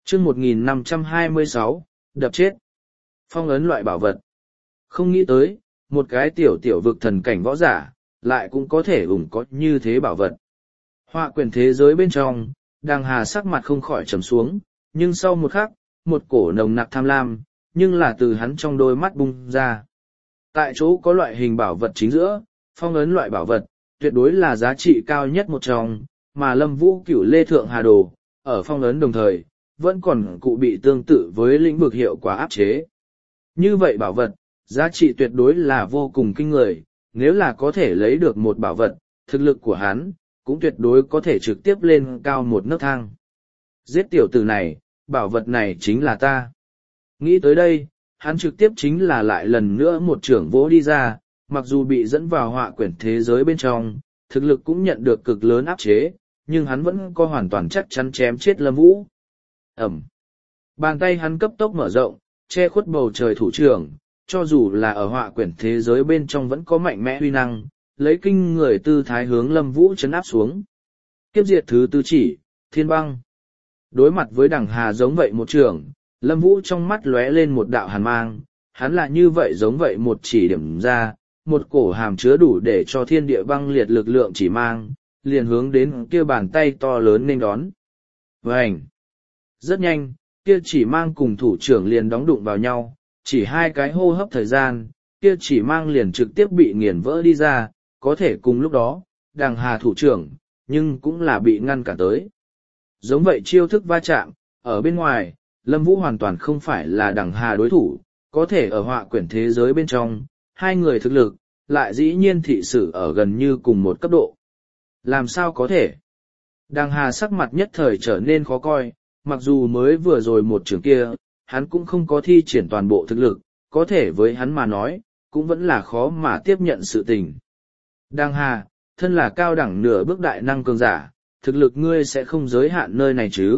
chương 1526, đập chết. Phong ấn loại bảo vật. Không nghĩ tới, một cái tiểu tiểu vực thần cảnh võ giả, lại cũng có thể có như thế bảo vật. Họa quyển thế giới bên trong, Đằng Hà sắc mặt không khỏi trầm xuống, nhưng sau một khắc, một cổ nồng nặc tham lam, nhưng là từ hắn trong đôi mắt bung ra. Tại chỗ có loại hình bảo vật chính giữa, phong ấn loại bảo vật, tuyệt đối là giá trị cao nhất một trong, mà Lâm Vũ Cửu Lê Thượng Hà Đồ, ở phong ấn đồng thời, vẫn còn cụ bị tương tự với lĩnh vực hiệu quả áp chế. Như vậy bảo vật, giá trị tuyệt đối là vô cùng kinh người, nếu là có thể lấy được một bảo vật, thực lực của hắn, cũng tuyệt đối có thể trực tiếp lên cao một nấc thang. Giết tiểu tử này, bảo vật này chính là ta. Nghĩ tới đây, hắn trực tiếp chính là lại lần nữa một trưởng vỗ đi ra, mặc dù bị dẫn vào họa quyển thế giới bên trong, thực lực cũng nhận được cực lớn áp chế, nhưng hắn vẫn có hoàn toàn chắc chắn chém chết Lâm Vũ. Ẩm. Bàn tay hắn cấp tốc mở rộng, che khuất bầu trời thủ trưởng, cho dù là ở họa quyển thế giới bên trong vẫn có mạnh mẽ huy năng, lấy kinh người tư thái hướng Lâm Vũ trấn áp xuống. Kiếp diệt thứ tư chỉ, thiên băng. Đối mặt với Đằng Hà giống vậy một trường, Lâm Vũ trong mắt lóe lên một đạo hàn mang, hắn là như vậy giống vậy một chỉ điểm ra, một cổ hàm chứa đủ để cho thiên địa băng liệt lực lượng chỉ mang, liền hướng đến kia bàn tay to lớn nên đón. Vành! Rất nhanh, kia chỉ mang cùng thủ trưởng liền đóng đụng vào nhau, chỉ hai cái hô hấp thời gian, kia chỉ mang liền trực tiếp bị nghiền vỡ đi ra, có thể cùng lúc đó, Đằng Hà thủ trưởng, nhưng cũng là bị ngăn cản tới. Giống vậy chiêu thức va chạm, ở bên ngoài, Lâm Vũ hoàn toàn không phải là Đằng Hà đối thủ, có thể ở họa quyển thế giới bên trong, hai người thực lực, lại dĩ nhiên thị sự ở gần như cùng một cấp độ. Làm sao có thể? Đằng Hà sắc mặt nhất thời trở nên khó coi, mặc dù mới vừa rồi một trường kia, hắn cũng không có thi triển toàn bộ thực lực, có thể với hắn mà nói, cũng vẫn là khó mà tiếp nhận sự tình. Đằng Hà, thân là cao đẳng nửa bước đại năng cường giả, thực lực ngươi sẽ không giới hạn nơi này chứ.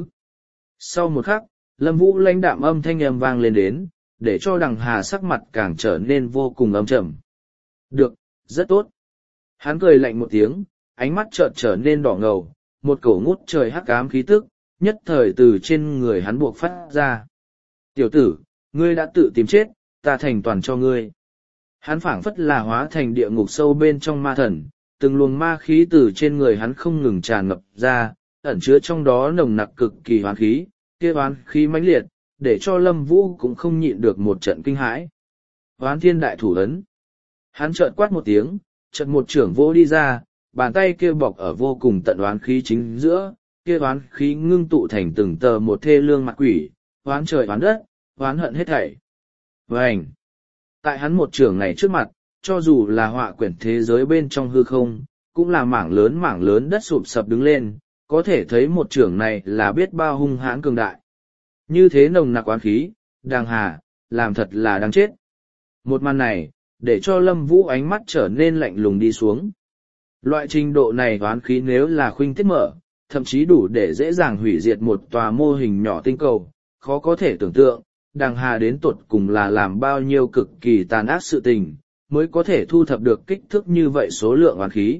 Sau một khắc, Lâm Vũ lãnh đạm âm thanh âm vang lên đến, để cho Đằng Hà sắc mặt càng trở nên vô cùng âm trầm. Được, rất tốt. Hắn cười lạnh một tiếng, ánh mắt chợt trở nên đỏ ngầu, một cổ ngút trời hắc ám khí tức, nhất thời từ trên người hắn buộc phát ra. Tiểu tử, ngươi đã tự tìm chết, ta thành toàn cho ngươi. Hắn phảng phất là hóa thành địa ngục sâu bên trong ma thần, từng luồng ma khí từ trên người hắn không ngừng tràn ngập ra, ẩn chứa trong đó nồng nặc cực kỳ hoán khí, kia hoán khí mãnh liệt, để cho Lâm Vũ cũng không nhịn được một trận kinh hãi. Hoán thiên đại thủ ấn. Hắn chợt quát một tiếng, chợt một trưởng vỗ đi ra, bàn tay kia bọc ở vô cùng tận hoán khí chính giữa, kia hoán khí ngưng tụ thành từng tờ một thê lương mặt quỷ, hoán trời hoán đất, hoán hận hết thảy. Vành! Tại hắn một trưởng này trước mặt, cho dù là họa quyển thế giới bên trong hư không, cũng là mảng lớn đất sụp sập đứng lên, có thể thấy một trưởng này là biết bao hung hãn cường đại. Như thế nồng nặc oán khí, Đằng Hà, làm thật là đáng chết. Một màn này, để cho Lâm Vũ ánh mắt trở nên lạnh lùng đi xuống. Loại trình độ này oán khí nếu là khuynh tiết mở, thậm chí đủ để dễ dàng hủy diệt một tòa mô hình nhỏ tinh cầu, khó có thể tưởng tượng, Đằng Hà đến tột cùng là làm bao nhiêu cực kỳ tàn ác sự tình, mới có thể thu thập được kích thước như vậy số lượng oán khí.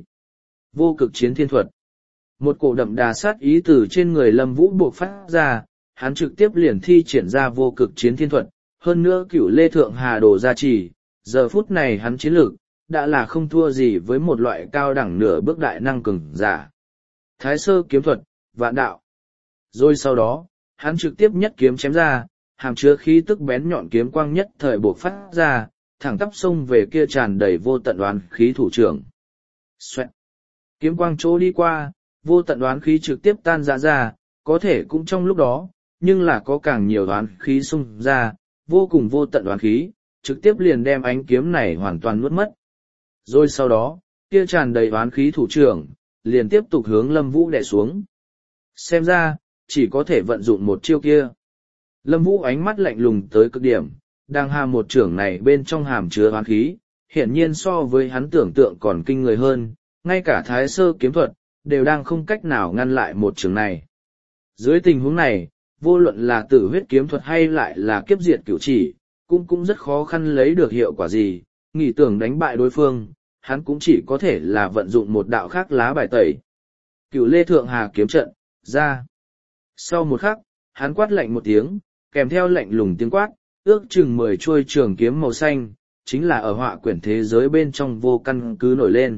Vô cực chiến thiên thuật. Một cổ đậm đà sát ý từ trên người Lâm Vũ buộc phát ra, hắn trực tiếp liền thi triển ra vô cực chiến thiên thuật, hơn nữa Cửu Lê Thượng Hà Đồ gia trì, giờ phút này hắn chiến lược, đã là không thua gì với một loại cao đẳng nửa bước đại năng cường giả. Thái sơ kiếm thuật, vạn đạo. Rồi sau đó, hắn trực tiếp nhất kiếm chém ra, hàm chứa khí tức bén nhọn kiếm quang nhất thời bộc phát ra, thẳng tắp xông về kia tràn đầy vô tận oán khí thủ trưởng. Xoẹt. Kiếm quang chỗ đi qua, vô tận oán khí trực tiếp tan ra, có thể cũng trong lúc đó, nhưng là có càng nhiều oán khí xung ra, vô cùng vô tận oán khí, trực tiếp liền đem ánh kiếm này hoàn toàn nuốt mất. Rồi sau đó, kia tràn đầy oán khí thủ trưởng, liền tiếp tục hướng Lâm Vũ đè xuống. Xem ra, chỉ có thể vận dụng một chiêu kia. Lâm Vũ ánh mắt lạnh lùng tới cực điểm, Đằng Hà một trưởng này bên trong hàm chứa oán khí, hiển nhiên so với hắn tưởng tượng còn kinh người hơn, ngay cả thái sơ kiếm thuật, đều đang không cách nào ngăn lại một trường này. Dưới tình huống này, vô luận là tử huyết kiếm thuật hay lại là kiếp diệt cửu chỉ, cũng rất khó khăn lấy được hiệu quả gì, nghĩ tưởng đánh bại đối phương, hắn cũng chỉ có thể là vận dụng một đạo khác lá bài tẩy. Cửu Lê Thượng Hà kiếm trận, ra. Sau một khắc, hắn quát lạnh một tiếng, kèm theo lạnh lùng tiếng quát, ước chừng 10 chuôi trường kiếm màu xanh, chính là ở họa quyển thế giới bên trong vô căn cứ nổi lên.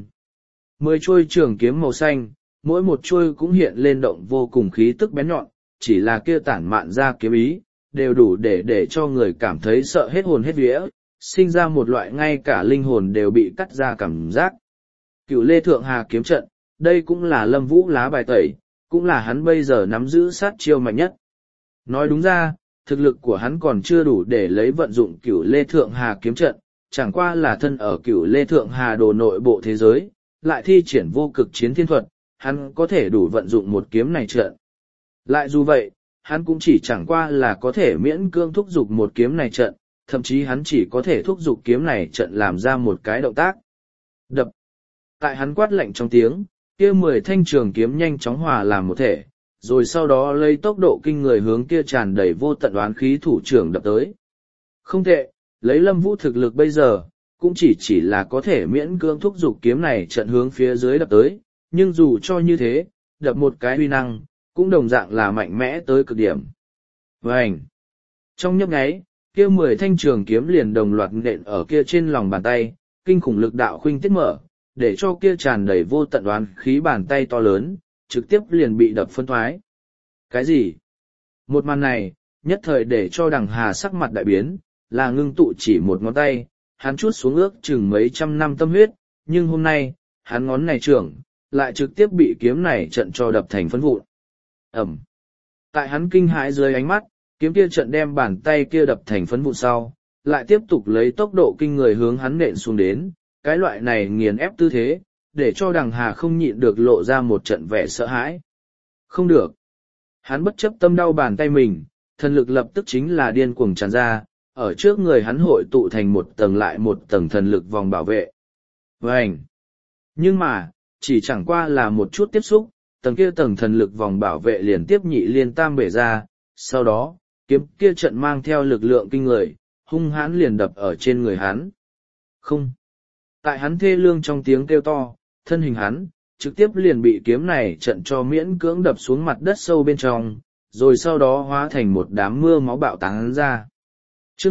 10 chuôi trường kiếm màu xanh, mỗi một chuôi cũng hiện lên động vô cùng khí tức bén nhọn, chỉ là kia tản mạn ra kiếm ý, đều đủ để cho người cảm thấy sợ hết hồn hết vía, sinh ra một loại ngay cả linh hồn đều bị cắt ra cảm giác. Cửu Lê Thượng Hà kiếm trận, đây cũng là Lâm Vũ lá bài tẩy, cũng là hắn bây giờ nắm giữ sát chiêu mạnh nhất. Nói đúng ra, thực lực của hắn còn chưa đủ để lấy vận dụng Cửu Lê Thượng Hà kiếm trận, chẳng qua là thân ở Cửu Lê Thượng Hà đồ nội bộ thế giới, lại thi triển vô cực chiến thiên thuật, hắn có thể đủ vận dụng một kiếm này trận. Lại dù vậy, hắn cũng chỉ chẳng qua là có thể miễn cưỡng thúc giục một kiếm này trận, thậm chí hắn chỉ có thể thúc giục kiếm này trận làm ra một cái động tác. Đập. Tại hắn quát lạnh trong tiếng, kia 10 thanh trường kiếm nhanh chóng hòa làm một thể, rồi sau đó lấy tốc độ kinh người hướng kia tràn đầy vô tận oán khí thủ trưởng đập tới. Không tệ, lấy Lâm Vũ thực lực bây giờ, cũng chỉ là có thể miễn cưỡng thúc giục kiếm này trận hướng phía dưới đập tới, nhưng dù cho như thế, đập một cái uy năng, cũng đồng dạng là mạnh mẽ tới cực điểm. Vành! Trong nhấp nháy, kia 10 thanh trường kiếm liền đồng loạt nện ở kia trên lòng bàn tay, kinh khủng lực đạo khuynh tiết mở, để cho kia tràn đầy vô tận oán khí bàn tay to lớn, trực tiếp liền bị đập phân thoái. Cái gì? Một màn này, nhất thời để cho Đằng Hà sắc mặt đại biến, là ngưng tụ chỉ một ngón tay, hắn chuốt xuống ước chừng mấy trăm năm tâm huyết, nhưng hôm nay, hắn ngón này trưởng, lại trực tiếp bị kiếm này trận cho đập thành phân vụn. Ẩm. Tại hắn kinh hãi dưới ánh mắt, kiếm kia trận đem bàn tay kia đập thành phấn vụn sau, lại tiếp tục lấy tốc độ kinh người hướng hắn nện xuống đến, cái loại này nghiền ép tư thế, để cho Đằng Hà không nhịn được lộ ra một trận vẻ sợ hãi. Không được. Hắn bất chấp tâm đau bàn tay mình, thần lực lập tức chính là điên cuồng tràn ra, ở trước người hắn hội tụ thành một tầng lại một tầng thần lực vòng bảo vệ. Vành. Nhưng mà, chỉ chẳng qua là một chút tiếp xúc, tầng kia tầng thần lực vòng bảo vệ liền tiếp nhị liên tam bể ra, sau đó, kiếm kia trận mang theo lực lượng kinh người, hung hãn liền đập ở trên người hắn. Không. Tại hắn thê lương trong tiếng kêu to, thân hình hắn, trực tiếp liền bị kiếm này trận cho miễn cưỡng đập xuống mặt đất sâu bên trong, rồi sau đó hóa thành một đám mưa máu bạo tán ra. Chương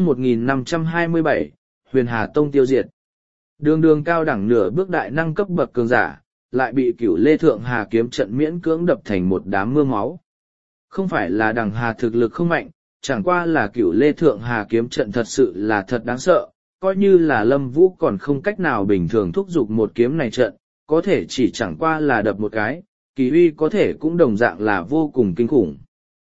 1527, Huyền Hà Tông tiêu diệt. Đường cao đẳng nửa bước đại năng cấp bậc cường giả, lại bị Cửu Lê Thượng Hà kiếm trận miễn cưỡng đập thành một đám mưa máu. Không phải là Đằng Hà thực lực không mạnh, chẳng qua là Cửu Lê Thượng Hà kiếm trận thật sự là thật đáng sợ, coi như là Lâm Vũ còn không cách nào bình thường thúc giục một kiếm này trận, có thể chỉ chẳng qua là đập một cái, kỳ uy có thể cũng đồng dạng là vô cùng kinh khủng.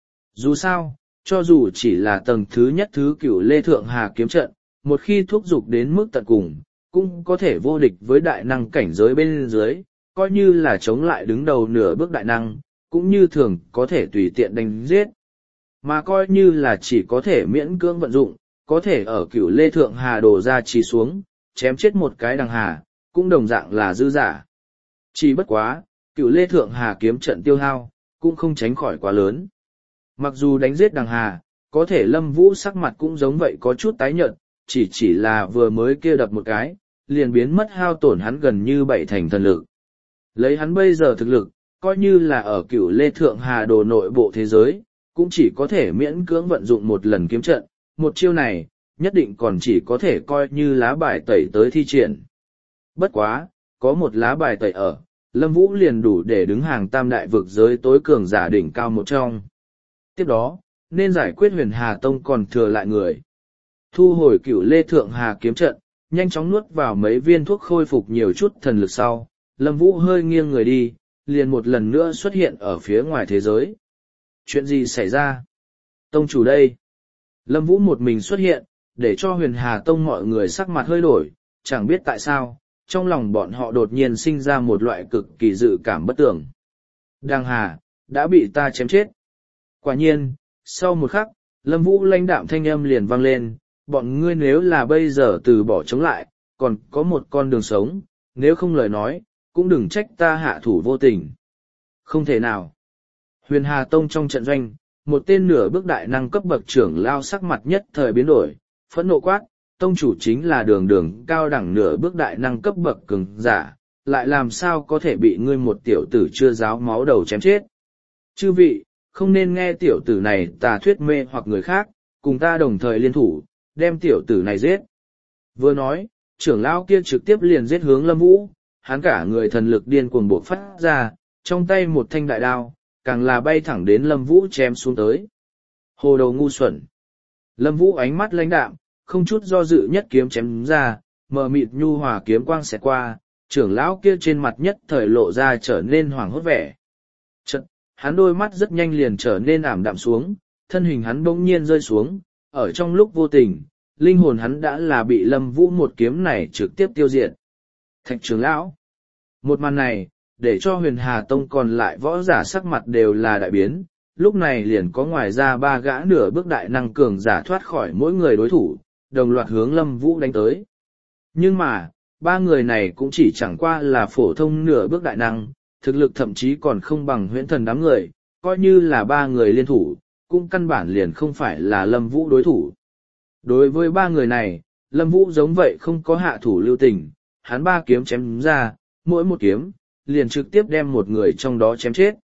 Dù sao, cho dù chỉ là tầng thứ nhất thứ Cửu Lê Thượng Hà kiếm trận, một khi thúc giục đến mức tận cùng, cũng có thể vô địch với đại năng cảnh giới bên dưới, coi như là chống lại đứng đầu nửa bước đại năng, cũng như thường có thể tùy tiện đánh giết. Mà coi như là chỉ có thể miễn cưỡng vận dụng, có thể ở Cửu Lê Thượng Hà đổ ra chỉ xuống, chém chết một cái Đằng Hà, cũng đồng dạng là dư giả. Chỉ bất quá, Cửu Lê Thượng Hà kiếm trận tiêu hao, cũng không tránh khỏi quá lớn. Mặc dù đánh giết Đằng Hà, có thể Lâm Vũ sắc mặt cũng giống vậy có chút tái nhợt, chỉ là vừa mới kia đập một cái, liền biến mất hao tổn hắn gần như 7 thành thần lực. Lấy hắn bây giờ thực lực, coi như là ở Cửu Lê Thượng Hà đồ nội bộ thế giới, cũng chỉ có thể miễn cưỡng vận dụng một lần kiếm trận, một chiêu này, nhất định còn chỉ có thể coi như lá bài tẩy tới thi triển. Bất quá, có một lá bài tẩy ở, Lâm Vũ liền đủ để đứng hàng tam đại vực giới tối cường giả đỉnh cao một trong. Tiếp đó, nên giải quyết Huyền Hà Tông còn thừa lại người. Thu hồi Cửu Lê Thượng Hà kiếm trận, nhanh chóng nuốt vào mấy viên thuốc khôi phục nhiều chút thần lực sau, Lâm Vũ hơi nghiêng người đi, liền một lần nữa xuất hiện ở phía ngoài thế giới. Chuyện gì xảy ra? Tông chủ đây. Lâm Vũ một mình xuất hiện, để cho Huyền Hà Tông mọi người sắc mặt hơi đổi, chẳng biết tại sao, trong lòng bọn họ đột nhiên sinh ra một loại cực kỳ dự cảm bất tưởng. Đằng Hà, đã bị ta chém chết. Quả nhiên, sau một khắc, Lâm Vũ lãnh đạm thanh âm liền vang lên, bọn ngươi nếu là bây giờ từ bỏ chống lại, còn có một con đường sống, nếu không lời nói, cũng đừng trách ta hạ thủ vô tình. Không thể nào. Huyền Hà Tông trong trận doanh, một tên nửa bước đại năng cấp bậc trưởng lao sắc mặt nhất thời biến đổi, phẫn nộ quát, tông chủ chính là đường cao đẳng nửa bước đại năng cấp bậc cường giả, lại làm sao có thể bị ngươi một tiểu tử chưa giáo máu đầu chém chết. Chư vị, không nên nghe tiểu tử này tà thuyết mê hoặc người khác, cùng ta đồng thời liên thủ, đem tiểu tử này giết. Vừa nói, trưởng lão kia trực tiếp liền giết hướng Lâm Vũ, hắn cả người thần lực điên cuồng bộc phát ra, trong tay một thanh đại đao, càng là bay thẳng đến Lâm Vũ chém xuống tới. Hồ đầu ngu xuẩn. Lâm Vũ ánh mắt lãnh đạm, không chút do dự nhất kiếm chém ra, mờ mịt nhu hòa kiếm quang xẹt qua, trưởng lão kia trên mặt nhất thời lộ ra trở nên hoảng hốt vẻ. Chợt, hắn đôi mắt rất nhanh liền trở nên ảm đạm xuống, thân hình hắn bỗng nhiên rơi xuống, ở trong lúc vô tình, linh hồn hắn đã là bị Lâm Vũ một kiếm này trực tiếp tiêu diệt. Thạch trưởng lão. Một màn này, để cho Huyền Hà Tông còn lại võ giả sắc mặt đều là đại biến, lúc này liền có ngoài ra 3 gã nửa bước đại năng cường giả thoát khỏi mỗi người đối thủ, đồng loạt hướng Lâm Vũ đánh tới. Nhưng mà, 3 người này cũng chỉ chẳng qua là phổ thông nửa bước đại năng, thực lực thậm chí còn không bằng huyễn thần đám người, coi như là 3 người liên thủ, cũng căn bản liền không phải là Lâm Vũ đối thủ. Đối với 3 người này, Lâm Vũ giống vậy không có hạ thủ lưu tình, hắn 3 kiếm chém ra, mỗi một kiếm, liền trực tiếp đem một người trong đó chém chết.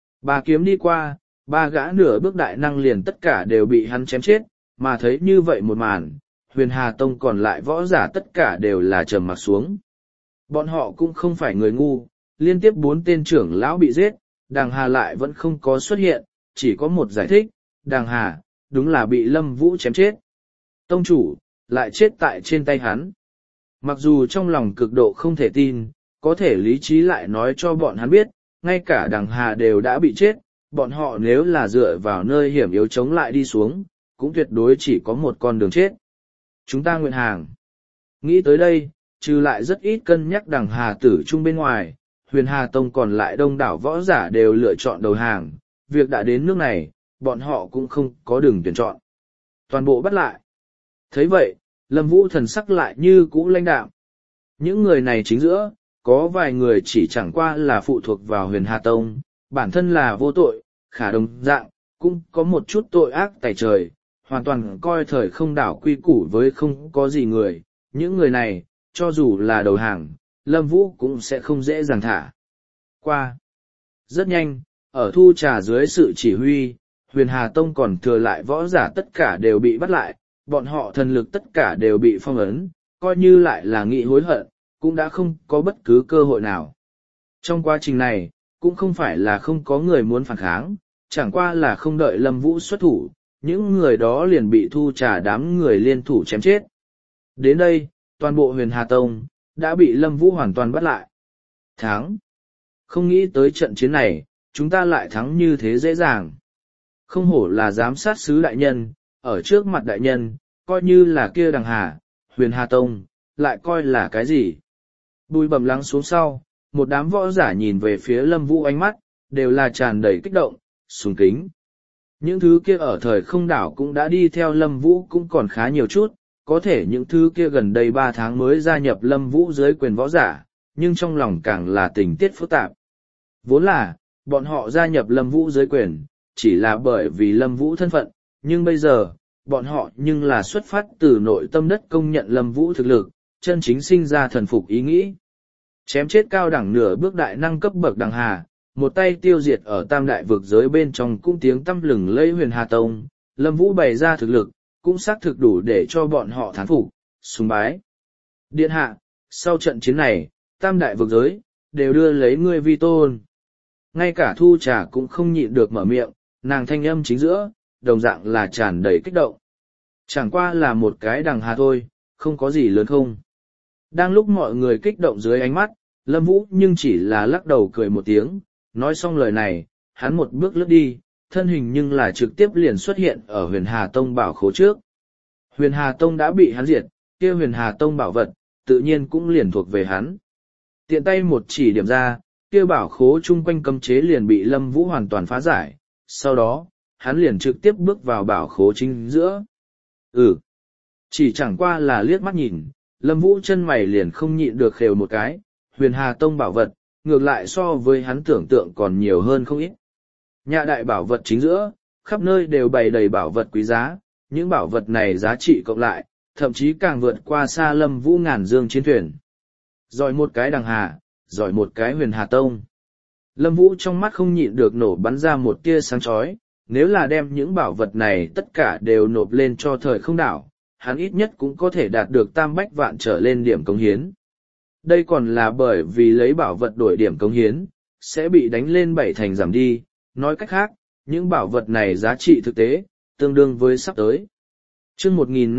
3 kiếm đi qua, 3 gã nửa bước đại năng liền tất cả đều bị hắn chém chết, mà thấy như vậy một màn, Huyền Hà Tông còn lại võ giả tất cả đều là trầm mặc xuống. Bọn họ cũng không phải người ngu, liên tiếp 4 tên trưởng lão bị giết, Đàng Hà lại vẫn không có xuất hiện, chỉ có một giải thích, Đàng Hà, đúng là bị Lâm Vũ chém chết. Tông chủ, lại chết tại trên tay hắn. Mặc dù trong lòng cực độ không thể tin, có thể lý trí lại nói cho bọn hắn biết, ngay cả Đàng Hà đều đã bị chết, bọn họ nếu là dựa vào nơi hiểm yếu chống lại đi xuống, cũng tuyệt đối chỉ có một con đường chết. Chúng ta nguyện hàng. Nghĩ tới đây, trừ lại rất ít cân nhắc Đàng Hà tử trung bên ngoài, Huyền Hà Tông còn lại đông đảo võ giả đều lựa chọn đầu hàng, việc đã đến nước này, bọn họ cũng không có đường tuyển chọn. Toàn bộ bắt lại. Thấy vậy, Lâm Vũ thần sắc lại như cũ lãnh đạm. Những người này chính giữa, có vài người chỉ chẳng qua là phụ thuộc vào Huyền Hà Tông, bản thân là vô tội, khả đồng dạng, cũng có một chút tội ác tày trời, hoàn toàn coi thời không đảo quy củ với không có gì người. Những người này, cho dù là đầu hàng, Lâm Vũ cũng sẽ không dễ dàng thả qua. Rất nhanh, ở thu trà dưới sự chỉ huy, Huyền Hà Tông còn thừa lại võ giả tất cả đều bị bắt lại, bọn họ thần lực tất cả đều bị phong ấn, coi như lại là nghị hối hận, cũng đã không có bất cứ cơ hội nào. Trong quá trình này, cũng không phải là không có người muốn phản kháng, chẳng qua là không đợi Lâm Vũ xuất thủ, những người đó liền bị thu trà đám người liên thủ chém chết. Đến đây, toàn bộ Huyền Hà Tông đã bị Lâm Vũ hoàn toàn bắt lại. Thắng! Không nghĩ tới trận chiến này, chúng ta lại thắng như thế dễ dàng. Không hổ là giám sát sứ đại nhân, ở trước mặt đại nhân, coi như là kia Đàng Hà, Huyền Hà Tông, lại coi là cái gì. Bùi bẩm lắng xuống sau, một đám võ giả nhìn về phía Lâm Vũ ánh mắt, đều là tràn đầy kích động, sùng kính. Những thứ kia ở thời không đảo cũng đã đi theo Lâm Vũ cũng còn khá nhiều chút, có thể những thứ kia gần đây 3 tháng mới gia nhập Lâm Vũ dưới quyền võ giả, nhưng trong lòng càng là tình tiết phức tạp. Vốn là, bọn họ gia nhập Lâm Vũ dưới quyền, chỉ là bởi vì Lâm Vũ thân phận, nhưng bây giờ, bọn họ nhưng là xuất phát từ nội tâm đất công nhận Lâm Vũ thực lực, chân chính sinh ra thần phục ý nghĩ. Chém chết cao đẳng nửa bước đại năng cấp bậc Đàng Hà, một tay tiêu diệt ở tam đại vực giới bên trong cũng tiếng tăm lừng lẫy Huyền Hà Tông, Lâm Vũ bày ra thực lực, cũng xác thực đủ để cho bọn họ thán phục, sùng bái. Điện hạ, sau trận chiến này, tam đại vực giới, đều đưa lấy ngươi vi tôn. Ngay cả thu trà cũng không nhịn được mở miệng, nàng thanh âm chính giữa, đồng dạng là tràn đầy kích động. Chẳng qua là một cái Đàng Hà thôi, không có gì lớn không. Đang lúc mọi người kích động dưới ánh mắt, Lâm Vũ nhưng chỉ là lắc đầu cười một tiếng, nói xong lời này, hắn một bước lướt đi, thân hình nhưng là trực tiếp liền xuất hiện ở Huyền Hà Tông bảo khố trước. Huyền Hà Tông đã bị hắn diệt, kia Huyền Hà Tông bảo vật, tự nhiên cũng liền thuộc về hắn. Tiện tay một chỉ điểm ra, kia bảo khố chung quanh cấm chế liền bị Lâm Vũ hoàn toàn phá giải, sau đó, hắn liền trực tiếp bước vào bảo khố chính giữa. Chỉ chẳng qua là liếc mắt nhìn, Lâm Vũ chân mày liền không nhịn được khều một cái, Huyền Hà Tông bảo vật, ngược lại so với hắn tưởng tượng còn nhiều hơn không ít. Nhà đại bảo vật chính giữa, khắp nơi đều bày đầy bảo vật quý giá, những bảo vật này giá trị cộng lại, thậm chí càng vượt qua xa Lâm Vũ ngàn dương chiến thuyền. Rồi một cái Đàng Hà, rồi một cái Huyền Hà Tông. Lâm Vũ trong mắt không nhịn được nổ bắn ra một tia sáng chói, nếu là đem những bảo vật này tất cả đều nộp lên cho thời không đảo, hắn ít nhất cũng có thể đạt được tam bách vạn trở lên điểm cống hiến. Đây còn là bởi vì lấy bảo vật đổi điểm cống hiến, sẽ bị đánh lên 7 thành giảm đi, nói cách khác, những bảo vật này giá trị thực tế, tương đương với sắp tới. Chương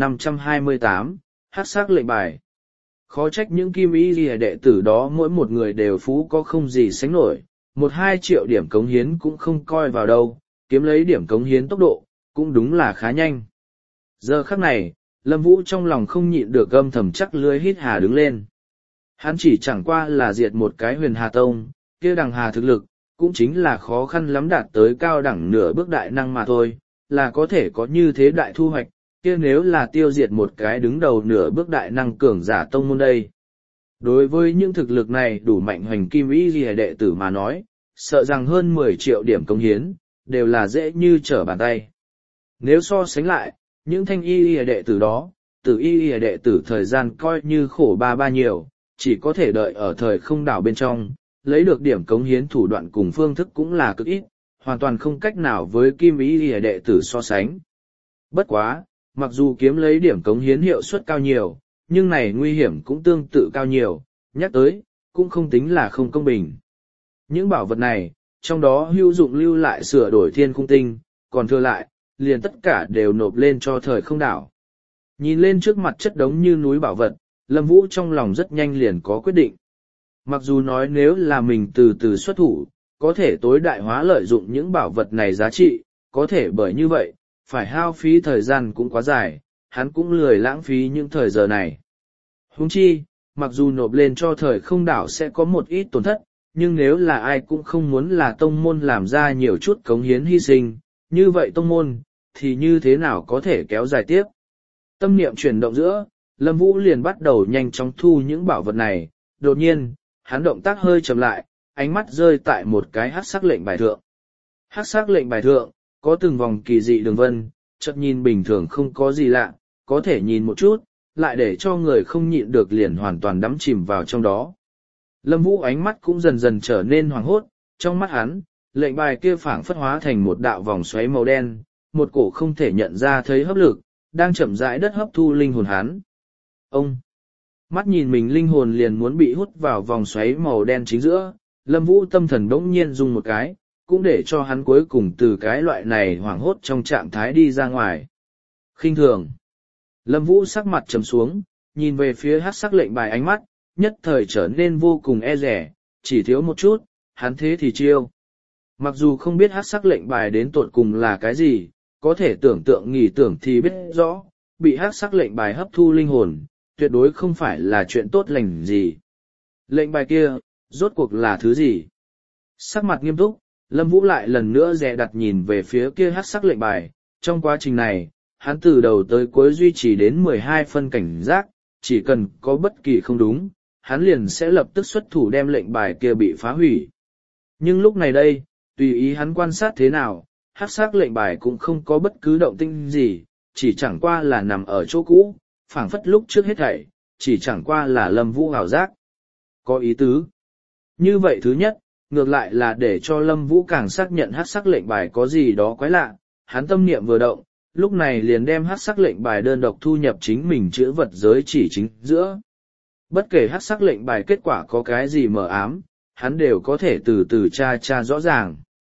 1528, Hắc sắc lệnh bài. Khó trách những kim y lìa đệ tử đó mỗi một người đều phú có không gì sánh nổi, 1-2 triệu điểm cống hiến cũng không coi vào đâu, kiếm lấy điểm cống hiến tốc độ, cũng đúng là khá nhanh. Giờ khắc này, Lâm Vũ trong lòng không nhịn được gâm thầm chắc lưới hít hà đứng lên. Hắn chỉ chẳng qua là diệt một cái huyền hà tông, kia đằng hà thực lực, cũng chính là khó khăn lắm đạt tới cao đẳng nửa bước đại năng mà thôi, là có thể có như thế đại thu hoạch, kia nếu là tiêu diệt một cái đứng đầu nửa bước đại năng cường giả tông môn đây. Đối với những thực lực này đủ mạnh hoành kim y ghi đệ tử mà nói, sợ rằng hơn 10 triệu điểm công hiến, đều là dễ như trở bàn tay. Nếu so sánh lại, những thanh y ghi đệ tử đó, từ y ghi đệ tử thời gian coi như khổ ba nhiều, chỉ có thể đợi ở thời không đảo bên trong, lấy được điểm cống hiến thủ đoạn cùng phương thức cũng là cực ít, hoàn toàn không cách nào với kim y ghi đệ tử so sánh. Bất quá, mặc dù kiếm lấy điểm cống hiến hiệu suất cao nhiều, nhưng này nguy hiểm cũng tương tự cao nhiều, nhắc tới, cũng không tính là không công bình. Những bảo vật này, trong đó hữu dụng lưu lại sửa đổi thiên khung tinh, còn thừa lại, liền tất cả đều nộp lên cho thời không đảo. Nhìn lên trước mặt chất đống như núi bảo vật, Lâm Vũ trong lòng rất nhanh liền có quyết định. Mặc dù nói nếu là mình từ từ xuất thủ, có thể tối đại hóa lợi dụng những bảo vật này giá trị, có thể bởi như vậy, phải hao phí thời gian cũng quá dài, hắn cũng lười lãng phí những thời giờ này. Huống chi, mặc dù nộp lên cho thời không đảo sẽ có một ít tổn thất, nhưng nếu là ai cũng không muốn là tông môn làm ra nhiều chút cống hiến hy sinh, như vậy tông môn, thì như thế nào có thể kéo dài tiếp. Tâm niệm chuyển động giữa, Lâm Vũ liền bắt đầu nhanh chóng thu những bảo vật này, đột nhiên, hắn động tác hơi chậm lại, ánh mắt rơi tại một cái hắc sắc lệnh bài thượng. Hắc sắc lệnh bài thượng, có từng vòng kỳ dị đường vân, chợt nhìn bình thường không có gì lạ, có thể nhìn một chút, lại để cho người không nhịn được liền hoàn toàn đắm chìm vào trong đó. Lâm Vũ ánh mắt cũng dần dần trở nên hoảng hốt, trong mắt hắn, lệnh bài kia phảng phất hóa thành một đạo vòng xoáy màu đen, một cổ không thể nhận ra thấy hấp lực, đang chậm rãi đất hấp thu linh hồn hắn. Ông! Mắt nhìn mình linh hồn liền muốn bị hút vào vòng xoáy màu đen chính giữa, Lâm Vũ tâm thần đỗng nhiên rung một cái, cũng để cho hắn cuối cùng từ cái loại này hoảng hốt trong trạng thái đi ra ngoài. Khinh thường. Lâm Vũ sắc mặt trầm xuống, nhìn về phía hắc sắc lệnh bài ánh mắt, nhất thời trở nên vô cùng e rẻ, chỉ thiếu một chút, hắn thế thì chiêu. Mặc dù không biết hắc sắc lệnh bài đến tột cùng là cái gì, có thể tưởng tượng nghĩ tưởng thì biết rõ, bị hắc sắc lệnh bài hấp thu linh hồn, tuyệt đối không phải là chuyện tốt lành gì. Lệnh bài kia, rốt cuộc là thứ gì? Sắc mặt nghiêm túc, Lâm Vũ lại lần nữa dè đặt nhìn về phía kia hắc sắc lệnh bài, trong quá trình này, hắn từ đầu tới cuối duy trì đến 12 phân cảnh giác, chỉ cần có bất kỳ không đúng, hắn liền sẽ lập tức xuất thủ đem lệnh bài kia bị phá hủy. Nhưng lúc này đây, tùy ý hắn quan sát thế nào, hắc sắc lệnh bài cũng không có bất cứ động tĩnh gì, chỉ chẳng qua là nằm ở chỗ cũ, phảng phất lúc trước hết thảy, chỉ chẳng qua là Lâm Vũ ảo giác. Có ý tứ. Như vậy thứ nhất, ngược lại là để cho Lâm Vũ càng xác nhận hắc sắc lệnh bài có gì đó quái lạ, hắn tâm niệm vừa động, lúc này liền đem hắc sắc lệnh bài đơn độc thu nhập chính mình chữ vật giới chỉ chính giữa. Bất kể hắc sắc lệnh bài kết quả có cái gì mờ ám, hắn đều có thể từ từ tra rõ ràng.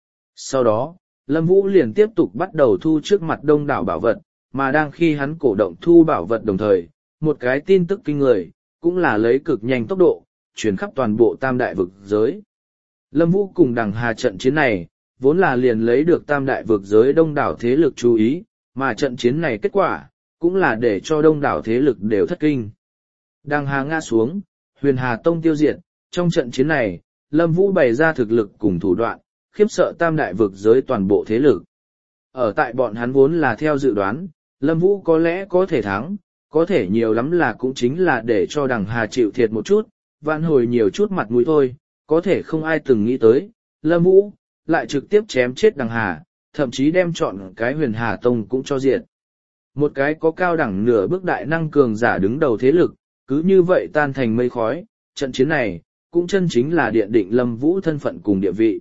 Sau đó, Lâm Vũ liền tiếp tục bắt đầu thu trước mặt đông đảo bảo vật, mà đang khi hắn cổ động thu bảo vật đồng thời, một cái tin tức kinh người, cũng là lấy cực nhanh tốc độ, truyền khắp toàn bộ tam đại vực giới. Lâm Vũ cùng đằng hà trận chiến này, vốn là liền lấy được tam đại vực giới đông đảo thế lực chú ý, mà trận chiến này kết quả, cũng là để cho đông đảo thế lực đều thất kinh. Đằng hà ngã xuống, huyền hà tông tiêu diệt, trong trận chiến này, Lâm Vũ bày ra thực lực cùng thủ đoạn, khiếp sợ tam đại vực giới toàn bộ thế lực. Ở tại bọn hắn vốn là theo dự đoán, Lâm Vũ có lẽ có thể thắng, có thể nhiều lắm là cũng chính là để cho đằng hà chịu thiệt một chút, vãn hồi nhiều chút mặt mũi thôi, có thể không ai từng nghĩ tới, Lâm Vũ lại trực tiếp chém chết đằng hà, thậm chí đem chọn cái huyền hà tông cũng cho diệt. Một cái có cao đẳng nửa bước đại năng cường giả đứng đầu thế lực, cứ như vậy tan thành mây khói, trận chiến này, cũng chân chính là điện định Lâm Vũ thân phận cùng địa vị.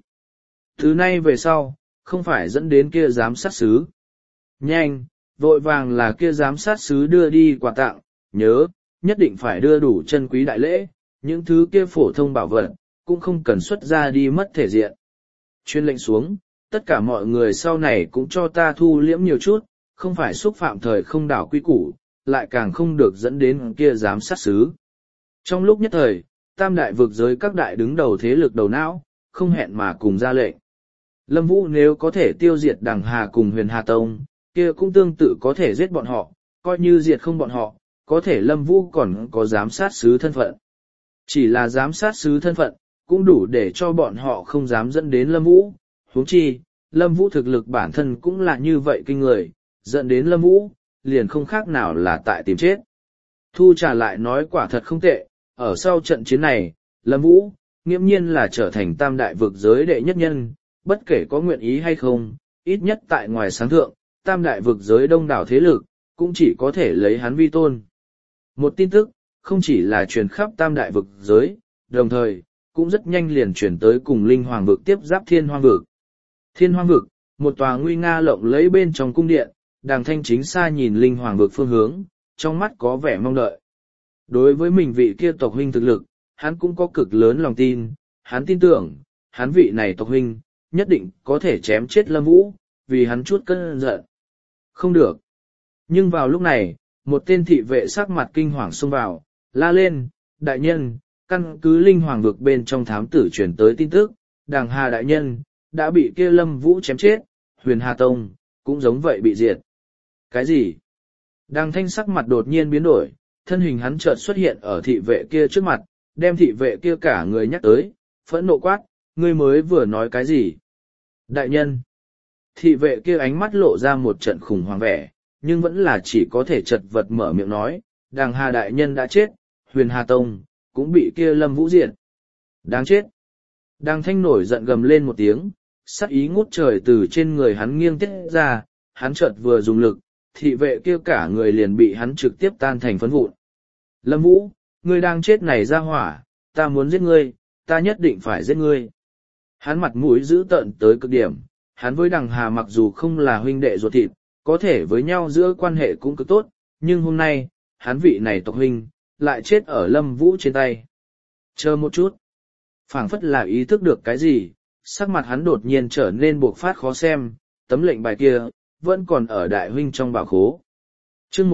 Từ nay về sau, không phải dẫn đến kia giám sát sứ. Nhanh, vội vàng là kia giám sát sứ đưa đi quà tặng, nhớ, nhất định phải đưa đủ chân quý đại lễ, những thứ kia phổ thông bảo vật, cũng không cần xuất ra đi mất thể diện. Chuyên lệnh xuống, tất cả mọi người sau này cũng cho ta thu liễm nhiều chút, không phải xúc phạm thời không đảo quy củ, lại càng không được dẫn đến kia giám sát sứ. Trong lúc nhất thời, tam đại vực giới các đại đứng đầu thế lực đầu não, không hẹn mà cùng ra lệnh. Lâm Vũ nếu có thể tiêu diệt Đằng Hà cùng Huyền Hà Tông, kia cũng tương tự có thể giết bọn họ, coi như diệt không bọn họ, có thể Lâm Vũ còn có giám sát sứ thân phận. Chỉ là giám sát sứ thân phận, cũng đủ để cho bọn họ không dám dẫn đến Lâm Vũ. Huống chi, Lâm Vũ thực lực bản thân cũng là như vậy kinh người, dẫn đến Lâm Vũ, liền không khác nào là tại tìm chết. Thu trả lại nói quả thật không tệ, ở sau trận chiến này, Lâm Vũ, nghiễm nhiên là trở thành tam đại vực giới đệ nhất nhân, bất kể có nguyện ý hay không, ít nhất tại ngoài sáng thượng, tam đại vực giới đông đảo thế lực, cũng chỉ có thể lấy hắn vi tôn. Một tin tức, không chỉ là truyền khắp tam đại vực giới, đồng thời, cũng rất nhanh liền chuyển tới cùng linh hoàng vực tiếp giáp thiên hoang vực. Thiên hoang vực, một tòa nguy nga lộng lẫy bên trong cung điện, Đàng Thanh chính xa nhìn linh hoàng vực phương hướng, trong mắt có vẻ mong đợi. Đối với mình vị kia tộc huynh thực lực, hắn cũng có cực lớn lòng tin, hắn tin tưởng, hắn vị này tộc huynh, nhất định có thể chém chết Lâm Vũ, vì hắn chút cơn giận. Không được. Nhưng vào lúc này, một tên thị vệ sắc mặt kinh hoàng xông vào, la lên, đại nhân, căn cứ linh hoàng vực bên trong thám tử chuyển tới tin tức, Đàng Hà đại nhân, đã bị kia Lâm Vũ chém chết, Huyền Hà Tông, cũng giống vậy bị diệt. Cái gì? Đàng Thanh sắc mặt đột nhiên biến đổi, thân hình hắn chợt xuất hiện ở thị vệ kia trước mặt, đem thị vệ kia cả người nhắc tới, phẫn nộ quát, ngươi mới vừa nói cái gì? Đại nhân! Thị vệ kia ánh mắt lộ ra một trận khủng hoảng vẻ, nhưng vẫn là chỉ có thể chật vật mở miệng nói, Đàng Hà đại nhân đã chết, Huyền Hà Tông, cũng bị kia Lâm Vũ diệt. Đáng chết! Đàng Thanh nổi giận gầm lên một tiếng, sắc ý ngút trời từ trên người hắn nghiêng tiết ra, hắn chợt vừa dùng lực, thị vệ kia cả người liền bị hắn trực tiếp tan thành phấn vụn. Lâm Vũ, ngươi đang chết này ra hỏa, ta muốn giết ngươi, ta nhất định phải giết ngươi. Hắn mặt mũi dữ tợn tới cực điểm, hắn với Đằng Hà mặc dù không là huynh đệ ruột thịt, có thể với nhau giữa quan hệ cũng cực tốt, nhưng hôm nay, hắn vị này tộc huynh, lại chết ở Lâm Vũ trên tay. Chờ một chút. Phảng phất là ý thức được cái gì, sắc mặt hắn đột nhiên trở nên buộc phát khó xem, tấm lệnh bài kia, vẫn còn ở đại huynh trong bảo khố. Chương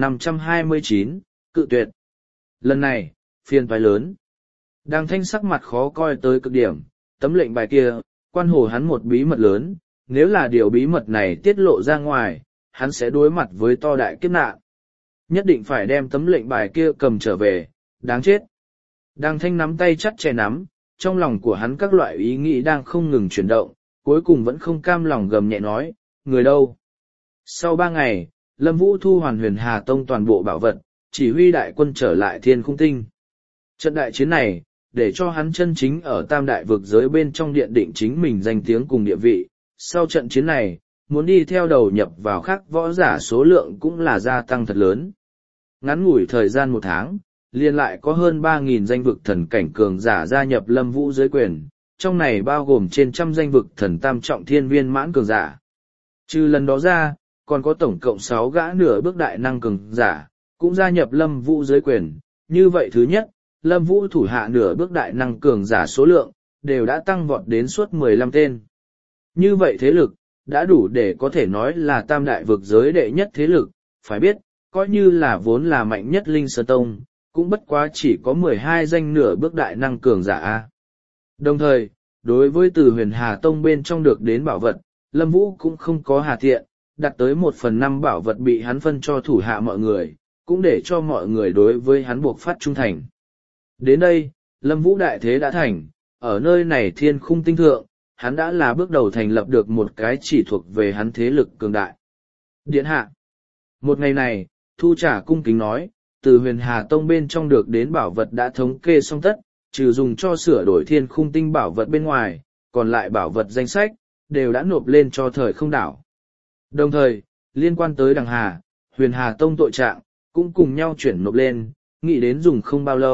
1529, cự tuyệt. Lần này, phiền toái lớn. Đàng Thanh sắc mặt khó coi tới cực điểm, tấm lệnh bài kia, quan hồ hắn một bí mật lớn, nếu là điều bí mật này tiết lộ ra ngoài, hắn sẽ đối mặt với to đại kiếp nạn. Nhất định phải đem tấm lệnh bài kia cầm trở về, đáng chết. Đàng Thanh nắm tay chặt chẽ nắm, trong lòng của hắn các loại ý nghĩ đang không ngừng chuyển động, cuối cùng vẫn không cam lòng gầm nhẹ nói, người đâu? Sau 3 ngày, Lâm Vũ thu hoàn Huyền Hà Tông toàn bộ bảo vật, chỉ huy đại quân trở lại Thiên Khung Tinh. Trận đại chiến này, để cho hắn chân chính ở tam đại vực giới bên trong điện định chính mình danh tiếng cùng địa vị. Sau trận chiến này, muốn đi theo đầu nhập vào khác võ giả số lượng cũng là gia tăng thật lớn. Ngắn ngủi thời gian 1 tháng, liền lại có hơn 3.000 danh vực thần cảnh cường giả gia nhập Lâm Vũ dưới quyền, trong này bao gồm trên trăm danh vực thần tam trọng thiên viên mãn cường giả. Trừ lần đó ra, còn có tổng cộng 6 gã nửa bước đại năng cường giả, cũng gia nhập Lâm Vũ dưới quyền. Như vậy thứ nhất, Lâm Vũ thủ hạ nửa bước đại năng cường giả số lượng, đều đã tăng vọt đến suốt 15 tên. Như vậy thế lực, đã đủ để có thể nói là tam đại vực giới đệ nhất thế lực, phải biết, coi như là vốn là mạnh nhất Linh Sơn Tông, cũng bất quá chỉ có 12 danh nửa bước đại năng cường giả A. Đồng thời, đối với từ Huyền Hà Tông bên trong được đến bảo vật, Lâm Vũ cũng không có hà tiện, đặt tới 1/5 bảo vật bị hắn phân cho thủ hạ mọi người, cũng để cho mọi người đối với hắn buộc phát trung thành. Đến đây, Lâm Vũ đại thế đã thành, ở nơi này Thiên Khung Tinh thượng, hắn đã là bước đầu thành lập được một cái chỉ thuộc về hắn thế lực cường đại. Điện hạ. Một ngày này, Thu Trả cung kính nói, từ Huyền Hà Tông bên trong được đến bảo vật đã thống kê xong tất, trừ dùng cho sửa đổi Thiên Khung Tinh bảo vật bên ngoài, còn lại bảo vật danh sách, đều đã nộp lên cho thời không đảo. Đồng thời, liên quan tới Đằng Hà, Huyền Hà Tông tội trạng, cũng cùng nhau chuyển nộp lên, nghĩ đến dùng không bao lâu,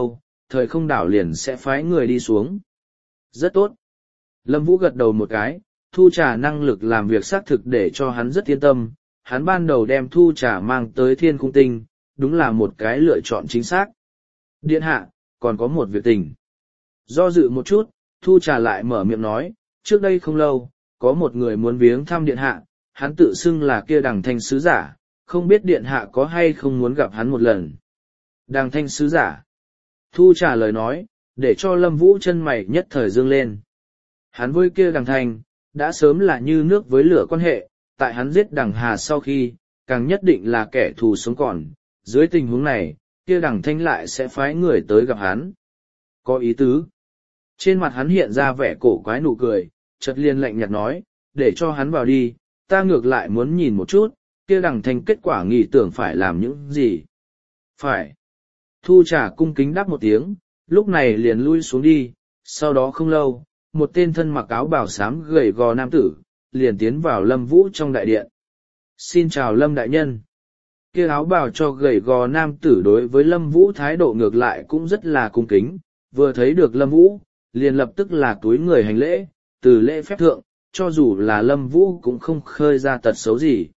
thời không đảo liền sẽ phái người đi xuống. Rất tốt. Lâm Vũ gật đầu một cái, Thu Trà năng lực làm việc xác thực để cho hắn rất yên tâm, hắn ban đầu đem Thu Trà mang tới Thiên Khung Tinh, đúng là một cái lựa chọn chính xác. Điện hạ, còn có một việc tình. Do dự một chút, Thu Trà lại mở miệng nói, trước đây không lâu, có một người muốn viếng thăm điện hạ, hắn tự xưng là kia Đằng Thanh sứ giả, không biết điện hạ có hay không muốn gặp hắn một lần. Đằng Thanh sứ giả. Thu Trà lời nói, để cho Lâm Vũ chân mày nhất thời dương lên. Hắn với kia Đằng Thanh, đã sớm là như nước với lửa quan hệ, tại hắn giết Đằng Hà sau khi, càng nhất định là kẻ thù sống còn, dưới tình huống này, kia Đằng Thanh lại sẽ phái người tới gặp hắn. Có ý tứ. Trên mặt hắn hiện ra vẻ cổ quái nụ cười, chợt liền lạnh nhạt nói, để cho hắn vào đi, ta ngược lại muốn nhìn một chút, kia Đằng Thanh kết quả nghĩ tưởng phải làm những gì. Phải. Thu Trà cung kính đáp một tiếng, lúc này liền lui xuống đi, sau đó không lâu, một tên thân mặc áo bào xám gầy gò nam tử, liền tiến vào Lâm Vũ trong đại điện. Xin chào Lâm đại nhân. Kia áo bào cho gầy gò nam tử đối với Lâm Vũ thái độ ngược lại cũng rất là cung kính, vừa thấy được Lâm Vũ, liền lập tức là túi người hành lễ, từ lễ phép thượng, cho dù là Lâm Vũ cũng không khơi ra tật xấu gì.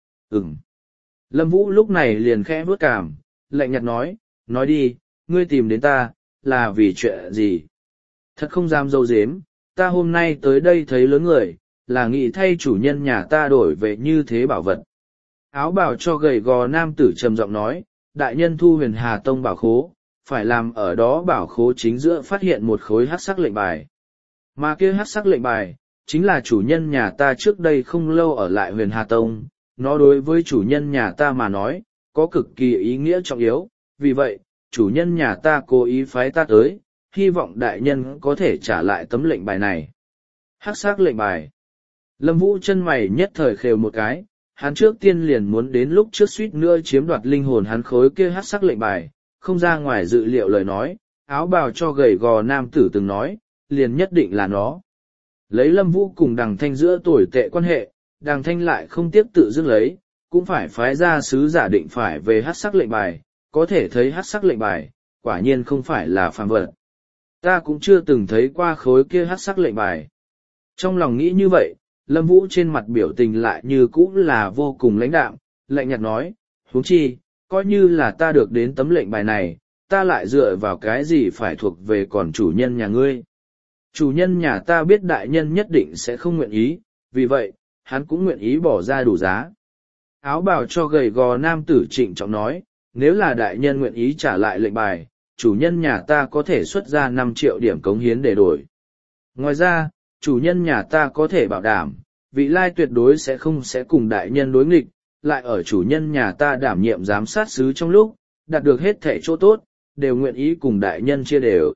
Lâm Vũ lúc này liền khẽ bước cảm, lạnh nhạt nói đi, ngươi tìm đến ta, là vì chuyện gì? Thật không dám dâu dếm, ta hôm nay tới đây thấy lớn người, là nghĩ thay chủ nhân nhà ta đổi về như thế bảo vật. Áo bào cho gầy gò nam tử trầm giọng nói, đại nhân thu Huyền Hà Tông bảo khố, phải làm ở đó bảo khố chính giữa phát hiện một khối hắc sắc lệnh bài. Mà kia hắc sắc lệnh bài, chính là chủ nhân nhà ta trước đây không lâu ở lại Huyền Hà Tông, nó đối với chủ nhân nhà ta mà nói, có cực kỳ ý nghĩa trọng yếu, vì vậy, chủ nhân nhà ta cố ý phái ta tới, hy vọng đại nhân có thể trả lại tấm lệnh bài này. Hắc sắc lệnh bài. Lâm Vũ chân mày nhất thời khều một cái, hắn trước tiên liền muốn đến lúc trước suýt nữa chiếm đoạt linh hồn hắn khối kia hắc sắc lệnh bài, không ra ngoài dự liệu lời nói, áo bào cho gầy gò nam tử từng nói, liền nhất định là nó. Lấy Lâm Vũ cùng Đằng Thanh giữa tồi tệ quan hệ, Đằng Thanh lại không tiếp tự dưng lấy, cũng phải phái ra sứ giả định phải về hắc sắc lệnh bài, có thể thấy hắc sắc lệnh bài, quả nhiên không phải là phàm vật. Ta cũng chưa từng thấy qua khối kia hắc sắc lệnh bài. Trong lòng nghĩ như vậy, Lâm Vũ trên mặt biểu tình lại như cũ là vô cùng lãnh đạm, lạnh nhạt nói, huống chi, coi như là ta được đến tấm lệnh bài này, ta lại dựa vào cái gì phải thuộc về còn chủ nhân nhà ngươi. Chủ nhân nhà ta biết đại nhân nhất định sẽ không nguyện ý, vì vậy, hắn cũng nguyện ý bỏ ra đủ giá. Áo bào cho gầy gò nam tử trịnh trọng nói, nếu là đại nhân nguyện ý trả lại lệnh bài, chủ nhân nhà ta có thể xuất ra 5 triệu điểm cống hiến để đổi. Ngoài ra, chủ nhân nhà ta có thể bảo đảm, vị lai tuyệt đối sẽ không cùng đại nhân đối nghịch, lại ở chủ nhân nhà ta đảm nhiệm giám sát sứ trong lúc, đạt được hết thẻ chỗ tốt, đều nguyện ý cùng đại nhân chia đều.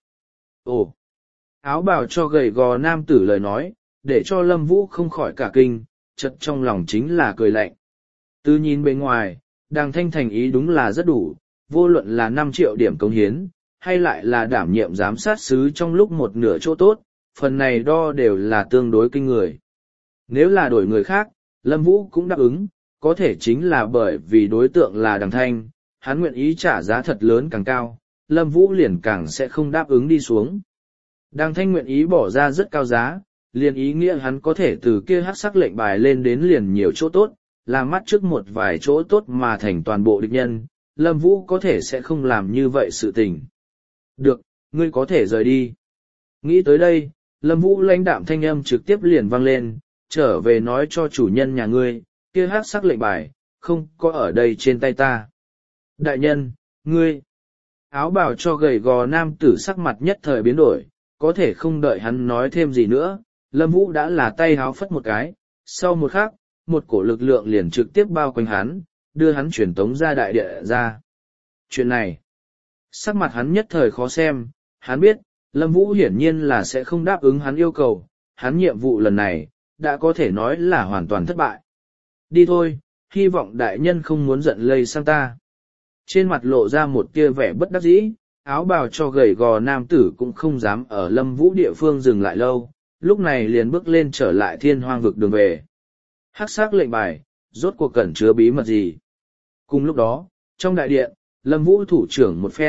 Ồ! Áo bào cho gầy gò nam tử lời nói, để cho Lâm Vũ không khỏi cả kinh, chợt trong lòng chính là cười lạnh. Từ nhìn bên ngoài, Đằng Thanh thành ý đúng là rất đủ, vô luận là 5 triệu điểm cống hiến, hay lại là đảm nhiệm giám sát sứ trong lúc một nửa chỗ tốt, phần này đo đều là tương đối kinh người. Nếu là đổi người khác, Lâm Vũ cũng đáp ứng, có thể chính là bởi vì đối tượng là Đằng Thanh, hắn nguyện ý trả giá thật lớn càng cao, Lâm Vũ liền càng sẽ không đáp ứng đi xuống. Đằng Thanh nguyện ý bỏ ra rất cao giá, liền ý nghĩa hắn có thể từ kia hắc sắc lệnh bài lên đến liền nhiều chỗ tốt, làm mắt trước một vài chỗ tốt mà thành toàn bộ địch nhân, Lâm Vũ có thể sẽ không làm như vậy sự tình. Được, ngươi có thể rời đi. Nghĩ tới đây, Lâm Vũ lãnh đạm thanh âm trực tiếp liền vang lên, trở về nói cho chủ nhân nhà ngươi, kia hắc sắc lệnh bài, không có ở đây trên tay ta. Đại nhân, ngươi, áo bào cho gầy gò nam tử sắc mặt nhất thời biến đổi, có thể không đợi hắn nói thêm gì nữa, Lâm Vũ đã là tay háo phất một cái, sau một khắc, một cổ lực lượng liền trực tiếp bao quanh hắn, đưa hắn truyền tống ra đại địa ra. Chuyện này, sắc mặt hắn nhất thời khó xem, hắn biết, Lâm Vũ hiển nhiên là sẽ không đáp ứng hắn yêu cầu, hắn nhiệm vụ lần này, đã có thể nói là hoàn toàn thất bại. Đi thôi, hy vọng đại nhân không muốn giận lây sang ta. Trên mặt lộ ra một tia vẻ bất đắc dĩ, áo bào cho gầy gò nam tử cũng không dám ở Lâm Vũ địa phương dừng lại lâu, lúc này liền bước lên trở lại Thiên Hoang vực đường về. Hắc sắc lệnh bài, rốt cuộc cẩn chứa bí mật gì? Cùng lúc đó, trong đại điện, Lâm Vũ thủ trưởng một phen,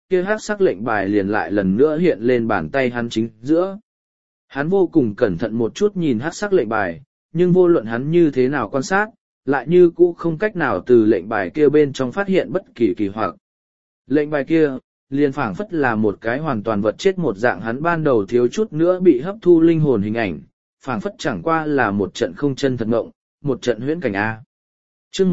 kia hắc sắc lệnh bài liền lại lần nữa hiện lên bàn tay hắn chính giữa. Hắn vô cùng cẩn thận một chút nhìn hắc sắc lệnh bài, nhưng vô luận hắn như thế nào quan sát, lại như cũ không cách nào từ lệnh bài kia bên trong phát hiện bất kỳ kỳ hoặc. Lệnh bài kia, liền phảng phất là một cái hoàn toàn vật chết một dạng, hắn ban đầu thiếu chút nữa bị hấp thu linh hồn hình ảnh, phảng phất chẳng qua là một trận không chân thật ngộng, một trận huyễn cảnh A. Chương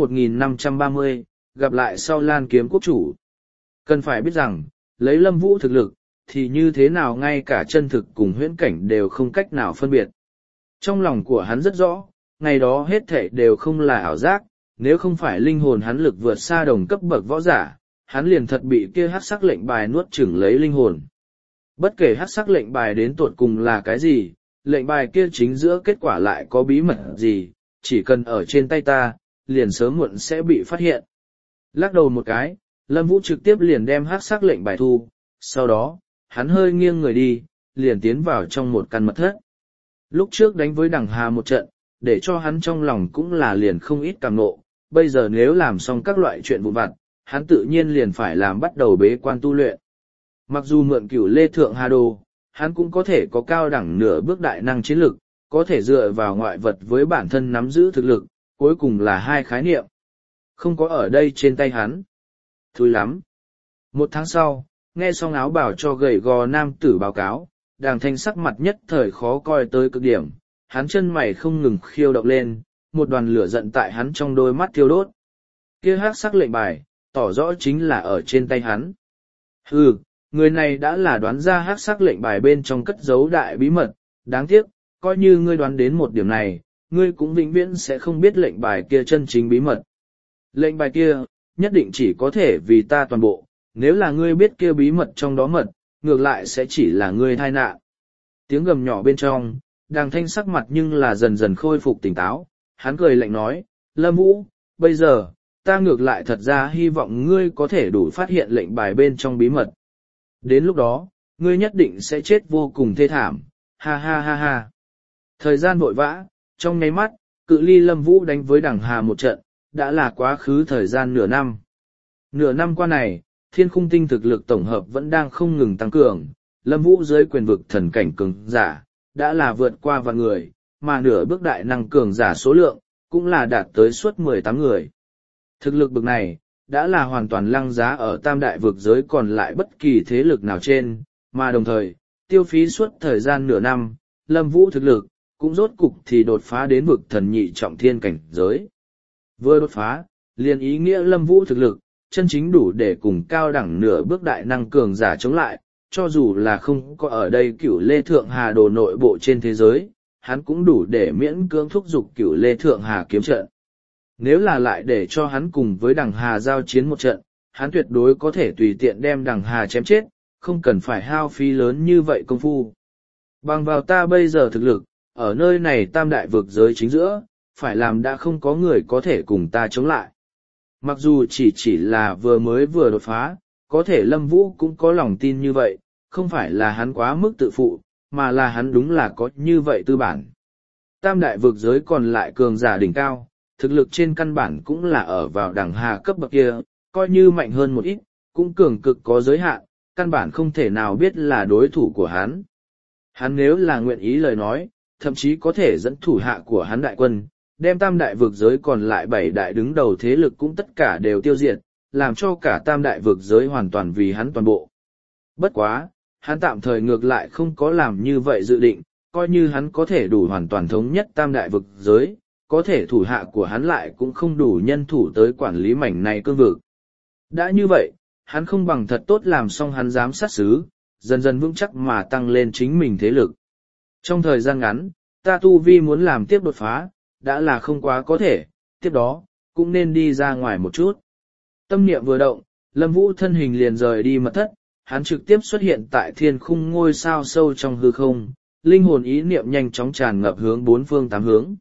1530, gặp lại sau Lan Kiếm Quốc chủ. Cần phải biết rằng, lấy Lâm Vũ thực lực, thì như thế nào ngay cả chân thực cùng huyễn cảnh đều không cách nào phân biệt. Trong lòng của hắn rất rõ, ngày đó hết thảy đều không là ảo giác, nếu không phải linh hồn hắn lực vượt xa đồng cấp bậc võ giả, hắn liền thật bị kia hắc sắc lệnh bài nuốt chửng lấy linh hồn. Bất kể hắc sắc lệnh bài đến tột cùng là cái gì, lệnh bài kia chính giữa kết quả lại có bí mật gì, chỉ cần ở trên tay ta, liền sớm muộn sẽ bị phát hiện. Lắc đầu một cái, Lâm Vũ trực tiếp liền đem hắc sắc lệnh bài thu, sau đó, hắn hơi nghiêng người đi, liền tiến vào trong một căn mật thất. Lúc trước đánh với Đằng Hà một trận, để cho hắn trong lòng cũng là liền không ít cảm nộ, bây giờ nếu làm xong các loại chuyện vụn vặt, hắn tự nhiên liền phải làm bắt đầu bế quan tu luyện. Mặc dù mượn Cửu Lê Thượng Hà Đồ, hắn cũng có thể có cao đẳng nửa bước đại năng chiến lực, có thể dựa vào ngoại vật với bản thân nắm giữ thực lực, cuối cùng là hai khái niệm. Không có ở đây trên tay hắn. Thúi lắm. Một tháng sau, nghe xong áo bảo cho gầy gò nam tử báo cáo, Đàng Thanh sắc mặt nhất thời khó coi tới cực điểm, hắn chân mày không ngừng khiêu động lên, một đoàn lửa giận tại hắn trong đôi mắt thiêu đốt. Kia hắc sắc lệnh bài, tỏ rõ chính là ở trên tay hắn. Hừ, người này đã là đoán ra hắc sắc lệnh bài bên trong cất giấu đại bí mật, đáng tiếc, coi như ngươi đoán đến một điểm này, ngươi cũng vĩnh viễn sẽ không biết lệnh bài kia chân chính bí mật. Lệnh bài kia, nhất định chỉ có thể vì ta toàn bộ, nếu là ngươi biết kia bí mật trong đó mật, ngược lại sẽ chỉ là ngươi tai nạn. Tiếng gầm nhỏ bên trong, Đàng Thanh sắc mặt nhưng là dần dần khôi phục tỉnh táo, hắn cười lạnh nói, Lâm Vũ, bây giờ, ta ngược lại thật ra hy vọng ngươi có thể đủ phát hiện lệnh bài bên trong bí mật. Đến lúc đó, ngươi nhất định sẽ chết vô cùng thê thảm, ha ha ha ha. Thời gian vội vã, trong nháy mắt, cự ly Lâm Vũ đánh với Đằng Hà một trận, đã là quá khứ thời gian nửa năm. Nửa năm qua này, Thiên Khung Tinh thực lực tổng hợp vẫn đang không ngừng tăng cường, Lâm Vũ dưới quyền vực thần cảnh cường giả, đã là vượt qua vạn người, mà nửa bước đại năng cường giả số lượng, cũng là đạt tới suốt 18 người. Thực lực bực này, đã là hoàn toàn lăng giá ở tam đại vực giới còn lại bất kỳ thế lực nào trên, mà đồng thời, tiêu phí suốt thời gian nửa năm, Lâm Vũ thực lực, cũng rốt cục thì đột phá đến vực thần nhị trọng thiên cảnh giới. Vừa đột phá, liền ý nghĩa Lâm Vũ thực lực, chân chính đủ để cùng cao đẳng nửa bước đại năng cường giả chống lại, cho dù là không có ở đây Cửu Lê Thượng Hà Đồ nội bộ trên thế giới, hắn cũng đủ để miễn cưỡng thúc giục Cửu Lê Thượng Hà kiếm trận. Nếu là lại để cho hắn cùng với Đằng Hà giao chiến một trận, hắn tuyệt đối có thể tùy tiện đem Đằng Hà chém chết, không cần phải hao phí lớn như vậy công phu. Bằng vào ta bây giờ thực lực, ở nơi này tam đại vực giới chính giữa, phải làm đã không có người có thể cùng ta chống lại. Mặc dù chỉ là vừa đột phá, có thể Lâm Vũ cũng có lòng tin như vậy, không phải là hắn quá mức tự phụ, mà là hắn đúng là có như vậy tư bản. Tam đại vực giới còn lại cường giả đỉnh cao, thực lực trên căn bản cũng là ở vào Đằng Hà cấp bậc kia, coi như mạnh hơn một ít, cũng cường cực có giới hạn, căn bản không thể nào biết là đối thủ của hắn. Hắn nếu là nguyện ý lời nói, thậm chí có thể dẫn thủ hạ của hắn đại quân, đem tam đại vực giới còn lại 7 đại đứng đầu thế lực cũng tất cả đều tiêu diệt, làm cho cả tam đại vực giới hoàn toàn vì hắn toàn bộ. Bất quá, hắn tạm thời ngược lại không có làm như vậy dự định, coi như hắn có thể đủ hoàn toàn thống nhất tam đại vực giới, có thể thủ hạ của hắn lại cũng không đủ nhân thủ tới quản lý mảnh này cương vực. Đã như vậy, hắn không bằng thật tốt làm xong hắn giám sát xứ, dần dần vững chắc mà tăng lên chính mình thế lực. Trong thời gian ngắn, ta tu vi muốn làm tiếp đột phá, đã là không quá có thể, tiếp đó, cũng nên đi ra ngoài một chút. Tâm niệm vừa động, Lâm Vũ thân hình liền rời đi mật thất, hắn trực tiếp xuất hiện tại thiên khung ngôi sao sâu trong hư không, linh hồn ý niệm nhanh chóng tràn ngập hướng bốn phương tám hướng.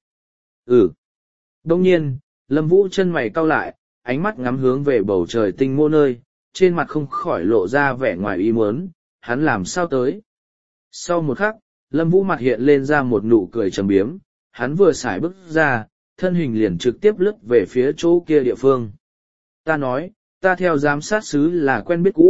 Đông nhiên, Lâm Vũ chân mày cau lại, ánh mắt ngắm hướng về bầu trời tinh mô nơi, trên mặt không khỏi lộ ra vẻ ngoài ý muốn, hắn làm sao tới. Sau một khắc, Lâm Vũ mặt hiện lên ra một nụ cười trầm biếm, hắn vừa xài bước ra, thân hình liền trực tiếp lướt về phía chỗ kia địa phương. Ta nói, ta theo giám sát xứ là quen biết cũ,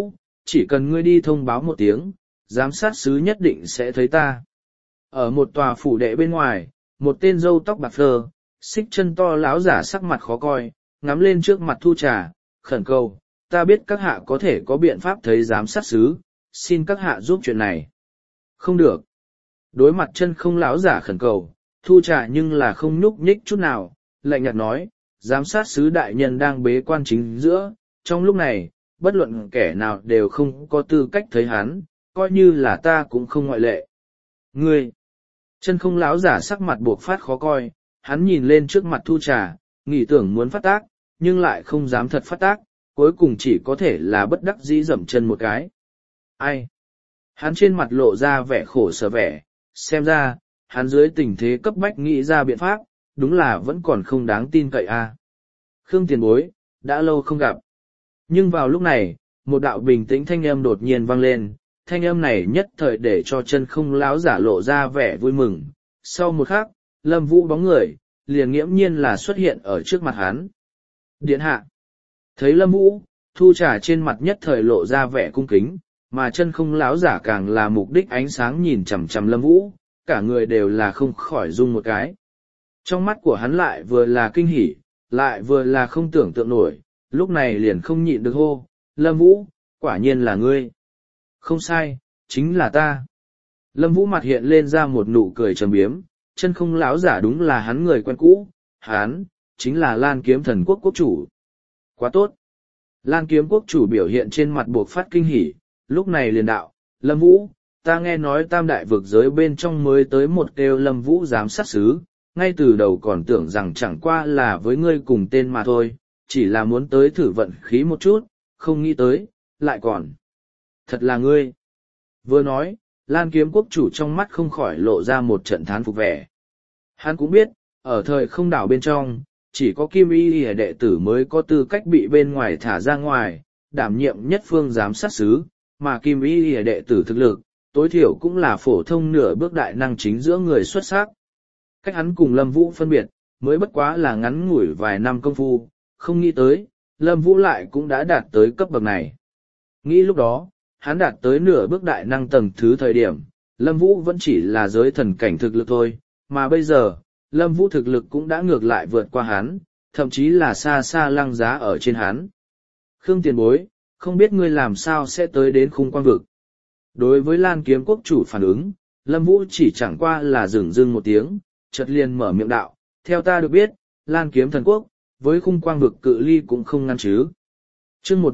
chỉ cần ngươi đi thông báo một tiếng, giám sát sứ nhất định sẽ thấy ta. Ở một tòa phủ đệ bên ngoài, một tên râu tóc bạc phơ, xích chân to láo giả sắc mặt khó coi, ngắm lên trước mặt Thu Trà, khẩn cầu, ta biết các hạ có thể có biện pháp thấy giám sát sứ, xin các hạ giúp chuyện này. Không được. Đối mặt chân không láo giả khẩn cầu, Thu Trà nhưng là không nhúc nhích chút nào, lạnh nhạt nói, giám sát sứ đại nhân đang bế quan chính giữa, trong lúc này, bất luận kẻ nào đều không có tư cách thấy hắn, coi như là ta cũng không ngoại lệ. Ngươi! Chân không láo giả sắc mặt buộc phát khó coi, hắn nhìn lên trước mặt Thu Trà, nghĩ tưởng muốn phát tác, nhưng lại không dám thật phát tác, cuối cùng chỉ có thể là bất đắc dĩ dậm chân một cái. Ai? Hắn trên mặt lộ ra vẻ khổ sở vẻ, xem ra, hắn dưới tình thế cấp bách nghĩ ra biện pháp, đúng là vẫn còn không đáng tin cậy a. Khương tiền bối, đã lâu không gặp. Nhưng vào lúc này, một đạo bình tĩnh thanh âm đột nhiên vang lên, thanh âm này nhất thời để cho chân không láo giả lộ ra vẻ vui mừng. Sau một khắc, Lâm Vũ bóng người, liền nghiễm nhiên là xuất hiện ở trước mặt hắn. Điện hạ. Thấy Lâm Vũ, Thu Trà trên mặt nhất thời lộ ra vẻ cung kính, mà chân không láo giả càng là mục đích ánh sáng nhìn chằm chằm Lâm Vũ, cả người đều là không khỏi rung một cái. Trong mắt của hắn lại vừa là kinh hỉ, lại vừa là không tưởng tượng nổi, lúc này liền không nhịn được hô, Lâm Vũ, quả nhiên là ngươi. Không sai, chính là ta. Lâm Vũ mặt hiện lên ra một nụ cười trầm biếm, chân không láo giả đúng là hắn người quen cũ, hắn, chính là Lan Kiếm Thần Quốc quốc chủ. Quá tốt. Lan Kiếm quốc chủ biểu hiện trên mặt buộc phát kinh hỉ, lúc này liền đạo, Lâm Vũ, ta nghe nói tam đại vực giới bên trong mới tới một kêu Lâm Vũ giám sát sứ, ngay từ đầu còn tưởng rằng chẳng qua là với ngươi cùng tên mà thôi, chỉ là muốn tới thử vận khí một chút, không nghĩ tới, lại còn. Thật là ngươi. Vừa nói, Lan Kiếm quốc chủ trong mắt không khỏi lộ ra một trận thán phục vẻ. Hắn cũng biết, ở thời không đảo bên trong, chỉ có Kim Y đệ tử mới có tư cách bị bên ngoài thả ra ngoài, đảm nhiệm nhất phương giám sát sứ, mà Kim Y đệ tử thực lực, tối thiểu cũng là phổ thông nửa bước đại năng chính giữa người xuất sắc. Cách hắn cùng Lâm Vũ phân biệt, mới bất quá là ngắn ngủi vài năm công phu, không nghĩ tới, Lâm Vũ lại cũng đã đạt tới cấp bậc này. Nghĩ lúc đó, hắn đạt tới nửa bước đại năng tầng thứ thời điểm, Lâm Vũ vẫn chỉ là giới thần cảnh thực lực thôi, mà bây giờ, Lâm Vũ thực lực cũng đã ngược lại vượt qua hắn, thậm chí là xa xa lăng giá ở trên hắn. Khương tiền bối, không biết ngươi làm sao sẽ tới đến khung quang vực. Đối với Lan Kiếm quốc chủ phản ứng, Lâm Vũ chỉ chẳng qua là dửng dưng một tiếng, chợt liền mở miệng đạo, theo ta được biết, Lan Kiếm thần quốc, với khung quang vực cự ly cũng không ngăn chứ. Chương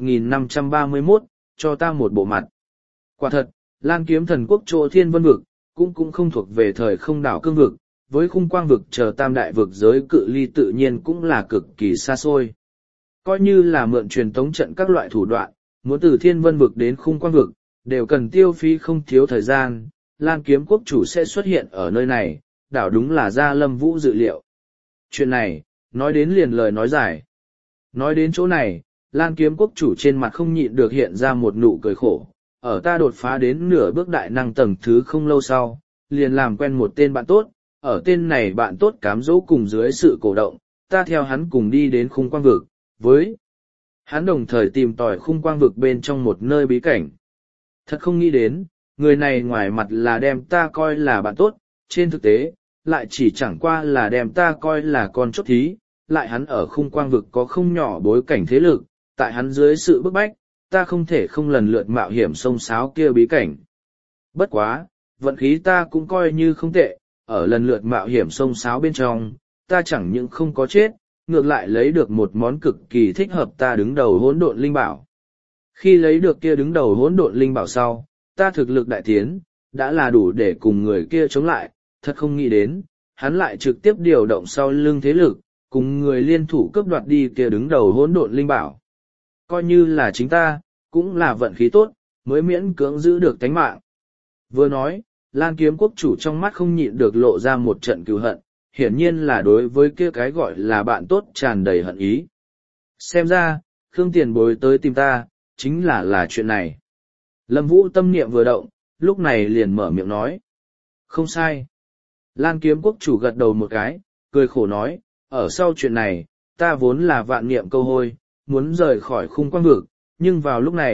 1531, cho ta một bộ mặt. Quả thật, Lan Kiếm thần quốc chỗ Thiên Vân vực, cũng không thuộc về thời không đảo cương vực, với khung quang vực chờ tam đại vực giới cự ly tự nhiên cũng là cực kỳ xa xôi. Coi như là mượn truyền tống trận các loại thủ đoạn, muốn từ Thiên Vân vực đến khung quang vực, đều cần tiêu phí không thiếu thời gian, Lan Kiếm quốc chủ sẽ xuất hiện ở nơi này, đảo đúng là ra Lâm Vũ dự liệu. Chuyện này, nói đến liền lời nói dài. Nói đến chỗ này, Lan Kiếm quốc chủ trên mặt không nhịn được hiện ra một nụ cười khổ, ở ta đột phá đến nửa bước đại năng tầng thứ không lâu sau, liền làm quen một tên bạn tốt, ở tên này bạn tốt cám dỗ cùng dưới sự cổ động, ta theo hắn cùng đi đến khung quang vực, với hắn đồng thời tìm tòi khung quang vực bên trong một nơi bí cảnh. Thật không nghĩ đến, người này ngoài mặt là đem ta coi là bạn tốt, trên thực tế, lại chỉ chẳng qua là đem ta coi là con chốt thí, lại hắn ở khung quang vực có không nhỏ bối cảnh thế lực, tại hắn dưới sự bức bách, ta không thể không lần lượt mạo hiểm sông sáo kia bí cảnh. Bất quá, vận khí ta cũng coi như không tệ, ở lần lượt mạo hiểm sông sáo bên trong, ta chẳng những không có chết, ngược lại lấy được một món cực kỳ thích hợp ta đứng đầu hỗn độn linh bảo. Khi lấy được kia đứng đầu hỗn độn linh bảo sau, ta thực lực đại tiến, đã là đủ để cùng người kia chống lại, thật không nghĩ đến, hắn lại trực tiếp điều động sau lưng thế lực, cùng người liên thủ cướp đoạt đi kia đứng đầu hỗn độn linh bảo. Coi như là chính ta, cũng là vận khí tốt, mới miễn cưỡng giữ được tánh mạng. Vừa nói, Lan Kiếm quốc chủ trong mắt không nhịn được lộ ra một trận cừu hận, hiển nhiên là đối với kia cái gọi là bạn tốt tràn đầy hận ý. Xem ra, Khương tiền bối tới tìm ta, chính là chuyện này. Lâm Vũ tâm niệm vừa động, lúc này liền mở miệng nói. Không sai. Lan Kiếm quốc chủ gật đầu một cái, cười khổ nói, ở sau chuyện này, ta vốn là vạn niệm câu hôi, muốn rời khỏi khung quang vực, nhưng vào lúc này,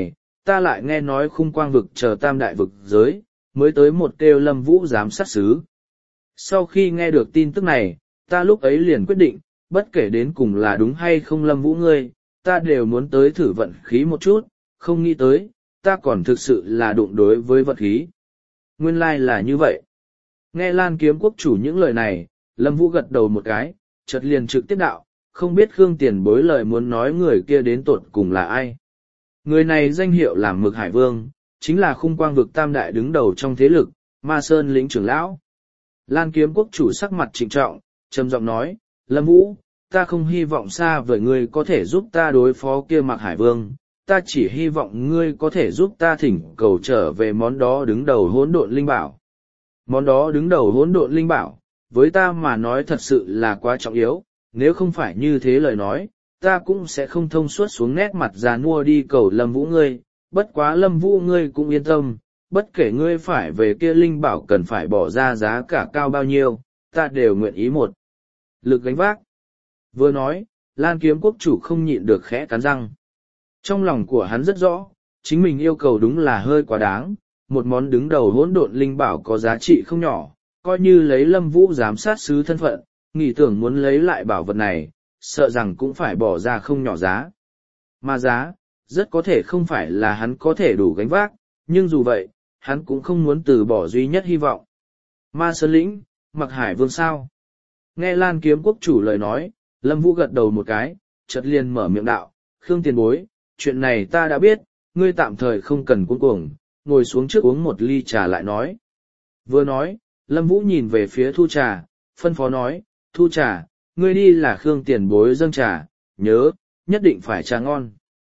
ta lại nghe nói khung quang vực chờ tam đại vực giới, mới tới một kêu Lâm Vũ giám sát sứ. Sau khi nghe được tin tức này, ta lúc ấy liền quyết định, bất kể đến cùng là đúng hay không Lâm Vũ ngươi, ta đều muốn tới thử vận khí một chút, không nghĩ tới, ta còn thực sự là đụng đối với vận khí. Nguyên lai là như vậy. Nghe Lan Kiếm Quốc chủ những lời này, Lâm Vũ gật đầu một cái, chợt liền trực tiếp đạo, không biết Khương Tiền Bối lời muốn nói người kia đến tột cùng là ai. Người này danh hiệu là Mực Hải Vương, chính là khung quang vực tam đại đứng đầu trong thế lực, Ma Sơn lĩnh trưởng lão. Lan Kiếm Quốc chủ sắc mặt trịnh trọng, trầm giọng nói, Lâm Vũ, ta không hy vọng xa vời ngươi có thể giúp ta đối phó kia Mạc Hải Vương, ta chỉ hy vọng ngươi có thể giúp ta thỉnh cầu trở về món đó đứng đầu hỗn độn linh bảo. Món đó đứng đầu hỗn độn linh bảo, với ta mà nói thật sự là quá trọng yếu, nếu không phải như thế lời nói, ta cũng sẽ không thông suốt xuống nét mặt già nua đi cầu Lâm Vũ ngươi, bất quá Lâm Vũ ngươi cũng yên tâm, bất kể ngươi phải về kia linh bảo cần phải bỏ ra giá cả cao bao nhiêu, ta đều nguyện ý một lực gánh vác. Vừa nói, Lan Kiếm Quốc chủ không nhịn được khẽ cắn răng. Trong lòng của hắn rất rõ, chính mình yêu cầu đúng là hơi quá đáng, một món đứng đầu hỗn độn linh bảo có giá trị không nhỏ, coi như lấy Lâm Vũ giám sát sứ thân phận, nghĩ tưởng muốn lấy lại bảo vật này, sợ rằng cũng phải bỏ ra không nhỏ giá. Mà giá, rất có thể không phải là hắn có thể đủ gánh vác, nhưng dù vậy, hắn cũng không muốn từ bỏ duy nhất hy vọng. Ma Sơn lĩnh, Mạc Hải Vương sao? Nghe Lan Kiếm Quốc chủ lời nói, Lâm Vũ gật đầu một cái, chợt liền mở miệng đạo, Khương Tiền Bối, chuyện này ta đã biết, ngươi tạm thời không cần cuống cuồng, ngồi xuống trước uống một ly trà lại nói. Vừa nói, Lâm Vũ nhìn về phía Thu Trà, phân phó nói, Thu Trà, ngươi đi là Khương Tiền Bối dâng trà, nhớ, nhất định phải trà ngon.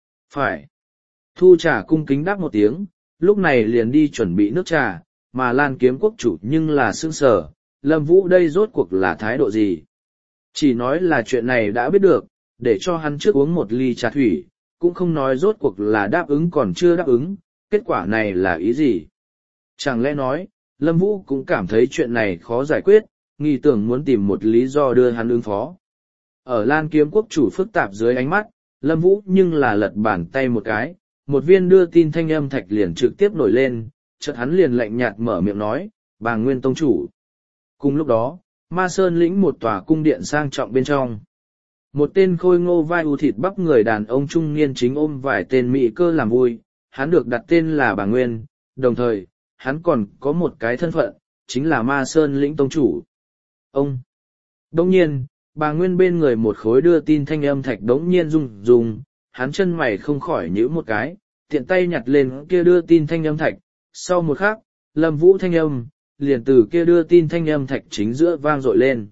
Phải. Thu Trà cung kính đáp một tiếng, lúc này liền đi chuẩn bị nước trà, mà Lan Kiếm Quốc chủ nhưng là sững sờ, Lâm Vũ đây rốt cuộc là thái độ gì? Chỉ nói là chuyện này đã biết được, để cho hắn trước uống một ly trà thủy, cũng không nói rốt cuộc là đáp ứng còn chưa đáp ứng, kết quả này là ý gì? Chẳng lẽ nói, Lâm Vũ cũng cảm thấy chuyện này khó giải quyết, nghi tưởng muốn tìm một lý do đưa hắn ứng phó. Ở Lan Kiếm Quốc chủ phức tạp dưới ánh mắt, Lâm Vũ nhưng là lật bàn tay một cái, một viên đưa tin thanh âm thạch liền trực tiếp nổi lên, chợt hắn liền lạnh nhạt mở miệng nói, Bàng Nguyên Tông chủ. Cùng lúc đó, Ma Sơn lĩnh một tòa cung điện sang trọng bên trong. Một tên khôi ngô vai u thịt bắp người đàn ông trung niên chính ôm vài tên mỹ cơ làm vui, hắn được đặt tên là Bàng Nguyên, đồng thời, hắn còn có một cái thân phận, chính là Ma Sơn lĩnh tông chủ. Ông! Đông nhiên, Bàng Nguyên bên người một khối đưa tin thanh âm thạch đống nhiên rung, hắn chân mày không khỏi nhíu một cái, tiện tay nhặt lên kia đưa tin thanh âm thạch, sau một khắc, Lâm Vũ thanh âm, liền từ kia đưa tin thanh âm thạch chính giữa vang dội lên.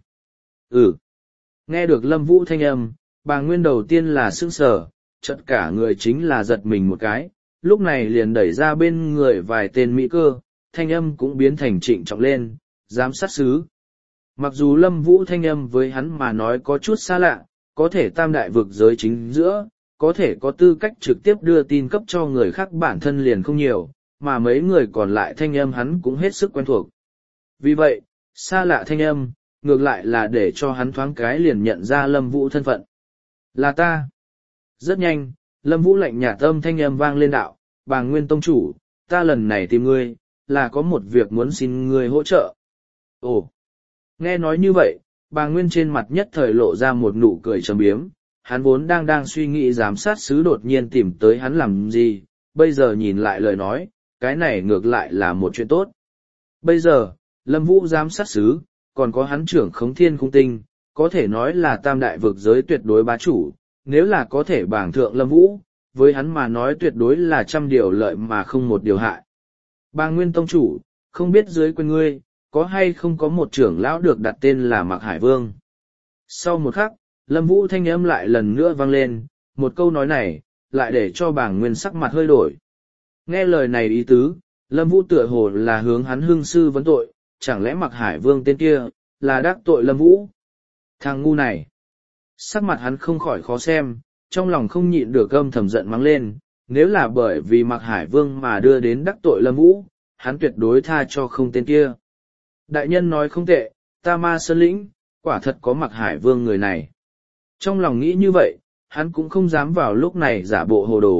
Nghe được Lâm Vũ thanh âm, Bàng Nguyên đầu tiên là sững sờ, chợt cả người chính là giật mình một cái, lúc này liền đẩy ra bên người vài tên mỹ cơ, thanh âm cũng biến thành trịnh trọng lên, giám sát sứ. Mặc dù Lâm Vũ thanh âm với hắn mà nói có chút xa lạ, có thể tam đại vực giới chính giữa, có thể có tư cách trực tiếp đưa tin cấp cho người khác bản thân liền không nhiều, mà mấy người còn lại thanh âm hắn cũng hết sức quen thuộc. Vì vậy, xa lạ thanh âm, ngược lại là để cho hắn thoáng cái liền nhận ra Lâm Vũ thân phận. Là ta. Rất nhanh, Lâm Vũ lạnh nhạt âm thanh âm vang lên đạo, Bàng Nguyên Tông chủ, ta lần này tìm ngươi, là có một việc muốn xin ngươi hỗ trợ. Ồ! Nghe nói như vậy, Bàng Nguyên trên mặt nhất thời lộ ra một nụ cười trầm biếm, hắn vốn đang suy nghĩ giám sát sứ đột nhiên tìm tới hắn làm gì, bây giờ nhìn lại lời nói, cái này ngược lại là một chuyện tốt. Bây giờ, Lâm Vũ giám sát sứ, còn có hắn trưởng khống thiên khung tinh, có thể nói là tam đại vực giới tuyệt đối bá chủ, nếu là có thể bảng thượng Lâm Vũ, với hắn mà nói tuyệt đối là trăm điều lợi mà không một điều hại. Bàng Nguyên Tông chủ, không biết dưới quên ngươi, có hay không có một trưởng lão được đặt tên là Mạc Hải Vương. Sau một khắc, Lâm Vũ thanh âm lại lần nữa vang lên, một câu nói này, lại để cho Bàng Nguyên sắc mặt hơi đổi. Nghe lời này ý tứ, Lâm Vũ tựa hồ là hướng hắn hương sư vấn tội, chẳng lẽ Mạc Hải Vương tên kia, là đắc tội Lâm Vũ? Thằng ngu này! Sắc mặt hắn không khỏi khó xem, trong lòng không nhịn được âm thầm giận mắng lên, nếu là bởi vì Mạc Hải Vương mà đưa đến đắc tội Lâm Vũ, hắn tuyệt đối tha cho không tên kia. Đại nhân nói không tệ, ta Ma Sơn lĩnh, quả thật có Mạc Hải Vương người này. Trong lòng nghĩ như vậy, hắn cũng không dám vào lúc này giả bộ hồ đồ,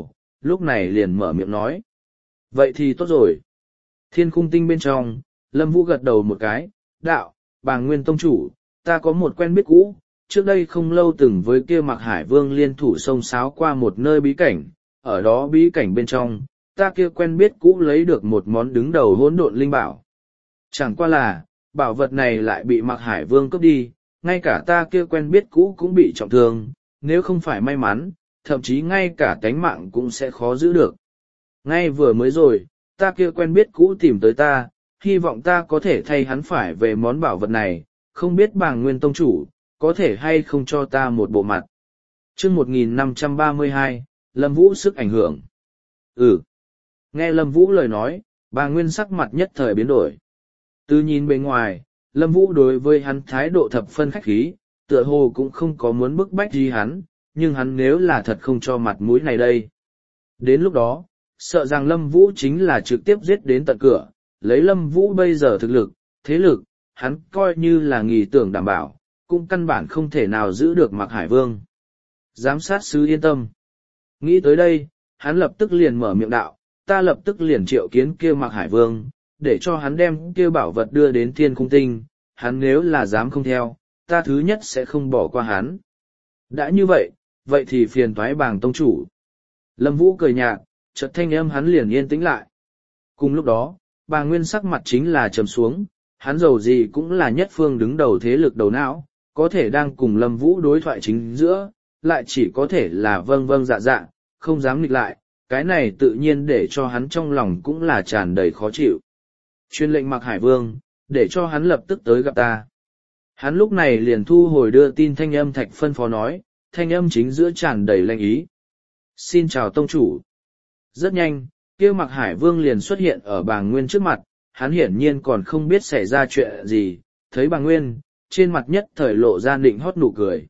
lúc này liền mở miệng nói. Vậy thì tốt rồi. Thiên khung tinh bên trong, Lâm Vũ gật đầu một cái, đạo, Bàng Nguyên tông chủ, ta có một quen biết cũ, trước đây không lâu từng với kia Mạc Hải Vương liên thủ xông xáo qua một nơi bí cảnh, ở đó bí cảnh bên trong, ta kia quen biết cũ lấy được một món đứng đầu hỗn độn linh bảo. Chẳng qua là, bảo vật này lại bị Mạc Hải Vương cướp đi, ngay cả ta kia quen biết cũ cũng bị trọng thương, nếu không phải may mắn, thậm chí ngay cả tánh mạng cũng sẽ khó giữ được. Ngay vừa mới rồi, ta kia quen biết cũ tìm tới ta, hy vọng ta có thể thay hắn phải về món bảo vật này, không biết Bàng Nguyên tông chủ, có thể hay không cho ta một bộ mặt. Chương 1532, Lâm Vũ sức ảnh hưởng. Nghe Lâm Vũ lời nói, Bàng Nguyên sắc mặt nhất thời biến đổi. Từ nhìn bên ngoài, Lâm Vũ đối với hắn thái độ thập phân khách khí, tựa hồ cũng không có muốn bức bách gì hắn, nhưng hắn nếu là thật không cho mặt mũi này đây. Đến lúc đó, sợ rằng Lâm Vũ chính là trực tiếp giết đến tận cửa, lấy Lâm Vũ bây giờ thực lực, thế lực, hắn coi như là nghỉ tưởng đảm bảo, cũng căn bản không thể nào giữ được Mạc Hải Vương. Giám sát sứ yên tâm. Nghĩ tới đây, hắn lập tức liền mở miệng đạo, ta lập tức liền triệu kiến kia Mạc Hải Vương, để cho hắn đem kia bảo vật đưa đến Thiên Khung Tinh, hắn nếu là dám không theo, ta thứ nhất sẽ không bỏ qua hắn. Đã như vậy, vậy thì phiền toái Bàng tông chủ. Lâm Vũ cười nhạt, chợt thanh âm hắn liền yên tĩnh lại. Cùng lúc đó, Bàng Nguyên sắc mặt chính là trầm xuống, hắn dầu gì cũng là nhất phương đứng đầu thế lực đầu não, có thể đang cùng Lâm Vũ đối thoại chính giữa, lại chỉ có thể là vâng vâng dạ dạ, không dám nghịch lại, cái này tự nhiên để cho hắn trong lòng cũng là tràn đầy khó chịu. Truyền lệnh Mạc Hải Vương, để cho hắn lập tức tới gặp ta. Hắn lúc này liền thu hồi đưa tin thanh âm Thạch phân phó nói, thanh âm chính giữa tràn đầy lệnh ý. Xin chào tông chủ. Rất nhanh, kia Mạc Hải Vương liền xuất hiện ở Bàng Nguyên trước mặt, hắn hiển nhiên còn không biết xảy ra chuyện gì, thấy Bàng Nguyên, trên mặt nhất thời lộ ra định hót nụ cười.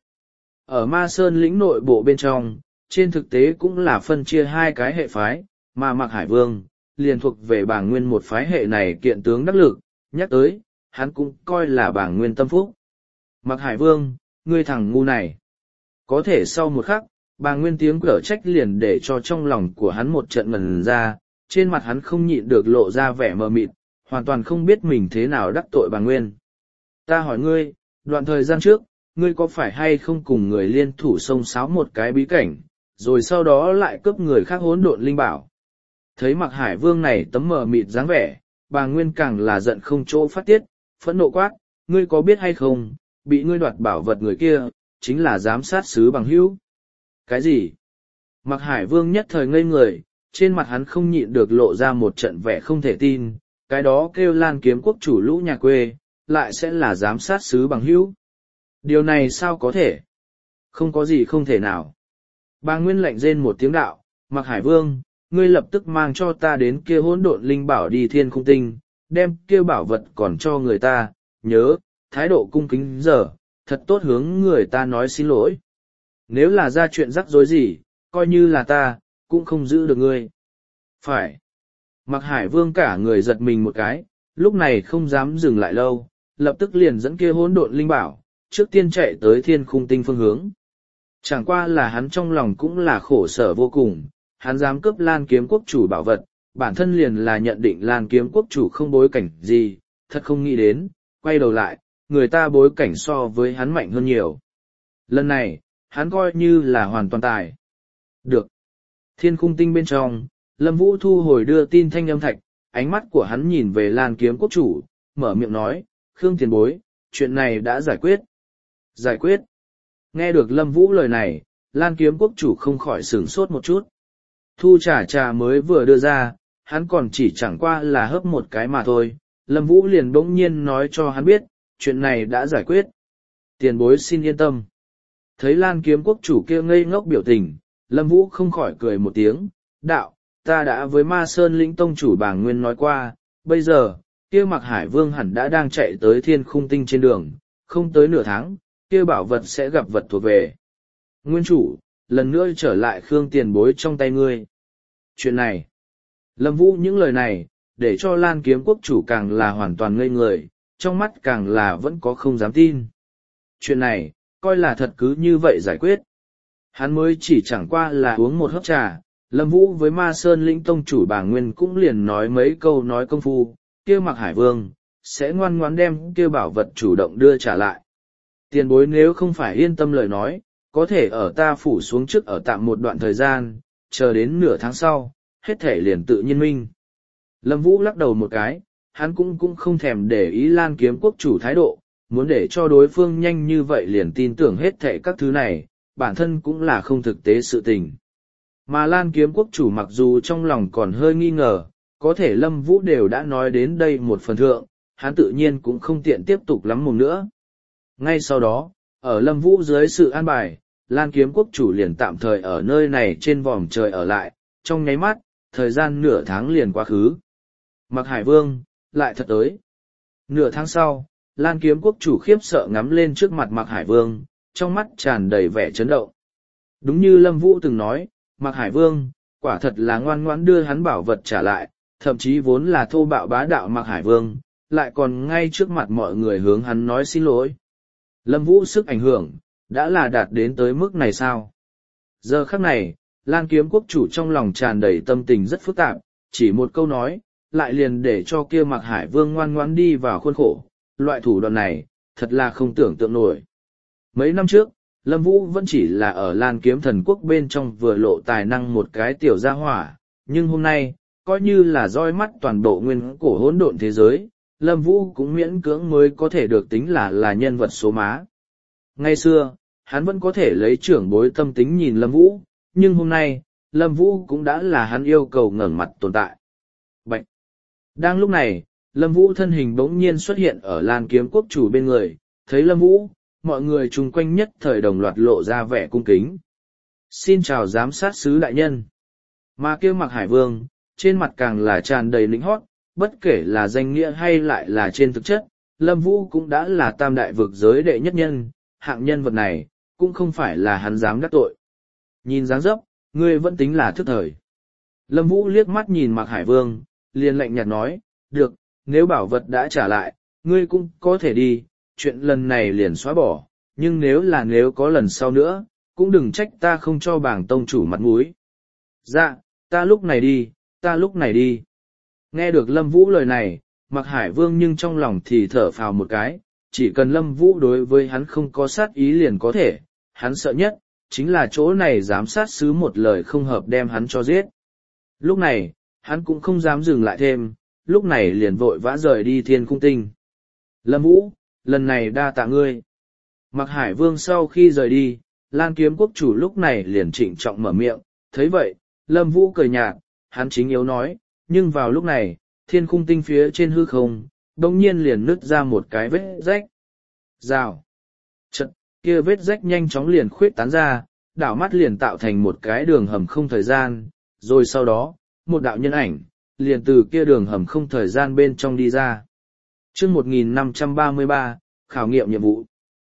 Ở Ma Sơn lĩnh nội bộ bên trong, trên thực tế cũng là phân chia hai cái hệ phái, mà Mạc Hải Vương, liền thuộc về Bàng Nguyên một phái hệ này kiện tướng đắc lực, nhắc tới, hắn cũng coi là Bàng Nguyên tâm phúc. Mạc Hải Vương, ngươi thằng ngu này. Có thể sau một khắc, Bàng Nguyên tiếng cở trách liền để cho trong lòng của hắn một trận ngần ra, trên mặt hắn không nhịn được lộ ra vẻ mờ mịt, hoàn toàn không biết mình thế nào đắc tội Bàng Nguyên. Ta hỏi ngươi, đoạn thời gian trước, ngươi có phải hay không cùng người liên thủ xông xáo một cái bí cảnh, rồi sau đó lại cướp người khác hỗn độn linh bảo? Thấy Mạc Hải Vương này tấm mờ mịt dáng vẻ, Bàng Nguyên càng là giận không chỗ phát tiết, phẫn nộ quát, ngươi có biết hay không, bị ngươi đoạt bảo vật người kia, chính là giám sát sứ Bằng Hữu. Cái gì? Mạc Hải Vương nhất thời ngây người, trên mặt hắn không nhịn được lộ ra một trận vẻ không thể tin, cái đó kêu Lan Kiếm quốc chủ lũ nhà quê, lại sẽ là giám sát sứ Bằng Hữu. Điều này sao có thể? Không có gì không thể nào. Bàng Nguyên lạnh rên một tiếng đạo, Mạc Hải Vương, ngươi lập tức mang cho ta đến kia hỗn độn linh bảo đi Thiên Khung Tinh, đem kia bảo vật còn cho người ta, nhớ, thái độ cung kính giờ, thật tốt hướng người ta nói xin lỗi. Nếu là ra chuyện rắc rối gì, coi như là ta, cũng không giữ được ngươi. Phải. Mạc Hải Vương cả người giật mình một cái, lúc này không dám dừng lại lâu, lập tức liền dẫn kia hỗn độn linh bảo, trước tiên chạy tới Thiên Khung Tinh phương hướng. Chẳng qua là hắn trong lòng cũng là khổ sở vô cùng, hắn dám cướp Lan Kiếm quốc chủ bảo vật, bản thân liền là nhận định Lan Kiếm quốc chủ không bối cảnh gì, thật không nghĩ đến, quay đầu lại, người ta bối cảnh so với hắn mạnh hơn nhiều. Lần này, hắn coi như là hoàn toàn tài. Được. Thiên Khung Tinh bên trong, Lâm Vũ thu hồi đưa tin thanh âm Thạch, ánh mắt của hắn nhìn về Lan Kiếm quốc chủ, mở miệng nói, Khương tiền bối, chuyện này đã giải quyết. Giải quyết. Nghe được Lâm Vũ lời này, Lan Kiếm quốc chủ không khỏi sửng sốt một chút. Thu trà mới vừa đưa ra, hắn còn chỉ chẳng qua là hớp một cái mà thôi, Lâm Vũ liền bỗng nhiên nói cho hắn biết, chuyện này đã giải quyết. Tiền bối xin yên tâm. Thấy Lan Kiếm quốc chủ kia ngây ngốc biểu tình, Lâm Vũ không khỏi cười một tiếng, đạo, ta đã với Ma Sơn lĩnh tông chủ Bàng Nguyên nói qua, bây giờ, kia Mạc Hải Vương hẳn đã đang chạy tới Thiên Khung Tinh trên đường, không tới nửa tháng, kia bảo vật sẽ gặp vật thuộc về. Nguyên chủ, lần nữa trở lại Khương tiền bối trong tay ngươi. Chuyện này, Lâm Vũ những lời này, để cho Lan Kiếm quốc chủ càng là hoàn toàn ngây người, trong mắt càng là vẫn có không dám tin. Chuyện này, coi là thật cứ như vậy giải quyết. Hắn mới chỉ chẳng qua là uống một hớp trà, Lâm Vũ với Ma Sơn lĩnh tông chủ Bàng Nguyên cũng liền nói mấy câu nói công phu, kia Mạc Hải Vương sẽ ngoan ngoãn đem kia bảo vật chủ động đưa trả lại. Tiền bối nếu không phải yên tâm lời nói, có thể ở ta phủ xuống trước ở tạm một đoạn thời gian, chờ đến nửa tháng sau, hết thể liền tự nhiên minh. Lâm Vũ lắc đầu một cái, hắn cũng không thèm để ý Lan Kiếm quốc chủ thái độ, muốn để cho đối phương nhanh như vậy liền tin tưởng hết thệ các thứ này, bản thân cũng là không thực tế sự tình. Mà Lan Kiếm quốc chủ mặc dù trong lòng còn hơi nghi ngờ, có thể Lâm Vũ đều đã nói đến đây một phần thượng, hắn tự nhiên cũng không tiện tiếp tục lắm mồm nữa. Ngay sau đó, ở Lâm Vũ dưới sự an bài, Lan Kiếm quốc chủ liền tạm thời ở nơi này trên vòm trời ở lại, trong nháy mắt, thời gian nửa tháng liền quá khứ. Mạc Hải Vương, lại thật tới. Nửa tháng sau, Lan Kiếm quốc chủ khiếp sợ ngắm lên trước mặt Mạc Hải Vương, trong mắt tràn đầy vẻ chấn động. Đúng như Lâm Vũ từng nói, Mạc Hải Vương, quả thật là ngoan ngoãn đưa hắn bảo vật trả lại, thậm chí vốn là thô bạo bá đạo Mạc Hải Vương, lại còn ngay trước mặt mọi người hướng hắn nói xin lỗi. Lâm Vũ sức ảnh hưởng, đã là đạt đến tới mức này sao? Giờ khắc này, Lan Kiếm quốc chủ trong lòng tràn đầy tâm tình rất phức tạp, chỉ một câu nói, lại liền để cho kia Mạc Hải Vương ngoan ngoãn đi vào khuôn khổ, loại thủ đoạn này, thật là không tưởng tượng nổi. Mấy năm trước, Lâm Vũ vẫn chỉ là ở Lan Kiếm thần quốc bên trong vừa lộ tài năng một cái tiểu gia hỏa, nhưng hôm nay, coi như là roi mắt toàn bộ nguyên cổ hỗn độn thế giới, Lâm Vũ cũng miễn cưỡng mới có thể được tính là nhân vật số má. Ngày xưa, hắn vẫn có thể lấy trưởng bối tâm tính nhìn Lâm Vũ, nhưng hôm nay, Lâm Vũ cũng đã là hắn yêu cầu ngẩng mặt tồn tại. Bạch! Đang lúc này, Lâm Vũ thân hình bỗng nhiên xuất hiện ở Lan Kiếm quốc chủ bên người, thấy Lâm Vũ, mọi người chung quanh nhất thời đồng loạt lộ ra vẻ cung kính. Xin chào giám sát sứ đại nhân. Mà kia Mạc Hải Vương, trên mặt càng là tràn đầy lĩnh hót, bất kể là danh nghĩa hay lại là trên thực chất, Lâm Vũ cũng đã là tam đại vực giới đệ nhất nhân, hạng nhân vật này, cũng không phải là hắn dám đắc tội. Nhìn dáng dấp, ngươi vẫn tính là thức thời. Lâm Vũ liếc mắt nhìn Mạc Hải Vương, liền lạnh nhạt nói, được, nếu bảo vật đã trả lại, ngươi cũng có thể đi, chuyện lần này liền xóa bỏ, nhưng nếu có lần sau nữa, cũng đừng trách ta không cho bảng tông chủ mặt mũi. Dạ, ta lúc này đi. Nghe được Lâm Vũ lời này, Mạc Hải Vương nhưng trong lòng thì thở phào một cái, chỉ cần Lâm Vũ đối với hắn không có sát ý liền có thể, hắn sợ nhất, chính là chỗ này giám sát sứ một lời không hợp đem hắn cho giết. Lúc này, hắn cũng không dám dừng lại thêm, lúc này liền vội vã rời đi Thiên Khung Tinh. Lâm Vũ, lần này đa tạ ngươi. Mạc Hải Vương sau khi rời đi, Lan Kiếm quốc chủ lúc này liền trịnh trọng mở miệng, thấy vậy, Lâm Vũ cười nhạt, hắn chính yếu nói, nhưng vào lúc này, Thiên Khung Tinh phía trên hư không, đột nhiên liền nứt ra một cái vết rách. Rào. Chật, kia vết rách nhanh chóng liền khuyết tán ra, đảo mắt liền tạo thành một cái đường hầm không thời gian, rồi sau đó, một đạo nhân ảnh, liền từ kia đường hầm không thời gian bên trong đi ra. Chương 1533, khảo nghiệm nhiệm vụ.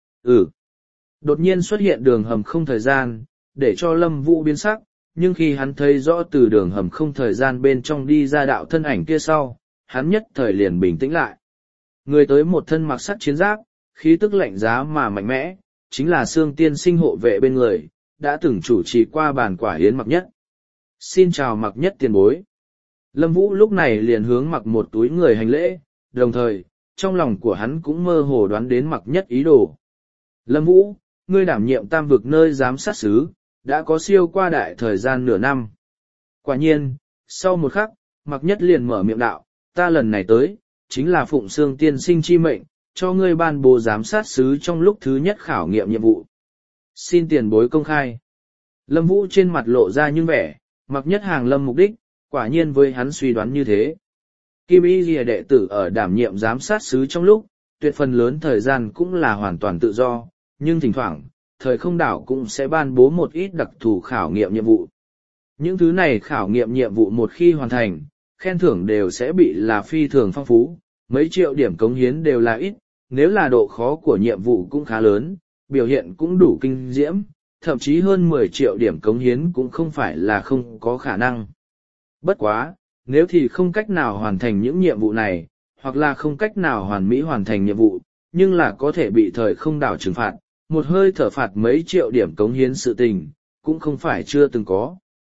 Đột nhiên xuất hiện đường hầm không thời gian, để cho Lâm Vũ biến sắc, nhưng khi hắn thấy rõ từ đường hầm không thời gian bên trong đi ra đạo thân ảnh kia sau, hắn nhất thời liền bình tĩnh lại. Người tới một thân mặc sắt chiến giáp, khí tức lạnh giá mà mạnh mẽ, chính là Sương Tiên Sinh hộ vệ bên người, đã từng chủ trì qua bàn quả hiến Mặc Nhất. Xin chào Mặc Nhất tiền bối. Lâm Vũ lúc này liền hướng Mặc một túi người hành lễ, đồng thời, trong lòng của hắn cũng mơ hồ đoán đến Mặc Nhất ý đồ. Lâm Vũ, ngươi đảm nhiệm tam vực nơi giám sát sứ, đã có siêu qua đại thời gian nửa năm. Quả nhiên, sau một khắc, Mặc Nhất liền mở miệng đạo, ta lần này tới, chính là phụng Sương Tiên Sinh chi mệnh, cho ngươi ban bố giám sát sứ trong lúc thứ nhất khảo nghiệm nhiệm vụ. Xin tiền bối công khai. Lâm Vũ trên mặt lộ ra như vẻ, Mặc Nhất hàng lâm mục đích, quả nhiên với hắn suy đoán như thế. Kim Y Lìa đệ tử ở đảm nhiệm giám sát sứ trong lúc, tuyệt phần lớn thời gian cũng là hoàn toàn tự do, nhưng thỉnh thoảng, thời không đảo cũng sẽ ban bố một ít đặc thù khảo nghiệm nhiệm vụ. Những thứ này khảo nghiệm nhiệm vụ một khi hoàn thành, khen thưởng đều sẽ bị là phi thường phong phú, mấy triệu điểm cống hiến đều là ít, nếu là độ khó của nhiệm vụ cũng khá lớn, biểu hiện cũng đủ kinh diễm, thậm chí hơn 10 triệu điểm cống hiến cũng không phải là không có khả năng. Bất quá, nếu thì không cách nào hoàn thành những nhiệm vụ này, hoặc là không cách nào hoàn mỹ hoàn thành nhiệm vụ, nhưng là có thể bị thời không đảo trừng phạt, một hơi thở phạt mấy triệu điểm cống hiến sự tình, cũng không phải chưa từng có.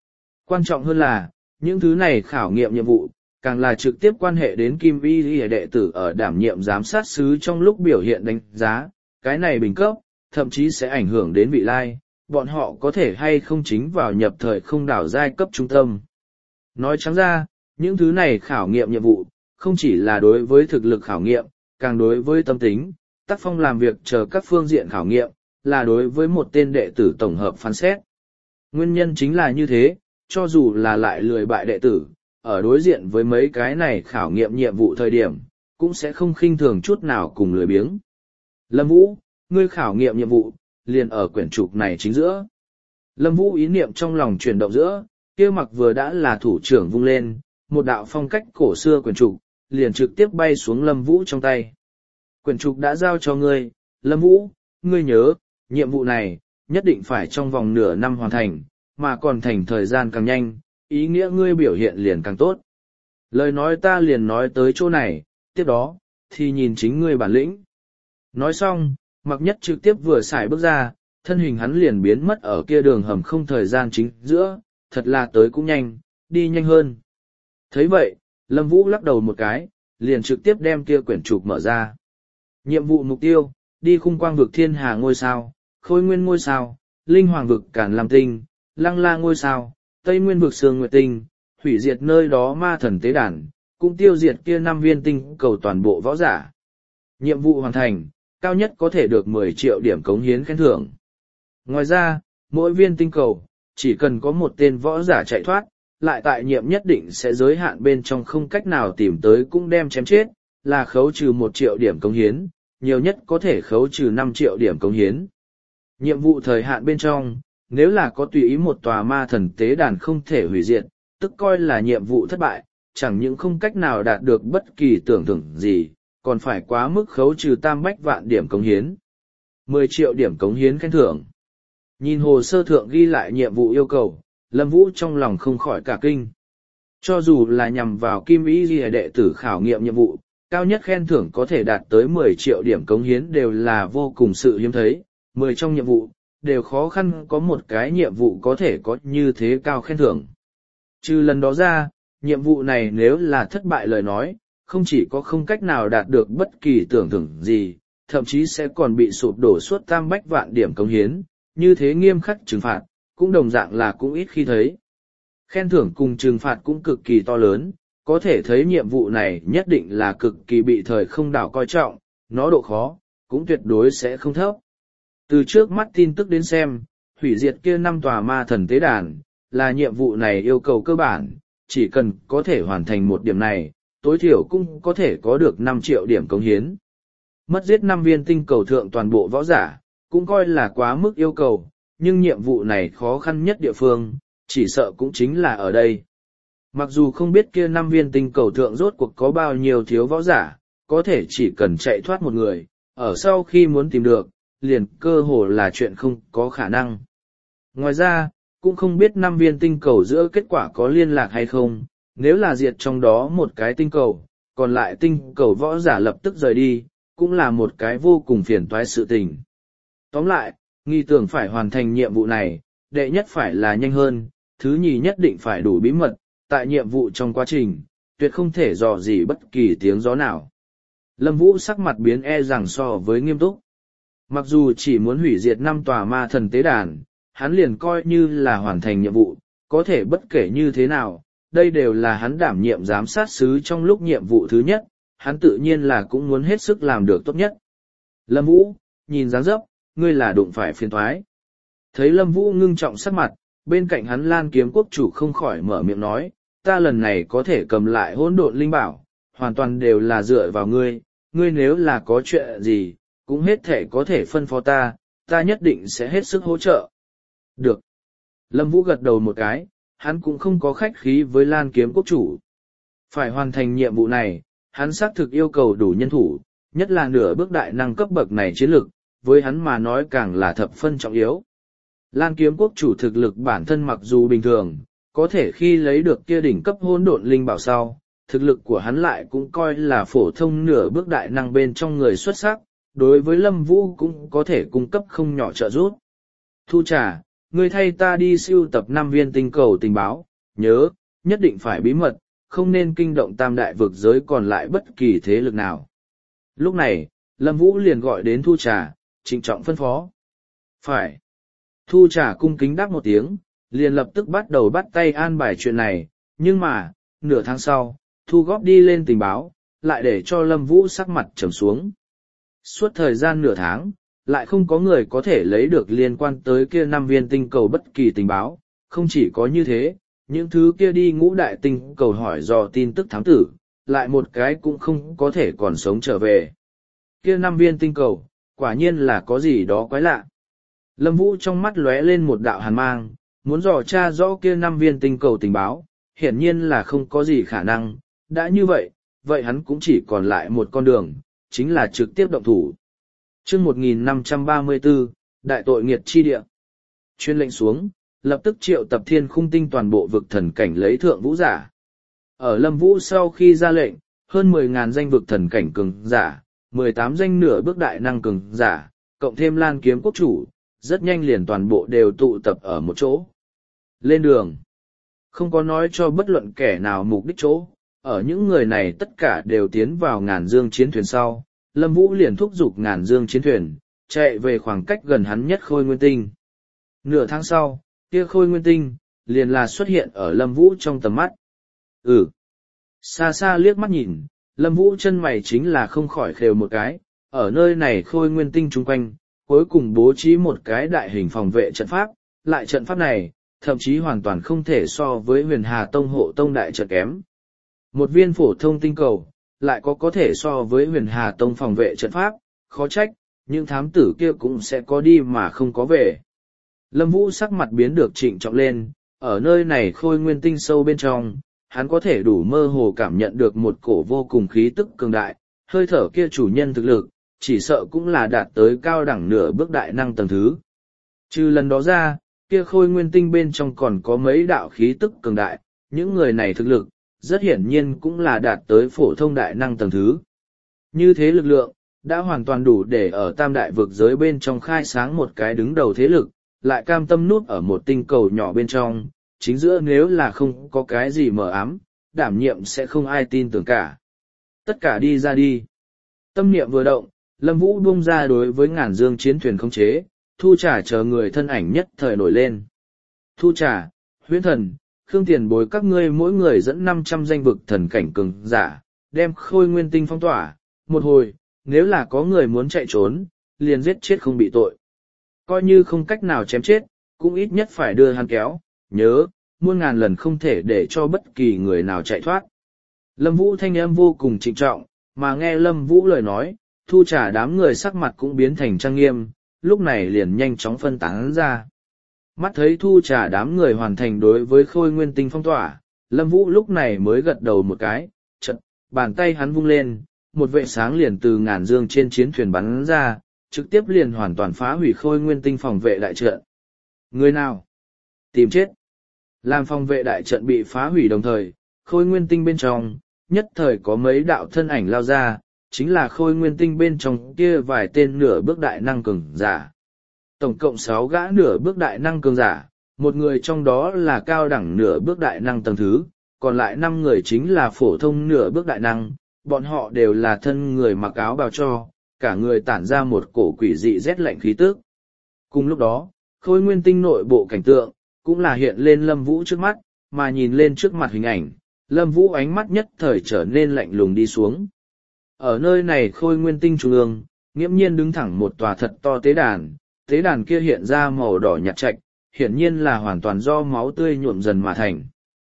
Quan trọng hơn là, những thứ này khảo nghiệm nhiệm vụ, càng là trực tiếp quan hệ đến Kim Y Lìa đệ tử ở đảm nhiệm giám sát sứ trong lúc biểu hiện đánh giá, cái này bình cấp, thậm chí sẽ ảnh hưởng đến vị lai, bọn họ có thể hay không chính vào nhập thời không đảo giai cấp trung tâm. Nói trắng ra, những thứ này khảo nghiệm nhiệm vụ, không chỉ là đối với thực lực khảo nghiệm, càng đối với tâm tính, tác phong làm việc chờ các phương diện khảo nghiệm, là đối với một tên đệ tử tổng hợp phán xét. Nguyên nhân chính là như thế, cho dù là lại lười bại đệ tử, ở đối diện với mấy cái này khảo nghiệm nhiệm vụ thời điểm, cũng sẽ không khinh thường chút nào cùng lười biếng. Lâm Vũ, ngươi khảo nghiệm nhiệm vụ, liền ở quyển trục này chính giữa. Lâm Vũ ý niệm trong lòng chuyển động giữa, kia mặc vừa đã là thủ trưởng vung lên, một đạo phong cách cổ xưa quyển trục, liền trực tiếp bay xuống Lâm Vũ trong tay. Quyển trục đã giao cho ngươi, Lâm Vũ, ngươi nhớ, nhiệm vụ này, nhất định phải trong vòng nửa năm hoàn thành, mà còn thành thời gian càng nhanh, ý nghĩa ngươi biểu hiện liền càng tốt. Lời nói ta liền nói tới chỗ này, tiếp đó, thì nhìn chính ngươi bản lĩnh. Nói xong, Mặc Nhất trực tiếp vừa xài bước ra, thân hình hắn liền biến mất ở kia đường hầm không thời gian chính giữa, thật là tới cũng nhanh, đi nhanh hơn. Thấy vậy, Lâm Vũ lắc đầu một cái, liền trực tiếp đem kia quyển trục mở ra. Nhiệm vụ mục tiêu, đi khung quang vực thiên hà ngôi sao, khôi nguyên ngôi sao, linh hoàng vực cản lam tinh, lăng la ngôi sao, tây nguyên vực sương nguyệt tinh, hủy diệt nơi đó ma thần tế đàn, cũng tiêu diệt kia 5 viên tinh cầu toàn bộ võ giả. Nhiệm vụ hoàn thành, cao nhất có thể được 10 triệu điểm cống hiến khen thưởng. Ngoài ra, mỗi viên tinh cầu, chỉ cần có một tên võ giả chạy thoát, lại tại nhiệm nhất định sẽ giới hạn bên trong không cách nào tìm tới cũng đem chém chết, là khấu trừ 1 triệu điểm cống hiến, nhiều nhất có thể khấu trừ 5 triệu điểm cống hiến. Nhiệm vụ thời hạn bên trong, nếu là có tùy ý một tòa ma thần tế đàn không thể hủy diệt, tức coi là nhiệm vụ thất bại, chẳng những không cách nào đạt được bất kỳ tưởng thưởng gì, còn phải quá mức khấu trừ tam bách vạn điểm cống hiến. 10 triệu điểm cống hiến khen thưởng. Nhìn hồ sơ thượng ghi lại nhiệm vụ yêu cầu, Lâm Vũ trong lòng không khỏi cả kinh. Cho dù là nhằm vào Kim Y Lìa đệ tử khảo nghiệm nhiệm vụ, cao nhất khen thưởng có thể đạt tới 10 triệu điểm cống hiến đều là vô cùng sự hiếm thấy, 10 trong nhiệm vụ, đều khó khăn có một cái nhiệm vụ có thể có như thế cao khen thưởng. Trừ lần đó ra, nhiệm vụ này nếu là thất bại lời nói, không chỉ có không cách nào đạt được bất kỳ tưởng thưởng gì, thậm chí sẽ còn bị sụp đổ suốt tam bách vạn điểm cống hiến, như thế nghiêm khắc trừng phạt, cũng đồng dạng là cũng ít khi thấy. Khen thưởng cùng trừng phạt cũng cực kỳ to lớn, có thể thấy nhiệm vụ này nhất định là cực kỳ bị thời không đảo coi trọng, nó độ khó, cũng tuyệt đối sẽ không thấp. Từ trước mắt tin tức đến xem, hủy diệt kia 5 tòa ma thần tế đàn, là nhiệm vụ này yêu cầu cơ bản, chỉ cần có thể hoàn thành một điểm này, tối thiểu cũng có thể có được 5 triệu điểm cống hiến. Mất giết 5 viên tinh cầu thượng toàn bộ võ giả, cũng coi là quá mức yêu cầu, nhưng nhiệm vụ này khó khăn nhất địa phương, chỉ sợ cũng chính là ở đây. Mặc dù không biết kia 5 viên tinh cầu thượng rốt cuộc có bao nhiêu thiếu võ giả, có thể chỉ cần chạy thoát một người, ở sau khi muốn tìm được, liền cơ hồ là chuyện không có khả năng. Ngoài ra, cũng không biết 5 viên tinh cầu giữa kết quả có liên lạc hay không, nếu là diệt trong đó một cái tinh cầu, còn lại tinh cầu võ giả lập tức rời đi, cũng là một cái vô cùng phiền toái sự tình. Tóm lại, nghi tưởng phải hoàn thành nhiệm vụ này, đệ nhất phải là nhanh hơn, thứ nhì nhất định phải đủ bí mật, tại nhiệm vụ trong quá trình, tuyệt không thể dò gì bất kỳ tiếng gió nào. Lâm Vũ sắc mặt biến rằng so với nghiêm túc. Mặc dù chỉ muốn hủy diệt 5 tòa ma thần tế đàn, hắn liền coi như là hoàn thành nhiệm vụ, có thể bất kể như thế nào, đây đều là hắn đảm nhiệm giám sát sứ trong lúc nhiệm vụ thứ nhất, hắn tự nhiên là cũng muốn hết sức làm được tốt nhất. Lâm Vũ, nhìn dáng dấp, ngươi là đụng phải phiền toái. Thấy Lâm Vũ ngưng trọng sắc mặt, bên cạnh hắn Lan Kiếm Quốc chủ không khỏi mở miệng nói, ta lần này có thể cầm lại hỗn độn linh bảo, hoàn toàn đều là dựa vào ngươi, ngươi nếu là có chuyện gì, cũng hết thể có thể phân phó ta, ta nhất định sẽ hết sức hỗ trợ. Được. Lâm Vũ gật đầu một cái, hắn cũng không có khách khí với Lan Kiếm Quốc chủ. Phải hoàn thành nhiệm vụ này, hắn xác thực yêu cầu đủ nhân thủ, nhất là nửa bước đại năng cấp bậc này chiến lực, với hắn mà nói càng là thập phân trọng yếu. Lan Kiếm Quốc chủ thực lực bản thân mặc dù bình thường, có thể khi lấy được kia đỉnh cấp hỗn độn linh bảo sau, thực lực của hắn lại cũng coi là phổ thông nửa bước đại năng bên trong người xuất sắc, đối với Lâm Vũ cũng có thể cung cấp không nhỏ trợ giúp. Thu Trà, ngươi thay ta đi sưu tập 5 viên tinh cầu tình báo, nhớ, nhất định phải bí mật, không nên kinh động tam đại vực giới còn lại bất kỳ thế lực nào. Lúc này, Lâm Vũ liền gọi đến Thu Trà, trịnh trọng phân phó. Phải. Thu Trà cung kính đáp một tiếng, liền lập tức bắt đầu bắt tay an bài chuyện này, nhưng mà, nửa tháng sau, thu góp đi lên tình báo, lại để cho Lâm Vũ sắc mặt trầm xuống. Suốt thời gian nửa tháng, lại không có người có thể lấy được liên quan tới kia 5 viên tinh cầu bất kỳ tình báo, không chỉ có như thế, những thứ kia đi ngũ đại tinh cầu hỏi dò tin tức thám tử, lại một cái cũng không có thể còn sống trở về. Kia 5 viên tinh cầu, quả nhiên là có gì đó quái lạ. Lâm Vũ trong mắt lóe lên một đạo hàn mang, muốn dò tra rõ kia 5 viên tinh cầu tình báo, hiển nhiên là không có gì khả năng, đã như vậy, vậy hắn cũng chỉ còn lại một con đường, chính là trực tiếp động thủ. Chương 1534, Đại tội nghiệt chi địa. Chuyên lệnh xuống, lập tức triệu tập Thiên Khung Tinh toàn bộ vực thần cảnh lấy thượng vũ giả. Ở Lâm Vũ sau khi ra lệnh, hơn 10.000 danh vực thần cảnh cường giả, 18 danh nửa bước đại năng cường giả, cộng thêm Lan Kiếm quốc chủ, rất nhanh liền toàn bộ đều tụ tập ở một chỗ. Lên đường. Không có nói cho bất luận kẻ nào mục đích chỗ, ở những người này tất cả đều tiến vào ngàn dương chiến thuyền sau. Lâm Vũ liền thúc giục ngàn dương chiến thuyền, chạy về khoảng cách gần hắn nhất Khôi Nguyên Tinh. Nửa tháng sau, kia Khôi Nguyên Tinh, liền là xuất hiện ở Lâm Vũ trong tầm mắt. Xa xa liếc mắt nhìn, Lâm Vũ chân mày chính là không khỏi khều một cái, ở nơi này Khôi Nguyên Tinh chung quanh, cuối cùng bố trí một cái đại hình phòng vệ trận pháp, lại trận pháp này, thậm chí hoàn toàn không thể so với Huyền Hà Tông hộ tông đại trận kém. Một viên phổ thông tinh cầu, lại có thể so với Huyền Hà Tông phòng vệ trận pháp, khó trách, những thám tử kia cũng sẽ có đi mà không có về. Lâm Vũ sắc mặt biến được trịnh trọng lên, ở nơi này Khôi Nguyên Tinh sâu bên trong, hắn có thể đủ mơ hồ cảm nhận được một cổ vô cùng khí tức cường đại, hơi thở kia chủ nhân thực lực, chỉ sợ cũng là đạt tới cao đẳng nửa bước đại năng tầng thứ. Trừ lần đó ra, kia Khôi Nguyên Tinh bên trong còn có mấy đạo khí tức cường đại, những người này thực lực, rất hiển nhiên cũng là đạt tới phổ thông đại năng tầng thứ. Như thế lực lượng, đã hoàn toàn đủ để ở tam đại vực giới bên trong khai sáng một cái đứng đầu thế lực, lại cam tâm nút ở một tinh cầu nhỏ bên trong, chính giữa nếu là không có cái gì mờ ám, đảm nhiệm sẽ không ai tin tưởng cả. Tất cả đi ra đi. Tâm niệm vừa động, Lâm Vũ buông ra đối với ngàn dương chiến thuyền khống chế, Thu Trà chờ người thân ảnh nhất thời nổi lên. Thu Trà, Huyễn Thần, Khương Tiền Bối các ngươi mỗi người dẫn 500 danh vực thần cảnh cường giả, đem Khôi Nguyên Tinh phong tỏa, một hồi, nếu là có người muốn chạy trốn, liền giết chết không bị tội. Coi như không cách nào chém chết, cũng ít nhất phải đưa hắn kéo, nhớ, muôn ngàn lần không thể để cho bất kỳ người nào chạy thoát. Lâm Vũ thanh âm vô cùng trịnh trọng, mà nghe Lâm Vũ lời nói, Thu Trà đám người sắc mặt cũng biến thành trang nghiêm, lúc này liền nhanh chóng phân tán ra. Mắt thấy Thu Trà đám người hoàn thành đối với Khôi Nguyên Tinh phong tỏa, Lâm Vũ lúc này mới gật đầu một cái, chợt bàn tay hắn vung lên, một vệ sáng liền từ ngàn dương trên chiến thuyền bắn ra, trực tiếp liền hoàn toàn phá hủy Khôi Nguyên Tinh phòng vệ đại trận. Người nào? Tìm chết. Làm phòng vệ đại trận bị phá hủy đồng thời, Khôi Nguyên Tinh bên trong, nhất thời có mấy đạo thân ảnh lao ra, chính là Khôi Nguyên Tinh bên trong kia vài tên nửa bước đại năng cường giả. Tổng cộng 6 gã nửa bước đại năng cường giả, một người trong đó là cao đẳng nửa bước đại năng tầng thứ, còn lại 5 người chính là phổ thông nửa bước đại năng, bọn họ đều là thân người mặc áo bào cho, cả người tản ra một cổ quỷ dị rét lạnh khí tức. Cùng lúc đó, Khôi Nguyên Tinh nội bộ cảnh tượng, cũng là hiện lên Lâm Vũ trước mắt, mà nhìn lên trước mặt hình ảnh, Lâm Vũ ánh mắt nhất thời trở nên lạnh lùng đi xuống. Ở nơi này Khôi Nguyên Tinh trung ương, nghiễm nhiên đứng thẳng một tòa thật to tế đàn kia hiện ra màu đỏ nhạt trạch, hiển nhiên là hoàn toàn do máu tươi nhuộm dần mà thành.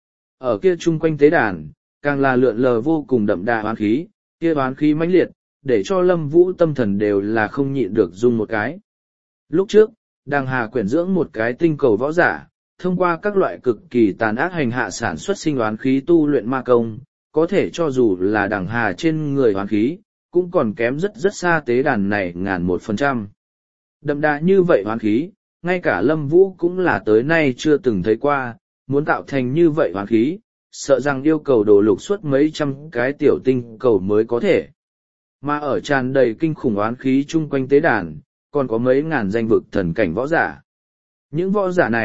Ở kia chung quanh tế đàn, càng là lượn lờ vô cùng đậm đà oán khí, kia oán khí mãnh liệt, để cho Lâm Vũ tâm thần đều là không nhịn được rung một cái. Lúc trước, Đàng Hà quyển dưỡng một cái tinh cầu võ giả, thông qua các loại cực kỳ tàn ác hành hạ sản xuất sinh oán khí tu luyện ma công, có thể cho dù là Đàng Hà trên người oán khí, cũng còn kém rất xa tế đàn này 1001%. Đậm đà như vậy oán khí, ngay cả Lâm Vũ cũng là tới nay chưa từng thấy qua, muốn tạo thành như vậy oán khí, sợ rằng yêu cầu đổ lục suốt mấy trăm cái tiểu tinh cầu mới có thể. Mà ở tràn đầy kinh khủng oán khí chung quanh tế đàn, còn có mấy ngàn danh vực thần cảnh võ giả. Những võ giả này,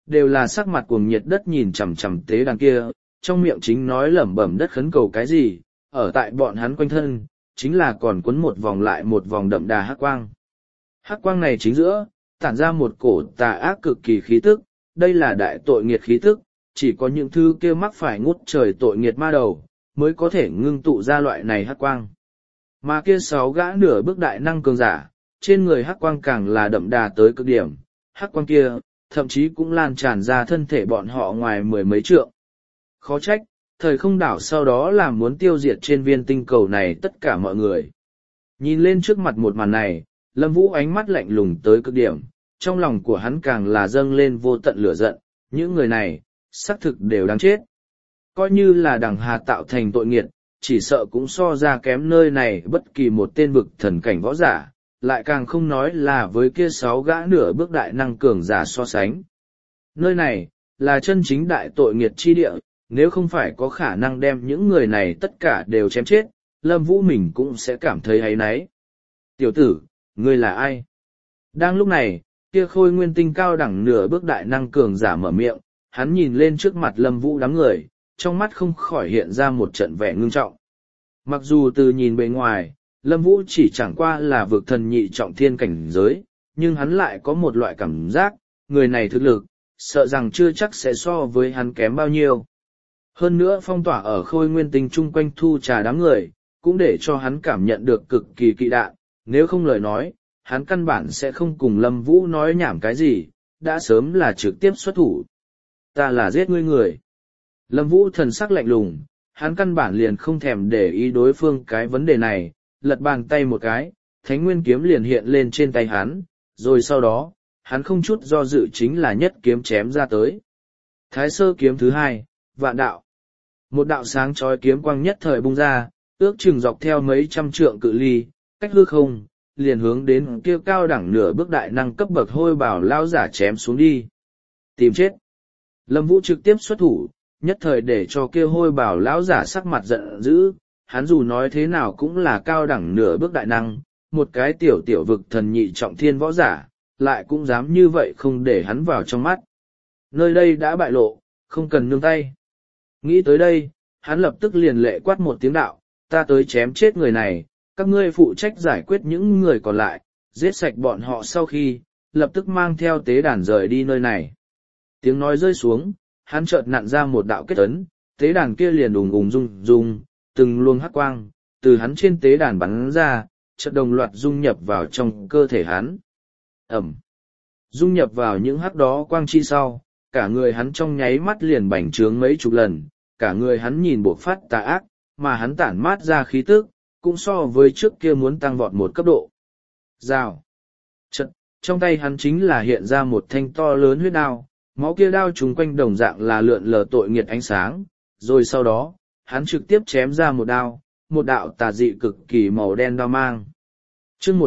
đều là sắc mặt cuồng nhiệt đất nhìn chằm chằm tế đàn kia, trong miệng chính nói lẩm bẩm đất khấn cầu cái gì, ở tại bọn hắn quanh thân, chính là còn quấn một vòng lại một vòng đậm đà hắc quang. Hắc quang này chính giữa, tản ra một cổ tà ác cực kỳ khí tức, đây là đại tội nghiệt khí tức, chỉ có những thứ kia mắc phải ngút trời tội nghiệt ma đầu, mới có thể ngưng tụ ra loại này hắc quang. Mà kia 6 gã nửa bước đại năng cường giả, trên người hắc quang càng là đậm đà tới cực điểm, hắc quang kia, thậm chí cũng lan tràn ra thân thể bọn họ ngoài 10 mấy trượng. Khó trách, thời không đảo sau đó là muốn tiêu diệt trên viên tinh cầu này tất cả mọi người. Nhìn lên trước mặt một màn này, Lâm Vũ ánh mắt lạnh lùng tới cực điểm, trong lòng của hắn càng là dâng lên vô tận lửa giận, những người này, xác thực đều đáng chết. Coi như là đằng hà tạo thành tội nghiệt, chỉ sợ cũng so ra kém nơi này bất kỳ một tên vực thần cảnh võ giả, lại càng không nói là với kia 6 gã nửa bước đại năng cường giả so sánh. Nơi này, là chân chính đại tội nghiệt chi địa, nếu không phải có khả năng đem những người này tất cả đều chém chết, Lâm Vũ mình cũng sẽ cảm thấy áy náy. Tiểu tử, ngươi là ai? Đang lúc này, kia Khôi Nguyên Tinh cao đẳng nửa bước đại năng cường giả mở miệng, hắn nhìn lên trước mặt Lâm Vũ đám người, trong mắt không khỏi hiện ra một trận vẻ ngưng trọng. Mặc dù từ nhìn bề ngoài, Lâm Vũ chỉ chẳng qua là vực thần nhị trọng thiên cảnh giới, nhưng hắn lại có một loại cảm giác, người này thực lực, sợ rằng chưa chắc sẽ so với hắn kém bao nhiêu. Hơn nữa phong tỏa ở Khôi Nguyên Tinh chung quanh thu trà đám người, cũng để cho hắn cảm nhận được cực kỳ kỵ đạn, nếu không lời nói, hắn căn bản sẽ không cùng Lâm Vũ nói nhảm cái gì, đã sớm là trực tiếp xuất thủ. Ta là giết ngươi người. Lâm Vũ thần sắc lạnh lùng, hắn căn bản liền không thèm để ý đối phương cái vấn đề này, lật bàn tay một cái, Thánh Nguyên kiếm liền hiện lên trên tay hắn, rồi sau đó, hắn không chút do dự chính là nhất kiếm chém ra tới. Thái Sơ kiếm thứ 2, Vạn đạo. Một đạo sáng chói kiếm quang nhất thời bung ra, ước chừng dọc theo mấy trăm trượng cự ly, cách hư không, liền hướng đến kia cao đẳng nửa bước đại năng cấp bậc Hôi Bảo lão giả chém xuống đi. Tìm chết. Lâm Vũ trực tiếp xuất thủ, nhất thời để cho kia Hôi Bảo lão giả sắc mặt giận dữ, hắn dù nói thế nào cũng là cao đẳng nửa bước đại năng, một cái tiểu tiểu vực thần nhị trọng thiên võ giả, lại cũng dám như vậy không để hắn vào trong mắt. Nơi đây đã bại lộ, không cần nương tay. Nghĩ tới đây, hắn lập tức liền lệ quát một tiếng đạo, ta tới chém chết người này, các ngươi phụ trách giải quyết những người còn lại, giết sạch bọn họ sau khi, lập tức mang theo tế đàn rời đi nơi này. Tiếng nói rơi xuống, hắn chợt nặn ra một đạo kết ấn, tế đàn kia liền ùng ùng rung rung, từng luồng hắc quang, từ hắn trên tế đàn bắn ra, chợt đồng loạt dung nhập vào trong cơ thể hắn. Ẩm. Dung nhập vào những hắc đó quang chi sau, cả người hắn trong nháy mắt liền bành trướng mấy chục lần, cả người hắn nhìn bộc phát tà ác, mà hắn tản mát ra khí tức, cũng so với trước kia muốn tăng vọt một cấp độ. Rào. Chật, trong tay hắn chính là hiện ra một thanh to lớn huyết đao, máu kia đao trùng quanh đồng dạng là lượn lờ tội nghiệt ánh sáng, rồi sau đó, hắn trực tiếp chém ra một đao, một đạo tà dị cực kỳ màu đen đao mang. Chương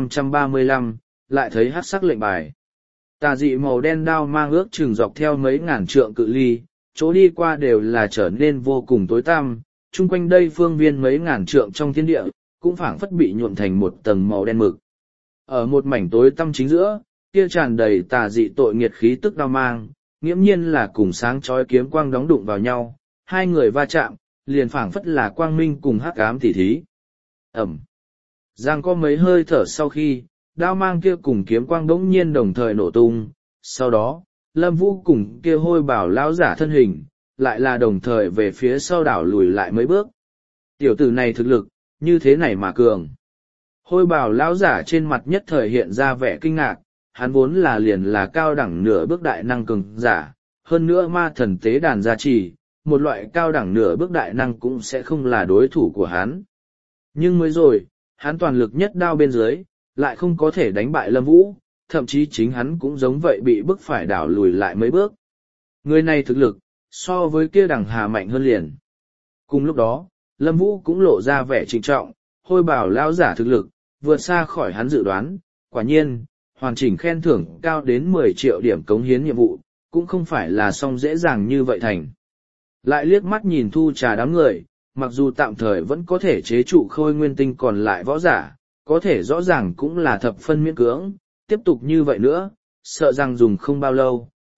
1535, lại thấy hắc sắc lệnh bài. Tà dị màu đen đao mang ước chừng dọc theo mấy ngàn trượng cự ly, chỗ đi qua đều là trở nên vô cùng tối tăm, chung quanh đây phương viên mấy ngàn trượng trong thiên địa, cũng phảng phất bị nhuộm thành một tầng màu đen mực. Ở một mảnh tối tăm chính giữa, kia tràn đầy tà dị tội nghiệt khí tức đao mang, nghiễm nhiên là cùng sáng chói kiếm quang đóng đụng vào nhau, hai người va chạm, liền phảng phất là quang minh cùng hắc ám tỉ thí. Ẩm. Giang có mấy hơi thở sau khi, đao mang kia cùng kiếm quang đống nhiên đồng thời nổ tung, sau đó, Lâm Vũ cùng kia Hôi Bảo lão giả thân hình, lại là đồng thời về phía sau đảo lùi lại mấy bước. Tiểu tử này thực lực, như thế này mà cường. Hôi Bảo lão giả trên mặt nhất thời hiện ra vẻ kinh ngạc, hắn vốn là liền là cao đẳng nửa bước đại năng cường giả, hơn nữa ma thần tế đàn gia trì, một loại cao đẳng nửa bước đại năng cũng sẽ không là đối thủ của hắn. Nhưng mới rồi, hắn toàn lực nhất đao bên dưới, lại không có thể đánh bại Lâm Vũ, thậm chí chính hắn cũng giống vậy bị bức phải đảo lùi lại mấy bước. Người này thực lực, so với kia đằng hà mạnh hơn liền. Cùng lúc đó, Lâm Vũ cũng lộ ra vẻ trịnh trọng, Hôi Bảo lão giả thực lực, vượt xa khỏi hắn dự đoán, quả nhiên, hoàn chỉnh khen thưởng cao đến 10 triệu điểm cống hiến nhiệm vụ, cũng không phải là xong dễ dàng như vậy thành. Lại liếc mắt nhìn thu trà đám người, mặc dù tạm thời vẫn có thể chế trụ Khôi Nguyên Tinh còn lại võ giả, có thể rõ ràng cũng là thập phân miễn cưỡng, tiếp tục như vậy nữa, sợ rằng dùng không bao lâu,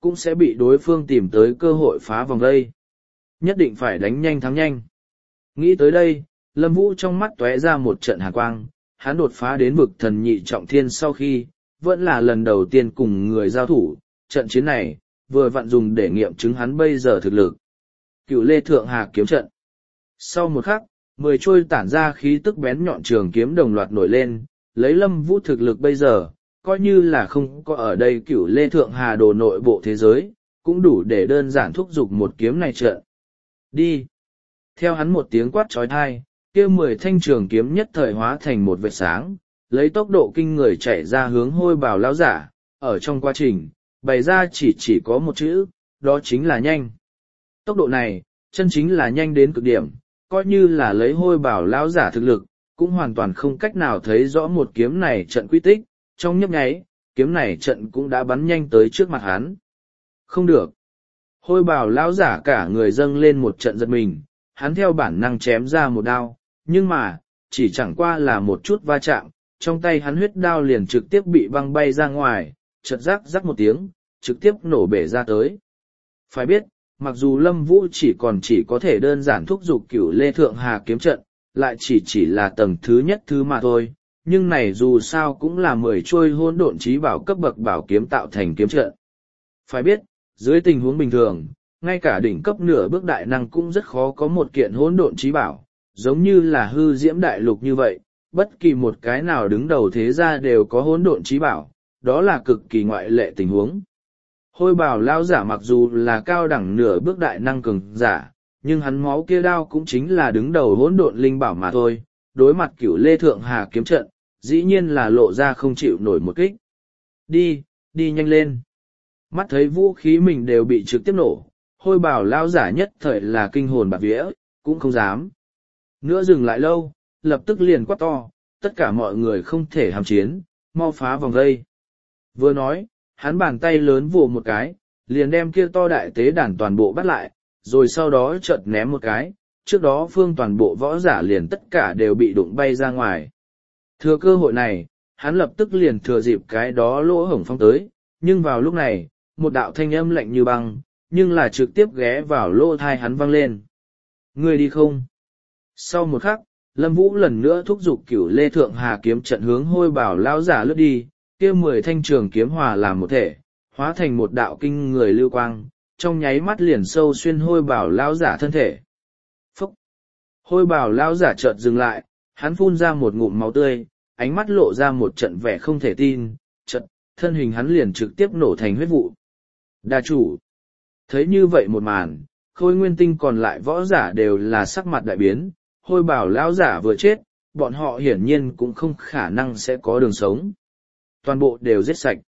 cũng sẽ bị đối phương tìm tới cơ hội phá vòng đây. Nhất định phải đánh nhanh thắng nhanh. Nghĩ tới đây, Lâm Vũ trong mắt tóe ra một trận hàn quang, hắn đột phá đến vực thần nhị trọng thiên sau khi, vẫn là lần đầu tiên cùng người giao thủ, trận chiến này, vừa vặn dùng để nghiệm chứng hắn bây giờ thực lực. Cửu Lê Thượng Hà kiếm trận. Sau một khắc, 10 trôi tản ra khí tức bén nhọn trường kiếm đồng loạt nổi lên, lấy Lâm Vũ thực lực bây giờ, coi như là không có ở đây Cửu Lê Thượng Hà đồ nội bộ thế giới, cũng đủ để đơn giản thúc giục một kiếm này trận. Đi! Theo hắn một tiếng quát trói thai, kia 10 thanh trường kiếm nhất thời hóa thành một vệt sáng, lấy tốc độ kinh người chạy ra hướng Hôi Bảo lão giả, ở trong quá trình, bày ra chỉ có một chữ, đó chính là nhanh. Tốc độ này, chân chính là nhanh đến cực điểm, coi như là lấy Hôi Bảo lão giả thực lực, cũng hoàn toàn không cách nào thấy rõ một kiếm này trận quy tích, trong nhấp nháy, kiếm này trận cũng đã bắn nhanh tới trước mặt hắn. Không được. Hôi Bảo lão giả cả người dâng lên một trận giật mình, hắn theo bản năng chém ra một đao, nhưng mà, chỉ chẳng qua là một chút va chạm, trong tay hắn huyết đao liền trực tiếp bị băng bay ra ngoài, chợt rắc một tiếng, trực tiếp nổ bể ra tới. Phải biết, mặc dù Lâm Vũ chỉ có thể đơn giản thúc giục Cửu Lê Thượng Hà kiếm trận, lại chỉ là tầng thứ nhất thứ mà thôi, nhưng này dù sao cũng là 10 trôi hỗn độn chí bảo cấp bậc bảo kiếm tạo thành kiếm trận. Phải biết, dưới tình huống bình thường, ngay cả đỉnh cấp nửa bước đại năng cũng rất khó có một kiện hỗn độn chí bảo, giống như là hư diễm đại lục như vậy, bất kỳ một cái nào đứng đầu thế gia đều có hỗn độn chí bảo, đó là cực kỳ ngoại lệ tình huống. Hôi Bảo lão giả mặc dù là cao đẳng nửa bước đại năng cường giả, nhưng hắn máu kia đao cũng chính là đứng đầu hỗn độn linh bảo mà thôi, đối mặt Cửu Lê Thượng Hà kiếm trận, dĩ nhiên là lộ ra không chịu nổi một kích. Đi nhanh lên. Mắt thấy vũ khí mình đều bị trực tiếp nổ, Hôi Bảo lão giả nhất thời là kinh hồn bạt vía, cũng không dám nữa dừng lại lâu, lập tức liền quát to, tất cả mọi người không thể hàm chiến, mau phá vòng vây. Vừa nói, hắn bàn tay lớn vồ một cái, liền đem kia to đại tế đàn toàn bộ bắt lại, rồi sau đó chợt ném một cái, trước đó phương toàn bộ võ giả liền tất cả đều bị đụng bay ra ngoài. Thừa cơ hội này, hắn lập tức liền thừa dịp cái đó lỗ hổng phong tới, nhưng vào lúc này, một đạo thanh âm lạnh như băng, nhưng là trực tiếp ghé vào lỗ thai hắn vang lên. Người đi không? Sau một khắc, Lâm Vũ lần nữa thúc giục Cửu Lê Thượng Hà kiếm trận hướng Hôi Bảo lão giả lướt đi, kia 10 thanh trường kiếm hòa làm một thể, hóa thành một đạo kinh người lưu quang, trong nháy mắt liền sâu xuyên Hôi Bảo lão giả thân thể. Phúc! Hôi Bảo lão giả chợt dừng lại, hắn phun ra một ngụm máu tươi, ánh mắt lộ ra một trận vẻ không thể tin, chợt, thân hình hắn liền trực tiếp nổ thành huyết vụ. Đa chủ! Thấy như vậy một màn, Khôi Nguyên Tinh còn lại võ giả đều là sắc mặt đại biến, Hôi Bảo lão giả vừa chết, bọn họ hiển nhiên cũng không khả năng sẽ có đường sống. Toàn bộ đều giết sạch.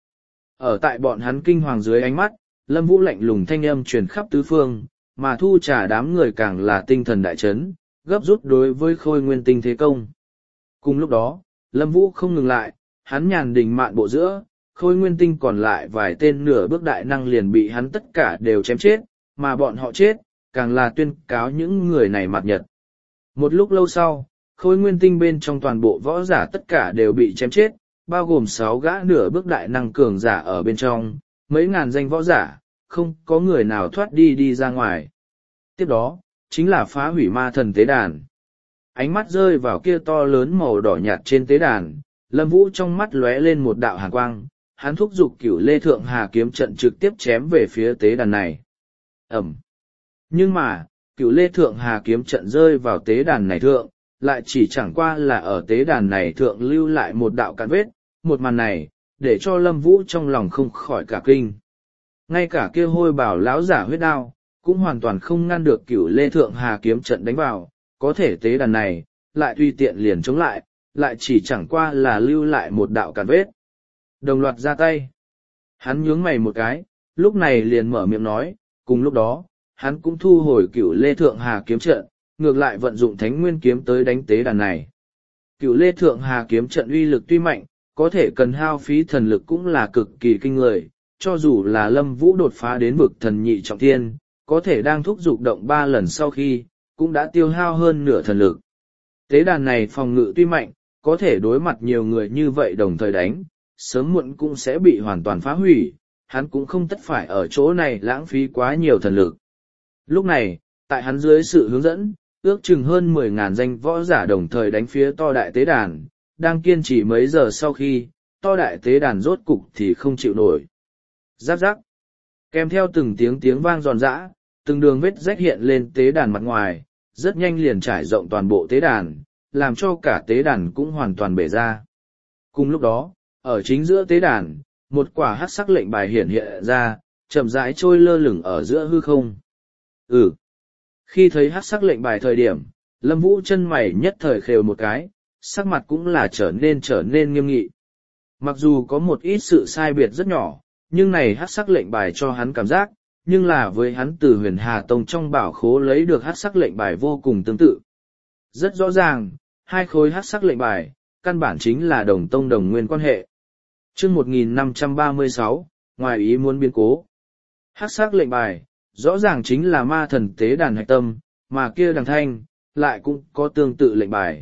Ở tại bọn hắn kinh hoàng dưới ánh mắt, Lâm Vũ lạnh lùng thanh âm truyền khắp tứ phương, mà Thu Trà đám người càng là tinh thần đại chấn, gấp rút đối với Khôi Nguyên Tinh thế công. Cùng lúc đó, Lâm Vũ không ngừng lại, hắn nhàn đình mạn bộ giữa, Khôi Nguyên Tinh còn lại vài tên nửa bước đại năng liền bị hắn tất cả đều chém chết, mà bọn họ chết, càng là tuyên cáo những người này mặt nhật. Một lúc lâu sau, Khôi Nguyên Tinh bên trong toàn bộ võ giả tất cả đều bị chém chết, bao gồm 6 gã nửa bước đại năng cường giả ở bên trong, mấy ngàn danh võ giả, không có người nào thoát đi ra ngoài. Tiếp đó, chính là phá hủy ma thần tế đàn. Ánh mắt rơi vào kia to lớn màu đỏ nhạt trên tế đàn, Lâm Vũ trong mắt lóe lên một đạo hàn quang, hắn thúc giục Cửu Lê Thượng Hà kiếm trận trực tiếp chém về phía tế đàn này. Ẩm. Nhưng mà, Cửu Lê Thượng Hà kiếm trận rơi vào tế đàn này thượng, lại chỉ chẳng qua là ở tế đàn này thượng lưu lại một đạo cạn vết, một màn này, để cho Lâm Vũ trong lòng không khỏi cả kinh. Ngay cả kia Hôi Bảo lão giả huyết đao, cũng hoàn toàn không ngăn được Cửu Lê Thượng Hà kiếm trận đánh vào, có thể tế đàn này, lại tùy tiện liền chống lại chỉ chẳng qua là lưu lại một đạo cạn vết. Đồng loạt ra tay. Hắn nhướng mày một cái, lúc này liền mở miệng nói, cùng lúc đó, hắn cũng thu hồi Cửu Lê Thượng Hà kiếm trận, ngược lại vận dụng Thánh Nguyên kiếm tới đánh tế đàn này. Cửu Lê Thượng Hà kiếm trận uy lực tuy mạnh, có thể cần hao phí thần lực cũng là cực kỳ kinh người, cho dù là Lâm Vũ đột phá đến vực thần nhị trọng thiên, có thể đang thúc dục động 3 lần sau khi, cũng đã tiêu hao hơn nửa thần lực. Tế đàn này phòng ngự tuy mạnh, có thể đối mặt nhiều người như vậy đồng thời đánh, sớm muộn cũng sẽ bị hoàn toàn phá hủy, hắn cũng không tất phải ở chỗ này lãng phí quá nhiều thần lực. Lúc này, tại hắn dưới sự hướng dẫn, ước chừng hơn 10.000 danh võ giả đồng thời đánh phía to đại tế đàn, đang kiên trì mấy giờ sau khi, to đại tế đàn rốt cục thì không chịu nổi. Giáp giáp, kèm theo từng tiếng vang giòn giã, từng đường vết rách hiện lên tế đàn mặt ngoài, rất nhanh liền trải rộng toàn bộ tế đàn, làm cho cả tế đàn cũng hoàn toàn bể ra. Cùng lúc đó, ở chính giữa tế đàn, một quả hắc sắc lệnh bài hiện hiện ra, chậm rãi trôi lơ lửng ở giữa hư không. Khi thấy hắc sắc lệnh bài thời điểm, Lâm Vũ chân mày nhất thời khều một cái, sắc mặt cũng là trở nên nghiêm nghị. Mặc dù có một ít sự sai biệt rất nhỏ, nhưng này hắc sắc lệnh bài cho hắn cảm giác, nhưng là với hắn từ Huyền Hà Tông trong bảo khố lấy được hắc sắc lệnh bài vô cùng tương tự. Rất rõ ràng, hai khối hắc sắc lệnh bài, căn bản chính là đồng tông đồng nguyên quan hệ. Chương 1536, ngoài ý muốn biến cố. Hắc sắc lệnh bài, rõ ràng chính là ma thần tế đàn hạch tâm, mà kia Đằng Thanh, lại cũng có tương tự lệnh bài.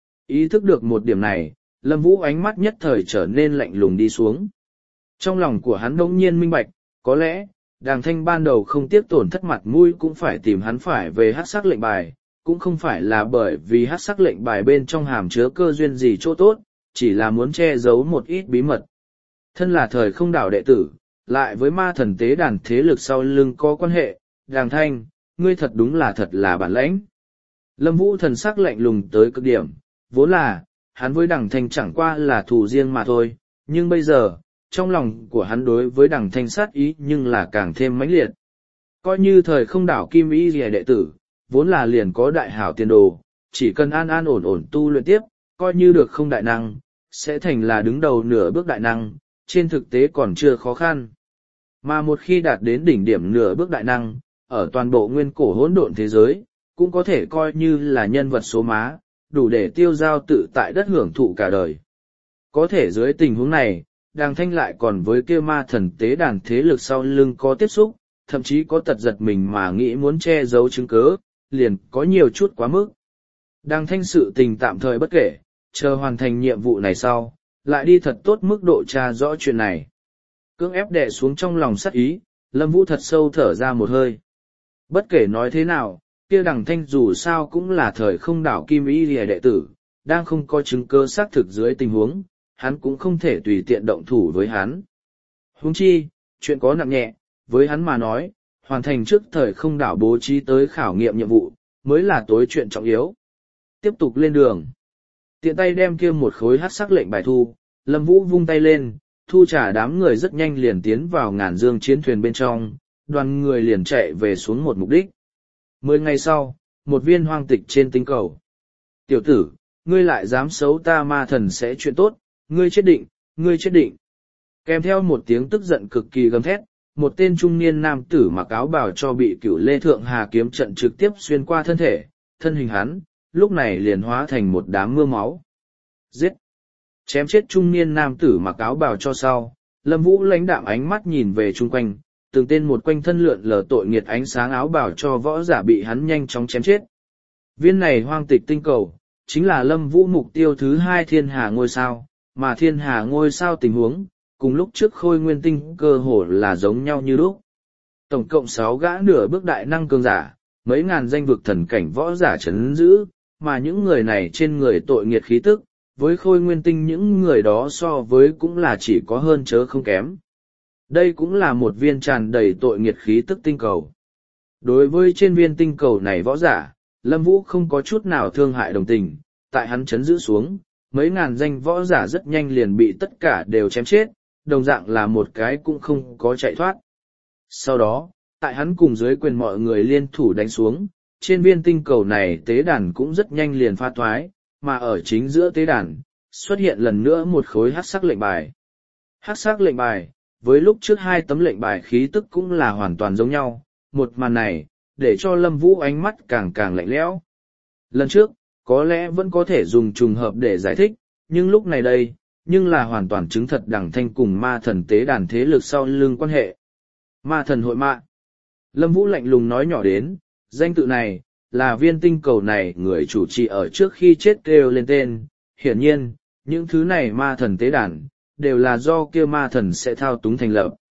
Ý thức được một điểm này, Lâm Vũ ánh mắt nhất thời trở nên lạnh lùng đi xuống. Trong lòng của hắn đống nhiên minh bạch, có lẽ, Đằng Thanh ban đầu không tiếc tổn thất mặt mũi cũng phải tìm hắn phải về hắc sắc lệnh bài, cũng không phải là bởi vì hắc sắc lệnh bài bên trong hàm chứa cơ duyên gì chỗ tốt, chỉ là muốn che giấu một ít bí mật. Thân là thời không đảo đệ tử, lại với ma thần tế đàn thế lực sau lưng có quan hệ, Đằng Thanh, ngươi thật là bản lãnh. Lâm Vũ thần sắc lạnh lùng tới cực điểm, vốn là, hắn với Đằng Thanh chẳng qua là thù riêng mà thôi, nhưng bây giờ, trong lòng của hắn đối với Đằng Thanh sát ý nhưng là càng thêm mãnh liệt. Coi như thời không đảo Kim Y Liễu đệ tử, vốn là liền có đại hảo tiền đồ, chỉ cần an ổn tu luyện tiếp, coi như được không đại năng, sẽ thành là đứng đầu nửa bước đại năng, trên thực tế còn chưa khó khăn. Mà một khi đạt đến đỉnh điểm nửa bước đại năng, ở toàn bộ nguyên cổ hỗn độn thế giới, cũng có thể coi như là nhân vật số má, đủ để tiêu giao tự tại đất hưởng thụ cả đời. Có thể dưới tình huống này, Đằng Thanh lại còn với kia ma thần tế đàn thế lực sau lưng có tiếp xúc, thậm chí có tật giật mình mà nghĩ muốn che giấu chứng cớ, liền có nhiều chút quá mức. Đằng Thanh sự tình tạm thời bất kể, chờ hoàn thành nhiệm vụ này sau, lại đi thật tốt mức độ tra rõ chuyện này. Cưỡng ép đè xuống trong lòng sát ý, Lâm Vũ thật sâu thở ra một hơi. Bất kể nói thế nào, kia Đằng Thanh dù sao cũng là thời không đảo Kim Y Liễu đệ tử, đang không có chứng cơ xác thực dưới tình huống, hắn cũng không thể tùy tiện động thủ với hắn. Huống chi, chuyện có nặng nhẹ, với hắn mà nói, hoàn thành trước thời không đảo bố trí tới khảo nghiệm nhiệm vụ, mới là tối chuyện trọng yếu. Tiếp tục lên đường. Tiện tay đem kia một khối hắc sắc lệnh bài thu, Lâm Vũ vung tay lên, thu trả đám người rất nhanh liền tiến vào ngàn dương chiến thuyền bên trong, đoàn người liền chạy về xuống một mục đích. 10 ngày sau, một viên hoang tịch trên tinh cầu. Tiểu tử, ngươi lại dám xấu ta ma thần sẽ chuyện tốt, ngươi chết định, ngươi chết định. Kèm theo một tiếng tức giận cực kỳ gầm thét, một tên trung niên nam tử mặc áo bào cho bị Cửu Lê Thượng Hà kiếm trận trực tiếp xuyên qua thân thể, thân hình hắn, lúc này liền hóa thành một đám mưa máu. Giết! Chém chết trung niên nam tử mặc áo bào cho sau, Lâm Vũ lãnh đạm ánh mắt nhìn về chung quanh, từng tên một quanh thân lượn lờ tội nghiệt ánh sáng áo bào cho võ giả bị hắn nhanh chóng chém chết. Viên này hoang tịch tinh cầu, chính là Lâm Vũ mục tiêu thứ 2 thiên hà ngôi sao, mà thiên hà ngôi sao tình huống, cùng lúc trước khôi nguyên tinh cơ hồ là giống nhau như lúc. Tổng cộng 6 gã nửa bước đại năng cường giả, mấy ngàn danh vực thần cảnh võ giả trấn giữ, mà những người này trên người tội nghiệt khí tức, với khôi nguyên tinh những người đó so với cũng là chỉ có hơn chớ không kém. Đây cũng là một viên tràn đầy tội nghiệt khí tức tinh cầu. Đối với trên viên tinh cầu này võ giả, Lâm Vũ không có chút nào thương hại đồng tình, tại hắn chấn giữ xuống, mấy ngàn danh võ giả rất nhanh liền bị tất cả đều chém chết, đồng dạng là một cái cũng không có chạy thoát. Sau đó, tại hắn cùng dưới quyền mọi người liên thủ đánh xuống, trên viên tinh cầu này tế đàn cũng rất nhanh liền pha thoái, mà ở chính giữa tế đàn, xuất hiện lần nữa một khối hắc sắc lệnh bài. Hắc sắc lệnh bài, với lúc trước 2 tấm lệnh bài khí tức cũng là hoàn toàn giống nhau, một màn này, để cho Lâm Vũ ánh mắt càng càng lạnh lẽo. Lần trước, có lẽ vẫn có thể dùng trùng hợp để giải thích, nhưng lúc này đây, nhưng là hoàn toàn chứng thật Đằng Thanh cùng ma thần tế đàn thế lực sau lưng quan hệ. Ma thần hội mạ. Lâm Vũ lạnh lùng nói nhỏ đến, danh tự này, là viên tinh cầu này người chủ trì ở trước khi chết kêu lên tên. Hiển nhiên, những thứ này ma thần tế đàn, đều là do kia ma thần sẽ thao túng thành lập.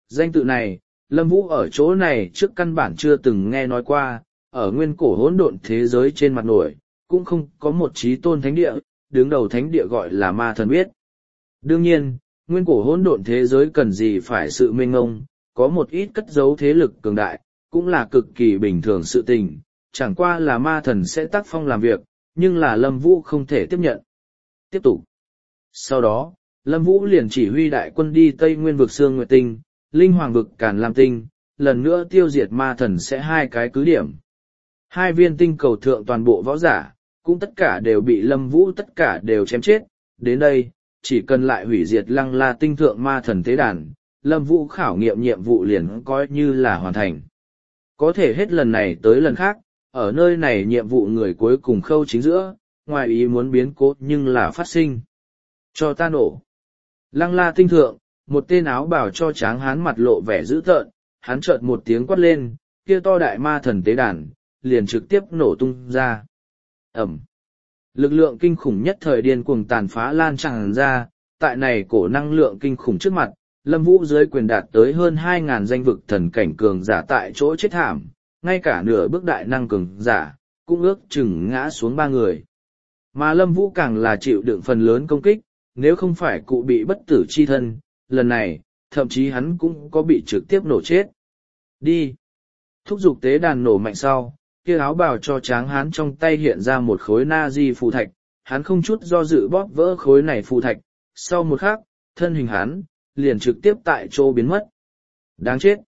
Danh tự này, Lâm Vũ ở chỗ này trước căn bản chưa từng nghe nói qua, ở nguyên cổ hỗn độn thế giới trên mặt nổi, cũng không có một chí tôn thánh địa, đứng đầu thánh địa gọi là ma thần biết. Đương nhiên, nguyên cổ hỗn độn thế giới cần gì phải sự mênh ngông, có một ít cất giấu thế lực cường đại, cũng là cực kỳ bình thường sự tình, chẳng qua là ma thần sẽ tác phong làm việc, nhưng là Lâm Vũ không thể tiếp nhận. Tiếp tục. Sau đó, Lâm Vũ liền chỉ huy đại quân đi Tây Nguyên vực Sương Nguyệt Tinh, Linh Hoàng vực Càn Lam Tinh, lần nữa tiêu diệt ma thần sẽ hai cái cứ điểm. Hai viên tinh cầu thượng toàn bộ võ giả, cũng tất cả đều bị Lâm Vũ tất cả đều chém chết, đến đây, chỉ cần lại hủy diệt Lăng La Tinh thượng ma thần tế đàn, Lâm Vũ khảo nghiệm nhiệm vụ liền coi như là hoàn thành. Có thể hết lần này tới lần khác, ở nơi này nhiệm vụ người cuối cùng khâu chính giữa, ngoài ý muốn biến cố nhưng là phát sinh. Cho ta nổ. Lăng La Tinh thượng, một tên áo bào cho tráng hán mặt lộ vẻ dữ tợn, hắn chợt một tiếng quát lên, kia to đại ma thần tế đàn, liền trực tiếp nổ tung ra. Ẩm. Lực lượng kinh khủng nhất thời điên cuồng tàn phá lan tràn ra, tại này cổ năng lượng kinh khủng trước mặt, Lâm Vũ dưới quyền đạt tới hơn 2.000 danh vực thần cảnh cường giả tại chỗ chết thảm, ngay cả nửa bước đại năng cường giả, cũng ước chừng ngã xuống 3 người. Mà Lâm Vũ càng là chịu đựng phần lớn công kích, nếu không phải cụ bị bất tử chi thân, lần này, thậm chí hắn cũng có bị trực tiếp nổ chết. Đi! Thúc giục tế đàn nổ mạnh sau, kia áo bào cho tráng hán trong tay hiện ra một khối na di phù thạch, hắn không chút do dự bóp vỡ khối này phù thạch, sau một khắc, thân hình hắn, liền trực tiếp tại chỗ biến mất. Đáng chết!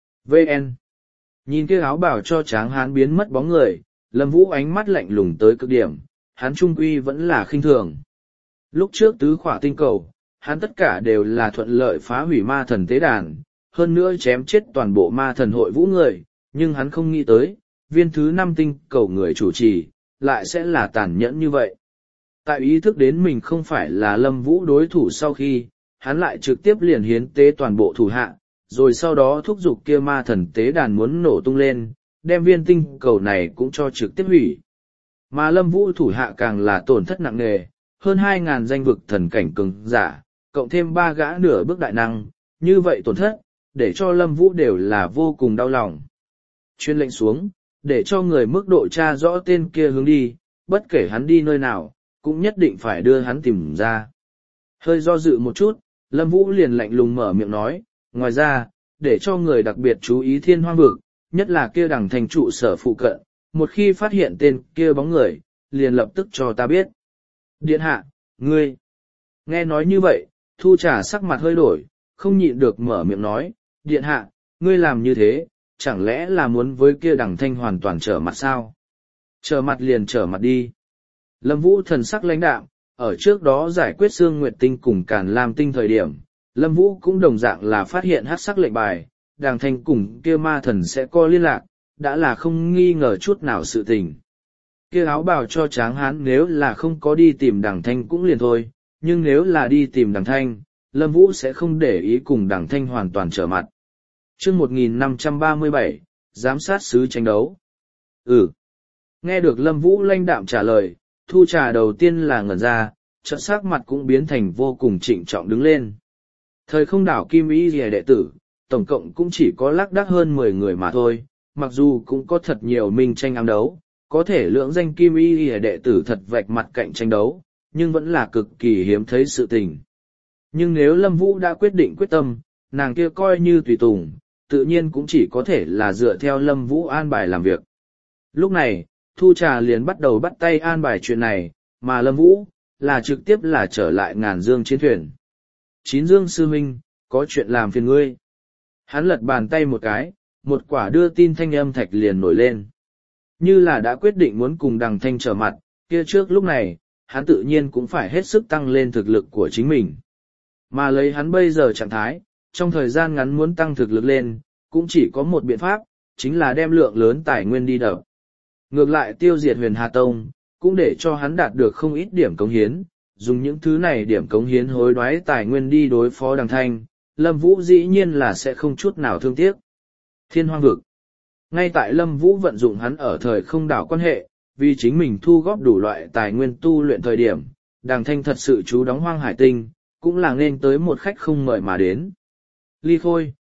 VN! Nhìn kia áo bào cho tráng hán biến mất bóng người, Lâm Vũ ánh mắt lạnh lùng tới cực điểm, hắn trung quy vẫn là khinh thường. Lúc trước tứ khỏa tinh cầu, hắn tất cả đều là thuận lợi phá hủy ma thần tế đàn, hơn nữa chém chết toàn bộ ma thần hội vũ người, nhưng hắn không nghĩ tới, viên thứ 5 tinh cầu người chủ trì, lại sẽ là tàn nhẫn như vậy. Tại ý thức đến mình không phải là Lâm Vũ đối thủ sau khi, hắn lại trực tiếp liền hiến tế toàn bộ thủ hạ, rồi sau đó thúc giục kia ma thần tế đàn muốn nổ tung lên, đem viên tinh cầu này cũng cho trực tiếp hủy. Mà Lâm Vũ thủ hạ càng là tổn thất nặng nề, hơn 2.000 danh vực thần cảnh cường giả, cộng thêm 3 gã nửa bước đại năng, như vậy tổn thất, để cho Lâm Vũ đều là vô cùng đau lòng. Chuyên lệnh xuống, để cho người mức độ tra rõ tên kia hướng đi, bất kể hắn đi nơi nào, cũng nhất định phải đưa hắn tìm ra. Hơi do dự một chút, Lâm Vũ liền lạnh lùng mở miệng nói, ngoài ra, để cho người đặc biệt chú ý Thiên Hoang vực, nhất là kia đằng thành trụ sở phụ cận, một khi phát hiện tên kia bóng người, liền lập tức cho ta biết. Điện hạ, ngươi. Nghe nói như vậy, Thu Trà sắc mặt hơi đổi, không nhịn được mở miệng nói, điện hạ, ngươi làm như thế, chẳng lẽ là muốn với kia đằng thanh hoàn toàn trở mặt sao? Trở mặt liền trở mặt đi. Lâm Vũ thần sắc lãnh đạm, ở trước đó giải quyết Sương Nguyệt Tinh cùng Càn Lam Tinh thời điểm, Lâm Vũ cũng đồng dạng là phát hiện hắc sắc lệnh bài, đằng thanh cùng kia ma thần sẽ có liên lạc, đã là không nghi ngờ chút nào sự tình. Kia áo bào cho tráng hán nếu là không có đi tìm đằng thanh cũng liền thôi, nhưng nếu là đi tìm đằng thanh, Lâm Vũ sẽ không để ý cùng đằng thanh hoàn toàn trở mặt. Chương 1537, giám sát sứ tranh đấu. Nghe được Lâm Vũ lãnh đạm trả lời, Thu Trà đầu tiên là ngẩn ra, chợt sắc mặt cũng biến thành vô cùng trịnh trọng đứng lên. Thời không đảo Kim Y Lìa đệ tử, tổng cộng cũng chỉ có lác đác hơn 10 người mà thôi, mặc dù cũng có thật nhiều minh tranh ám đấu, có thể lưỡng danh Kim Y Lìa đệ tử thật vạch mặt cạnh tranh đấu, nhưng vẫn là cực kỳ hiếm thấy sự tình. Nhưng nếu Lâm Vũ đã quyết định quyết tâm, nàng kia coi như tùy tùng, tự nhiên cũng chỉ có thể là dựa theo Lâm Vũ an bài làm việc. Lúc này, Thu Trà liền bắt đầu bắt tay an bài chuyện này, mà Lâm Vũ, là trực tiếp là trở lại Ngàn Dương chiến thuyền. Chín Dương sư huynh, có chuyện làm phiền ngươi. Hắn lật bàn tay một cái, một quả đưa tin thanh âm thạch liền nổi lên. Như là đã quyết định muốn cùng đằng thanh trở mặt, kia trước lúc này, hắn tự nhiên cũng phải hết sức tăng lên thực lực của chính mình. Mà lấy hắn bây giờ trạng thái, trong thời gian ngắn muốn tăng thực lực lên, cũng chỉ có một biện pháp, chính là đem lượng lớn tài nguyên đi đập. Ngược lại tiêu diệt Huyền Hà Tông, cũng để cho hắn đạt được không ít điểm cống hiến, dùng những thứ này điểm cống hiến hối đoái tài nguyên đi đối phó đằng thanh, Lâm Vũ dĩ nhiên là sẽ không chút nào thương tiếc. Thiên Hoang vực. Ngay tại Lâm Vũ vận dụng hắn ở thời không đảo quan hệ, vì chính mình thu góp đủ loại tài nguyên tu luyện thời điểm, đằng thanh thật sự trú đóng Hoang Hải Tinh, cũng là nên tới một khách không mời mà đến. Ly Khôi,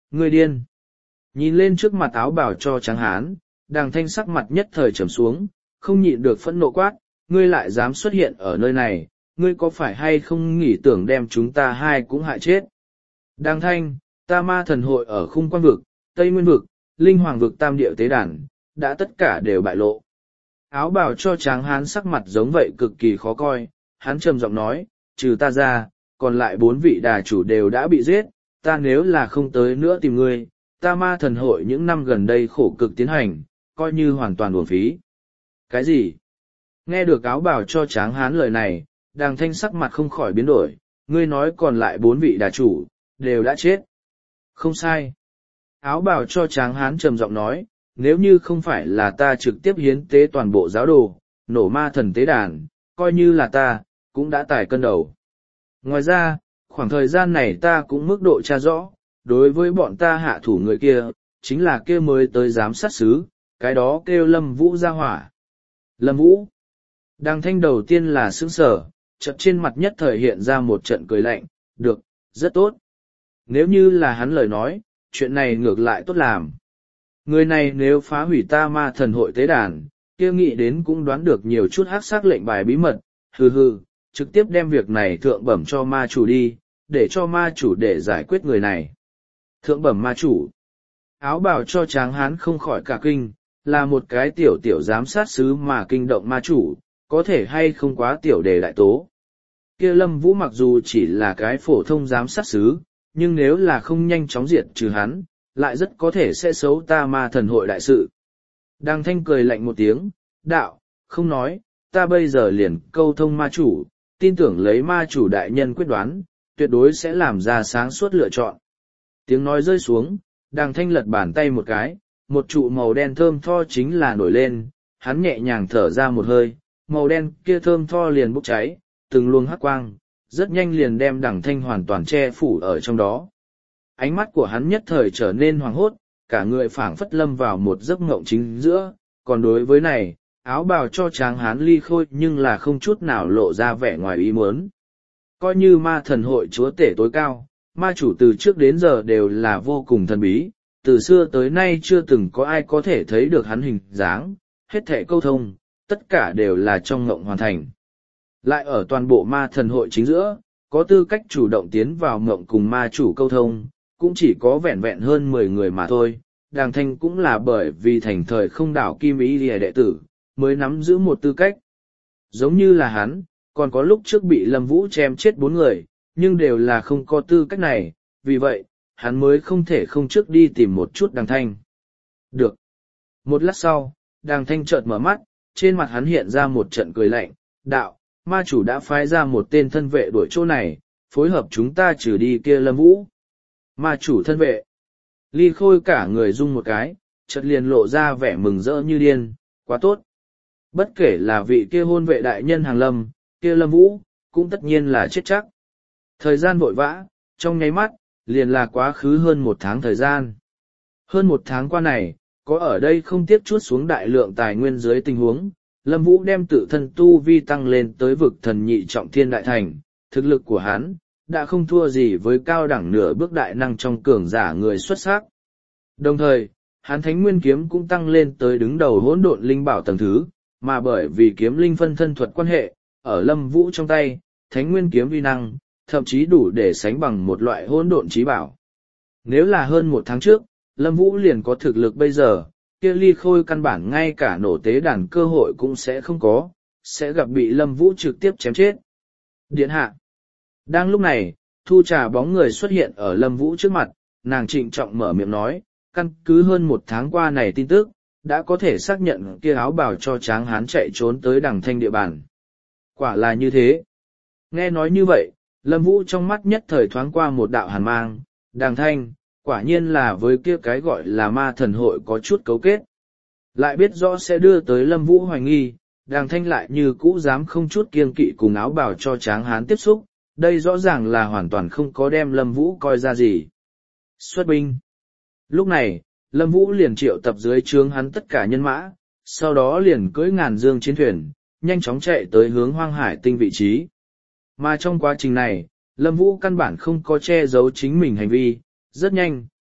Ngươi điên. Nhìn lên trước mặt áo bào cho trắng hán, Đàng Thanh sắc mặt nhất thời trầm xuống, không nhịn được phẫn nộ quát, ngươi lại dám xuất hiện ở nơi này, ngươi có phải hay không nghĩ tưởng đem chúng ta hai cũng hại chết. Đàng Thanh, ta ma thần hội ở khung quan vực, Tây Nguyên vực, Linh Hoàng vực tam địa tế đàn, đã tất cả đều bại lộ. Áo bào cho tráng hán sắc mặt giống vậy cực kỳ khó coi, hắn trầm giọng nói, trừ ta ra, còn lại 4 vị đà chủ đều đã bị giết, ta nếu là không tới nữa tìm ngươi, ta ma thần hội những năm gần đây khổ cực tiến hành, coi như hoàn toàn uổng phí. Cái gì? Nghe được áo bào cho tráng hán lời này, Đàng Thanh sắc mặt không khỏi biến đổi, ngươi nói còn lại 4 vị đà chủ, đều đã chết. Không sai. Áo bào cho tráng hán trầm giọng nói, nếu như không phải là ta trực tiếp hiến tế toàn bộ giáo đồ, nổ ma thần tế đàn, coi như là ta, cũng đã tài cân đầu. Ngoài ra, khoảng thời gian này ta cũng mức độ tra rõ, đối với bọn ta hạ thủ người kia, chính là kia mới tới giám sát xứ, cái đó kêu Lâm Vũ ra hỏa. Lâm Vũ. Đàng Thanh đầu tiên là sững sờ, chợt trên mặt nhất thời hiện ra một trận cười lạnh, được, rất tốt. Nếu như là hắn lời nói, chuyện này ngược lại tốt làm. Người này nếu phá hủy ta ma thần hội tế đàn, kia nghĩ đến cũng đoán được nhiều chút hắc sắc lệnh bài bí mật, hừ hừ, trực tiếp đem việc này thượng bẩm cho ma chủ đi, để cho ma chủ để giải quyết người này. Thượng bẩm ma chủ. Áo bào cho tráng hán không khỏi cả kinh, là một cái tiểu tiểu giám sát sứ mà kinh động ma chủ, có thể hay không quá tiểu đề đại tố. Kia Lâm Vũ mặc dù chỉ là cái phổ thông giám sát sứ, nhưng nếu là không nhanh chóng diệt trừ hắn, lại rất có thể sẽ xấu ta ma thần hội đại sự. Đàng Thanh cười lạnh một tiếng, đạo, không nói, ta bây giờ liền câu thông ma chủ, tin tưởng lấy ma chủ đại nhân quyết đoán, tuyệt đối sẽ làm ra sáng suốt lựa chọn. Tiếng nói rơi xuống, Đàng Thanh lật bàn tay một cái, một trụ màu đen thơm tho chính là nổi lên, hắn nhẹ nhàng thở ra một hơi, màu đen kia thơm tho liền bốc cháy, từng luồng hắc quang, rất nhanh liền đem Đàng Thanh hoàn toàn che phủ ở trong đó. Ánh mắt của hắn nhất thời trở nên hoảng hốt, cả người phảng phất lâm vào một giấc mộng chính giữa, còn đối với này, áo bào cho tráng hán ly khôi nhưng là không chút nào lộ ra vẻ ngoài ý muốn. Coi như ma thần hội chúa tể tối cao, ma chủ từ trước đến giờ đều là vô cùng thần bí, từ xưa tới nay chưa từng có ai có thể thấy được hắn hình dáng, hết thảy câu thông, tất cả đều là trong mộng hoàn thành. Lại ở toàn bộ ma thần hội chính giữa, có tư cách chủ động tiến vào mộng cùng ma chủ câu thông, cũng chỉ có vẹn vẹn hơn 10 người mà thôi. Đàng Thanh cũng là bởi vì thành thời không đảo Kim Ý Lìa đệ tử, mới nắm giữ một tư cách. Giống như là hắn, còn có lúc trước bị Lâm Vũ chém chết 4 người, nhưng đều là không có tư cách này, vì vậy, hắn mới không thể không trước đi tìm một chút Đàng Thanh. Được. Một lát sau, Đàng Thanh chợt mở mắt, trên mặt hắn hiện ra một trận cười lạnh, đạo, ma chủ đã phái ra một tên thân vệ đuổi chỗ này, phối hợp chúng ta trừ đi kia Lâm Vũ. Ma chủ thân vệ. Ly Khôi cả người rung một cái, chợt liền lộ ra vẻ mừng rỡ như điên, quá tốt. Bất kể là vị kia hôn vệ đại nhân hàng Lâm, kia Lâm Vũ, cũng tất nhiên là chết chắc. Thời gian vội vã, trong nháy mắt, liền là quá khứ hơn 1 tháng thời gian. Hơn 1 tháng qua này, có ở đây không tiếc chuốt xuống đại lượng tài nguyên dưới tình huống, Lâm Vũ đem tự thân tu vi tăng lên tới vực thần nhị trọng thiên đại thành, thực lực của hắn đã không thua gì với cao đẳng nửa bước đại năng trong cường giả người xuất sắc. Đồng thời, hắn Thánh Nguyên kiếm cũng tăng lên tới đứng đầu hỗn độn linh bảo tầng thứ, mà bởi vì kiếm linh phân thân thuật quan hệ, ở Lâm Vũ trong tay, Thánh Nguyên kiếm uy năng, thậm chí đủ để sánh bằng một loại hỗn độn chí bảo. Nếu là hơn 1 tháng trước, Lâm Vũ liền có thực lực bây giờ, kia Ly Khôi căn bản ngay cả nổ tế đàn cơ hội cũng sẽ không có, sẽ gặp bị Lâm Vũ trực tiếp chém chết. Điện hạ. Đang lúc này, Thu Trà bóng người xuất hiện ở Lâm Vũ trước mặt, nàng trịnh trọng mở miệng nói, căn cứ hơn 1 tháng qua này tin tức, đã có thể xác nhận kia áo bào cho tráng hán chạy trốn tới Đằng Thanh địa bàn. Quả là như thế. Nghe nói như vậy, Lâm Vũ trong mắt nhất thời thoáng qua một đạo hàn mang, Đằng Thanh, quả nhiên là với kia cái gọi là ma thần hội có chút cấu kết. Lại biết rõ sẽ đưa tới Lâm Vũ hoài nghi, Đằng Thanh lại như cũ dám không chút kiêng kỵ cùng áo bào cho tráng hán tiếp xúc, đây rõ ràng là hoàn toàn không có đem Lâm Vũ coi ra gì. Xuất binh. Lúc này, Lâm Vũ liền triệu tập dưới trướng hắn tất cả nhân mã, sau đó liền cưỡi ngàn dương chiến thuyền, nhanh chóng chạy tới hướng Hoang Hải Tinh vị trí. Mà trong quá trình này, Lâm Vũ căn bản không có che giấu chính mình hành vi, rất nhanh,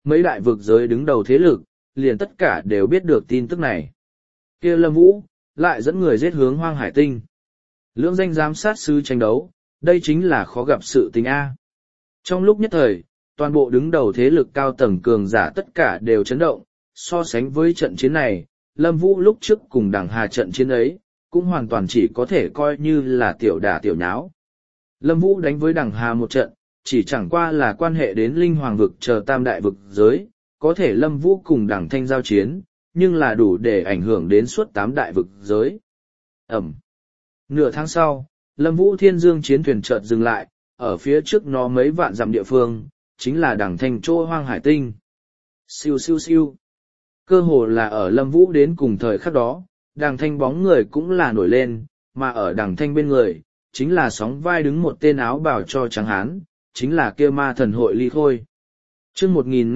mấy đại vực giới đứng đầu thế lực, liền tất cả đều biết được tin tức này. Kia Lâm Vũ, lại dẫn người giết hướng Hoang Hải Tinh. Lưỡng danh giám sát sư tranh đấu, đây chính là khó gặp sự tình A. Trong lúc nhất thời, toàn bộ đứng đầu thế lực cao tầng cường giả tất cả đều chấn động, so sánh với trận chiến này, Lâm Vũ lúc trước cùng Đằng Hà trận chiến ấy, cũng hoàn toàn chỉ có thể coi như là tiểu đả tiểu nháo. Lâm Vũ đánh với Đằng Hà một trận, chỉ chẳng qua là quan hệ đến linh hoàng vực chờ tam đại vực giới, có thể Lâm Vũ cùng Đằng Thanh giao chiến, nhưng là đủ để ảnh hưởng đến suốt 8 đại vực giới. Ẩm. Nửa tháng sau, Lâm Vũ Thiên Dương chiến thuyền chợt dừng lại, ở phía trước nó mấy vạn dặm địa phương, chính là Đằng Thanh chỗ Hoang Hải Tinh. Siêu siêu siêu. Cơ hồ là ở Lâm Vũ đến cùng thời khắc đó, Đằng Thanh bóng người cũng là nổi lên, mà ở Đằng Thanh bên người, chính là sóng vai đứng một tên áo bào cho trắng hán, chính là kia ma thần hội Ly Khôi. Chương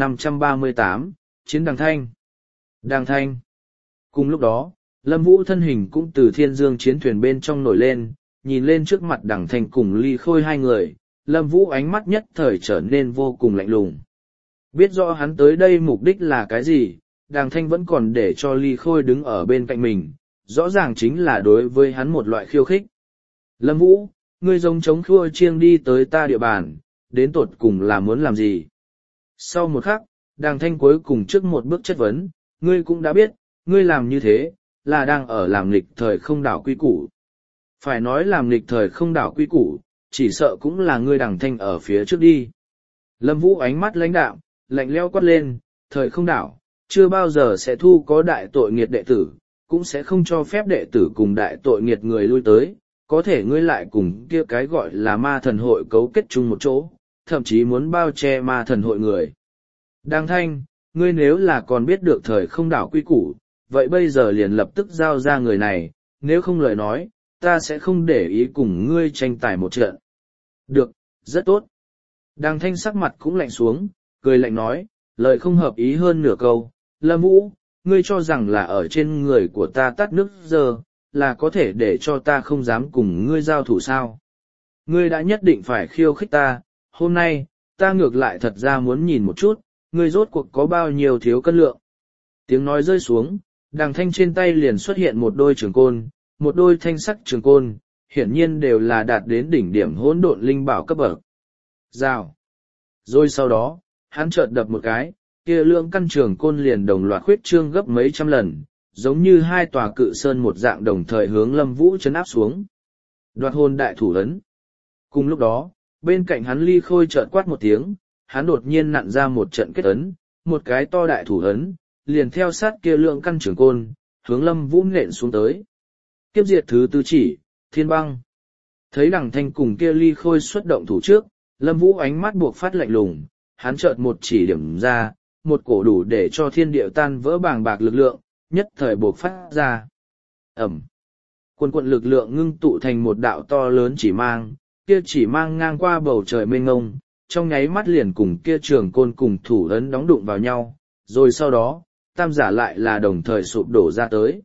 1538, Chiến Đằng Thanh. Đằng Thanh. Cùng lúc đó, Lâm Vũ thân hình cũng từ Thiên Dương chiến thuyền bên trong nổi lên, nhìn lên trước mặt Đằng Thanh cùng Ly Khôi hai người, Lâm Vũ ánh mắt nhất thời trở nên vô cùng lạnh lùng. Biết rõ hắn tới đây mục đích là cái gì, Đằng Thanh vẫn còn để cho Ly Khôi đứng ở bên cạnh mình, rõ ràng chính là đối với hắn một loại khiêu khích. Lâm Vũ, ngươi giống chống khua chiêng đi tới ta địa bàn, đến tột cùng là muốn làm gì? Sau một khắc, Đằng Thanh cuối cùng trước một bước chất vấn, ngươi cũng đã biết, ngươi làm như thế, là đang ở làm nghịch thời không đảo quy củ. Phải nói làm nghịch thời không đảo quy củ, chỉ sợ cũng là ngươi Đằng Thanh ở phía trước đi. Lâm Vũ ánh mắt lãnh đạm, lạnh lẽo quát lên, thời không đảo, chưa bao giờ sẽ thu có đại tội nghiệt đệ tử, cũng sẽ không cho phép đệ tử cùng đại tội nghiệt người lui tới, có thể ngươi lại cùng kia cái gọi là ma thần hội cấu kết chung một chỗ, thậm chí muốn bao che ma thần hội người. Đằng Thanh, ngươi nếu là còn biết được thời không đảo quy củ, vậy bây giờ liền lập tức giao ra người này, nếu không lời nói, ta sẽ không để ý cùng ngươi tranh tài một trận. Được, rất tốt. Đằng Thanh sắc mặt cũng lạnh xuống, cười lạnh nói, lời không hợp ý hơn nửa câu, Lâm Vũ, ngươi cho rằng là ở trên người của ta tắt nước giờ, là có thể để cho ta không dám cùng ngươi giao thủ sao. Ngươi đã nhất định phải khiêu khích ta, hôm nay, ta ngược lại thật ra muốn nhìn một chút, ngươi rốt cuộc có bao nhiêu thiếu cân lượng. Tiếng nói rơi xuống, Đằng Thanh trên tay liền xuất hiện một đôi trường côn, một đôi thanh sắc trường côn, hiển nhiên đều là đạt đến đỉnh điểm hỗn độn linh bảo cấp bậc. Rào. Rồi sau đó, hắn chợt đập một cái, kia lượng căn trường côn liền đồng loạt khuyết trương gấp mấy trăm lần, giống như hai tòa cự sơn một dạng đồng thời hướng Lâm Vũ chấn áp xuống. Đoạt hồn đại thủ ấn. Cùng lúc đó, bên cạnh hắn Ly Khôi chợt quát một tiếng, hắn đột nhiên nặn ra một trận kết ấn, một cái to đại thủ ấn, liền theo sát kia lượng căn trường côn, hướng Lâm Vũ nện xuống tới. Kiếp diệt thứ tư chỉ, Thiên Băng. Thấy Đằng Thanh cùng kia Ly Khôi xuất động thủ trước, Lâm Vũ ánh mắt buộc phát lạnh lùng, hắn chợt một chỉ điểm ra, một cổ đủ để cho thiên địa tan vỡ bàng bạc lực lượng, nhất thời buộc phát ra. Ẩm. Quần quận lực lượng ngưng tụ thành một đạo to lớn chỉ mang, kia chỉ mang ngang qua bầu trời mênh ngông, trong nháy mắt liền cùng kia trường côn cùng thủ ấn đóng đụng vào nhau, rồi sau đó, tam giả lại là đồng thời sụp đổ ra tới.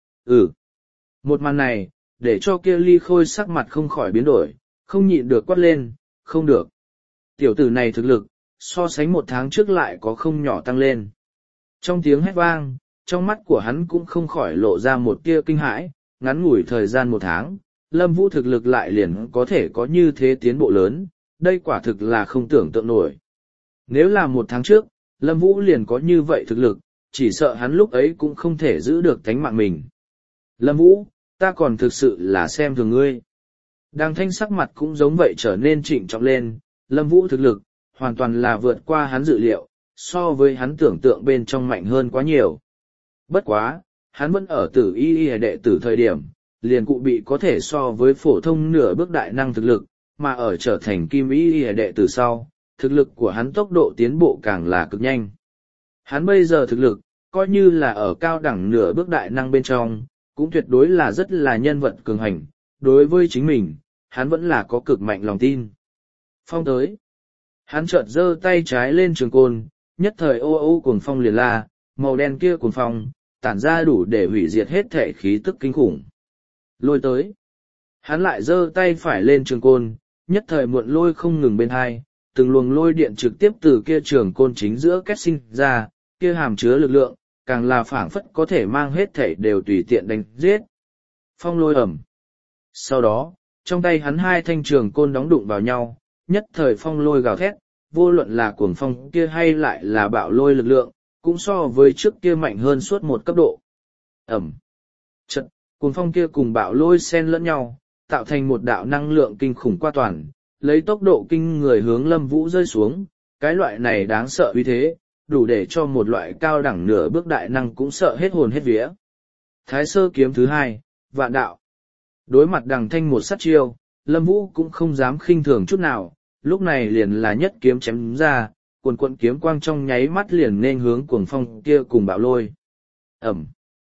Một màn này, để cho kia Ly Khôi sắc mặt không khỏi biến đổi, không nhịn được quát lên, không được. Tiểu tử này thực lực, so sánh một tháng trước lại có không nhỏ tăng lên. Trong tiếng hét vang, trong mắt của hắn cũng không khỏi lộ ra một tia kinh hãi, ngắn ngủi thời gian một tháng, Lâm Vũ thực lực lại liền có thể có như thế tiến bộ lớn, đây quả thực là không tưởng tượng nổi. Nếu là một tháng trước, Lâm Vũ liền có như vậy thực lực, chỉ sợ hắn lúc ấy cũng không thể giữ được tánh mạng mình. Lâm Vũ, ta còn thực sự là xem thường ngươi. Đằng Thanh sắc mặt cũng giống vậy trở nên trịnh trọng lên, Lâm Vũ thực lực, hoàn toàn là vượt qua hắn dự liệu, so với hắn tưởng tượng bên trong mạnh hơn quá nhiều. Bất quá, hắn vẫn ở tử y đệ tử thời điểm, liền cụ bị có thể so với phổ thông nửa bước đại năng thực lực, mà ở trở thành kim y đệ tử sau, thực lực của hắn tốc độ tiến bộ càng là cực nhanh. Hắn bây giờ thực lực, coi như là ở cao đẳng nửa bước đại năng bên trong, cũng tuyệt đối là rất là nhân vật cường hành, đối với chính mình, hắn vẫn là có cực mạnh lòng tin. Phong tới. Hắn chợt giơ tay trái lên trường côn, nhất thời ô ô cuồng phong liền la, màu đen kia cuồng phong, tản ra đủ để hủy diệt hết thể khí tức kinh khủng. Lôi tới. Hắn lại giơ tay phải lên trường côn, nhất thời muộn lôi không ngừng bên hai, từng luồng lôi điện trực tiếp từ kia trường côn chính giữa kết sinh ra, kia hàm chứa lực lượng, càng là phảng phất có thể mang hết thảy đều tùy tiện đánh giết. Phong lôi ẩm. Sau đó, trong tay hắn hai thanh trường côn đóng đụng vào nhau, nhất thời phong lôi gào thét, vô luận là cuồng phong kia hay lại là bạo lôi lực lượng, cũng so với trước kia mạnh hơn suốt một cấp độ. Ẩm. Trận, cuồng phong kia cùng bạo lôi xen lẫn nhau, tạo thành một đạo năng lượng kinh khủng qua toàn, lấy tốc độ kinh người hướng Lâm Vũ rơi xuống, cái loại này đáng sợ uy thế, đủ để cho một loại cao đẳng nửa bước đại năng cũng sợ hết hồn hết vía. Thái sơ kiếm thứ hai, vạn đạo. Đối mặt Đằng Thanh một sát chiêu, Lâm Vũ cũng không dám khinh thường chút nào, lúc này liền là nhất kiếm chém ra, cuồn cuộn kiếm quang trong nháy mắt liền nên hướng cuồng phong kia cùng bạo lôi. Ẩm.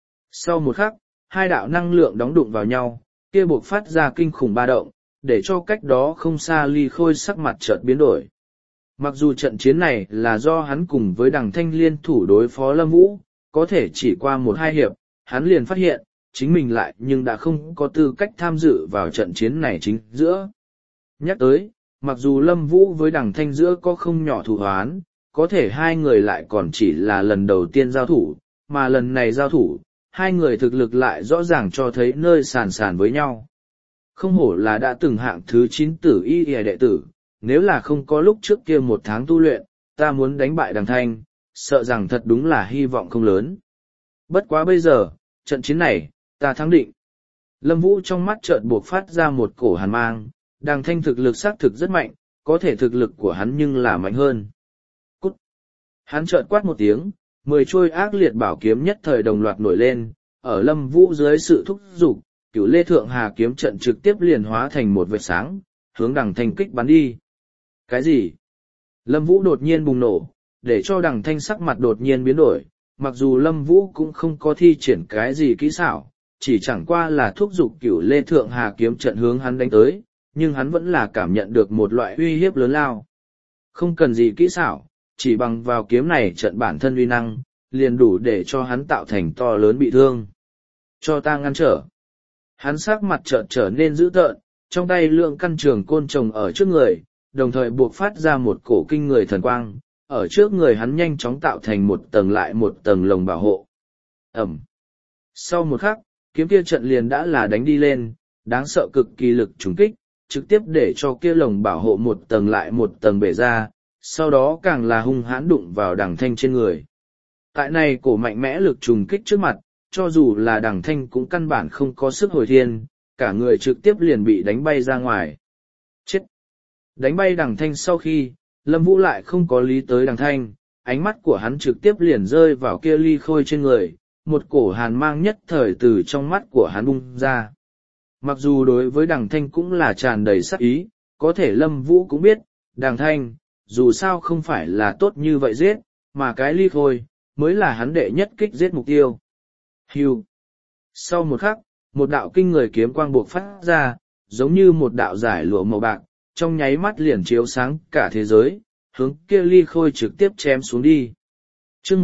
Sau một khắc, hai đạo năng lượng đóng đụng vào nhau, kia buộc phát ra kinh khủng ba động, để cho cách đó không xa Ly Khôi sắc mặt chợt biến đổi. Mặc dù trận chiến này là do hắn cùng với Đằng Thanh liên thủ đối phó Lâm Vũ, có thể chỉ qua một hai hiệp, hắn liền phát hiện, chính mình lại nhưng đã không có tư cách tham dự vào trận chiến này chính giữa. Nhắc tới, mặc dù Lâm Vũ với Đằng Thanh giữa có không nhỏ thù hoán, có thể hai người lại còn chỉ là lần đầu tiên giao thủ, mà lần này giao thủ, hai người thực lực lại rõ ràng cho thấy nơi sàn sàn với nhau. Không hổ là đã từng hạng thứ 9 tử y y đệ tử, nếu là không có lúc trước kia một tháng tu luyện, ta muốn đánh bại Đằng Thanh, sợ rằng thật đúng là hy vọng không lớn. Bất quá bây giờ, trận chiến này, ta thắng định. Lâm Vũ trong mắt chợt buộc phát ra một cổ hàn mang, Đằng Thanh thực lực xác thực rất mạnh, có thể thực lực của hắn nhưng là mạnh hơn. Cút! Hắn chợt quát một tiếng, 10 trôi ác liệt bảo kiếm nhất thời đồng loạt nổi lên, ở Lâm Vũ dưới sự thúc giục, Cửu Lê Thượng Hà kiếm trận trực tiếp liền hóa thành một vệt sáng, hướng Đằng Thanh kích bắn đi. Cái gì? Lâm Vũ đột nhiên bùng nổ, để cho Đằng Thanh sắc mặt đột nhiên biến đổi, mặc dù Lâm Vũ cũng không có thi triển cái gì kỹ xảo, chỉ chẳng qua là thúc giục Cửu Lê Thượng Hà kiếm trận hướng hắn đánh tới, nhưng hắn vẫn là cảm nhận được một loại uy hiếp lớn lao. Không cần gì kỹ xảo, chỉ bằng vào kiếm này trận bản thân uy năng, liền đủ để cho hắn tạo thành to lớn bị thương. Cho ta ngăn trở. Hắn sắc mặt chợt trở nên dữ tợn, trong tay lượng căn trường côn trồng ở trước người, đồng thời buộc phát ra một cổ kinh người thần quang, ở trước người hắn nhanh chóng tạo thành một tầng lại một tầng lồng bảo hộ. Ẩm. Sau một khắc, kiếm kia trận liền đã là đánh đi lên, đáng sợ cực kỳ lực trùng kích, trực tiếp để cho kia lồng bảo hộ một tầng lại một tầng bể ra, sau đó càng là hung hãn đụng vào Đằng Thanh trên người. Tại này cổ mạnh mẽ lực trùng kích trước mặt, cho dù là Đằng Thanh cũng căn bản không có sức hồi thiên, cả người trực tiếp liền bị đánh bay ra ngoài. Chết! Đánh bay Đằng Thanh sau khi, Lâm Vũ lại không có lý tới Đằng Thanh, ánh mắt của hắn trực tiếp liền rơi vào kia Ly Khôi trên người, một cổ hàn mang nhất thời từ trong mắt của hắn bung ra. Mặc dù đối với Đằng Thanh cũng là tràn đầy sát ý, có thể Lâm Vũ cũng biết, Đằng Thanh, dù sao không phải là tốt như vậy giết, mà cái Ly Khôi, mới là hắn đệ nhất kích giết mục tiêu. Hưu. Sau một khắc, một đạo kinh người kiếm quang buộc phát ra, giống như một đạo giải lụa màu bạc, trong nháy mắt liền chiếu sáng cả thế giới, hướng kia Ly Khôi trực tiếp chém xuống đi. Chương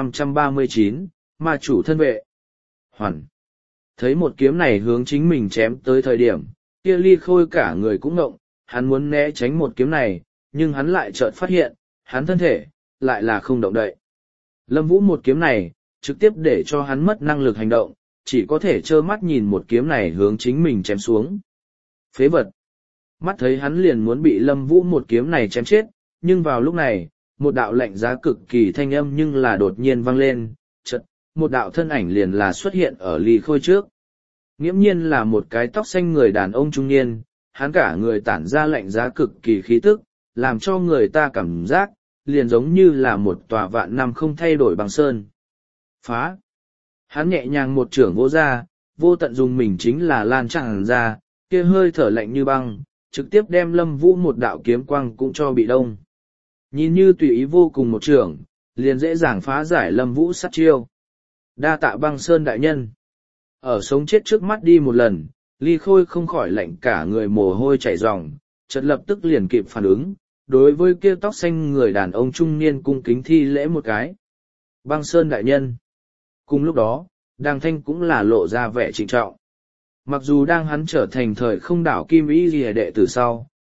1539, Ma chủ thân vệ. Hoàn. Thấy một kiếm này hướng chính mình chém tới thời điểm, kia Ly Khôi cả người cũng ngộng, hắn muốn né tránh một kiếm này, nhưng hắn lại chợt phát hiện, hắn thân thể, lại là không động đậy. Lâm Vũ một kiếm này, trực tiếp để cho hắn mất năng lực hành động, chỉ có thể trơ mắt nhìn một kiếm này hướng chính mình chém xuống. Phế vật. Mắt thấy hắn liền muốn bị Lâm Vũ một kiếm này chém chết, nhưng vào lúc này, một đạo lạnh giá cực kỳ thanh âm nhưng là đột nhiên vang lên, chợt, một đạo thân ảnh liền là xuất hiện ở Ly Khôi trước. Nghiễm nhiên là một cái tóc xanh người đàn ông trung niên, hắn cả người tản ra lạnh giá cực kỳ khí tức, làm cho người ta cảm giác, liền giống như là một tòa vạn năm không thay đổi bằng sơn. Phá! Hắn nhẹ nhàng một chưởng vỗ ra, vô tận dùng mình chính là lan tràn ra, kia hơi thở lạnh như băng, trực tiếp đem Lâm Vũ một đạo kiếm quang cũng cho bị đông. Nhìn như tùy ý vô cùng một chưởng, liền dễ dàng phá giải Lâm Vũ sát chiêu. Đa tạ Băng Sơn đại nhân. Ở sống chết trước mắt đi một lần, Ly Khôi không khỏi lạnh cả người mồ hôi chảy ròng, chợt lập tức liền kịp phản ứng, đối với kia tóc xanh người đàn ông trung niên cung kính thi lễ một cái. Băng Sơn đại nhân. Cùng lúc đó, Đằng Thanh cũng là lộ ra vẻ trịnh trọng. Mặc dù đang hắn trở thành thời không đảo kim ý ghi đệ từ sau,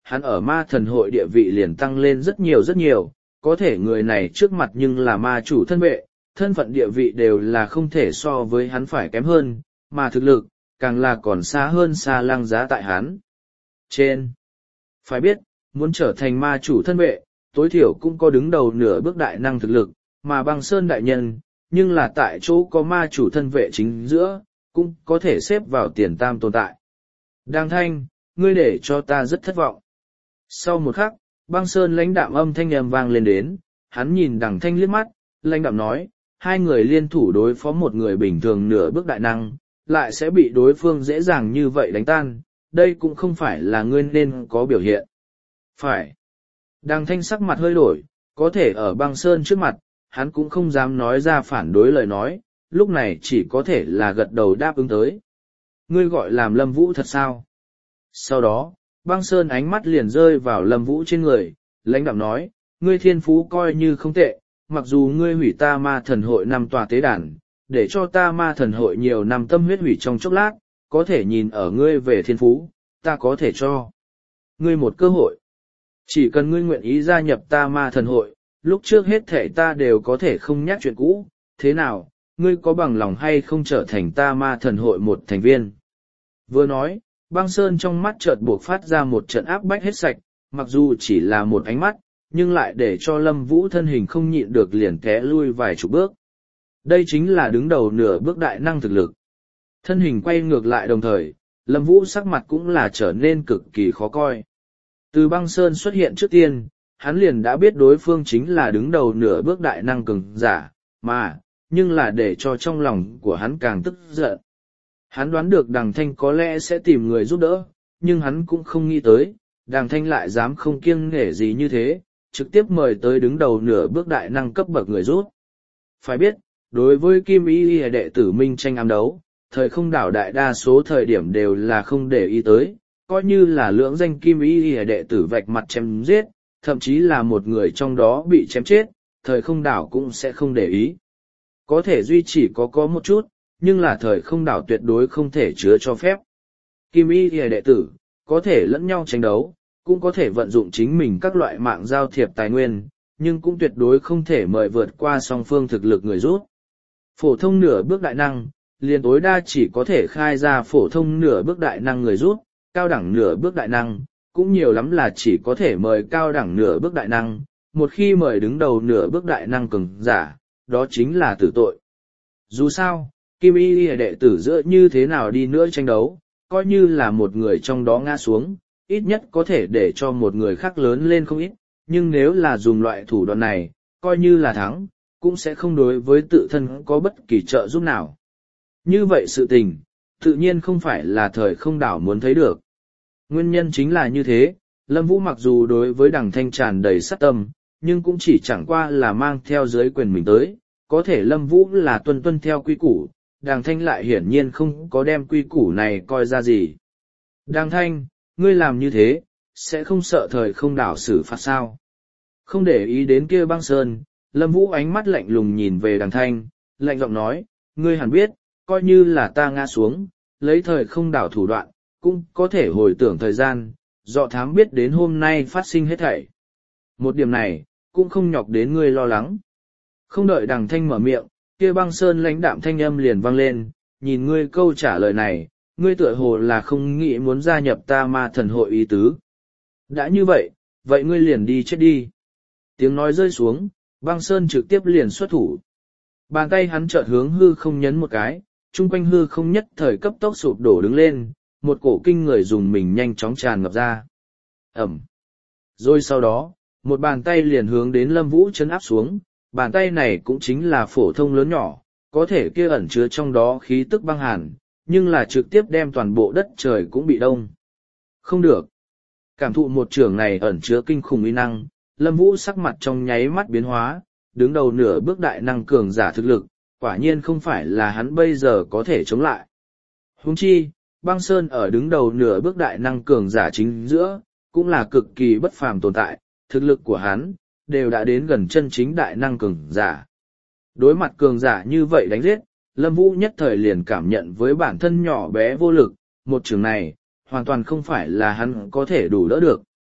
hắn ở ma thần hội địa vị liền tăng lên rất nhiều, có thể người này trước mặt nhưng là ma chủ thân vệ, thân phận địa vị đều là không thể so với hắn phải kém hơn, mà thực lực, càng là còn xa hơn xa Lăng Giá tại hắn. Trên, phải biết, muốn trở thành ma chủ thân vệ, tối thiểu cũng có đứng đầu nửa bước đại năng thực lực, mà Băng Sơn đại nhân, nhưng là tại chỗ có ma chủ thân vệ chính giữa, cũng có thể xếp vào tiền tam tồn tại. Đàng Thanh, ngươi để cho ta rất thất vọng. Sau một khắc, Băng Sơn lãnh đạm âm thanh ầm vang lên đến, hắn nhìn Đàng Thanh liếc mắt, lãnh đạm nói, hai người liên thủ đối phó một người bình thường nửa bước đại năng, lại sẽ bị đối phương dễ dàng như vậy đánh tan, đây cũng không phải là ngươi nên có biểu hiện. Phải. Đàng Thanh sắc mặt hơi đổi, có thể ở Băng Sơn trước mặt, hắn cũng không dám nói ra phản đối lời nói, lúc này chỉ có thể là gật đầu đáp ứng tới. Ngươi gọi làm Lâm Vũ thật sao? Sau đó, Băng Sơn ánh mắt liền rơi vào Lâm Vũ trên người, lãnh đạm nói, ngươi thiên phú coi như không tệ, mặc dù ngươi hủy ta ma thần hội 5 tòa tế đàn, để cho ta ma thần hội nhiều năm tâm huyết hủy trong chốc lát, có thể nhìn ở ngươi về thiên phú, ta có thể cho ngươi một cơ hội. Chỉ cần ngươi nguyện ý gia nhập ta ma thần hội, lúc trước hết thể ta đều có thể không nhắc chuyện cũ, thế nào, ngươi có bằng lòng hay không trở thành ta ma thần hội một thành viên? Vừa nói, Băng Sơn trong mắt chợt buộc phát ra một trận áp bách hết sạch, mặc dù chỉ là một ánh mắt, nhưng lại để cho Lâm Vũ thân hình không nhịn được liền té lui vài chục bước. Đây chính là đứng đầu nửa bước đại năng thực lực. Thân hình quay ngược lại đồng thời, Lâm Vũ sắc mặt cũng là trở nên cực kỳ khó coi. Từ Băng Sơn xuất hiện trước tiên, hắn liền đã biết đối phương chính là đứng đầu nửa bước đại năng cường giả, nhưng là để cho trong lòng của hắn càng tức giận. Hắn đoán được Đàng Thanh có lẽ sẽ tìm người giúp đỡ, nhưng hắn cũng không nghĩ tới, Đàng Thanh lại dám không kiêng nể gì như thế, trực tiếp mời tới đứng đầu nửa bước đại năng cấp bậc người giúp. Phải biết, đối với Kim Y đệ tử minh tranh ám đấu, thời không đảo đại đa số thời điểm đều là không để ý tới, coi như là lưỡng danh Kim Y đệ tử vạch mặt chém giết, thậm chí là một người trong đó bị chém chết, thời không đảo cũng sẽ không để ý. Có thể duy chỉ có một chút, nhưng là thời không đảo tuyệt đối không thể chứa cho phép. Kim Y đệ tử, có thể lẫn nhau tranh đấu, cũng có thể vận dụng chính mình các loại mạng giao thiệp tài nguyên, nhưng cũng tuyệt đối không thể mời vượt qua song phương thực lực người rút. Phổ thông nửa bước đại năng, liền tối đa chỉ có thể khai ra phổ thông nửa bước đại năng người rút, cao đẳng nửa bước đại năng, cũng nhiều lắm là chỉ có thể mời cao đẳng nửa bước đại năng, một khi mời đứng đầu nửa bước đại năng cường giả, đó chính là tử tội. Dù sao, Kim Y đệ tử giữa như thế nào đi nữa tranh đấu, coi như là một người trong đó ngã xuống, ít nhất có thể để cho một người khác lớn lên không ít, nhưng nếu là dùng loại thủ đoạn này, coi như là thắng, cũng sẽ không đối với tự thân có bất kỳ trợ giúp nào. Như vậy sự tình, tự nhiên không phải là thời không đảo muốn thấy được. Nguyên nhân chính là như thế, Lâm Vũ mặc dù đối với Đằng Thanh tràn đầy sát tâm, nhưng cũng chỉ chẳng qua là mang theo dưới quyền mình tới, có thể Lâm Vũ là tuân theo quy củ, Đằng Thanh lại hiển nhiên không có đem quy củ này coi ra gì. Đằng Thanh, ngươi làm như thế, sẽ không sợ thời không đảo xử phạt sao? Không để ý đến kia Băng Sơn, Lâm Vũ ánh mắt lạnh lùng nhìn về Đằng Thanh, lạnh giọng nói, ngươi hẳn biết, coi như là ta ngã xuống, lấy thời không đảo thủ đoạn, cũng có thể hồi tưởng thời gian, dọ thám biết đến hôm nay phát sinh hết thảy. Một điểm này, cũng không nhọc đến ngươi lo lắng. Không đợi Đằng Thanh mở miệng, kia Băng Sơn lãnh đạm thanh âm liền vang lên, nhìn ngươi câu trả lời này, ngươi tựa hồ là không nghĩ muốn gia nhập ta ma thần hội ý tứ. Đã như vậy, vậy ngươi liền đi chết đi. Tiếng nói rơi xuống, Băng Sơn trực tiếp liền xuất thủ. Bàn tay hắn chợt hướng hư không nhấn một cái, chung quanh hư không nhất thời cấp tốc sụp đổ đứng lên, một cổ kinh người dùng mình nhanh chóng tràn ngập ra. Ẩm. Rồi sau đó, một bàn tay liền hướng đến Lâm Vũ chấn áp xuống, bàn tay này cũng chính là phổ thông lớn nhỏ, có thể kia ẩn chứa trong đó khí tức băng hàn, nhưng là trực tiếp đem toàn bộ đất trời cũng bị đông. Không được. Cảm thụ một trường này ẩn chứa kinh khủng uy năng, Lâm Vũ sắc mặt trong nháy mắt biến hóa, đứng đầu nửa bước đại năng cường giả thực lực, quả nhiên không phải là hắn bây giờ có thể chống lại. Huống chi, Băng Sơn ở đứng đầu nửa bước đại năng cường giả chính giữa, cũng là cực kỳ bất phàm tồn tại, thực lực của hắn, đều đã đến gần chân chính đại năng cường giả. Đối mặt cường giả như vậy đánh giết, Lâm Vũ nhất thời liền cảm nhận với bản thân nhỏ bé vô lực, một trường này, hoàn toàn không phải là hắn có thể đủ đỡ được.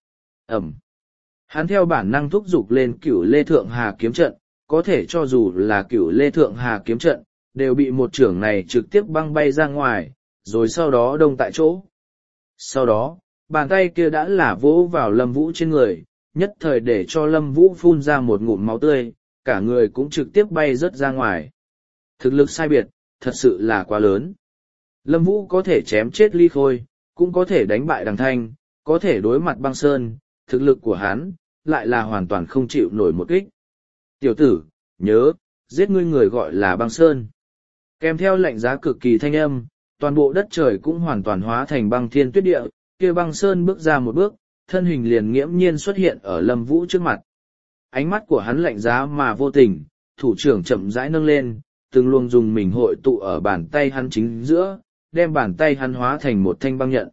Ẩm. Hắn theo bản năng thúc giục lên Cửu Lê Thượng Hà kiếm trận, có thể cho dù là Cửu Lê Thượng Hà kiếm trận, đều bị một chưởng này trực tiếp băng bay ra ngoài, rồi sau đó đông tại chỗ. Sau đó, bàn tay kia đã là vỗ vào Lâm Vũ trên người, nhất thời để cho Lâm Vũ phun ra một ngụm máu tươi, cả người cũng trực tiếp bay rớt ra ngoài. Thực lực sai biệt, thật sự là quá lớn. Lâm Vũ có thể chém chết Ly Khôi, cũng có thể đánh bại Đằng Thanh, có thể đối mặt Băng Sơn, thực lực của hắn, lại là hoàn toàn không chịu nổi một kích. Tiểu tử, nhớ, giết ngươi người gọi là Băng Sơn. Kèm theo lệnh giá cực kỳ thanh âm, toàn bộ đất trời cũng hoàn toàn hóa thành băng thiên tuyết địa, kia Băng Sơn bước ra một bước, thân hình liền nghiễm nhiên xuất hiện ở Lâm Vũ trước mặt. Ánh mắt của hắn lạnh giá mà vô tình, thủ trưởng chậm rãi nâng lên, từng luồng dùng mình hội tụ ở bàn tay hắn chính giữa, đem bàn tay hắn hóa thành một thanh băng nhận.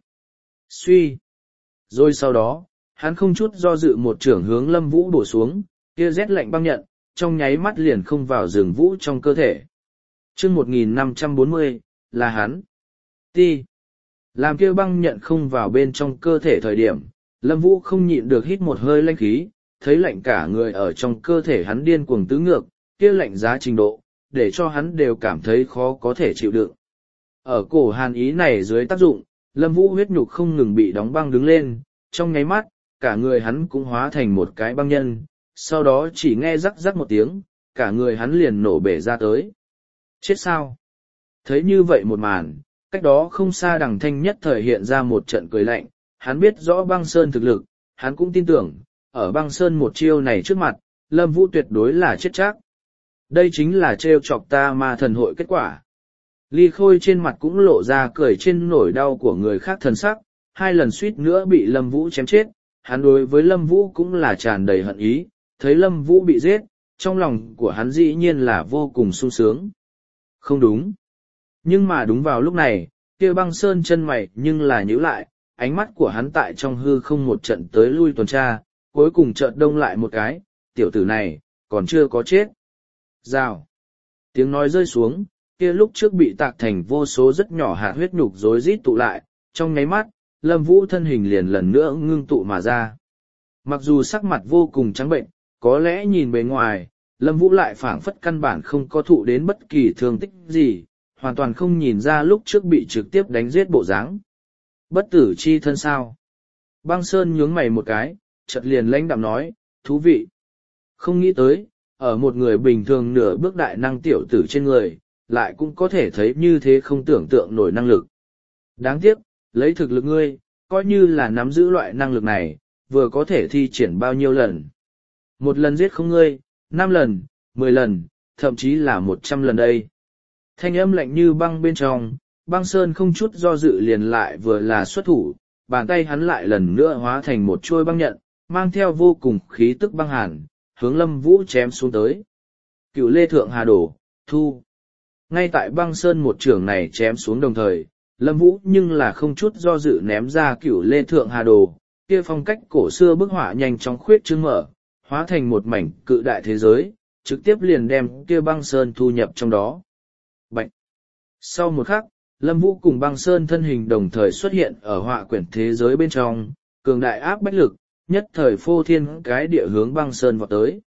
Suy! Rồi sau đó, hắn không chút do dự một trưởng hướng Lâm Vũ bổ xuống, kia rét lạnh băng nhận, trong nháy mắt liền không vào rừng Vũ trong cơ thể. Chương 1540, là hắn. Ti. Làm kia băng nhận không vào bên trong cơ thể thời điểm, Lâm Vũ không nhịn được hít một hơi lạnh khí, thấy lạnh cả người ở trong cơ thể hắn điên cuồng tứ ngược, kia lạnh giá trình độ, để cho hắn đều cảm thấy khó có thể chịu đựng. Ở cổ hàn ý này dưới tác dụng, Lâm Vũ huyết nhục không ngừng bị đóng băng đứng lên, trong nháy mắt, cả người hắn cũng hóa thành một cái băng nhân, sau đó chỉ nghe rắc rắc một tiếng, cả người hắn liền nổ bể ra tới. Chết sao? Thấy như vậy một màn, cách đó không xa Đằng Thanh nhất thời hiện ra một trận cười lạnh, hắn biết rõ Băng Sơn thực lực, hắn cũng tin tưởng, ở Băng Sơn một chiêu này trước mặt, Lâm Vũ tuyệt đối là chết chắc. Đây chính là trêu chọc ta ma thần hội kết quả. Ly Khôi trên mặt cũng lộ ra cười trên nỗi đau của người khác thần sắc, 2 lần suýt nữa bị Lâm Vũ chém chết, hắn đối với Lâm Vũ cũng là tràn đầy hận ý, thấy Lâm Vũ bị giết, trong lòng của hắn dĩ nhiên là vô cùng sung sướng. Không đúng. Nhưng mà đúng vào lúc này, kia Băng Sơn chân mày nhưng là nhíu lại, ánh mắt của hắn tại trong hư không một trận tới lui tuần tra, cuối cùng chợt đông lại một cái, tiểu tử này, còn chưa có chết. Rào. Tiếng nói rơi xuống, kia lúc trước bị tạc thành vô số rất nhỏ hạt huyết nhục rối rít tụ lại, trong nháy mắt, Lâm Vũ thân hình liền lần nữa ngưng tụ mà ra. Mặc dù sắc mặt vô cùng trắng bệnh, có lẽ nhìn bề ngoài, Lâm Vũ lại phảng phất căn bản không có thụ đến bất kỳ thương tích gì, hoàn toàn không nhìn ra lúc trước bị trực tiếp đánh giết bộ dáng. Bất tử chi thân sao? Băng Sơn nhướng mày một cái, chợt liền lãnh đạm nói, thú vị. Không nghĩ tới, ở một người bình thường nửa bước đại năng tiểu tử trên người, lại cũng có thể thấy như thế không tưởng tượng nổi năng lực. Đáng tiếc, lấy thực lực ngươi, coi như là nắm giữ loại năng lực này, vừa có thể thi triển bao nhiêu lần. 1 lần giết không ngươi, 5 lần, 10 lần, thậm chí là 100 lần đây. Thanh âm lạnh như băng bên trong, Băng Sơn không chút do dự liền lại vừa là xuất thủ, bàn tay hắn lại lần nữa hóa thành một chuôi băng nhận, mang theo vô cùng khí tức băng hàn, hướng Lâm Vũ chém xuống tới. Cửu Lê Thượng Hà đổ, thu. Ngay tại Băng Sơn một trường này chém xuống đồng thời, Lâm Vũ nhưng là không chút do dự ném ra Cửu Lê Thượng Hà đồ, kia phong cách cổ xưa bức họa nhanh chóng khuyết trương mở, hóa thành một mảnh cự đại thế giới, trực tiếp liền đem kia Băng Sơn thu nhập trong đó. Bạch! Sau một khắc, Lâm Vũ cùng Băng Sơn thân hình đồng thời xuất hiện ở họa quyển thế giới bên trong, cường đại áp bách lực, nhất thời phô thiên cái địa hướng Băng Sơn vọt tới.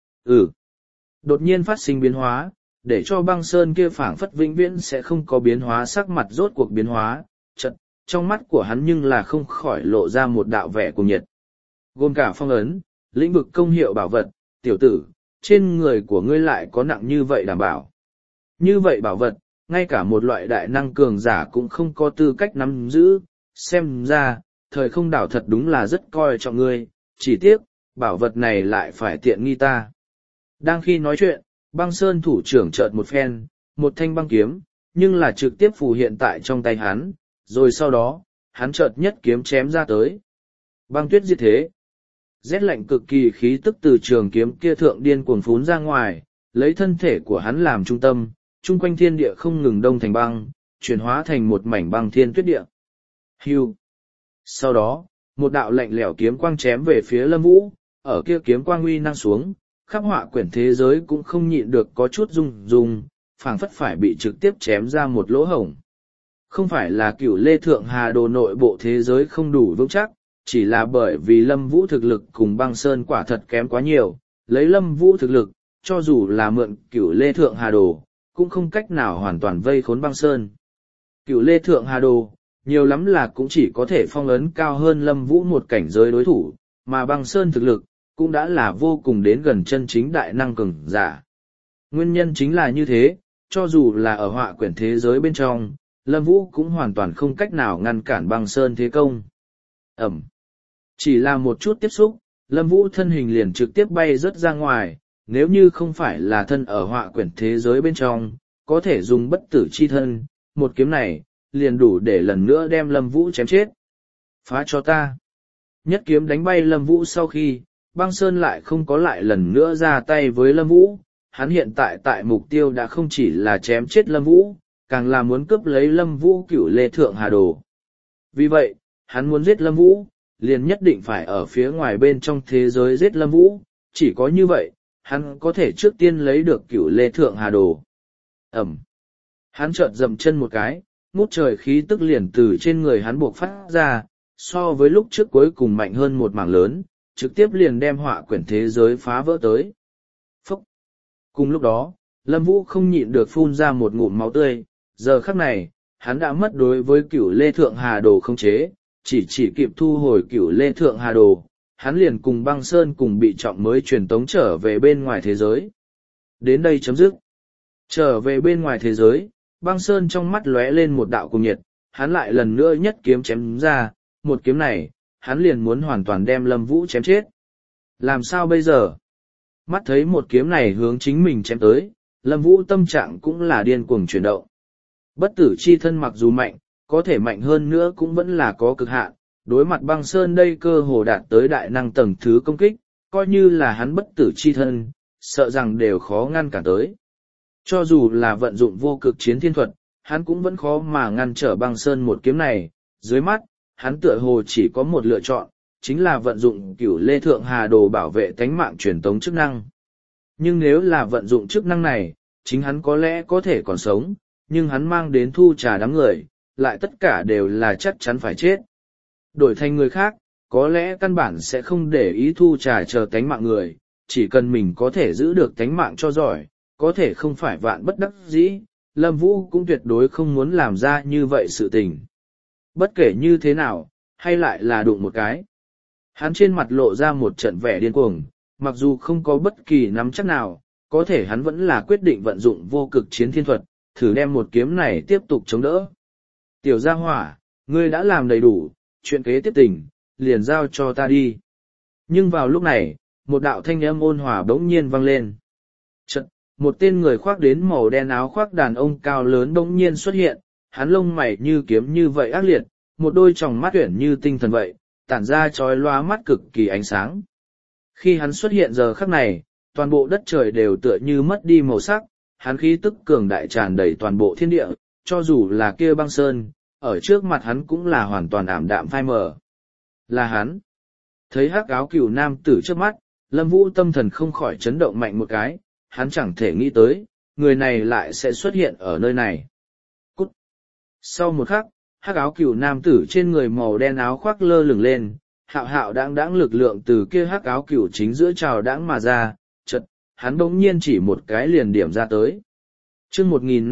Đột nhiên phát sinh biến hóa, để cho Băng Sơn kia phảng phất vĩnh viễn sẽ không có biến hóa, sắc mặt rốt cuộc biến hóa, chợt trong mắt của hắn nhưng là không khỏi lộ ra một đạo vẻ cuồng nhiệt. Gồm cả phong ấn, lĩnh vực công hiệu bảo vật, tiểu tử, trên người của ngươi lại có nặng như vậy đảm bảo. Như vậy bảo vật, ngay cả một loại đại năng cường giả cũng không có tư cách nắm giữ, xem ra, thời không đảo thật đúng là rất coi trọng ngươi, chỉ tiếc, bảo vật này lại phải tiện nghi ta. Đang khi nói chuyện, Băng Sơn thủ trưởng chợt một phen, một thanh băng kiếm, nhưng là trực tiếp phù hiện tại trong tay hắn, rồi sau đó, hắn chợt nhất kiếm chém ra tới. Băng tuyết diệt thế. Rét lạnh cực kỳ khí tức từ trường kiếm kia thượng điên cuồng phún ra ngoài, lấy thân thể của hắn làm trung tâm, chung quanh thiên địa không ngừng đông thành băng, chuyển hóa thành một mảnh băng thiên tuyết địa. Hưu. Sau đó, một đạo lạnh lẽo kiếm quang chém về phía Lâm Vũ, ở kia kiếm quang uy năng xuống, khắc họa quyển thế giới cũng không nhịn được có chút rung, phảng phất phải bị trực tiếp chém ra một lỗ hổng. Không phải là Cửu Lê Thượng Hà đồ nội bộ thế giới không đủ vững chắc, chỉ là bởi vì Lâm Vũ thực lực cùng băng sơn quả thật kém quá nhiều, lấy Lâm Vũ thực lực, cho dù là mượn Cửu Lê Thượng Hà Đồ, cũng không cách nào hoàn toàn vây khốn băng sơn. Cửu Lê Thượng Hà Đồ, nhiều lắm là cũng chỉ có thể phong ấn cao hơn Lâm Vũ một cảnh giới đối thủ, mà băng sơn thực lực, cũng đã là vô cùng đến gần chân chính đại năng cường giả. Nguyên nhân chính là như thế, cho dù là ở họa quyển thế giới bên trong, Lâm Vũ cũng hoàn toàn không cách nào ngăn cản băng sơn thế công. Ẩm. Chỉ là một chút tiếp xúc, Lâm Vũ thân hình liền trực tiếp bay rớt ra ngoài, nếu như không phải là thân ở họa quyển thế giới bên trong, có thể dùng bất tử chi thân, một kiếm này, liền đủ để lần nữa đem Lâm Vũ chém chết. Phá cho ta. Nhất kiếm đánh bay Lâm Vũ sau khi, băng sơn lại không có lại lần nữa ra tay với Lâm Vũ, hắn hiện tại mục tiêu đã không chỉ là chém chết Lâm Vũ, càng là muốn cướp lấy Lâm Vũ Cửu Lê Thượng Hà Đồ. Vì vậy, hắn muốn giết Lâm Vũ, liền nhất định phải ở phía ngoài bên trong thế giới giết Lâm Vũ, chỉ có như vậy, hắn có thể trước tiên lấy được Cửu Lê Thượng Hà Đồ. Ẩm. Hắn chợt dậm chân một cái, ngút trời khí tức liền từ trên người hắn buộc phát ra, so với lúc trước cuối cùng mạnh hơn một mảng lớn, trực tiếp liền đem họa quyển thế giới phá vỡ tới. Phúc! Cùng lúc đó, Lâm Vũ không nhịn được phun ra một ngụm máu tươi, giờ khắc này, hắn đã mất đối với Cửu Lê Thượng Hà Đồ không chế, chỉ kịp thu hồi Cửu Lê Thượng Hà Đồ, hắn liền cùng băng sơn cùng bị trọng mới truyền tống trở về bên ngoài thế giới. Đến đây chấm dứt. Trở về bên ngoài thế giới, băng sơn trong mắt lóe lên một đạo cùng nhiệt, hắn lại lần nữa nhất kiếm chém ra, một kiếm này, hắn liền muốn hoàn toàn đem Lâm Vũ chém chết. Làm sao bây giờ? Mắt thấy một kiếm này hướng chính mình chém tới, Lâm Vũ tâm trạng cũng là điên cuồng chuyển động. Bất tử chi thân mặc dù mạnh, có thể mạnh hơn nữa cũng vẫn là có cực hạn, đối mặt băng sơn đây cơ hồ đạt tới đại năng tầng thứ công kích, coi như là hắn bất tử chi thân, sợ rằng đều khó ngăn cản tới. Cho dù là vận dụng vô cực chiến thiên thuật, hắn cũng vẫn khó mà ngăn trở băng sơn một kiếm này, dưới mắt, hắn tựa hồ chỉ có một lựa chọn, chính là vận dụng Cửu Lê Thượng Hà Đồ bảo vệ tánh mạng truyền tống chức năng. Nhưng nếu là vận dụng chức năng này, chính hắn có lẽ có thể còn sống, nhưng hắn mang đến thu trà đám người, lại tất cả đều là chắc chắn phải chết. Đổi thành người khác, có lẽ căn bản sẽ không để ý thu trà chờ tánh mạng người, chỉ cần mình có thể giữ được tánh mạng cho giỏi, có thể không phải vạn bất đắc dĩ, Lâm Vũ cũng tuyệt đối không muốn làm ra như vậy sự tình. Bất kể như thế nào, hay lại là đụng một cái. Hắn trên mặt lộ ra một trận vẻ điên cuồng, mặc dù không có bất kỳ nắm chắc nào, có thể hắn vẫn là quyết định vận dụng vô cực chiến thiên thuật, thử đem một kiếm này tiếp tục chống đỡ. Tiểu gia hỏa, ngươi đã làm đầy đủ, chuyện kế tiếp tình, liền giao cho ta đi. Nhưng vào lúc này, một đạo thanh âm ôn hòa bỗng nhiên vang lên. Chợt, một tên người khoác đến màu đen áo khoác đàn ông cao lớn bỗng nhiên xuất hiện, hắn lông mày như kiếm như vậy ác liệt, một đôi tròng mắt uyển như tinh thần vậy, tản ra chói lóa mắt cực kỳ ánh sáng. Khi hắn xuất hiện giờ khắc này, toàn bộ đất trời đều tựa như mất đi màu sắc, hắn khí tức cường đại tràn đầy toàn bộ thiên địa, cho dù là kia băng sơn, ở trước mặt hắn cũng là hoàn toàn ảm đạm phai mờ. Là hắn. Thấy hắc áo cừu nam tử trước mắt, Lâm Vũ tâm thần không khỏi chấn động mạnh một cái, hắn chẳng thể nghĩ tới, người này lại sẽ xuất hiện ở nơi này. Cút. Sau một khắc, hắc áo cừu nam tử trên người màu đen áo khoác lơ lửng lên, hạo hạo đãng lực lượng từ kia hắc áo cừu chính giữa trào đãng mà ra, chợt, hắn bỗng nhiên chỉ một cái liền điểm ra tới. Chương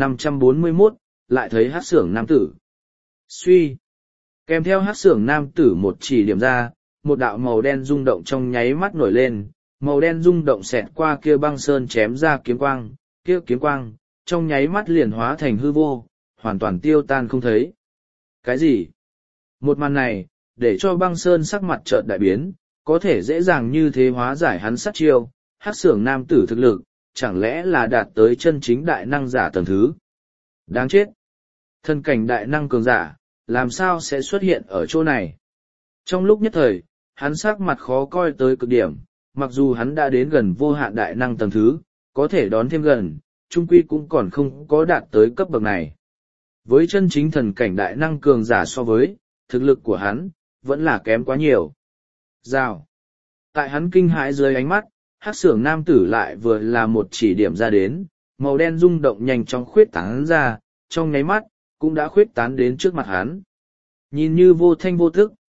1541, lại thấy hắc xưởng nam tử. Suy. Kèm theo hắc xưởng nam tử một chỉ điểm ra, một đạo màu đen rung động trong nháy mắt nổi lên, màu đen rung động xẹt qua kia băng sơn chém ra kiếm quang, kia kiếm quang, trong nháy mắt liền hóa thành hư vô, hoàn toàn tiêu tan không thấy. Cái gì? Một màn này, để cho băng sơn sắc mặt chợt đại biến, có thể dễ dàng như thế hóa giải hắn sát chiêu, hắc xưởng nam tử thực lực, chẳng lẽ là đạt tới chân chính đại năng giả tầng thứ. Đáng chết! Thân cảnh đại năng cường giả, làm sao sẽ xuất hiện ở chỗ này? Trong lúc nhất thời, hắn sắc mặt khó coi tới cực điểm, mặc dù hắn đã đến gần vô hạn đại năng tầng thứ, có thể đón thêm gần, trung quy cũng còn không có đạt tới cấp bậc này. Với chân chính thần cảnh đại năng cường giả so với, thực lực của hắn, vẫn là kém quá nhiều. Rào. Tại hắn kinh hãi dưới ánh mắt, hắc xưởng nam tử lại vừa là một chỉ điểm ra đến, màu đen rung động nhanh chóng khuyết tán ra, trong nháy mắt, cũng đã khuyết tán đến trước mặt hắn. Nhìn như vô thanh vô thức,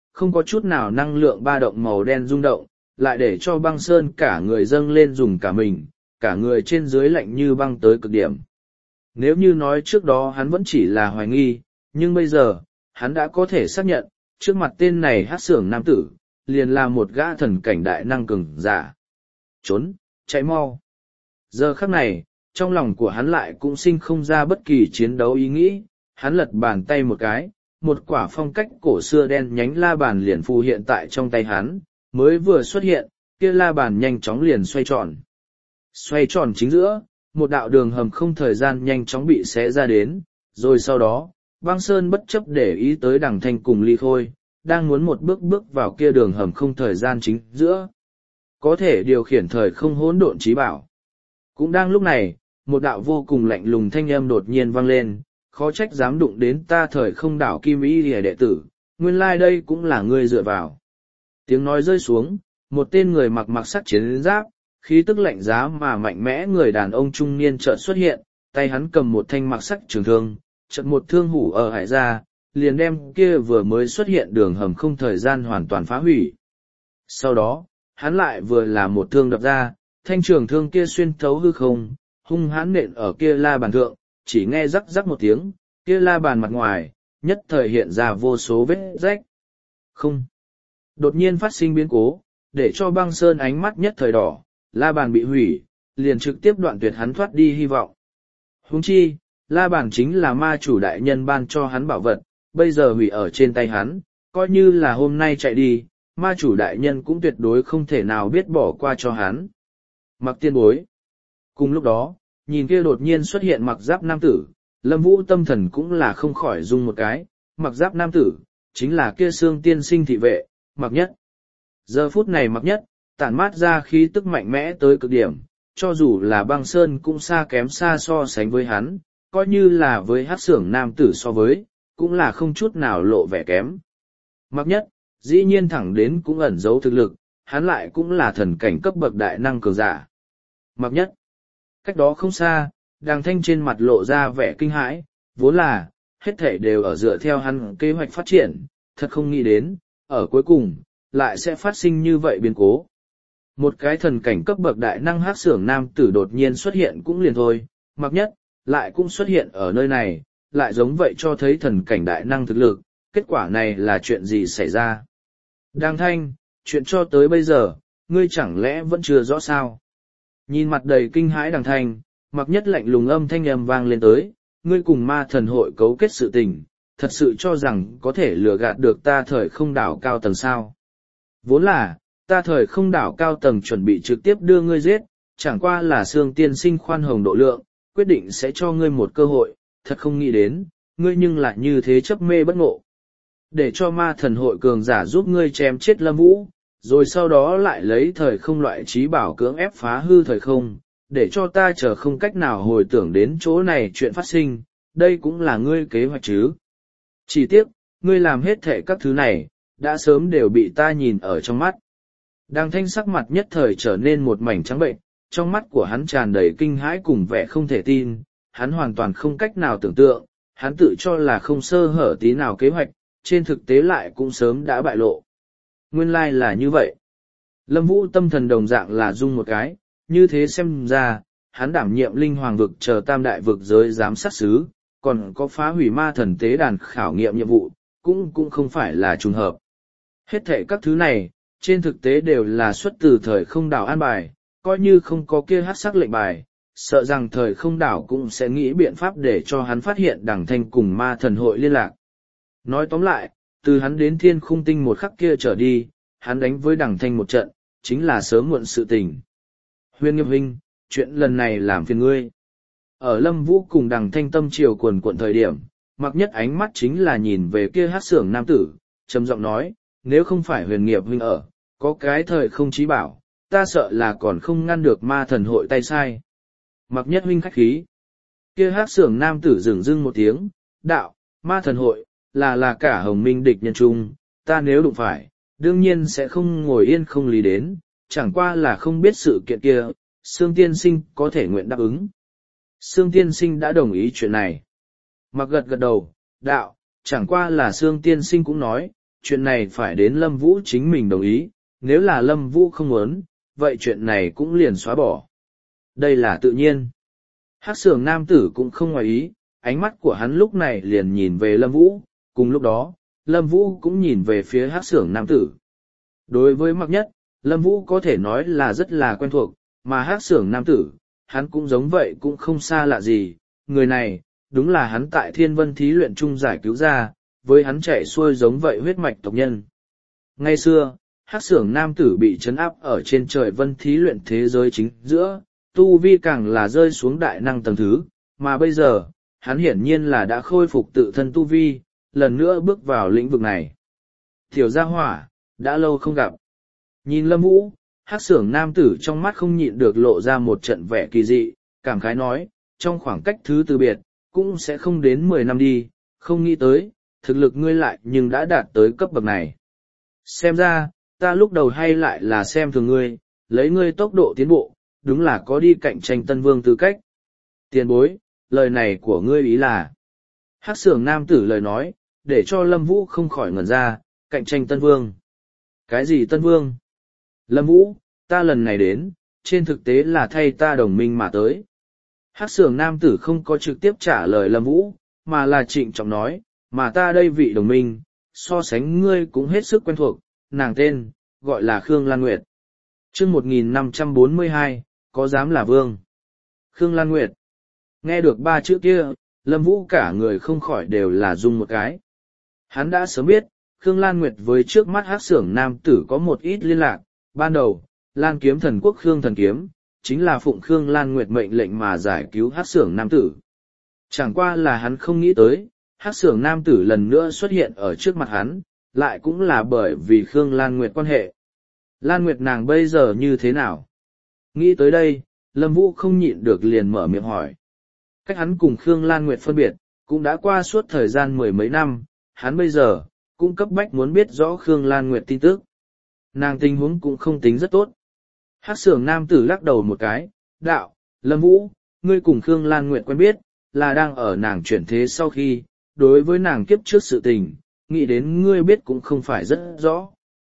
không có chút nào năng lượng ba động màu đen rung động, lại để cho băng sơn cả người dâng lên dùng cả mình, cả người trên dưới lạnh như băng tới cực điểm. Nếu như nói trước đó hắn vẫn chỉ là hoài nghi, nhưng bây giờ, hắn đã có thể xác nhận, trước mặt tên này hát xưởng nam tử, liền là một gã thần cảnh đại năng cường giả. Trốn, chạy mau. Giờ khắc này, trong lòng của hắn lại cũng sinh không ra bất kỳ chiến đấu ý nghĩ, hắn lật bàn tay một cái, một quả phong cách cổ xưa đen nhánh la bàn liền phù hiện tại trong tay hắn, mới vừa xuất hiện, kia la bàn nhanh chóng liền xoay tròn. Xoay tròn chính giữa, một đạo đường hầm không thời gian nhanh chóng bị xé ra đến, rồi sau đó, băng sơn bất chấp để ý tới Đằng Thanh cùng Ly Khôi, đang muốn một bước bước vào kia đường hầm không thời gian chính giữa. Có thể điều khiển thời không hỗn độn trí bảo. Cũng đang lúc này, một đạo vô cùng lạnh lùng thanh âm đột nhiên vang lên, khó trách dám đụng đến ta thời không đảo Kim Y Lìa đệ tử, nguyên lai đây cũng là ngươi dựa vào. Tiếng nói rơi xuống, một tên người mặc sắc chiến giáp, khí tức lạnh giá mà mạnh mẽ người đàn ông trung niên chợt xuất hiện, tay hắn cầm một thanh mặc sắc trường thương, chợt một thương hủ ở hải ra, liền đem kia vừa mới xuất hiện đường hầm không thời gian hoàn toàn phá hủy. Sau đó, hắn lại vừa là một thương đập ra, thanh trường thương kia xuyên thấu hư không, hung hãn nện ở kia la bàn thượng, chỉ nghe rắc rắc một tiếng, kia la bàn mặt ngoài, nhất thời hiện ra vô số vết rách. Không. Đột nhiên phát sinh biến cố, để cho băng sơn ánh mắt nhất thời đỏ, la bàn bị hủy, liền trực tiếp đoạn tuyệt hắn thoát đi hy vọng. Huống chi, la bàn chính là ma chủ đại nhân ban cho hắn bảo vật, bây giờ hủy ở trên tay hắn, coi như là hôm nay chạy đi, ma chủ đại nhân cũng tuyệt đối không thể nào biết bỏ qua cho hắn. Mặc tiên bối. Cùng lúc đó, nhìn kia đột nhiên xuất hiện mặc giáp nam tử, Lâm Vũ tâm thần cũng là không khỏi rung một cái, mặc giáp nam tử, chính là kia xương tiên sinh thị vệ, Mặc Nhất. Giờ phút này Mặc Nhất, tản mát ra khí tức mạnh mẽ tới cực điểm, cho dù là băng sơn cũng xa kém xa so sánh với hắn, coi như là với hát xưởng nam tử so với, cũng là không chút nào lộ vẻ kém. Mặc Nhất, dĩ nhiên thẳng đến cũng ẩn giấu thực lực, hắn lại cũng là thần cảnh cấp bậc đại năng cường giả. Mặc Nhất, cách đó không xa, Đằng Thanh trên mặt lộ ra vẻ kinh hãi, vốn là, hết thể đều ở dựa theo hắn kế hoạch phát triển, thật không nghĩ đến, ở cuối cùng, lại sẽ phát sinh như vậy biến cố. Một cái thần cảnh cấp bậc đại năng hát xưởng nam tử đột nhiên xuất hiện cũng liền thôi, Mặc Nhất, lại cũng xuất hiện ở nơi này, lại giống vậy cho thấy thần cảnh đại năng thực lực, kết quả này là chuyện gì xảy ra. Đằng Thanh, chuyện cho tới bây giờ, ngươi chẳng lẽ vẫn chưa rõ sao? Nhìn mặt đầy kinh hãi Đằng Thanh, Mặc Nhất lạnh lùng âm thanh âm vang lên tới, ngươi cùng ma thần hội cấu kết sự tình, thật sự cho rằng có thể lừa gạt được ta thời không đảo cao tầng sao. Vốn là, ta thời không đảo cao tầng chuẩn bị trực tiếp đưa ngươi giết, chẳng qua là Sương tiên sinh khoan hồng độ lượng, quyết định sẽ cho ngươi một cơ hội, thật không nghĩ đến, ngươi nhưng lại như thế chấp mê bất ngộ. Để cho ma thần hội cường giả giúp ngươi chém chết Lâm Vũ, rồi sau đó lại lấy thời không loại trí bảo cưỡng ép phá hư thời không, để cho ta chờ không cách nào hồi tưởng đến chỗ này chuyện phát sinh, đây cũng là ngươi kế hoạch chứ. Chỉ tiếc, ngươi làm hết thệ các thứ này, đã sớm đều bị ta nhìn ở trong mắt. Đằng Thanh sắc mặt nhất thời trở nên một mảnh trắng bệnh, trong mắt của hắn tràn đầy kinh hãi cùng vẻ không thể tin, hắn hoàn toàn không cách nào tưởng tượng, hắn tự cho là không sơ hở tí nào kế hoạch, trên thực tế lại cũng sớm đã bại lộ. Nguyên lai là như vậy. Lâm Vũ tâm thần đồng dạng là rung một cái, như thế xem ra, hắn đảm nhiệm linh hoàng vực chờ tam đại vực giới giám sát sứ, còn có phá hủy ma thần tế đàn khảo nghiệm nhiệm vụ, cũng không phải là trùng hợp. Hết thệ các thứ này, trên thực tế đều là xuất từ thời không đảo an bài, coi như không có kia hát sắc lệnh bài, sợ rằng thời không đảo cũng sẽ nghĩ biện pháp để cho hắn phát hiện Đằng Thanh cùng ma thần hội liên lạc. Nói tóm lại, từ hắn đến thiên khung tinh một khắc kia trở đi, hắn đánh với Đằng Thanh một trận, chính là sớm muộn sự tình. Huyền Nghiệp huynh, chuyện lần này làm phiền ngươi. Ở Lâm Vũ cùng Đằng Thanh tâm triều cuồn cuộn thời điểm, Mặc Nhất ánh mắt chính là nhìn về kia hát xưởng nam tử, trầm giọng nói, nếu không phải Huyền Nghiệp huynh ở, có cái thời không trí bảo, ta sợ là còn không ngăn được ma thần hội tay sai. Mặc Nhất huynh khách khí. Kia hát xưởng nam tử dửng dưng một tiếng, đạo, ma thần hội, là cả Hồng Minh địch nhân chung, ta nếu đụng phải, đương nhiên sẽ không ngồi yên không lý đến, chẳng qua là không biết sự kiện kia, Sương tiên sinh có thể nguyện đáp ứng. Sương tiên sinh đã đồng ý chuyện này. Mặc gật gật đầu, đạo, chẳng qua là Sương tiên sinh cũng nói, chuyện này phải đến Lâm Vũ chính mình đồng ý, nếu là Lâm Vũ không muốn, vậy chuyện này cũng liền xóa bỏ. Đây là tự nhiên. Hắc xưởng nam tử cũng không ngoài ý, ánh mắt của hắn lúc này liền nhìn về Lâm Vũ, cùng lúc đó, Lâm Vũ cũng nhìn về phía hắc xưởng nam tử. Đối với Mạc Nhất, Lâm Vũ có thể nói là rất là quen thuộc, mà hắc xưởng nam tử, hắn cũng giống vậy cũng không xa lạ gì, người này, đúng là hắn tại Thiên Vân Thí luyện chung giải cứu ra, với hắn chạy xuôi giống vậy huyết mạch tộc nhân. Ngày xưa, hắc xưởng nam tử bị trấn áp ở trên trời Vân Thí luyện thế giới chính giữa, tu vi càng là rơi xuống đại năng tầng thứ, mà bây giờ, hắn hiển nhiên là đã khôi phục tự thân tu vi, lần nữa bước vào lĩnh vực này. Tiểu gia hỏa, đã lâu không gặp. Nhìn Lâm Vũ, hắc xưởng nam tử trong mắt không nhịn được lộ ra một trận vẻ kỳ dị, cảm khái nói, trong khoảng cách thứ từ biệt, cũng sẽ không đến 10 năm đi, không nghĩ tới, thực lực ngươi lại nhưng đã đạt tới cấp bậc này. Xem ra, ta lúc đầu hay lại là xem thường ngươi, lấy ngươi tốc độ tiến bộ, đúng là có đi cạnh tranh Tân Vương tư cách. Tiền bối, lời này của ngươi ý là. Hắc xưởng nam tử lời nói, để cho Lâm Vũ không khỏi ngẩn ra, cạnh tranh Tân Vương. Cái gì Tân Vương? Lâm Vũ, ta lần này đến, trên thực tế là thay ta đồng minh mà tới. Hắc xưởng nam tử không có trực tiếp trả lời Lâm Vũ, mà là trịnh trọng nói, mà ta đây vị đồng minh, so sánh ngươi cũng hết sức quen thuộc, nàng tên, gọi là Khương Lan Nguyệt. Chương 1542, có dám là vương? Khương Lan Nguyệt. Nghe được ba chữ kia, Lâm Vũ cả người không khỏi đều là rung một cái. Hắn đã sớm biết, Khương Lan Nguyệt với trước mắt hắc xưởng nam tử có một ít liên lạc, ban đầu, Lan kiếm thần quốc Khương thần kiếm, chính là phụng Khương Lan Nguyệt mệnh lệnh mà giải cứu hắc xưởng nam tử. Chẳng qua là hắn không nghĩ tới, hắc xưởng nam tử lần nữa xuất hiện ở trước mặt hắn, lại cũng là bởi vì Khương Lan Nguyệt quan hệ. Lan Nguyệt nàng bây giờ như thế nào? Nghĩ tới đây, Lâm Vũ không nhịn được liền mở miệng hỏi. Cách hắn cùng Khương Lan Nguyệt phân biệt, cũng đã qua suốt thời gian 10 mấy năm, hắn bây giờ, cũng cấp bách muốn biết rõ Khương Lan Nguyệt tin tức. Nàng tình huống cũng không tính rất tốt. Hắc xưởng nam tử lắc đầu một cái, đạo, Lâm Vũ, ngươi cùng Khương Lan Nguyệt quen biết, là đang ở nàng chuyển thế sau khi, đối với nàng kiếp trước sự tình, nghĩ đến ngươi biết cũng không phải rất rõ.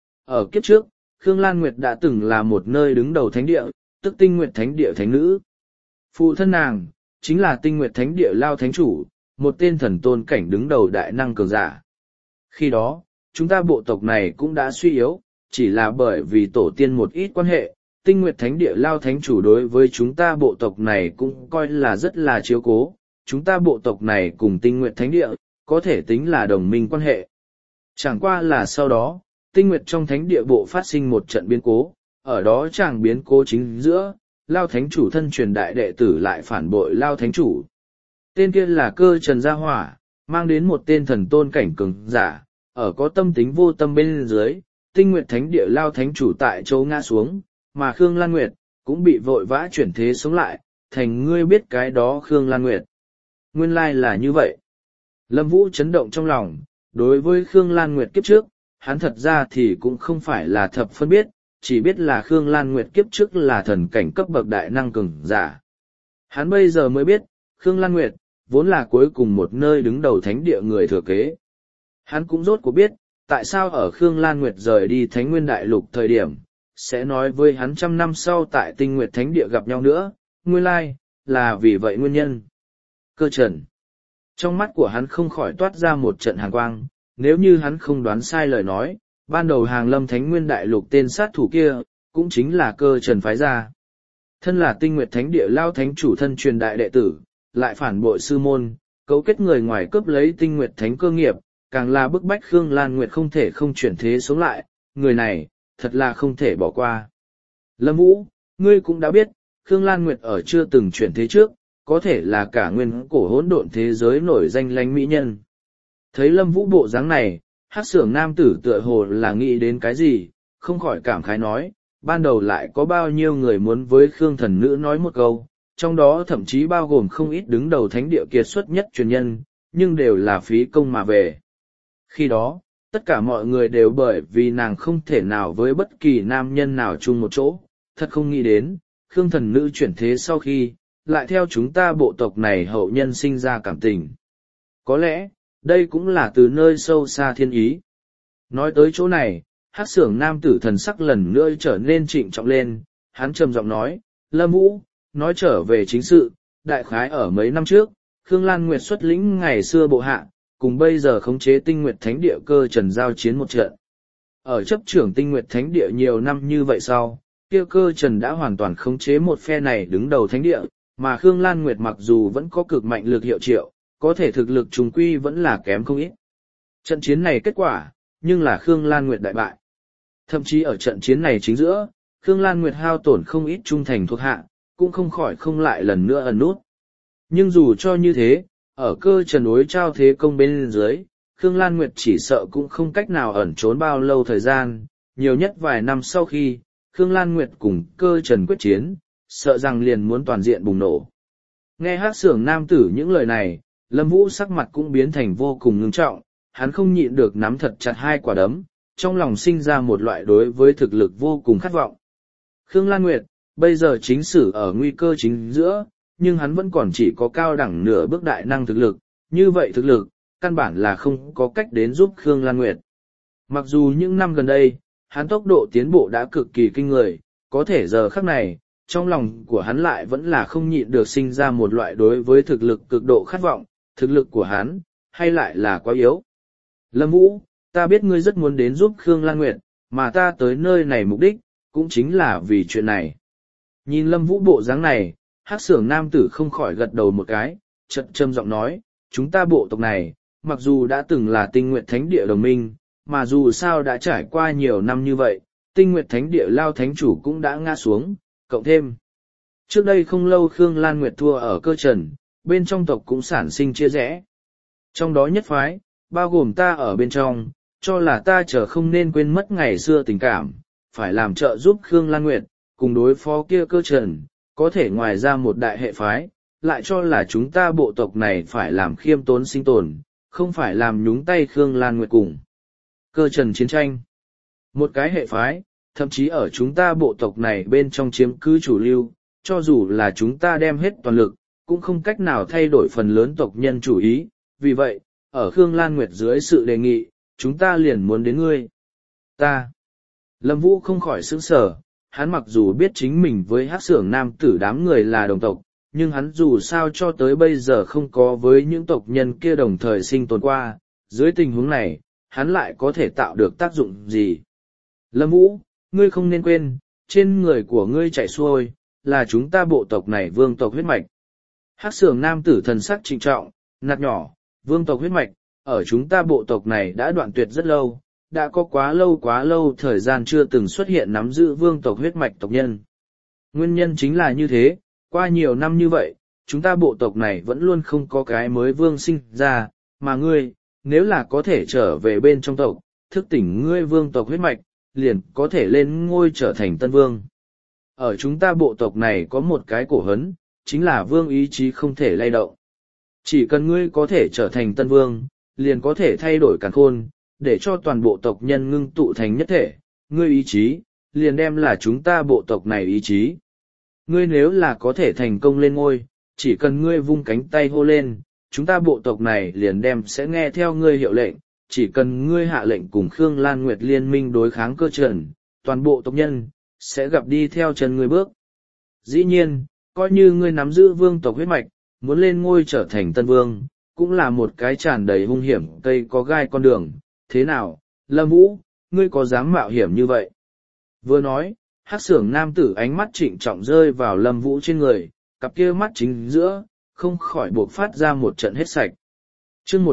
Ở kiếp trước, Khương Lan Nguyệt đã từng là một nơi đứng đầu thánh địa, tức Tinh Nguyệt Thánh Địa Thánh Nữ. Phụ thân nàng, chính là Tinh Nguyệt Thánh Địa Lao Thánh Chủ, một tên thần tôn cảnh đứng đầu đại năng cường giả. Khi đó, chúng ta bộ tộc này cũng đã suy yếu, chỉ là bởi vì tổ tiên một ít quan hệ, Tinh Nguyệt Thánh Địa Lao Thánh Chủ đối với chúng ta bộ tộc này cũng coi là rất là chiếu cố, chúng ta bộ tộc này cùng Tinh Nguyệt Thánh Địa, có thể tính là đồng minh quan hệ. Chẳng qua là sau đó, Tinh Nguyệt trong Thánh Địa bộ phát sinh một trận biến cố, ở đó chàng biến cố chính giữa, Lao Thánh Chủ thân truyền đại đệ tử lại phản bội Lao Thánh Chủ. Tên kia là Cơ Trần Gia Hỏa, mang đến một tên thần tôn cảnh cường giả, ở có tâm tính vô tâm bên dưới, Tinh Nguyệt Thánh Địa Lao Thánh Chủ tại chỗ ngã xuống, mà Khương Lan Nguyệt cũng bị vội vã chuyển thế sống lại, thành ngươi biết cái đó Khương Lan Nguyệt. Nguyên lai là như vậy. Lâm Vũ chấn động trong lòng, đối với Khương Lan Nguyệt kiếp trước, hắn thật ra thì cũng không phải là thập phân biết, chỉ biết là Khương Lan Nguyệt kiếp trước là thần cảnh cấp bậc đại năng cường giả. Hắn bây giờ mới biết, Khương Lan Nguyệt, vốn là cuối cùng một nơi đứng đầu thánh địa người thừa kế. Hắn cũng rốt cuộc biết, tại sao ở Khương Lan Nguyệt rời đi Thánh Nguyên Đại Lục thời điểm, sẽ nói với hắn 100 năm sau tại Tinh Nguyệt Thánh Địa gặp nhau nữa, nguyên lai, là vì vậy nguyên nhân. Cơ Trần. Trong mắt của hắn không khỏi toát ra một trận hàn quang, nếu như hắn không đoán sai lời nói, ban đầu hàng lâm Thánh Nguyên Đại Lục tên sát thủ kia, cũng chính là Cơ Trần phái ra. Thân là Tinh Nguyệt Thánh Địa Lao Thánh Chủ thân truyền đại đệ tử, lại phản bội sư môn, cấu kết người ngoài cướp lấy Tinh Nguyệt Thánh cơ nghiệp, càng là bức bách Khương Lan Nguyệt không thể không chuyển thế sống lại, người này, thật là không thể bỏ qua. Lâm Vũ, ngươi cũng đã biết, Khương Lan Nguyệt ở chưa từng chuyển thế trước, có thể là cả nguyên cổ hỗn độn thế giới nổi danh lánh mỹ nhân. Thấy Lâm Vũ bộ dáng này, hắc xưởng nam tử tựa hồ là nghĩ đến cái gì, không khỏi cảm khái nói, ban đầu lại có bao nhiêu người muốn với Khương thần nữ nói một câu, trong đó thậm chí bao gồm không ít đứng đầu thánh địa kiệt xuất nhất truyền nhân, nhưng đều là phí công mà về. Khi đó, tất cả mọi người đều bởi vì nàng không thể nào với bất kỳ nam nhân nào chung một chỗ, thật không nghĩ đến, Khương thần nữ chuyển thế sau khi, lại theo chúng ta bộ tộc này hậu nhân sinh ra cảm tình. Có lẽ, đây cũng là từ nơi sâu xa thiên ý. Nói tới chỗ này, hắc xưởng nam tử thần sắc lần nữa trở nên trịnh trọng lên, hắn trầm giọng nói, Lâm Vũ, nói trở về chính sự, đại khái ở mấy năm trước, Khương Lan Nguyệt xuất lĩnh ngày xưa bộ hạ, cùng bây giờ khống chế Tinh Nguyệt Thánh Địa cơ trần giao chiến một trận. Ở chấp trưởng Tinh Nguyệt Thánh Địa nhiều năm như vậy sau, kia cơ trần đã hoàn toàn khống chế một phe này đứng đầu Thánh Địa, mà Khương Lan Nguyệt mặc dù vẫn có cực mạnh lực hiệu triệu, có thể thực lực trùng quy vẫn là kém không ít. Trận chiến này kết quả, nhưng là Khương Lan Nguyệt đại bại. Thậm chí ở trận chiến này chính giữa, Khương Lan Nguyệt hao tổn không ít trung thành thuộc hạ, cũng không khỏi không lại lần nữa ẩn nút. Nhưng dù cho như thế, ở cơ trần đối trao thế công bên dưới, Khương Lan Nguyệt chỉ sợ cũng không cách nào ẩn trốn bao lâu thời gian, nhiều nhất vài năm sau khi, Khương Lan Nguyệt cùng cơ trần quyết chiến, sợ rằng liền muốn toàn diện bùng nổ. Nghe hát xưởng nam tử những lời này, Lâm Vũ sắc mặt cũng biến thành vô cùng ngưng trọng, hắn không nhịn được nắm thật chặt hai quả đấm, trong lòng sinh ra một loại đối với thực lực vô cùng khát vọng. Khương Lan Nguyệt, bây giờ chính sử ở nguy cơ chính giữa, nhưng hắn vẫn còn chỉ có cao đẳng nửa bước đại năng thực lực, như vậy thực lực, căn bản là không có cách đến giúp Khương Lan Nguyệt. Mặc dù những năm gần đây, hắn tốc độ tiến bộ đã cực kỳ kinh người, có thể giờ khắc này, trong lòng của hắn lại vẫn là không nhịn được sinh ra một loại đối với thực lực cực độ khát vọng, thực lực của hắn, hay lại là quá yếu. Lâm Vũ, ta biết ngươi rất muốn đến giúp Khương Lan Nguyệt, mà ta tới nơi này mục đích, cũng chính là vì chuyện này. Nhìn Lâm Vũ bộ dáng này, hắc xưởng nam tử không khỏi gật đầu một cái, chợt trầm giọng nói, chúng ta bộ tộc này, mặc dù đã từng là Tinh Nguyệt Thánh Địa đồng minh, mà dù sao đã trải qua nhiều năm như vậy, Tinh Nguyệt Thánh Địa lao thánh chủ cũng đã ngã xuống, cộng thêm. Trước đây không lâu Khương Lan Nguyệt thua ở cơ trần, bên trong tộc cũng sản sinh chia rẽ. Trong đó nhất phái, bao gồm ta ở bên trong, cho là ta chờ không nên quên mất ngày xưa tình cảm, phải làm trợ giúp Khương Lan Nguyệt, cùng đối phó kia cơ trần, có thể ngoài ra một đại hệ phái, lại cho là chúng ta bộ tộc này phải làm khiêm tốn sinh tồn, không phải làm nhúng tay Khương Lan Nguyệt cùng cơ trần chiến tranh. Một cái hệ phái, thậm chí ở chúng ta bộ tộc này bên trong chiếm cứ chủ lưu, cho dù là chúng ta đem hết toàn lực, cũng không cách nào thay đổi phần lớn tộc nhân chủ ý, vì vậy, ở Khương Lan Nguyệt dưới sự đề nghị, chúng ta liền muốn đến ngươi. Ta. Lâm Vũ không khỏi sững sờ, hắn mặc dù biết chính mình với hát xưởng nam tử đám người là đồng tộc, nhưng hắn dù sao cho tới bây giờ không có với những tộc nhân kia đồng thời sinh tồn qua, dưới tình huống này, hắn lại có thể tạo được tác dụng gì. Lâm Vũ, ngươi không nên quên, trên người của ngươi chảy xuôi, là chúng ta bộ tộc này vương tộc huyết mạch. Hát xưởng nam tử thần sắc trịnh trọng, nạt nhỏ, vương tộc huyết mạch, ở chúng ta bộ tộc này đã đoạn tuyệt rất lâu, đã có quá lâu thời gian chưa từng xuất hiện nắm giữ vương tộc huyết mạch tộc nhân. Nguyên nhân chính là như thế, qua nhiều năm như vậy, chúng ta bộ tộc này vẫn luôn không có cái mới vương sinh ra, mà ngươi, nếu là có thể trở về bên trong tộc, thức tỉnh ngươi vương tộc huyết mạch, liền có thể lên ngôi trở thành tân vương. Ở chúng ta bộ tộc này có một cái cổ hấn, chính là vương ý chí không thể lay động. Chỉ cần ngươi có thể trở thành tân vương, liền có thể thay đổi càn khôn, để cho toàn bộ tộc nhân ngưng tụ thành nhất thể, ngươi ý chí, liền đem là chúng ta bộ tộc này ý chí. Ngươi nếu là có thể thành công lên ngôi, chỉ cần ngươi vung cánh tay hô lên, chúng ta bộ tộc này liền đem sẽ nghe theo ngươi hiệu lệnh, chỉ cần ngươi hạ lệnh cùng Khương Lan Nguyệt liên minh đối kháng cơ trần, toàn bộ tộc nhân, sẽ gặp đi theo chân ngươi bước. Dĩ nhiên, coi như ngươi nắm giữ vương tộc huyết mạch, muốn lên ngôi trở thành tân vương, cũng là một cái tràn đầy hung hiểm cây có gai con đường. Thế nào, Lâm Vũ, ngươi có dám mạo hiểm như vậy? Vừa nói, hắc xưởng nam tử ánh mắt trịnh trọng rơi vào Lâm Vũ trên người, cặp kia mắt chính giữa, không khỏi buộc phát ra một trận hết sạch. Chương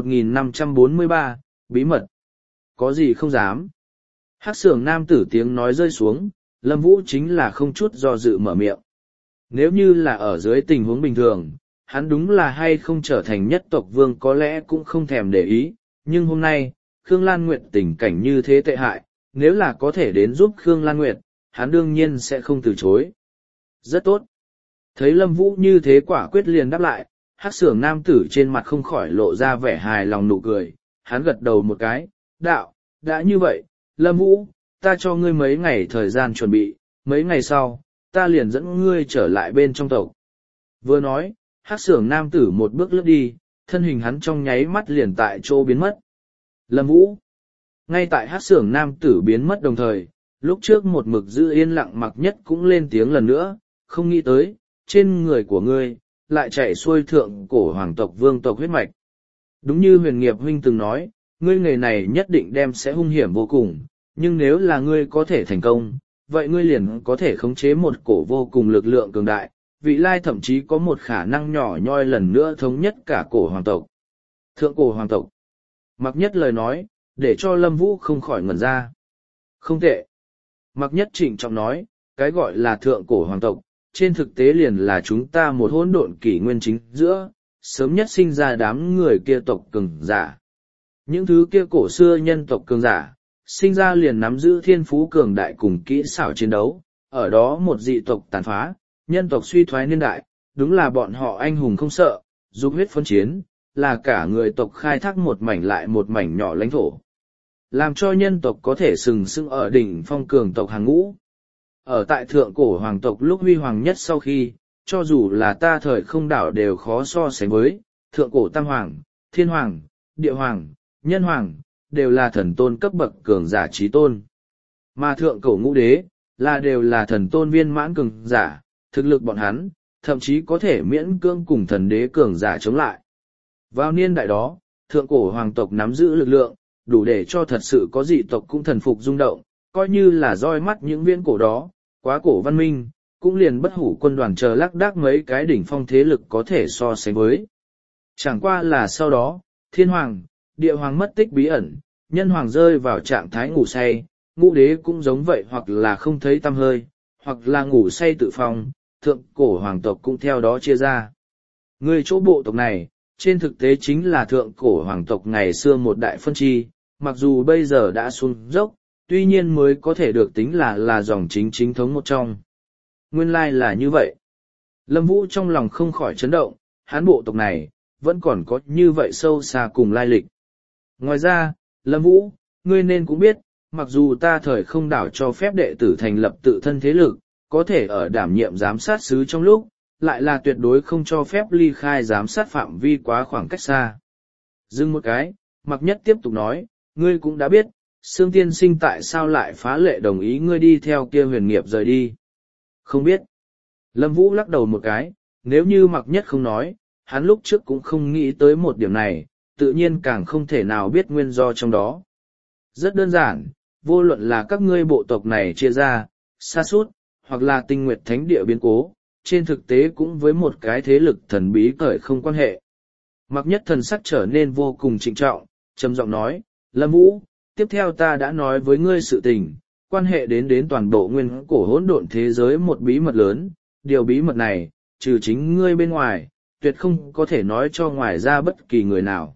1543, bí mật. Có gì không dám? Hắc xưởng nam tử tiếng nói rơi xuống, Lâm Vũ chính là không chút do dự mở miệng. Nếu như là ở dưới tình huống bình thường, hắn đúng là hay không trở thành nhất tộc vương có lẽ cũng không thèm để ý, nhưng hôm nay, Khương Lan Nguyệt tình cảnh như thế tệ hại, nếu là có thể đến giúp Khương Lan Nguyệt, hắn đương nhiên sẽ không từ chối. Rất tốt. Thấy Lâm Vũ như thế quả quyết liền đáp lại, hắc xưởng nam tử trên mặt không khỏi lộ ra vẻ hài lòng nụ cười, hắn gật đầu một cái, đạo, đã như vậy, Lâm Vũ, ta cho ngươi mấy ngày thời gian chuẩn bị, mấy ngày sau, ta liền dẫn ngươi trở lại bên trong tộc. Vừa nói, hắc xưởng nam tử một bước lướt đi, thân hình hắn trong nháy mắt liền tại chỗ biến mất. Lâm Vũ. Ngay tại hát xưởng nam tử biến mất đồng thời, lúc trước một mực giữ yên lặng Mặc Nhất cũng lên tiếng lần nữa, không nghĩ tới, trên người của ngươi, lại chạy xuôi thượng cổ hoàng tộc vương tộc huyết mạch. Đúng như huyền nghiệp huynh từng nói, ngươi nghề này nhất định đem sẽ hung hiểm vô cùng, nhưng nếu là ngươi có thể thành công, vậy ngươi liền có thể khống chế một cổ vô cùng lực lượng cường đại, vị lai thậm chí có một khả năng nhỏ nhoi lần nữa thống nhất cả cổ hoàng tộc. Thượng cổ hoàng tộc. Mặc Nhất lời nói, để cho Lâm Vũ không khỏi ngẩn ra. Không tệ. Mặc Nhất trịnh trọng nói, cái gọi là thượng cổ hoàng tộc, trên thực tế liền là chúng ta một hỗn độn kỷ nguyên chính giữa, sớm nhất sinh ra đám người kia tộc cường giả. Những thứ kia cổ xưa nhân tộc cường giả, sinh ra liền nắm giữ thiên phú cường đại cùng kỹ xảo chiến đấu, ở đó một dị tộc tàn phá, nhân tộc suy thoái niên đại, đúng là bọn họ anh hùng không sợ, dục huyết phân chiến, là cả người tộc khai thác một mảnh lại một mảnh nhỏ lãnh thổ. Làm cho nhân tộc có thể sừng sững ở đỉnh phong cường tộc hàng ngũ. Ở tại thượng cổ hoàng tộc lúc huy hoàng nhất sau khi, cho dù là ta thời không đảo đều khó so sánh với, thượng cổ tam hoàng, thiên hoàng, địa hoàng, nhân hoàng, đều là thần tôn cấp bậc cường giả trí tôn. Mà thượng cổ ngũ đế, đều là thần tôn viên mãn cường giả, thực lực bọn hắn, thậm chí có thể miễn cưỡng cùng thần đế cường giả chống lại. Vào niên đại đó, thượng cổ hoàng tộc nắm giữ lực lượng, đủ để cho thật sự có dị tộc cũng thần phục rung động, coi như là roi mắt những viễn cổ đó, quá cổ văn minh, cũng liền bất hủ quân đoàn chờ lác đác mấy cái đỉnh phong thế lực có thể so sánh với. Chẳng qua là sau đó, thiên hoàng, địa hoàng mất tích bí ẩn, nhân hoàng rơi vào trạng thái ngủ say, ngũ đế cũng giống vậy hoặc là không thấy tăm hơi, hoặc là ngủ say tự phong, thượng cổ hoàng tộc cũng theo đó chia ra. Người chỗ bộ tộc này, trên thực tế chính là thượng cổ hoàng tộc ngày xưa một đại phân chi, mặc dù bây giờ đã xuống dốc, tuy nhiên mới có thể được tính là dòng chính thống một trong. Nguyên lai là như vậy. Lâm Vũ trong lòng không khỏi chấn động, hán bộ tộc này, vẫn còn có như vậy sâu xa cùng lai lịch. Ngoài ra, Lâm Vũ, ngươi nên cũng biết, mặc dù ta thời không đảo cho phép đệ tử thành lập tự thân thế lực, có thể ở đảm nhiệm giám sát sứ trong lúc, lại là tuyệt đối không cho phép ly khai giám sát phạm vi quá khoảng cách xa. Dừng một cái, Mặc Nhất tiếp tục nói, ngươi cũng đã biết, Sương Tiên Sinh tại sao lại phá lệ đồng ý ngươi đi theo kia huyền nghiệp rời đi. Không biết. Lâm Vũ lắc đầu một cái, nếu như Mặc Nhất không nói, hắn lúc trước cũng không nghĩ tới một điểm này, tự nhiên càng không thể nào biết nguyên do trong đó. Rất đơn giản, vô luận là các ngươi bộ tộc này chia ra, sa sút hoặc là Tinh Nguyệt Thánh Địa biến cố, trên thực tế cũng với một cái thế lực thần bí cởi không quan hệ. Mặc Nhất thần sắc trở nên vô cùng trịnh trọng, trầm giọng nói, Lâm Vũ, tiếp theo ta đã nói với ngươi sự tình, quan hệ đến toàn bộ nguyên cổ hỗn độn thế giới một bí mật lớn, điều bí mật này, trừ chính ngươi bên ngoài, tuyệt không có thể nói cho ngoài ra bất kỳ người nào.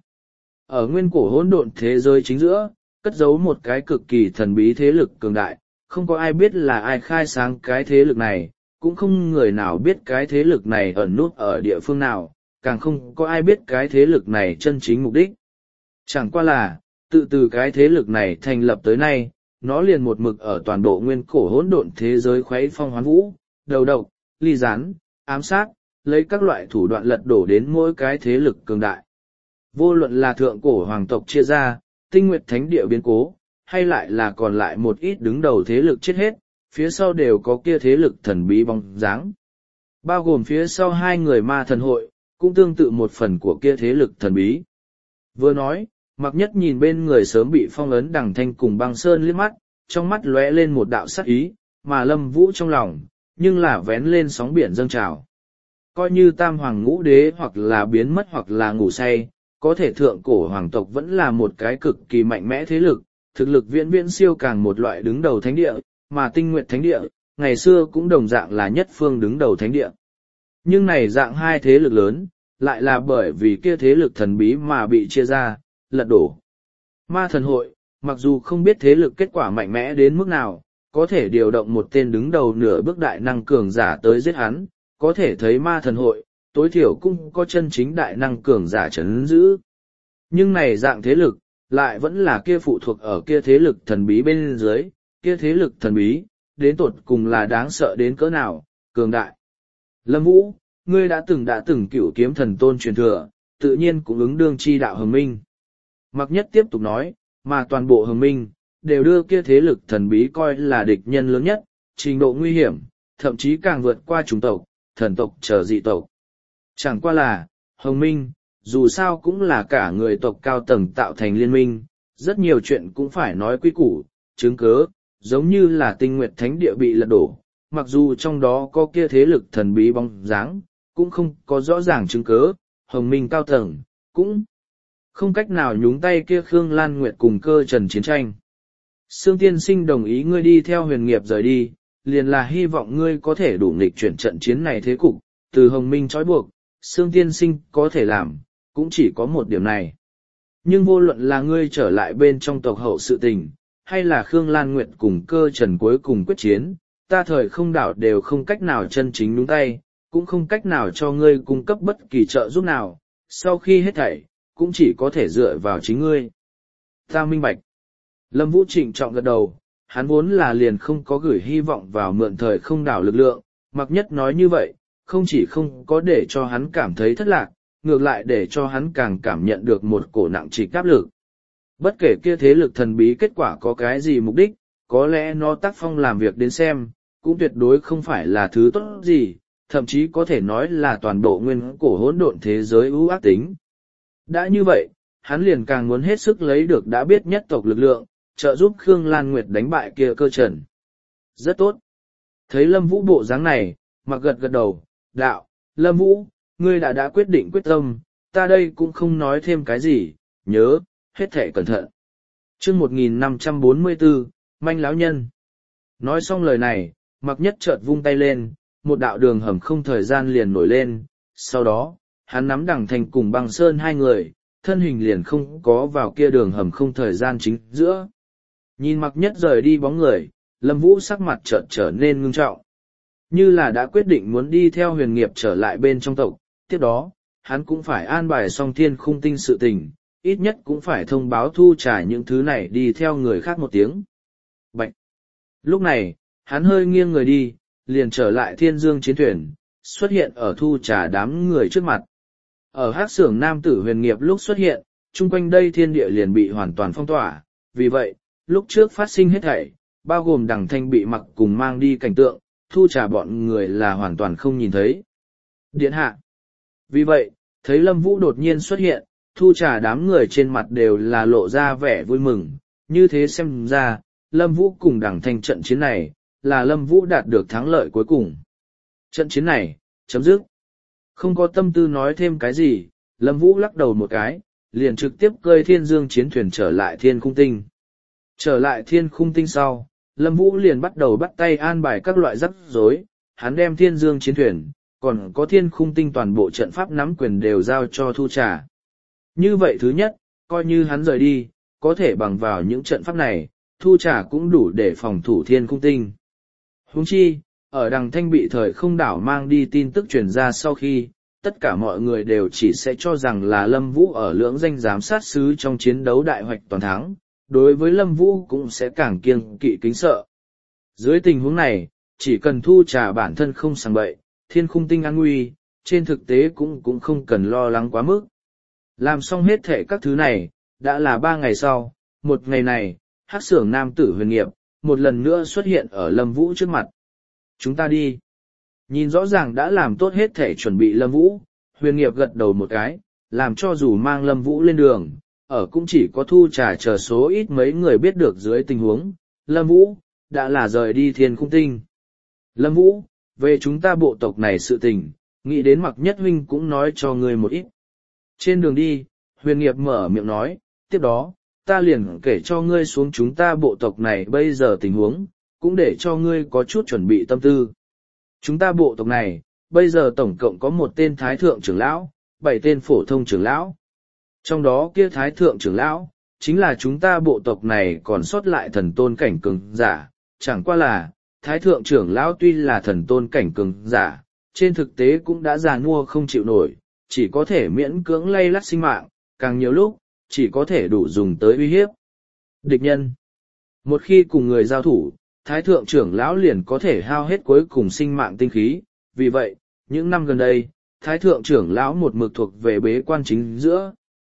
Ở nguyên cổ hỗn độn thế giới chính giữa, cất giấu một cái cực kỳ thần bí thế lực cường đại, không có ai biết là ai khai sáng cái thế lực này, cũng không người nào biết cái thế lực này ẩn nút ở địa phương nào, càng không có ai biết cái thế lực này chân chính mục đích. Chẳng qua là, từ cái thế lực này thành lập tới nay, nó liền một mực ở toàn bộ nguyên cổ hỗn độn thế giới khuấy phong hoán vũ, đầu độc, ly gián, ám sát, lấy các loại thủ đoạn lật đổ đến mỗi cái thế lực cường đại. Vô luận là thượng cổ hoàng tộc chia ra, Tinh Nguyệt Thánh Địa biến cố, hay lại là còn lại một ít đứng đầu thế lực chết hết, phía sau đều có kia thế lực thần bí bóng dáng. Bao gồm phía sau hai người ma thần hội, cũng tương tự một phần của kia thế lực thần bí. Vừa nói, Mặc Nhất nhìn bên người sớm bị phong ấn Đằng Thanh cùng Băng Sơn liếc mắt, trong mắt lóe lên một đạo sắc ý, mà Lâm Vũ trong lòng, nhưng là vén lên sóng biển dâng trào. Coi như tam hoàng ngũ đế hoặc là biến mất hoặc là ngủ say, có thể thượng cổ hoàng tộc vẫn là một cái cực kỳ mạnh mẽ thế lực, thực lực viễn viễn siêu càng một loại đứng đầu thánh địa, mà Tinh Nguyệt Thánh Địa, ngày xưa cũng đồng dạng là nhất phương đứng đầu thánh địa. Nhưng này dạng hai thế lực lớn, lại là bởi vì kia thế lực thần bí mà bị chia ra, lật đổ. Ma thần hội, mặc dù không biết thế lực kết quả mạnh mẽ đến mức nào, có thể điều động một tên đứng đầu nửa bước đại năng cường giả tới giết hắn, có thể thấy ma thần hội, tối thiểu cũng có chân chính đại năng cường giả chấn giữ. Nhưng này dạng thế lực, lại vẫn là kia phụ thuộc ở kia thế lực thần bí bên dưới, kia thế lực thần bí, đến tột cùng là đáng sợ đến cỡ nào, cường đại. Lâm Vũ, ngươi đã từng cửu kiếm thần tôn truyền thừa, tự nhiên cũng ứng đương chi đạo hồng minh. Mặc Nhất tiếp tục nói, mà toàn bộ Hồng Minh, đều đưa kia thế lực thần bí coi là địch nhân lớn nhất, trình độ nguy hiểm, thậm chí càng vượt qua chủng tộc, thần tộc trở dị tộc. Chẳng qua là, Hồng Minh, dù sao cũng là cả người tộc cao tầng tạo thành liên minh, rất nhiều chuyện cũng phải nói quy củ, chứng cớ, giống như là Tinh Nguyệt Thánh Địa bị lật đổ, mặc dù trong đó có kia thế lực thần bí bóng dáng, cũng không có rõ ràng chứng cớ, Hồng Minh cao tầng, cũng không cách nào nhúng tay kia Khương Lan Nguyệt cùng Cơ Trần chiến tranh. Sương Tiên Sinh đồng ý ngươi đi theo Huyền Nghiệp rời đi, liền là hy vọng ngươi có thể đủ nghịch chuyển trận chiến này thế cục, từ Hồng Minh trói buộc, Sương Tiên Sinh có thể làm, cũng chỉ có một điểm này. Nhưng vô luận là ngươi trở lại bên trong tộc hậu sự tình, hay là Khương Lan Nguyệt cùng Cơ Trần cuối cùng quyết chiến, ta thời không đảo đều không cách nào chân chính đúng tay, cũng không cách nào cho ngươi cung cấp bất kỳ trợ giúp nào, sau khi hết thảy, cũng chỉ có thể dựa vào chính ngươi. Ta minh bạch. Lâm Vũ trịnh trọng gật đầu, hắn vốn là liền không có gửi hy vọng vào mượn thời không đảo lực lượng, mặc nhất nói như vậy, không chỉ không có để cho hắn cảm thấy thất lạc, ngược lại để cho hắn càng cảm nhận được một cổ nặng trịch áp lực. Bất kể kia thế lực thần bí kết quả có cái gì mục đích, có lẽ nó tác phong làm việc đến xem, cũng tuyệt đối không phải là thứ tốt gì, thậm chí có thể nói là toàn bộ nguyên cổ hỗn độn thế giới ưu ác tính. Đã như vậy, hắn liền càng muốn hết sức lấy được đã biết nhất tộc lực lượng, trợ giúp Khương Lan Nguyệt đánh bại kia Cơ Trần. Rất tốt. Thấy Lâm Vũ bộ dáng này, mặc gật gật đầu, đạo, Lâm Vũ, ngươi đã quyết định quyết tâm, ta đây cũng không nói thêm cái gì, nhớ, hết thảy cẩn thận. Chương 1544, Manh Lão Nhân. Nói xong lời này, mặc nhất chợt vung tay lên, một đạo đường hầm không thời gian liền nổi lên, sau đó, hắn nắm Đằng Thành cùng Băng Sơn hai người, thân hình liền không có vào kia đường hầm không thời gian chính giữa. Nhìn mặc nhất rời đi bóng người, Lâm Vũ sắc mặt chợt trở nên ngưng trọng. Như là đã quyết định muốn đi theo Huyền Nghiệp trở lại bên trong tộc, tiếp đó, hắn cũng phải an bài xong Thiên Khung Tinh sự tình, ít nhất cũng phải thông báo thu trả những thứ này đi theo người khác một tiếng. Bạch! Lúc này, hắn hơi nghiêng người đi, liền trở lại Thiên Dương chiến thuyền, xuất hiện ở thu trả đám người trước mặt. Ở Hắc Xưởng nam tử Huyền Nghiệp lúc xuất hiện, chung quanh đây thiên địa liền bị hoàn toàn phong tỏa, vì vậy, lúc trước phát sinh hết thảy, bao gồm Đằng Thanh bị mặc cùng mang đi cảnh tượng, thu trả bọn người là hoàn toàn không nhìn thấy. Điện hạ. Vì vậy, thấy Lâm Vũ đột nhiên xuất hiện, thu trả đám người trên mặt đều là lộ ra vẻ vui mừng, như thế xem ra, Lâm Vũ cùng Đằng Thanh trận chiến này, là Lâm Vũ đạt được thắng lợi cuối cùng. Trận chiến này, chấm dứt. Không có tâm tư nói thêm cái gì, Lâm Vũ lắc đầu một cái, liền trực tiếp cơi Thiên Dương chiến thuyền trở lại Thiên Khung Tinh. Trở lại Thiên Khung Tinh sau, Lâm Vũ liền bắt đầu bắt tay an bài các loại rắc rối, hắn đem Thiên Dương chiến thuyền, còn có Thiên Khung Tinh toàn bộ trận pháp nắm quyền đều giao cho thu trả. Như vậy thứ nhất, coi như hắn rời đi, có thể bằng vào những trận pháp này, thu trả cũng đủ để phòng thủ Thiên Khung Tinh. Huống chi, ở Đằng Thanh bị thời không đảo mang đi tin tức truyền ra sau khi, tất cả mọi người đều chỉ sẽ cho rằng là Lâm Vũ ở lưỡng danh giám sát sứ trong chiến đấu đại hoạch toàn thắng, đối với Lâm Vũ cũng sẽ càng kiêng kỵ kính sợ. Dưới tình huống này, chỉ cần thu trả bản thân không sàng bậy, Thiên Khung Tinh an nguy, trên thực tế cũng không cần lo lắng quá mức. Làm xong hết thể các thứ này, đã là 3 ngày sau, một ngày này, Hắc Xưởng nam tử Huyền Nghiệp, một lần nữa xuất hiện ở Lâm Vũ trước mặt. Chúng ta đi. Nhìn rõ ràng đã làm tốt hết thể chuẩn bị Lâm Vũ, Huyền Nghiệp gật đầu một cái, làm cho dù mang Lâm Vũ lên đường, ở cũng chỉ có thu trả chờ số ít mấy người biết được dưới tình huống, Lâm Vũ, đã là rời đi Thiên Khung Tinh. Lâm Vũ, về chúng ta bộ tộc này sự tình, nghĩ đến Mặc Nhất huynh cũng nói cho ngươi một ít. Trên đường đi, Huyền Nghiệp mở miệng nói, tiếp đó, ta liền kể cho ngươi xuống chúng ta bộ tộc này bây giờ tình huống, cũng để cho ngươi có chút chuẩn bị tâm tư. Chúng ta bộ tộc này, bây giờ tổng cộng có 1 tên Thái Thượng trưởng lão, 7 tên phổ thông trưởng lão. Trong đó kia Thái Thượng trưởng lão, chính là chúng ta bộ tộc này còn sót lại thần tôn cảnh cường giả, chẳng qua là, Thái Thượng trưởng lão tuy là thần tôn cảnh cường giả, trên thực tế cũng đã già nua không chịu nổi, chỉ có thể miễn cưỡng lay lắt sinh mạng, càng nhiều lúc, chỉ có thể đủ dùng tới uy hiếp. Địch nhân. Một khi cùng người giao thủ, Thái Thượng trưởng lão liền có thể hao hết cuối cùng sinh mạng tinh khí, vì vậy, những năm gần đây, Thái Thượng trưởng lão một mực thuộc về bế quan chính giữa,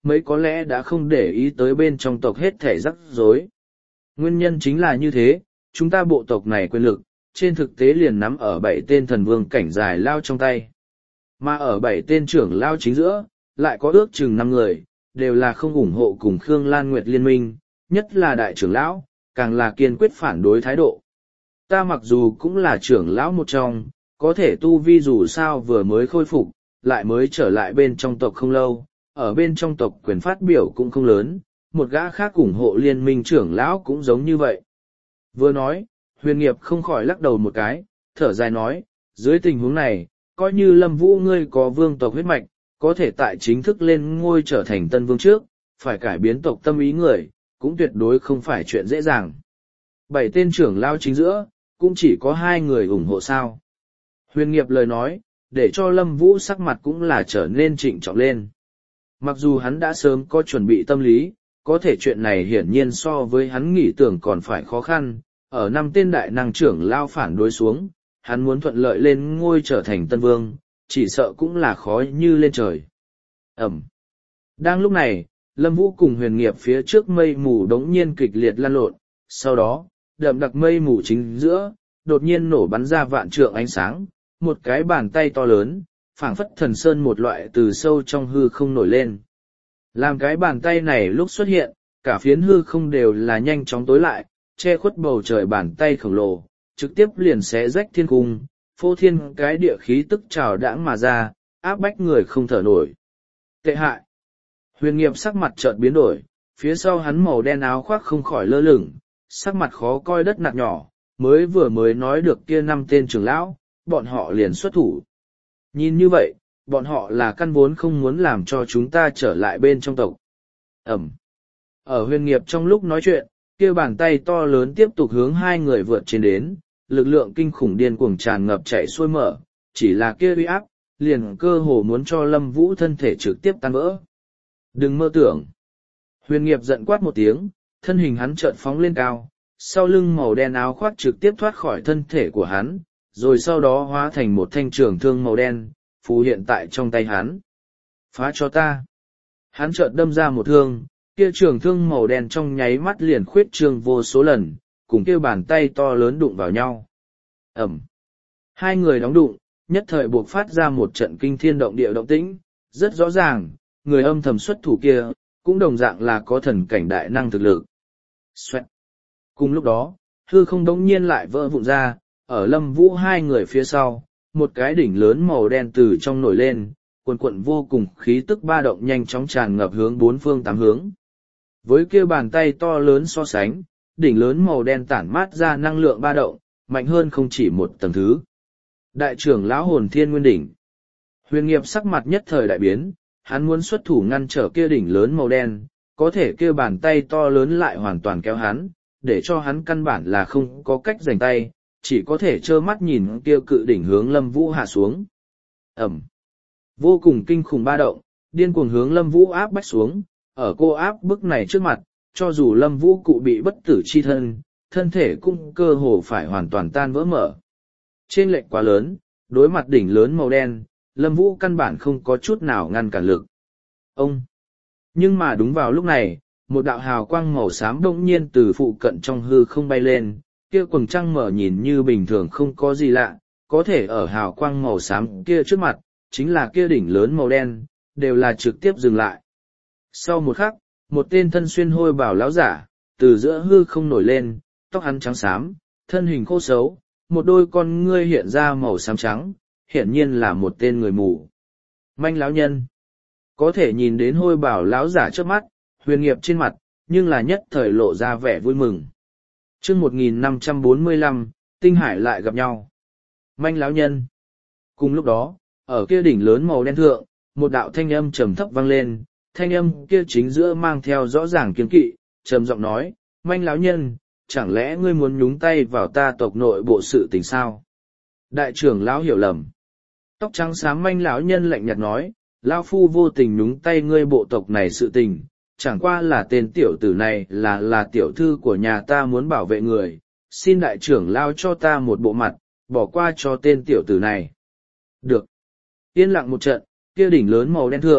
mấy có lẽ đã không để ý tới bên trong tộc hết thể rắc rối. Nguyên nhân chính là như thế, chúng ta bộ tộc này quyền lực, trên thực tế liền nắm ở 7 tên thần vương cảnh dài lao trong tay. Mà ở 7 tên trưởng lao chính giữa, lại có ước chừng 5 người, đều là không ủng hộ cùng Khương Lan Nguyệt liên minh, nhất là đại trưởng lão, càng là kiên quyết phản đối thái độ. Ta mặc dù cũng là trưởng lão một trong, có thể tu vi dù sao vừa mới khôi phục, lại mới trở lại bên trong tộc không lâu, ở bên trong tộc quyền phát biểu cũng không lớn, một gã khác ủng hộ liên minh trưởng lão cũng giống như vậy. Vừa nói, Huyền Nghiệp không khỏi lắc đầu một cái, thở dài nói, dưới tình huống này, coi như Lâm Vũ ngươi có vương tộc huyết mạch, có thể tại chính thức lên ngôi trở thành tân vương trước, phải cải biến tộc tâm ý người, cũng tuyệt đối không phải chuyện dễ dàng. 7 tên trưởng lao chính giữa, cũng chỉ có 2 người ủng hộ sao. Huyền Nghiệp lời nói, để cho Lâm Vũ sắc mặt cũng là trở nên trịnh trọng lên. Mặc dù hắn đã sớm có chuẩn bị tâm lý, có thể chuyện này hiển nhiên so với hắn nghĩ tưởng còn phải khó khăn, ở 5 tên đại năng trưởng lao phản đối xuống, hắn muốn thuận lợi lên ngôi trở thành tân vương, chỉ sợ cũng là khó như lên trời. Ẩm. Đang lúc này, Lâm Vũ cùng Huyền Nghiệp phía trước mây mù đống nhiên kịch liệt lan lộn, sau đó, đậm đặc mây mù chính giữa, đột nhiên nổ bắn ra vạn trượng ánh sáng, một cái bàn tay to lớn, phảng phất thần sơn một loại từ sâu trong hư không nổi lên. Làm cái bàn tay này lúc xuất hiện, cả phiến hư không đều là nhanh chóng tối lại, che khuất bầu trời bàn tay khổng lồ, trực tiếp liền xé rách thiên cung, phô thiên cái địa khí tức trào đãng mà ra, áp bách người không thở nổi. Tệ hại. Huyền Nghiệp sắc mặt chợt biến đổi, phía sau hắn màu đen áo khoác không khỏi lơ lửng, sắc mặt khó coi đất nạt nhỏ, mới nói được kia 5 tên trưởng lão, bọn họ liền xuất thủ. Nhìn như vậy, bọn họ là căn vốn không muốn làm cho chúng ta trở lại bên trong tộc. Ẩm. Ở Huyền Nghiệp trong lúc nói chuyện, kia bàn tay to lớn tiếp tục hướng 2 người vượt trên đến, lực lượng kinh khủng điên cuồng tràn ngập chảy xuôi mở, chỉ là kia uy áp, liền cơ hồ muốn cho Lâm Vũ thân thể trực tiếp tan vỡ. Đừng mơ tưởng. Huyền Nghiệp giận quát một tiếng, thân hình hắn chợt phóng lên cao, sau lưng màu đen áo khoác trực tiếp thoát khỏi thân thể của hắn, rồi sau đó hóa thành một thanh trường thương màu đen, phù hiện tại trong tay hắn. Phá cho ta. Hắn chợt đâm ra một thương, kia trường thương màu đen trong nháy mắt liền khuyết trương vô số lần, cùng kia bàn tay to lớn đụng vào nhau. Ẩm. 2 người đóng đụng, nhất thời buộc phát ra một trận kinh thiên động địa động tĩnh, rất rõ ràng, người âm thầm xuất thủ kia, cũng đồng dạng là có thần cảnh đại năng thực lực. Xoẹt. Cùng lúc đó, hư không đống nhiên lại vỡ vụn ra, ở Lâm Vũ 2 người phía sau, một cái đỉnh lớn màu đen từ trong nổi lên, cuồn cuộn vô cùng khí tức ba động nhanh chóng tràn ngập hướng 4 phương 8 hướng. Với kia bàn tay to lớn so sánh, đỉnh lớn màu đen tản mát ra năng lượng ba động, mạnh hơn không chỉ một tầng thứ. Đại trưởng lão Hồn Thiên Nguyên Đỉnh. Huyền Nghiệp sắc mặt nhất thời đại biến, hắn muốn xuất thủ ngăn trở kia đỉnh lớn màu đen, có thể kia bàn tay to lớn lại hoàn toàn kéo hắn, để cho hắn căn bản là không có cách giành tay, chỉ có thể trơ mắt nhìn kia cự đỉnh hướng Lâm Vũ hạ xuống. Ẩm. Vô cùng kinh khủng ba động, điên cuồng hướng Lâm Vũ áp bách xuống, ở cô áp bức này trước mặt, cho dù Lâm Vũ cụ bị bất tử chi thân, thân thể cũng cơ hồ phải hoàn toàn tan vỡ mở. Trên lệch quá lớn, đối mặt đỉnh lớn màu đen, Lâm Vũ căn bản không có chút nào ngăn cản lực. Ông! Nhưng mà đúng vào lúc này, một đạo hào quang màu xám bỗng nhiên từ phụ cận trong hư không bay lên, kia quầng trăng mở nhìn như bình thường không có gì lạ, có thể ở hào quang màu xám kia trước mặt, chính là kia đỉnh lớn màu đen, đều là trực tiếp dừng lại. Sau một khắc, một tên thân xuyên hôi bào lão giả, từ giữa hư không nổi lên, tóc hắn trắng xám, thân hình khô xấu, một đôi con ngươi hiện ra màu xám trắng, hiển nhiên là một tên người mù. Manh lão nhân. Có thể nhìn đến hôi bào lão giả trước mắt, Huyền Nghiệp trên mặt, nhưng là nhất thời lộ ra vẻ vui mừng. Chương 1545, Tinh Hải lại gặp nhau. Manh lão nhân. Cùng lúc đó, ở kia đỉnh lớn màu đen thượng, một đạo thanh âm trầm thấp vang lên, thanh âm kia chính giữa mang theo rõ ràng kiên kỵ, trầm giọng nói, Manh lão nhân, chẳng lẽ ngươi muốn nhúng tay vào ta tộc nội bộ sự tình sao? Đại trưởng lão hiểu lầm. Tóc trắng xám Manh lão nhân lạnh nhạt nói, lão phu vô tình nhúng tay ngươi bộ tộc này sự tình, chẳng qua là tên tiểu tử này là tiểu thư của nhà ta muốn bảo vệ người, xin đại trưởng lão cho ta một bộ mặt, bỏ qua cho tên tiểu tử này. Được. Yên lặng một trận, kia đỉnh lớn màu đen thượng,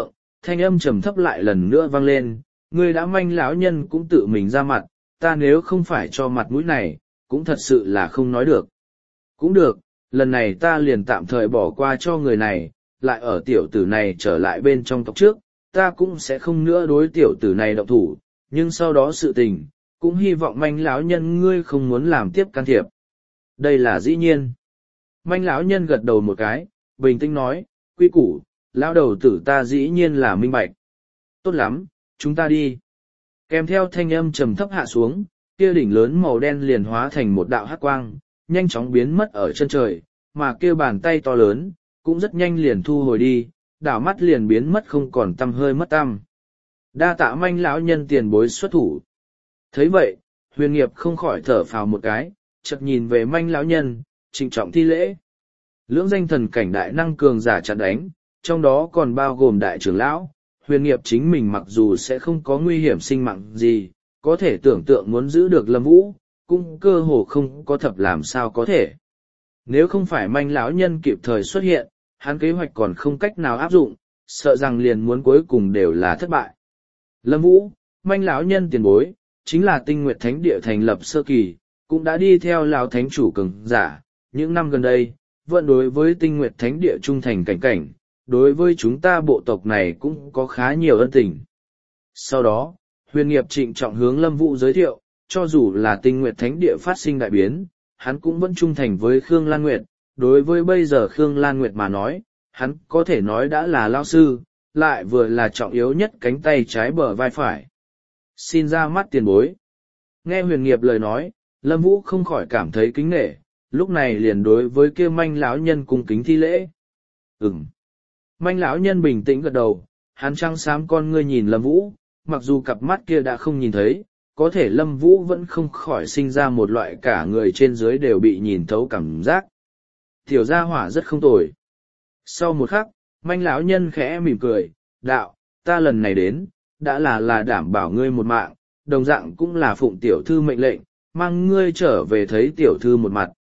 thanh âm trầm thấp lại lần nữa vang lên, ngươi đã manh lão nhân cũng tự mình ra mặt, ta nếu không phải cho mặt mũi này, cũng thật sự là không nói được. Cũng được, lần này ta liền tạm thời bỏ qua cho người này, lại ở tiểu tử này trở lại bên trong tộc trước, ta cũng sẽ không nữa đối tiểu tử này động thủ, nhưng sau đó sự tình, cũng hy vọng manh lão nhân ngươi không muốn làm tiếp can thiệp. Đây là dĩ nhiên. Manh lão nhân gật đầu một cái, bình tĩnh nói, quy củ, lão đầu tử ta dĩ nhiên là minh bạch. Tốt lắm, chúng ta đi. Kèm theo thanh âm trầm thấp hạ xuống, kia đỉnh lớn màu đen liền hóa thành một đạo hắc quang, nhanh chóng biến mất ở chân trời, mà kia bàn tay to lớn, cũng rất nhanh liền thu hồi đi, đảo mắt liền biến mất không còn tăm hơi mất tăm. Đa tạ manh lão nhân tiền bối xuất thủ. Thấy vậy, huyền nghiệp không khỏi thở phào một cái, chợt nhìn về manh lão nhân, trịnh trọng thi lễ. Lưỡng danh thần cảnh đại năng cường giả chặn đánh, trong đó còn bao gồm đại trưởng lão, huyền nghiệp chính mình mặc dù sẽ không có nguy hiểm sinh mạng gì, có thể tưởng tượng muốn giữ được Lâm Vũ, cũng cơ hồ không có thập làm sao có thể. Nếu không phải manh lão nhân kịp thời xuất hiện, hắn kế hoạch còn không cách nào áp dụng, sợ rằng liền muốn cuối cùng đều là thất bại. Lâm Vũ, manh lão nhân tiền bối, chính là Tinh Nguyệt Thánh Địa thành lập sơ kỳ, cũng đã đi theo lão thánh chủ cường giả, những năm gần đây, vẫn đối với Tinh Nguyệt Thánh Địa trung thành cảnh cảnh, đối với chúng ta bộ tộc này cũng có khá nhiều ân tình. Sau đó, huyền nghiệp trịnh trọng hướng Lâm Vũ giới thiệu, cho dù là Tinh Nguyệt Thánh Địa phát sinh đại biến, hắn cũng vẫn trung thành với Khương Lan Nguyệt. Đối với bây giờ Khương Lan Nguyệt mà nói, hắn có thể nói đã là lao sư, lại vừa là trọng yếu nhất cánh tay trái bờ vai phải. Xin ra mắt tiền bối. Nghe huyền nghiệp lời nói, Lâm Vũ không khỏi cảm thấy kính nể, lúc này liền đối với kia manh lão nhân cung kính thi lễ. Manh lão nhân bình tĩnh gật đầu, hắn trăng xám con ngươi nhìn Lâm Vũ, mặc dù cặp mắt kia đã không nhìn thấy, có thể Lâm Vũ vẫn không khỏi sinh ra một loại cả người trên dưới đều bị nhìn thấu cảm giác. Tiểu gia hỏa rất không tồi. Sau một khắc, manh lão nhân khẽ mỉm cười, đạo, ta lần này đến, đã là đảm bảo ngươi một mạng, đồng dạng cũng là phụng tiểu thư mệnh lệnh, mang ngươi trở về thấy tiểu thư một mặt.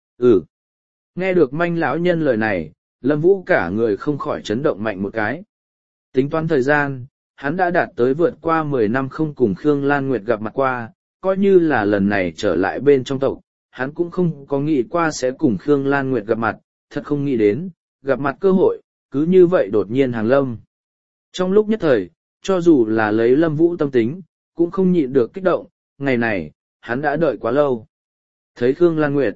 Nghe được manh lão nhân lời này, Lâm Vũ cả người không khỏi chấn động mạnh một cái. Tính toán thời gian, hắn đã đạt tới vượt qua 10 năm không cùng Khương Lan Nguyệt gặp mặt qua, coi như là lần này trở lại bên trong tộc, hắn cũng không có nghĩ qua sẽ cùng Khương Lan Nguyệt gặp mặt, thật không nghĩ đến, gặp mặt cơ hội, cứ như vậy đột nhiên hàng lâm. Trong lúc nhất thời, cho dù là lấy Lâm Vũ tâm tính, cũng không nhịn được kích động, ngày này, hắn đã đợi quá lâu. Thấy Khương Lan Nguyệt,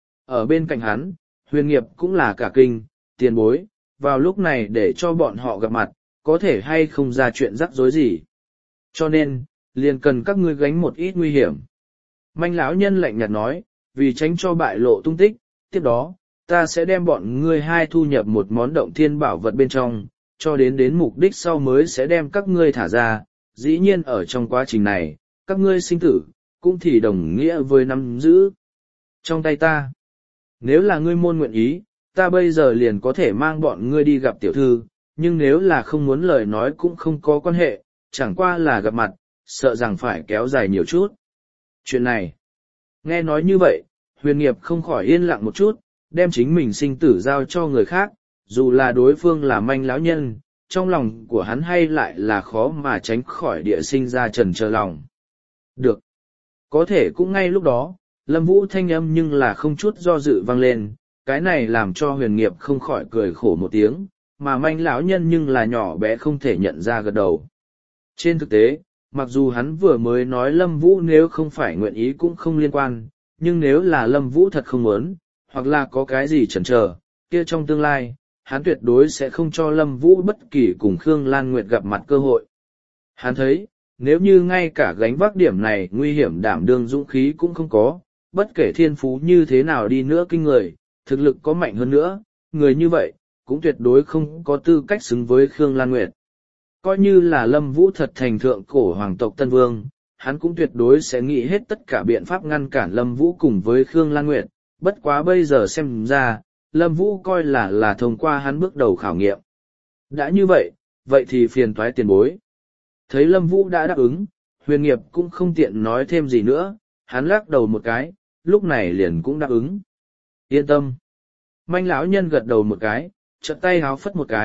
ở bên cạnh hắn, huyền nghiệp cũng là cả kinh, tiền bối, vào lúc này để cho bọn họ gặp mặt, có thể hay không ra chuyện rắc rối gì. Cho nên, liền cần các ngươi gánh một ít nguy hiểm. Manh lão nhân lạnh nhạt nói, vì tránh cho bại lộ tung tích, tiếp đó, ta sẽ đem bọn ngươi hai thu nhập một món động thiên bảo vật bên trong, cho đến mục đích sau mới sẽ đem các ngươi thả ra. Dĩ nhiên ở trong quá trình này, các ngươi sinh tử, cũng thì đồng nghĩa với nắm giữ trong tay ta. Nếu là ngươi môn nguyện ý, ta bây giờ liền có thể mang bọn ngươi đi gặp tiểu thư, nhưng nếu là không muốn lời nói cũng không có quan hệ, chẳng qua là gặp mặt, sợ rằng phải kéo dài nhiều chút. Chuyện này, nghe nói như vậy, huyền nghiệp không khỏi yên lặng một chút, đem chính mình sinh tử giao cho người khác, dù là đối phương là manh lão nhân, trong lòng của hắn hay lại là khó mà tránh khỏi địa sinh ra trần chờ lòng. Được. Có thể cũng ngay lúc đó, Lâm Vũ thanh âm nhưng là không chút do dự vang lên, cái này làm cho huyền nghiệp không khỏi cười khổ một tiếng, mà manh lão nhân nhưng là nhỏ bé không thể nhận ra gật đầu. Trên thực tế, mặc dù hắn vừa mới nói Lâm Vũ nếu không phải nguyện ý cũng không liên quan, nhưng nếu là Lâm Vũ thật không muốn, hoặc là có cái gì chần chờ, kia trong tương lai, hắn tuyệt đối sẽ không cho Lâm Vũ bất kỳ cùng Khương Lan Nguyệt gặp mặt cơ hội. Hắn thấy, nếu như ngay cả gánh vác điểm này nguy hiểm đảm đương dũng khí cũng không có, bất kể thiên phú như thế nào đi nữa kinh người, thực lực có mạnh hơn nữa, người như vậy, cũng tuyệt đối không có tư cách xứng với Khương Lan Nguyệt. Coi như là Lâm Vũ thật thành thượng cổ hoàng tộc Tân Vương, hắn cũng tuyệt đối sẽ nghĩ hết tất cả biện pháp ngăn cản Lâm Vũ cùng với Khương Lan Nguyệt, bất quá bây giờ xem ra, Lâm Vũ coi là thông qua hắn bước đầu khảo nghiệm. Đã như vậy, vậy thì phiền toái tiền bối. Thấy Lâm Vũ đã đáp ứng, huyền nghiệp cũng không tiện nói thêm gì nữa, hắn lắc đầu một cái, lúc này liền cũng đáp ứng. Yên tâm. Manh lão nhân gật đầu một cái, chợt tay háo phất một cái,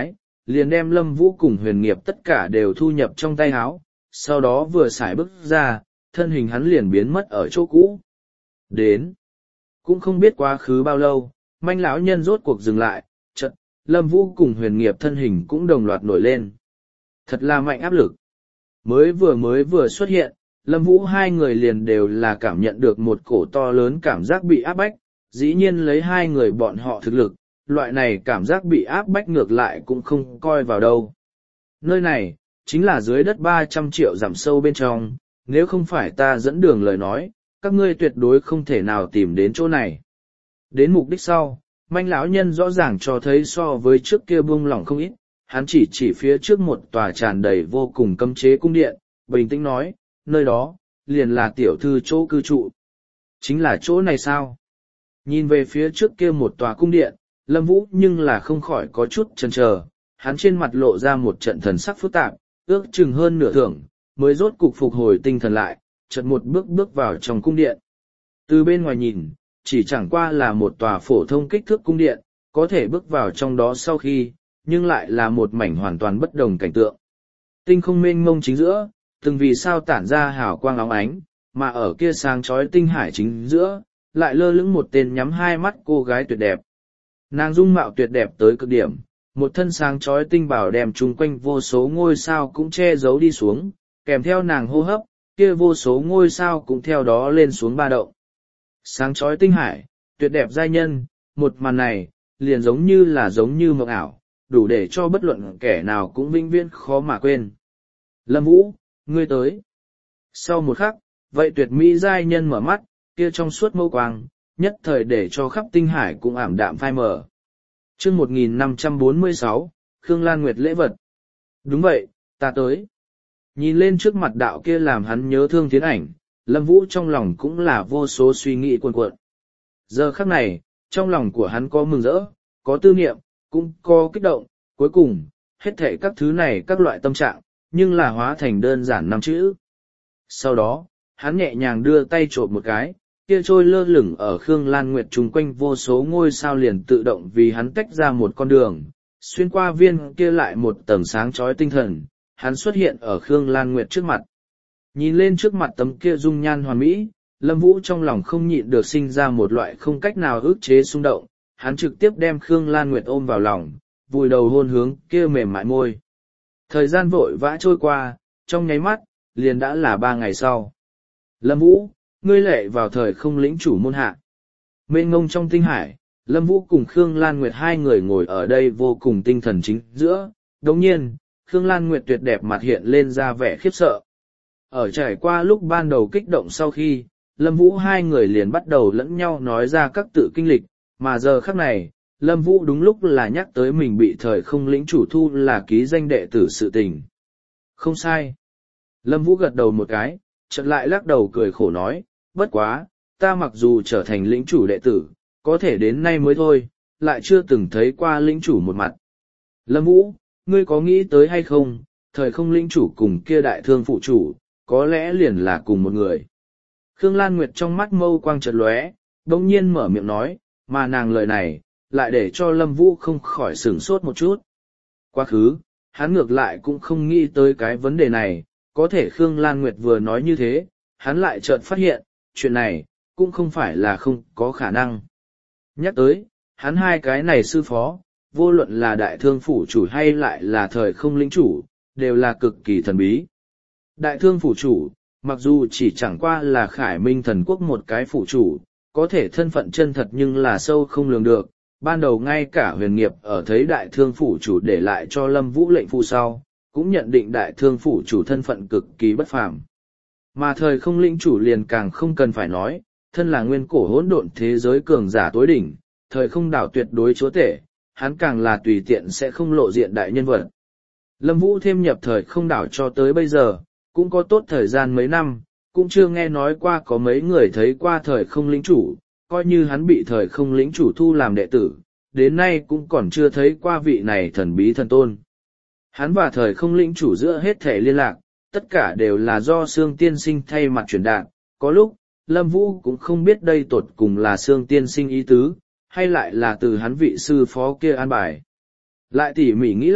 liền đem Lâm Vũ cùng Huyền Nghiệp tất cả đều thu nhập trong tay áo, sau đó vừa xài bước ra, thân hình hắn liền biến mất ở chỗ cũ. Đến, cũng không biết quá khứ bao lâu, Manh lão nhân rốt cuộc dừng lại, chợt, Lâm Vũ cùng Huyền Nghiệp thân hình cũng đồng loạt nổi lên. Thật là mạnh áp lực. Mới vừa xuất hiện, Lâm Vũ hai người liền đều là cảm nhận được một cổ to lớn cảm giác bị áp bách, dĩ nhiên lấy hai người bọn họ thực lực, loại này cảm giác bị áp bách ngược lại cũng không coi vào đâu. Nơi này, chính là dưới đất 300 triệu dặm sâu bên trong, nếu không phải ta dẫn đường lời nói, các ngươi tuyệt đối không thể nào tìm đến chỗ này. Đến mục đích sau, Manh lão nhân rõ ràng cho thấy so với trước kia buông lỏng không ít, hắn chỉ phía trước một tòa tràn đầy vô cùng cấm chế cung điện, bình tĩnh nói, nơi đó, liền là tiểu thư chỗ cư trụ. Chính là chỗ này sao? Nhìn về phía trước kia một tòa cung điện, Lâm Vũ nhưng là không khỏi có chút chần chờ, hắn trên mặt lộ ra một trận thần sắc phức tạp, ước chừng hơn nửa thưởng, mới rốt cục phục hồi tinh thần lại, chợt một bước vào trong cung điện. Từ bên ngoài nhìn, chỉ chẳng qua là một tòa phổ thông kích thước cung điện, có thể bước vào trong đó sau khi, nhưng lại là một mảnh hoàn toàn bất đồng cảnh tượng. Tinh không mênh mông chính giữa, từng vì sao tản ra hào quang óng ánh, mà ở kia sáng chói tinh hải chính giữa, lại lơ lửng một tên nhắm hai mắt cô gái tuyệt đẹp. Nàng dung mạo tuyệt đẹp tới cực điểm, một thân sáng chói tinh bảo đem chung quanh vô số ngôi sao cũng che giấu đi xuống, kèm theo nàng hô hấp, kia vô số ngôi sao cũng theo đó lên xuống ba động. Sáng chói tinh hải, tuyệt đẹp giai nhân, một màn này, liền giống như mộng ảo, đủ để cho bất luận kẻ nào cũng vĩnh viễn khó mà quên. Lâm Vũ, ngươi tới. Sau một khắc, vậy tuyệt mỹ giai nhân mở mắt, kia trong suốt mâu quang, nhất thời để cho khắp tinh hải cũng ảm đạm phai mờ. Chương 1546, Khương Lan Nguyệt lễ vật. Đúng vậy, ta tới. Nhìn lên trước mặt đạo kia làm hắn nhớ thương tiến ảnh, Lâm Vũ trong lòng cũng là vô số suy nghĩ cuồn cuộn. Giờ khắc này, trong lòng của hắn có mừng rỡ, có tư niệm, cũng có kích động, cuối cùng, hết thảy các thứ này các loại tâm trạng, nhưng là hóa thành đơn giản 5 chữ. Sau đó, hắn nhẹ nhàng đưa tay trộm một cái, kia trôi lơ lửng ở Khương Lan Nguyệt chung quanh vô số ngôi sao liền tự động vì hắn tách ra một con đường, xuyên qua viên kia lại một tầng sáng chói tinh thần, hắn xuất hiện ở Khương Lan Nguyệt trước mặt. Nhìn lên trước mặt tấm kia dung nhan hoàn mỹ, Lâm Vũ trong lòng không nhịn được sinh ra một loại không cách nào ức chế xung động, hắn trực tiếp đem Khương Lan Nguyệt ôm vào lòng, vùi đầu hôn hướng kia mềm mại môi. Thời gian vội vã trôi qua, trong nháy mắt, liền đã là 3 ngày sau. Lâm Vũ, ngươi lệ vào thời không lĩnh chủ môn hạ. Mênh ngông trong tinh hải, Lâm Vũ cùng Khương Lan Nguyệt hai người ngồi ở đây vô cùng tinh thần chính giữa, đồng nhiên, Khương Lan Nguyệt tuyệt đẹp mặt hiện lên ra vẻ khiếp sợ. Ở trải qua lúc ban đầu kích động sau khi, Lâm Vũ hai người liền bắt đầu lẫn nhau nói ra các tự kinh lịch, mà giờ khắc này, Lâm Vũ đúng lúc là nhắc tới mình bị thời không lĩnh chủ thu là ký danh đệ tử sự tình. Không sai. Lâm Vũ gật đầu một cái, chợt lại lắc đầu cười khổ nói, bất quá, ta mặc dù trở thành lĩnh chủ đệ tử, có thể đến nay mới thôi, lại chưa từng thấy qua lĩnh chủ một mặt. Lâm Vũ, ngươi có nghĩ tới hay không, thời không lĩnh chủ cùng kia đại thương phụ chủ, có lẽ liền là cùng một người. Khương Lan Nguyệt trong mắt mâu quang chợt lóe, bỗng nhiên mở miệng nói, mà nàng lời này, lại để cho Lâm Vũ không khỏi sửng sốt một chút. Quá khứ, hắn ngược lại cũng không nghĩ tới cái vấn đề này, có thể Khương Lan Nguyệt vừa nói như thế, hắn lại chợt phát hiện, chuyện này, cũng không phải là không có khả năng. Nhắc tới, hắn hai cái này sư phó, vô luận là đại thương phủ chủ hay lại là thời không lĩnh chủ, đều là cực kỳ thần bí. Đại thương phủ chủ, mặc dù chỉ chẳng qua là Khải Minh thần quốc một cái phủ chủ, có thể thân phận chân thật nhưng là sâu không lường được. Ban đầu ngay cả Huyền Nghiệp ở thấy đại thương phủ chủ để lại cho Lâm Vũ lệnh phu sau, cũng nhận định đại thương phủ chủ thân phận cực kỳ bất phàm. Mà thời không lĩnh chủ liền càng không cần phải nói, thân là nguyên cổ hỗn độn thế giới cường giả tối đỉnh, thời không đảo tuyệt đối chúa tể, hắn càng là tùy tiện sẽ không lộ diện đại nhân vật. Lâm Vũ thêm nhập thời không đảo cho tới bây giờ, cũng có tốt thời gian mấy năm, cũng chưa nghe nói qua có mấy người thấy qua thời không lĩnh chủ, coi như hắn bị thời không lĩnh chủ thu làm đệ tử, đến nay cũng còn chưa thấy qua vị này thần bí thần tôn. Hắn và thời không lĩnh chủ giữa hết thể liên lạc, tất cả đều là do Sương Tiên Sinh thay mặt truyền đạt, có lúc, Lâm Vũ cũng không biết đây tột cùng là Sương Tiên Sinh ý tứ, hay lại là từ hắn vị sư phó kia an bài. Lại tỉ mỉ nghĩ lại,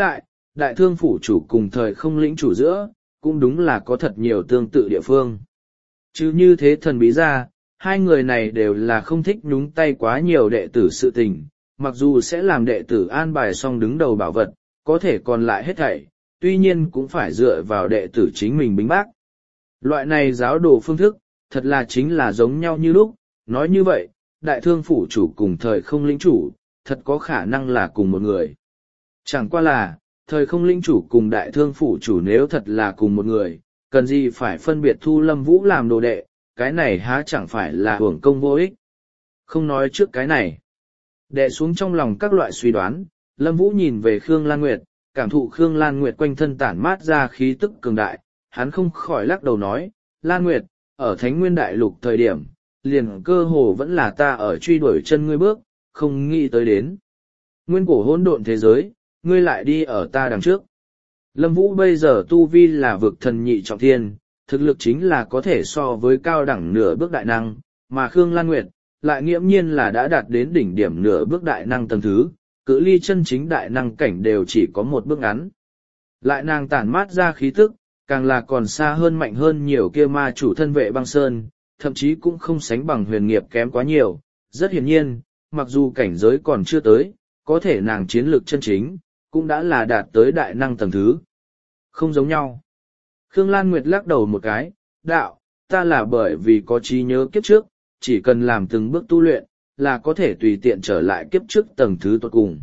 đại thương phủ chủ cùng thời không lĩnh chủ giữa, cũng đúng là có thật nhiều tương tự địa phương. Chứ như thế thần bí ra, hai người này đều là không thích nhúng tay quá nhiều đệ tử sự tình, mặc dù sẽ làm đệ tử an bài xong đứng đầu bảo vật, có thể còn lại hết thảy, tuy nhiên cũng phải dựa vào đệ tử chính mình bính bác. Loại này giáo đồ phương thức, thật là chính là giống nhau như lúc, nói như vậy, đại thương phủ chủ cùng thời không lĩnh chủ, thật có khả năng là cùng một người. Chẳng qua là, thời không lĩnh chủ cùng đại thương phủ chủ nếu thật là cùng một người, cần gì phải phân biệt thu Lâm Vũ làm đồ đệ, cái này há chẳng phải là hưởng công vô ích. Không nói trước cái này. Đệ xuống trong lòng các loại suy đoán, Lâm Vũ nhìn về Khương Lan Nguyệt, cảm thụ Khương Lan Nguyệt quanh thân tản mát ra khí tức cường đại, hắn không khỏi lắc đầu nói, Lan Nguyệt, ở Thánh Nguyên Đại Lục thời điểm, liền cơ hồ vẫn là ta ở truy đuổi chân ngươi bước, không nghĩ tới đến. Nguyên cổ hỗn độn thế giới, ngươi lại đi ở ta đằng trước. Lâm Vũ bây giờ tu vi là vực thần nhị trọng thiên, thực lực chính là có thể so với cao đẳng nửa bước đại năng, mà Khương Lan Nguyệt, lại nghiễm nhiên là đã đạt đến đỉnh điểm nửa bước đại năng tầng thứ, cự ly chân chính đại năng cảnh đều chỉ có một bước ngắn. Lại nàng tản mát ra khí tức, càng là còn xa hơn mạnh hơn nhiều kia ma chủ thân vệ băng sơn, thậm chí cũng không sánh bằng huyền nghiệp kém quá nhiều. Rất hiển nhiên, mặc dù cảnh giới còn chưa tới, có thể nàng chiến lược chân chính, cũng đã là đạt tới đại năng tầng thứ. Không giống nhau. Khương Lan Nguyệt lắc đầu một cái, đạo, ta là bởi vì có trí nhớ kiếp trước, chỉ cần làm từng bước tu luyện, là có thể tùy tiện trở lại kiếp trước tầng thứ tốt cùng.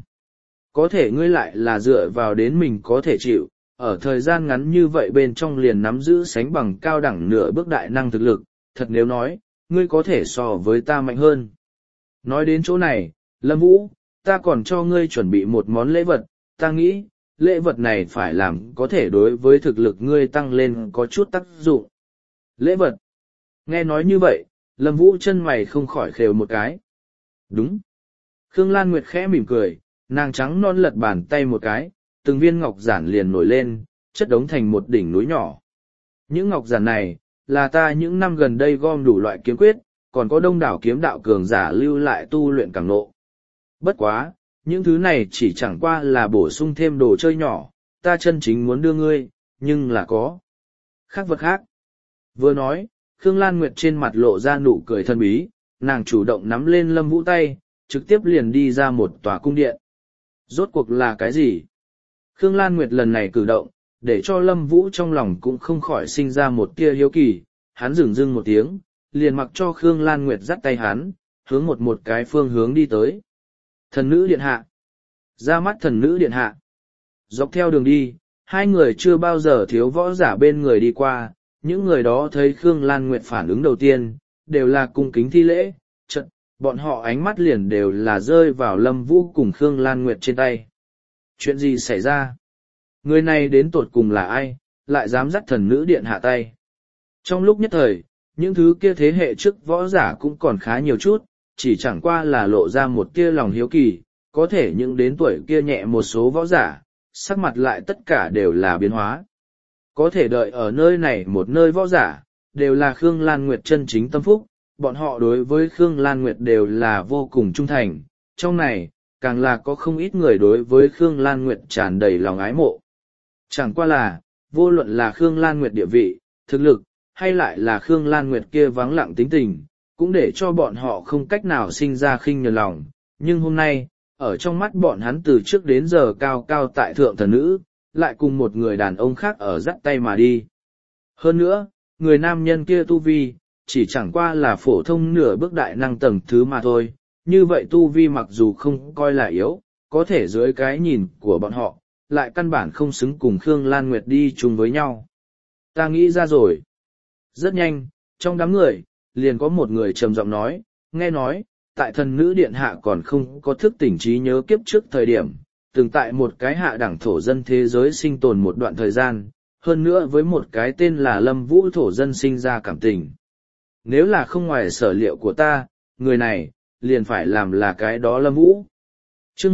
Có thể ngươi lại là dựa vào đến mình có thể chịu, ở thời gian ngắn như vậy bên trong liền nắm giữ sánh bằng cao đẳng nửa bước đại năng thực lực, thật nếu nói, ngươi có thể so với ta mạnh hơn. Nói đến chỗ này, Lâm Vũ, ta còn cho ngươi chuẩn bị một món lễ vật, ta nghĩ, lễ vật này phải làm có thể đối với thực lực ngươi tăng lên có chút tác dụng. Lễ vật. Nghe nói như vậy, Lâm Vũ chân mày không khỏi khều một cái. Đúng. Khương Lan Nguyệt khẽ mỉm cười, nàng trắng non lật bàn tay một cái, từng viên ngọc giản liền nổi lên, chất đống thành một đỉnh núi nhỏ. Những ngọc giản này, là ta những năm gần đây gom đủ loại kiếm quyết, còn có đông đảo kiếm đạo cường giả lưu lại tu luyện càng nộ. Bất quá, những thứ này chỉ chẳng qua là bổ sung thêm đồ chơi nhỏ, ta chân chính muốn đưa ngươi, nhưng là có khác vật khác. Vừa nói, Khương Lan Nguyệt trên mặt lộ ra nụ cười thân bí, nàng chủ động nắm lên Lâm Vũ tay, trực tiếp liền đi ra một tòa cung điện. Rốt cuộc là cái gì? Khương Lan Nguyệt lần này cử động, để cho Lâm Vũ trong lòng cũng không khỏi sinh ra một tia hiếu kỳ, hắn dửng dưng một tiếng, liền mặc cho Khương Lan Nguyệt dắt tay hắn, hướng một cái phương hướng đi tới. Thần nữ điện hạ. Ra mắt thần nữ điện hạ. Dọc theo đường đi, hai người chưa bao giờ thiếu võ giả bên người đi qua, những người đó thấy Khương Lan Nguyệt phản ứng đầu tiên, đều là cung kính thi lễ, chợt, bọn họ ánh mắt liền đều là rơi vào Lâm Vũ cùng Khương Lan Nguyệt trên tay. Chuyện gì xảy ra? Người này đến tột cùng là ai, lại dám dắt thần nữ điện hạ tay? Trong lúc nhất thời, những thứ kia thế hệ trước võ giả cũng còn khá nhiều chút, chỉ chẳng qua là lộ ra một tia lòng hiếu kỳ, có thể những đến tuổi kia nhẹ một số võ giả, sắc mặt lại tất cả đều là biến hóa. Có thể đợi ở nơi này một nơi võ giả, đều là Khương Lan Nguyệt chân chính tâm phúc, bọn họ đối với Khương Lan Nguyệt đều là vô cùng trung thành, trong này, càng là có không ít người đối với Khương Lan Nguyệt tràn đầy lòng ái mộ. Chẳng qua là, vô luận là Khương Lan Nguyệt địa vị, thực lực, hay lại là Khương Lan Nguyệt kia vắng lặng tính tình, cũng để cho bọn họ không cách nào sinh ra khinh nhờn lòng. Nhưng hôm nay, ở trong mắt bọn hắn từ trước đến giờ cao cao tại thượng thần nữ, lại cùng một người đàn ông khác ở dắt tay mà đi. Hơn nữa, người nam nhân kia tu vi, chỉ chẳng qua là phổ thông nửa bước đại năng tầng thứ mà thôi, như vậy tu vi mặc dù không coi là yếu, có thể dưới cái nhìn của bọn họ, lại căn bản không xứng cùng Khương Lan Nguyệt đi chung với nhau. Ta nghĩ ra rồi. Rất nhanh, trong đám người, liền có một người trầm giọng nói, nghe nói, tại thần nữ điện hạ còn không có thức tỉnh trí nhớ kiếp trước thời điểm, từng tại một cái hạ đẳng thổ dân thế giới sinh tồn một đoạn thời gian, hơn nữa với một cái tên là Lâm Vũ thổ dân sinh ra cảm tình. Nếu là không ngoài sở liệu của ta, người này, liền phải làm là cái đó Lâm Vũ. Chương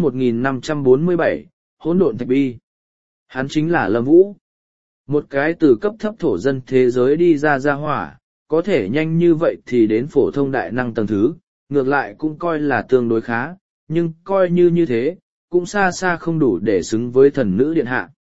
1547, Hỗn độn thạch bi. Hắn chính là Lâm Vũ. Một cái từ cấp thấp thổ dân thế giới đi ra hỏa, có thể nhanh như vậy thì đến phổ thông đại năng tầng thứ, ngược lại cũng coi là tương đối khá, nhưng coi như thế, cũng xa xa không đủ để xứng với thần nữ điện hạ.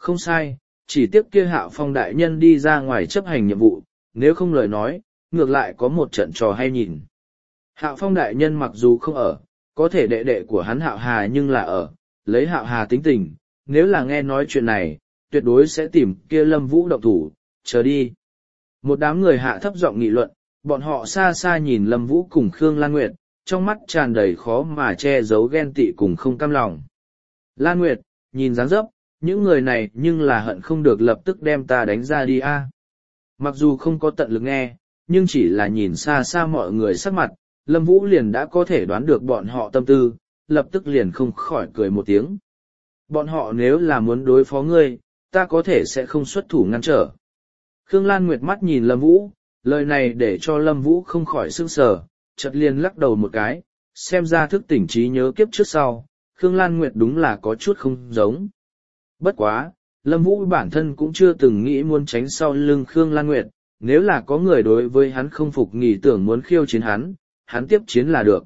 Không sai, chỉ tiếc kia Hạo Phong đại nhân đi ra ngoài chấp hành nhiệm vụ, nếu không lời nói, ngược lại có một trận trò hay nhìn. Hạo Phong đại nhân mặc dù không ở, có thể đệ đệ của hắn Hạo Hà nhưng là ở, lấy Hạo Hà tính tình, nếu là nghe nói chuyện này, tuyệt đối sẽ tìm kia Lâm Vũ động thủ, chờ đi. Một đám người hạ thấp giọng nghị luận, bọn họ xa xa nhìn Lâm Vũ cùng Khương Lan Nguyệt, trong mắt tràn đầy khó mà che giấu ghen tị cùng không cam lòng. Lan Nguyệt, nhìn dáng dấp, những người này nhưng là hận không được lập tức đem ta đánh ra đi a. Mặc dù không có tận lực nghe, nhưng chỉ là nhìn xa xa mọi người sắc mặt, Lâm Vũ liền đã có thể đoán được bọn họ tâm tư, lập tức liền không khỏi cười một tiếng. Bọn họ nếu là muốn đối phó ngươi, ta có thể sẽ không xuất thủ ngăn trở. Khương Lan Nguyệt mắt nhìn Lâm Vũ, lời này để cho Lâm Vũ không khỏi sững sờ, chợt liền lắc đầu một cái, xem ra thức tỉnh trí nhớ kiếp trước sau, Khương Lan Nguyệt đúng là có chút không giống. Bất quá, Lâm Vũ bản thân cũng chưa từng nghĩ muốn tránh sau lưng Khương Lan Nguyệt, nếu là có người đối với hắn không phục nghĩ tưởng muốn khiêu chiến hắn tiếp chiến là được.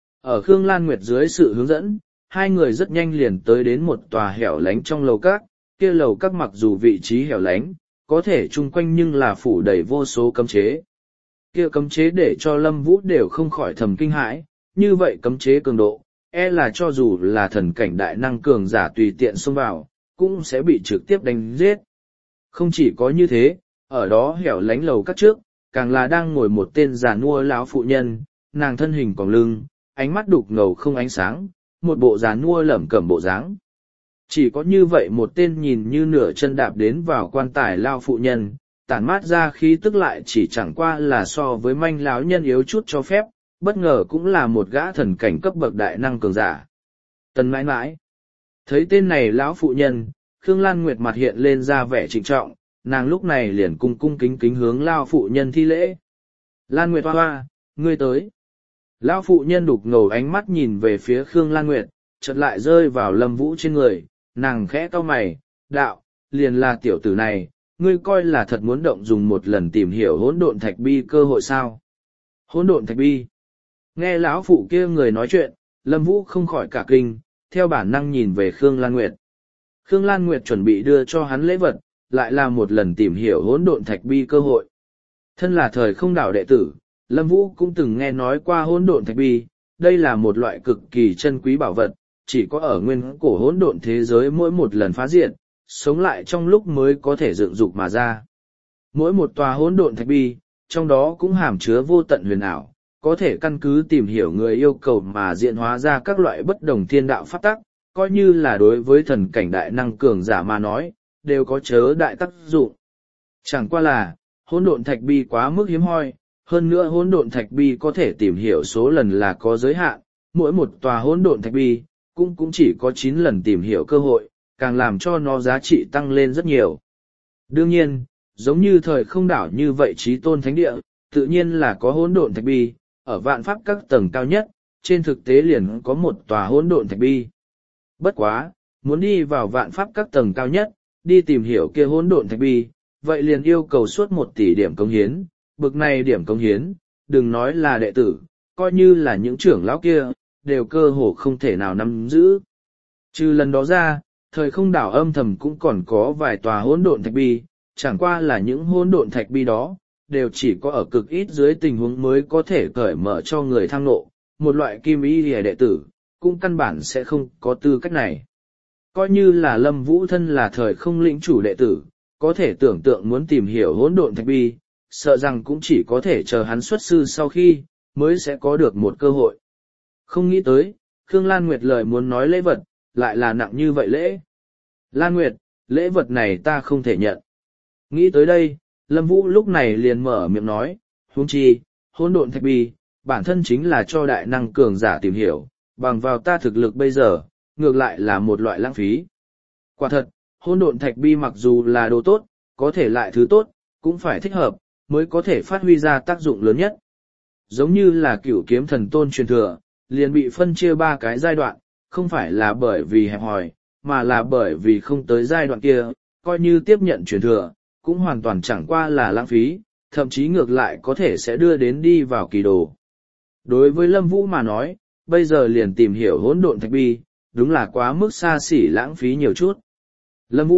Ở Khương Lan Nguyệt dưới sự hướng dẫn, hai người rất nhanh liền tới đến một tòa hẻo lánh trong lầu các, kia lầu các mặc dù vị trí hẻo lánh, có thể chung quanh nhưng là phủ đầy vô số cấm chế. Kia cấm chế để cho Lâm Vũ đều không khỏi thầm kinh hãi, như vậy cấm chế cường độ, e là cho dù là thần cảnh đại năng cường giả tùy tiện xông vào, cũng sẽ bị trực tiếp đánh giết. Không chỉ có như thế, ở đó hẻo lánh lầu các trước, càng là đang ngồi một tên già nua lão phụ nhân, nàng thân hình còng lưng, ánh mắt đục ngầu không ánh sáng, một bộ già nua lẩm cẩm bộ dáng. Chỉ có như vậy một tên nhìn như nửa chân đạp đến vào quan tài lao phụ nhân, tản mát ra khí tức lại chỉ chẳng qua là so với manh lão nhân yếu chút cho phép, bất ngờ cũng là một gã thần cảnh cấp bậc đại năng cường giả. Tần mãi mãi. Thấy tên này lão phụ nhân, Khương Lan Nguyệt mặt hiện lên ra vẻ trịnh trọng, nàng lúc này liền cung cung kính kính hướng lao phụ nhân thi lễ. Lan Nguyệt hoa, ngươi tới. Lão phụ nhân đục ngầu ánh mắt nhìn về phía Khương Lan Nguyệt, chợt lại rơi vào Lâm Vũ trên người, nàng khẽ cau mày, đạo, liền là tiểu tử này, ngươi coi là thật muốn động dùng một lần tìm hiểu hỗn độn thạch bi cơ hội sao? Hỗn độn thạch bi. Nghe lão phụ kia người nói chuyện, Lâm Vũ không khỏi cả kinh, theo bản năng nhìn về Khương Lan Nguyệt. Khương Lan Nguyệt chuẩn bị đưa cho hắn lễ vật, lại là một lần tìm hiểu hỗn độn thạch bi cơ hội. Thân là thời không đảo đệ tử, Lâm Vũ cũng từng nghe nói qua hỗn độn thạch bi, đây là một loại cực kỳ chân quý bảo vật, chỉ có ở nguyên cổ hỗn độn thế giới mỗi một lần phá diệt, sống lại trong lúc mới có thể dựng dục mà ra. Mỗi một tòa hỗn độn thạch bi, trong đó cũng hàm chứa vô tận huyền ảo, có thể căn cứ tìm hiểu người yêu cầu mà diễn hóa ra các loại bất đồng thiên đạo pháp tắc, coi như là đối với thần cảnh đại năng cường giả mà nói, đều có chớ đại tác dụng. Chẳng qua là, hỗn độn thạch bi quá mức hiếm hoi, hơn nữa hỗn độn thạch bi có thể tìm hiểu số lần là có giới hạn, mỗi một tòa hỗn độn thạch bi cũng chỉ có 9 lần tìm hiểu cơ hội, càng làm cho nó giá trị tăng lên rất nhiều. Đương nhiên, giống như thời không đảo như vậy trí tôn thánh địa, tự nhiên là có hỗn độn thạch bi, ở vạn pháp các tầng cao nhất, trên thực tế liền có một tòa hỗn độn thạch bi. Bất quá, muốn đi vào vạn pháp các tầng cao nhất, đi tìm hiểu kia hỗn độn thạch bi, vậy liền yêu cầu suốt 1 tỷ điểm cống hiến, bực này điểm cống hiến, đừng nói là đệ tử, coi như là những trưởng lão kia, đều cơ hồ không thể nào nắm giữ. Trừ lần đó ra, thời không đảo âm thầm cũng còn có vài tòa hỗn độn thạch bi, chẳng qua là những hỗn độn thạch bi đó, đều chỉ có ở cực ít dưới tình huống mới có thể cởi mở cho người thăng nộ, một loại kim y lìa đệ tử, cũng căn bản sẽ không có tư cách này. Coi như là Lâm Vũ thân là thời không lĩnh chủ đệ tử, có thể tưởng tượng muốn tìm hiểu hỗn độn thạch bi, sợ rằng cũng chỉ có thể chờ hắn xuất sư sau khi, mới sẽ có được một cơ hội. Không nghĩ tới, Khương Lan Nguyệt lời muốn nói lễ vật, lại là nặng như vậy lễ. Lan Nguyệt, lễ vật này ta không thể nhận. Nghĩ tới đây, Lâm Vũ lúc này liền mở miệng nói, huống chi, hỗn độn thạch bi, bản thân chính là cho đại năng cường giả tìm hiểu, bằng vào ta thực lực bây giờ, ngược lại là một loại lãng phí. Quả thật, hỗn độn thạch bi mặc dù là đồ tốt, có thể lại thứ tốt, cũng phải thích hợp, mới có thể phát huy ra tác dụng lớn nhất. Giống như là Cửu Kiếm Thần Tôn truyền thừa, liền bị phân chia 3 cái giai đoạn, không phải là bởi vì hẹp hòi, mà là bởi vì không tới giai đoạn kia, coi như tiếp nhận truyền thừa, cũng hoàn toàn chẳng qua là lãng phí, thậm chí ngược lại có thể sẽ đưa đến đi vào kỳ đồ. Đối với Lâm Vũ mà nói, bây giờ liền tìm hiểu hỗn độn thạch bi, đúng là quá mức xa xỉ lãng phí nhiều chút. Lâm Vũ,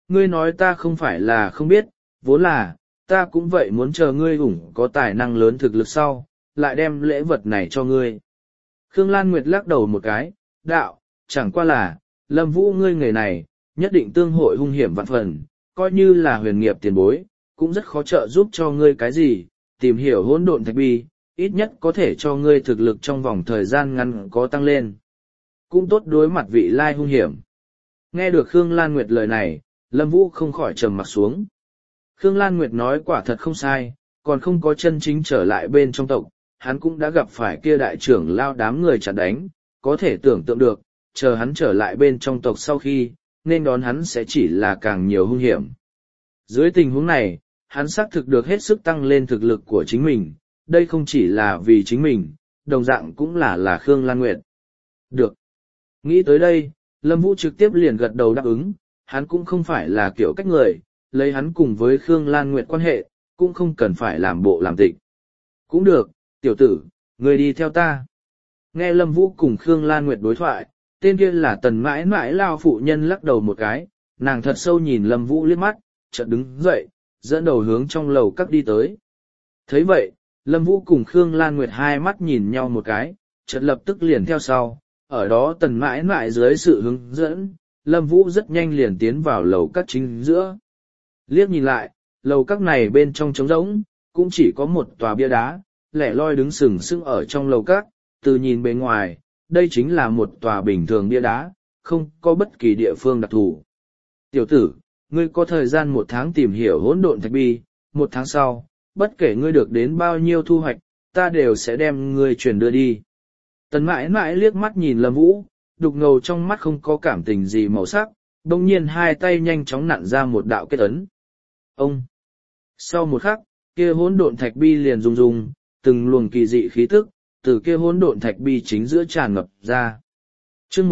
ngươi nói ta không phải là không biết, vốn là, ta cũng vậy muốn chờ ngươi ủng có tài năng lớn thực lực sau, lại đem lễ vật này cho ngươi. Khương Lan Nguyệt lắc đầu một cái, đạo, chẳng qua là, Lâm Vũ ngươi người này, nhất định tương hội hung hiểm vạn phần, coi như là huyền nghiệp tiền bối, cũng rất khó trợ giúp cho ngươi cái gì, tìm hiểu hỗn độn thạch bi, ít nhất có thể cho ngươi thực lực trong vòng thời gian ngắn có tăng lên. Cũng tốt đối mặt vị lai hung hiểm. Nghe được Khương Lan Nguyệt lời này, Lâm Vũ không khỏi trầm mặt xuống. Khương Lan Nguyệt nói quả thật không sai, còn không có chân chính trở lại bên trong tộc, hắn cũng đã gặp phải kia đại trưởng lao đám người chặn đánh, có thể tưởng tượng được, chờ hắn trở lại bên trong tộc sau khi, nên đón hắn sẽ chỉ là càng nhiều hung hiểm. Dưới tình huống này, hắn xác thực được hết sức tăng lên thực lực của chính mình, đây không chỉ là vì chính mình, đồng dạng cũng là Khương Lan Nguyệt. Được. Nghĩ tới đây, Lâm Vũ trực tiếp liền gật đầu đáp ứng, hắn cũng không phải là kiểu cách người, lấy hắn cùng với Khương Lan Nguyệt quan hệ, cũng không cần phải làm bộ làm tịch. Cũng được, tiểu tử, người đi theo ta. Nghe Lâm Vũ cùng Khương Lan Nguyệt đối thoại, tên kia là Tần mãi mãi lao phụ nhân lắc đầu một cái, nàng thật sâu nhìn Lâm Vũ liếc mắt, chợt đứng dậy, dẫn đầu hướng trong lầu các đi tới. Thấy vậy, Lâm Vũ cùng Khương Lan Nguyệt hai mắt nhìn nhau một cái, chợt lập tức liền theo sau, ở đó Tần mãi mãi dưới sự hướng dẫn, Lâm Vũ rất nhanh liền tiến vào lầu các chính giữa. Liếc nhìn lại, lầu các này bên trong trống rỗng, cũng chỉ có một tòa bia đá, lẻ loi đứng sừng sững ở trong lầu các, từ nhìn bề ngoài, đây chính là một tòa bình thường bia đá, không có bất kỳ địa phương đặc thù. Tiểu tử, ngươi có thời gian 1 tháng tìm hiểu hỗn độn thạch bi, 1 tháng sau, bất kể ngươi được đến bao nhiêu thu hoạch, ta đều sẽ đem ngươi truyền đưa đi. Tần mãi mãi liếc mắt nhìn Lâm Vũ, đục ngầu trong mắt không có cảm tình gì màu sắc, đồng nhiên hai tay nhanh chóng nặn ra một đạo kết ấn. Ông! Sau một khắc, kia hỗn độn thạch bi liền rung rung, từng luồng kỳ dị khí tức, từ kia hỗn độn thạch bi chính giữa tràn ngập ra. Chương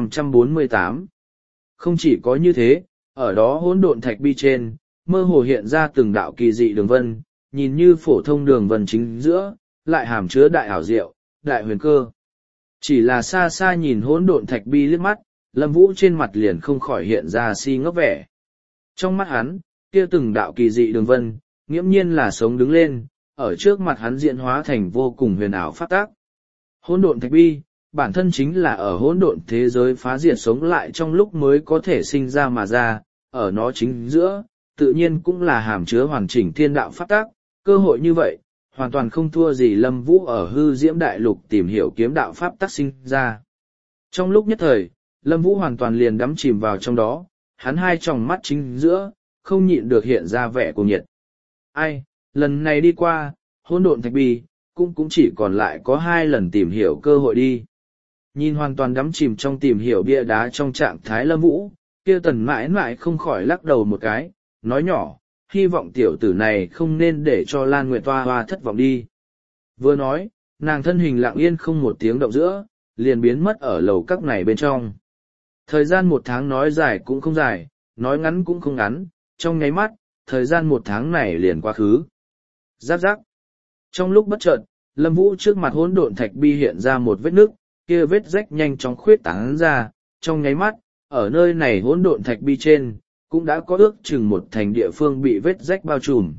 1548. Không chỉ có như thế, ở đó hỗn độn thạch bi trên, mơ hồ hiện ra từng đạo kỳ dị đường vân, nhìn như phổ thông đường vân chính giữa, lại hàm chứa đại ảo diệu, đại huyền cơ. Chỉ là xa xa nhìn hỗn độn thạch bi liếc mắt, Lâm Vũ trên mặt liền không khỏi hiện ra si ngốc vẻ. Trong mắt hắn, kia từng đạo kỳ dị đường vân, nghiễm nhiên là sống đứng lên, ở trước mặt hắn diễn hóa thành vô cùng huyền ảo pháp tác. Hỗn độn thạch bi, bản thân chính là ở hỗn độn thế giới phá diệt sống lại trong lúc mới có thể sinh ra mà ra, ở nó chính giữa, tự nhiên cũng là hàm chứa hoàn chỉnh thiên đạo pháp tác, cơ hội như vậy, hoàn toàn không thua gì Lâm Vũ ở hư diễm đại lục tìm hiểu kiếm đạo pháp tác sinh ra. Trong lúc nhất thời, Lâm Vũ hoàn toàn liền đắm chìm vào trong đó, hắn hai tròng mắt chính giữa, không nhịn được hiện ra vẻ cuồng nhiệt. Ai, lần này đi qua, hỗn độn thạch bi, cũng chỉ còn lại có 2 lần tìm hiểu cơ hội đi. Nhìn hoàn toàn đắm chìm trong tìm hiểu bia đá trong trạng thái Lâm Vũ, kia Tần mãi mãi không khỏi lắc đầu một cái, nói nhỏ, hy vọng tiểu tử này không nên để cho Lan Nguyệt Hoa Hoa thất vọng đi. Vừa nói, nàng thân hình lặng yên không một tiếng động giữa, liền biến mất ở lầu các này bên trong. Thời gian 1 tháng nói dài cũng không dài, nói ngắn cũng không ngắn, trong nháy mắt, thời gian 1 tháng này liền quá khứ. Giáp giáp. Trong lúc bất chợt, Lâm Vũ trước mặt hỗn độn thạch bi hiện ra một vết nứt, kia vết rách nhanh chóng khuyết tán ra, trong nháy mắt, ở nơi này hỗn độn thạch bi trên, cũng đã có ước chừng 1 thành địa phương bị vết rách bao trùm.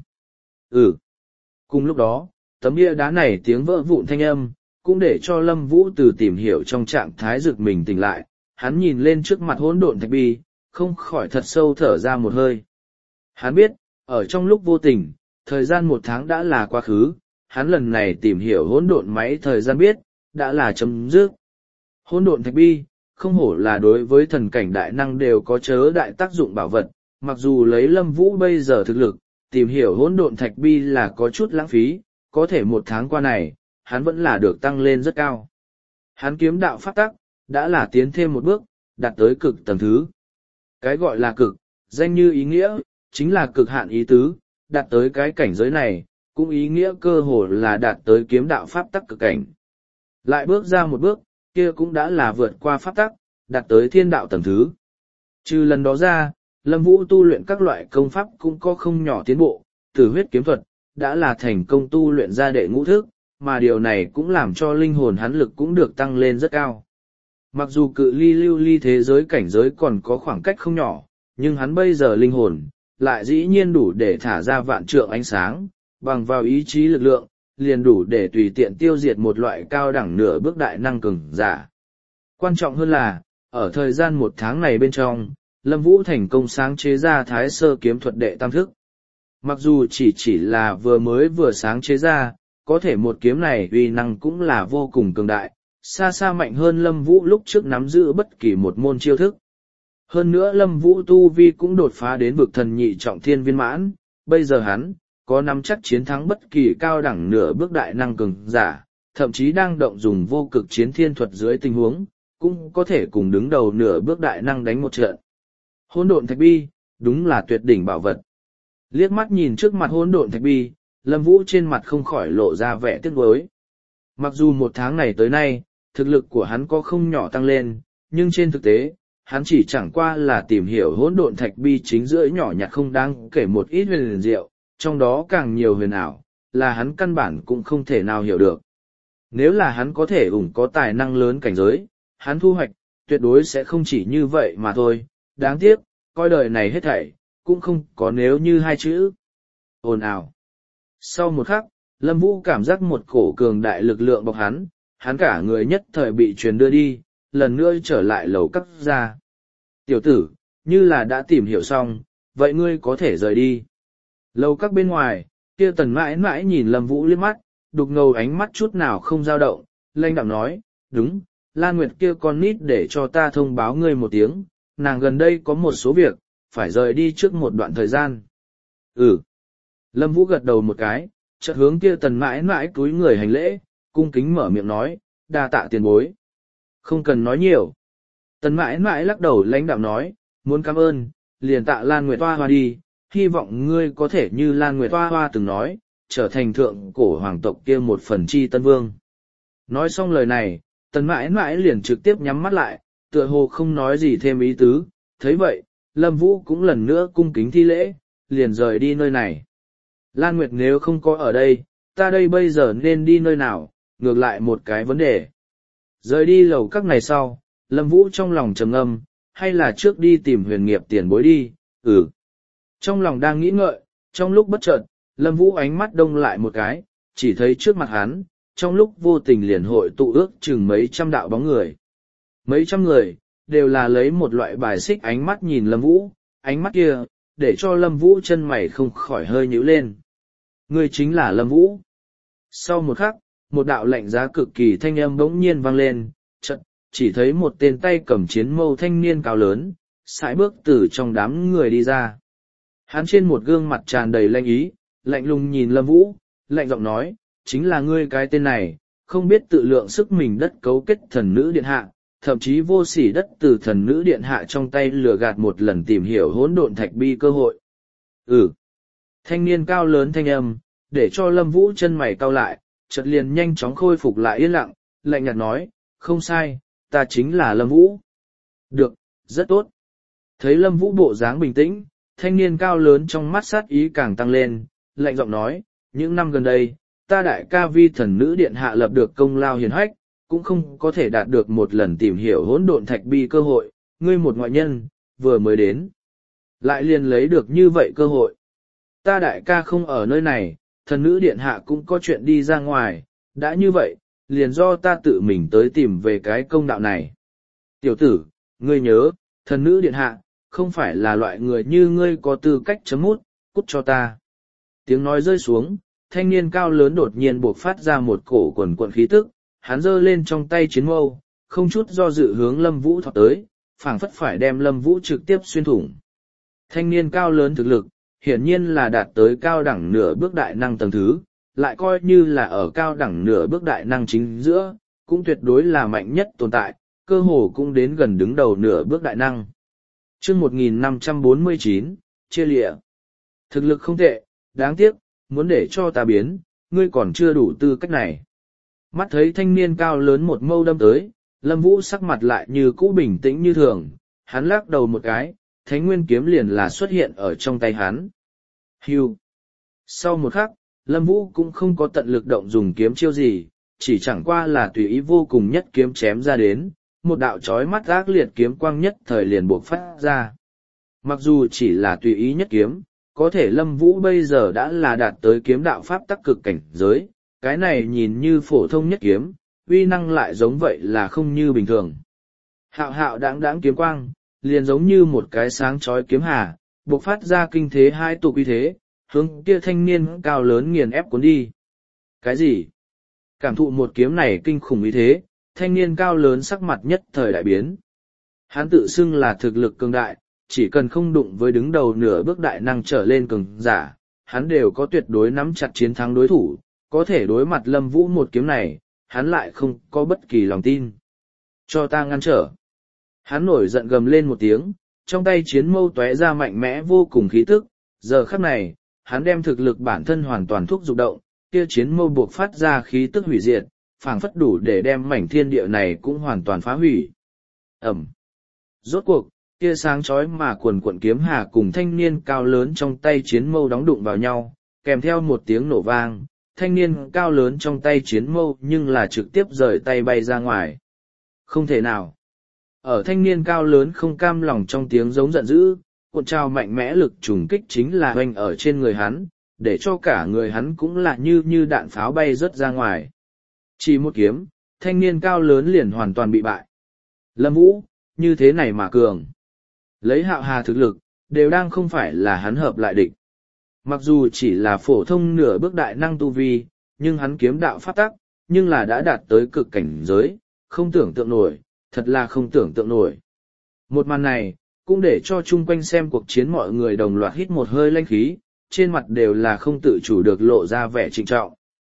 Cùng lúc đó, tấm bia đá này tiếng vỡ vụn thanh âm, cũng để cho Lâm Vũ từ tìm hiểu trong trạng thái rực mình tỉnh lại, hắn nhìn lên trước mặt hỗn độn thạch bi, không khỏi thật sâu thở ra một hơi. Hắn biết, ở trong lúc vô tình, thời gian 1 tháng đã là quá khứ, hắn lần này tìm hiểu hỗn độn máy thời gian biết, đã là chấm dứt. Hỗn độn thạch bi, không hổ là đối với thần cảnh đại năng đều có chớ đại tác dụng bảo vật, mặc dù lấy Lâm Vũ bây giờ thực lực, tìm hiểu hỗn độn thạch bi là có chút lãng phí, có thể 1 tháng qua này, hắn vẫn là được tăng lên rất cao. Hắn kiếm đạo pháp tắc, đã là tiến thêm một bước, đạt tới cực tầng thứ. Cái gọi là cực, danh như ý nghĩa, chính là cực hạn ý tứ, đạt tới cái cảnh giới này, cũng ý nghĩa cơ hồ là đạt tới kiếm đạo pháp tắc cực cảnh. Lại bước ra một bước, kia cũng đã là vượt qua pháp tắc, đạt tới thiên đạo tầng thứ. Trừ lần đó ra, Lâm Vũ tu luyện các loại công pháp cũng có không nhỏ tiến bộ, từ huyết kiếm thuật, đã là thành công tu luyện ra đệ ngũ thức, mà điều này cũng làm cho linh hồn hắn lực cũng được tăng lên rất cao. Mặc dù cự ly lưu ly thế giới cảnh giới còn có khoảng cách không nhỏ, nhưng hắn bây giờ linh hồn, lại dĩ nhiên đủ để thả ra vạn trượng ánh sáng, bằng vào ý chí lực lượng, liền đủ để tùy tiện tiêu diệt một loại cao đẳng nửa bước đại năng cường giả. Quan trọng hơn là, ở thời gian 1 tháng này bên trong, Lâm Vũ thành công sáng chế ra Thái Sơ kiếm thuật đệ tam thức. Mặc dù chỉ là vừa sáng chế ra, có thể một kiếm này uy năng cũng là vô cùng cường đại, xa xa mạnh hơn Lâm Vũ lúc trước nắm giữ bất kỳ một môn chiêu thức. Hơn nữa Lâm Vũ tu vi cũng đột phá đến vực thần nhị trọng thiên viên mãn, bây giờ hắn có nắm chắc chiến thắng bất kỳ cao đẳng nửa bước đại năng cường giả, thậm chí đang động dùng vô cực chiến thiên thuật dưới tình huống, cũng có thể cùng đứng đầu nửa bước đại năng đánh một trận. Hỗn độn thạch bi, đúng là tuyệt đỉnh bảo vật. Liếc mắt nhìn trước mặt hỗn độn thạch bi, Lâm Vũ trên mặt không khỏi lộ ra vẻ tiếc nuối. Mặc dù 1 tháng này tới nay, thực lực của hắn có không nhỏ tăng lên, nhưng trên thực tế, hắn chỉ chẳng qua là tìm hiểu hỗn độn thạch bi chính giữa nhỏ nhặt không đáng kể một ít huyền diệu, trong đó càng nhiều huyền ảo, là hắn căn bản cũng không thể nào hiểu được. Nếu là hắn có thể có tài năng lớn cảnh giới, hắn thu hoạch, tuyệt đối sẽ không chỉ như vậy mà thôi. Đáng tiếc, coi đời này hết thảy, cũng không có nếu như 2 chữ. Ồn ào. Sau một khắc, Lâm Vũ cảm giác một cổ cường đại lực lượng bọc hắn cả người nhất thời bị truyền đưa đi, lần nữa trở lại lầu các ra. Tiểu tử, như là đã tìm hiểu xong, vậy ngươi có thể rời đi. Lầu các bên ngoài, kia Tần mãi mãi nhìn Lâm Vũ liếc mắt, đục ngầu ánh mắt chút nào không dao động, lanh đạm nói, đúng, Lan Nguyệt kia con nít để cho ta thông báo ngươi một tiếng, nàng gần đây có một số việc, phải rời đi trước một đoạn thời gian. Ừ. Lâm Vũ gật đầu một cái, chợt hướng kia Tần mãi mãi cúi người hành lễ, cung kính mở miệng nói, đa tạ tiền bối. Không cần nói nhiều. Tần mãi mãi lắc đầu lãnh đạm nói, muốn cảm ơn, liền tạ Lan Nguyệt Hoa Hoa đi, hy vọng ngươi có thể như Lan Nguyệt Hoa Hoa từng nói, trở thành thượng cổ hoàng tộc kia một phần chi tân vương. Nói xong lời này, Tần mãi mãi liền trực tiếp nhắm mắt lại, tựa hồ không nói gì thêm ý tứ, thấy vậy, Lâm Vũ cũng lần nữa cung kính thi lễ, liền rời đi nơi này. Lan Nguyệt nếu không có ở đây, ta đây bây giờ nên đi nơi nào, ngược lại một cái vấn đề. Rời đi lầu các này sau, Lâm Vũ trong lòng trầm ngâm, hay là trước đi tìm huyền nghiệp tiền bối đi, Trong lòng đang nghĩ ngợi, trong lúc bất chợt, Lâm Vũ ánh mắt đông lại một cái, chỉ thấy trước mặt hắn, trong lúc vô tình liền hội tụ ước chừng mấy trăm đạo bóng người. Mấy trăm người, đều là lấy một loại bài xích ánh mắt nhìn Lâm Vũ, ánh mắt kia, để cho Lâm Vũ chân mày không khỏi hơi nhíu lên. Người chính là Lâm Vũ. Sau một khắc, một đạo lạnh giá cực kỳ thanh âm bỗng nhiên vang lên, chợt chỉ thấy một tên tay cầm chiến mâu thanh niên cao lớn, sải bước từ trong đám người đi ra. Hắn trên một gương mặt tràn đầy lạnh ý, lạnh lùng nhìn Lâm Vũ, lạnh giọng nói, chính là ngươi cái tên này, không biết tự lượng sức mình đất cấu kết thần nữ điện hạ, thậm chí vô sỉ đất từ thần nữ điện hạ trong tay lừa gạt một lần tìm hiểu hỗn độn thạch bi cơ hội. Thanh niên cao lớn thanh âm, để cho Lâm Vũ chân mày cau lại, chợt liền nhanh chóng khôi phục lại yên lặng, lạnh nhạt nói, không sai, ta chính là Lâm Vũ. Được, rất tốt. Thấy Lâm Vũ bộ dáng bình tĩnh, thanh niên cao lớn trong mắt sát ý càng tăng lên, lạnh giọng nói, những năm gần đây, ta đại ca vi thần nữ điện hạ lập được công lao hiển hách, cũng không có thể đạt được một lần tìm hiểu hỗn độn thạch bi cơ hội, ngươi một ngoại nhân, vừa mới đến. Lại liền lấy được như vậy cơ hội. Ta đại ca không ở nơi này, thần nữ điện hạ cũng có chuyện đi ra ngoài, đã như vậy, liền do ta tự mình tới tìm về cái công đạo này. Tiểu tử, ngươi nhớ, thần nữ điện hạ, không phải là loại người như ngươi có tư cách chấm mút, cút cho ta. Tiếng nói rơi xuống, thanh niên cao lớn đột nhiên buộc phát ra một cổ quần quần khí tức, hắn giơ lên trong tay chiến mâu, không chút do dự hướng Lâm Vũ thọc tới, phảng phất phải đem Lâm Vũ trực tiếp xuyên thủng. Thanh niên cao lớn thực lực, hiển nhiên là đạt tới cao đẳng nửa bước đại năng tầng thứ, lại coi như là ở cao đẳng nửa bước đại năng chính giữa, cũng tuyệt đối là mạnh nhất tồn tại, cơ hồ cũng đến gần đứng đầu nửa bước đại năng. Chương 1549, chia lịa. Thực lực không tệ, đáng tiếc, muốn để cho ta biến, ngươi còn chưa đủ tư cách này. Mắt thấy thanh niên cao lớn một mâu đâm tới, Lâm Vũ sắc mặt lại như cũ bình tĩnh như thường, hắn lắc đầu một cái, thánh nguyên kiếm liền là xuất hiện ở trong tay hắn. Hưu. Sau một khắc, Lâm Vũ cũng không có tận lực động dùng kiếm chiêu gì, chỉ chẳng qua là tùy ý vô cùng nhất kiếm chém ra đến, một đạo chói mắt ác liệt kiếm quang nhất thời liền buộc phát ra. Mặc dù chỉ là tùy ý nhất kiếm, có thể Lâm Vũ bây giờ đã là đạt tới kiếm đạo pháp tắc cực cảnh giới, cái này nhìn như phổ thông nhất kiếm, uy năng lại giống vậy là không như bình thường. Hạo hạo đáng đáng kiếm quang, liền giống như một cái sáng chói kiếm hà, bộc phát ra kinh thế hai tục uy thế, hướng kia thanh niên cao lớn nghiền ép cuốn đi. Cái gì? Cảm thụ một kiếm này kinh khủng uy thế, thanh niên cao lớn sắc mặt nhất thời đại biến. Hắn tự xưng là thực lực cường đại, chỉ cần không đụng với đứng đầu nửa bước đại năng trở lên cường giả, hắn đều có tuyệt đối nắm chặt chiến thắng đối thủ, có thể đối mặt Lâm Vũ một kiếm này, hắn lại không có bất kỳ lòng tin. Cho ta ngăn trở. Hắn nổi giận gầm lên một tiếng, trong tay chiến mâu tóe ra mạnh mẽ vô cùng khí tức, giờ khắc này, hắn đem thực lực bản thân hoàn toàn thúc dục động, kia chiến mâu buộc phát ra khí tức hủy diệt, phảng phất đủ để đem mảnh thiên địa này cũng hoàn toàn phá hủy. Ẩm. Rốt cuộc, kia sáng chói mà cuồn cuộn kiếm hà cùng thanh niên cao lớn trong tay chiến mâu đóng đụng vào nhau, kèm theo một tiếng nổ vang, thanh niên cao lớn trong tay chiến mâu nhưng là trực tiếp rời tay bay ra ngoài. Không thể nào. Ở thanh niên cao lớn không cam lòng trong tiếng giống giận dữ, cuộn trào mạnh mẽ lực trùng kích chính là hoành ở trên người hắn, để cho cả người hắn cũng là như đạn pháo bay rớt ra ngoài. Chỉ một kiếm, thanh niên cao lớn liền hoàn toàn bị bại. Lâm Vũ, như thế này mà cường. Lấy Hạo Hà thực lực, đều đang không phải là hắn hợp lại địch. Mặc dù chỉ là phổ thông nửa bước đại năng tu vi, nhưng hắn kiếm đạo pháp tắc, nhưng là đã đạt tới cực cảnh giới, không tưởng tượng nổi, thật là không tưởng tượng nổi. Một màn này, cũng để cho chung quanh xem cuộc chiến mọi người đồng loạt hít một hơi lanh khí, trên mặt đều là không tự chủ được lộ ra vẻ trịnh trọng.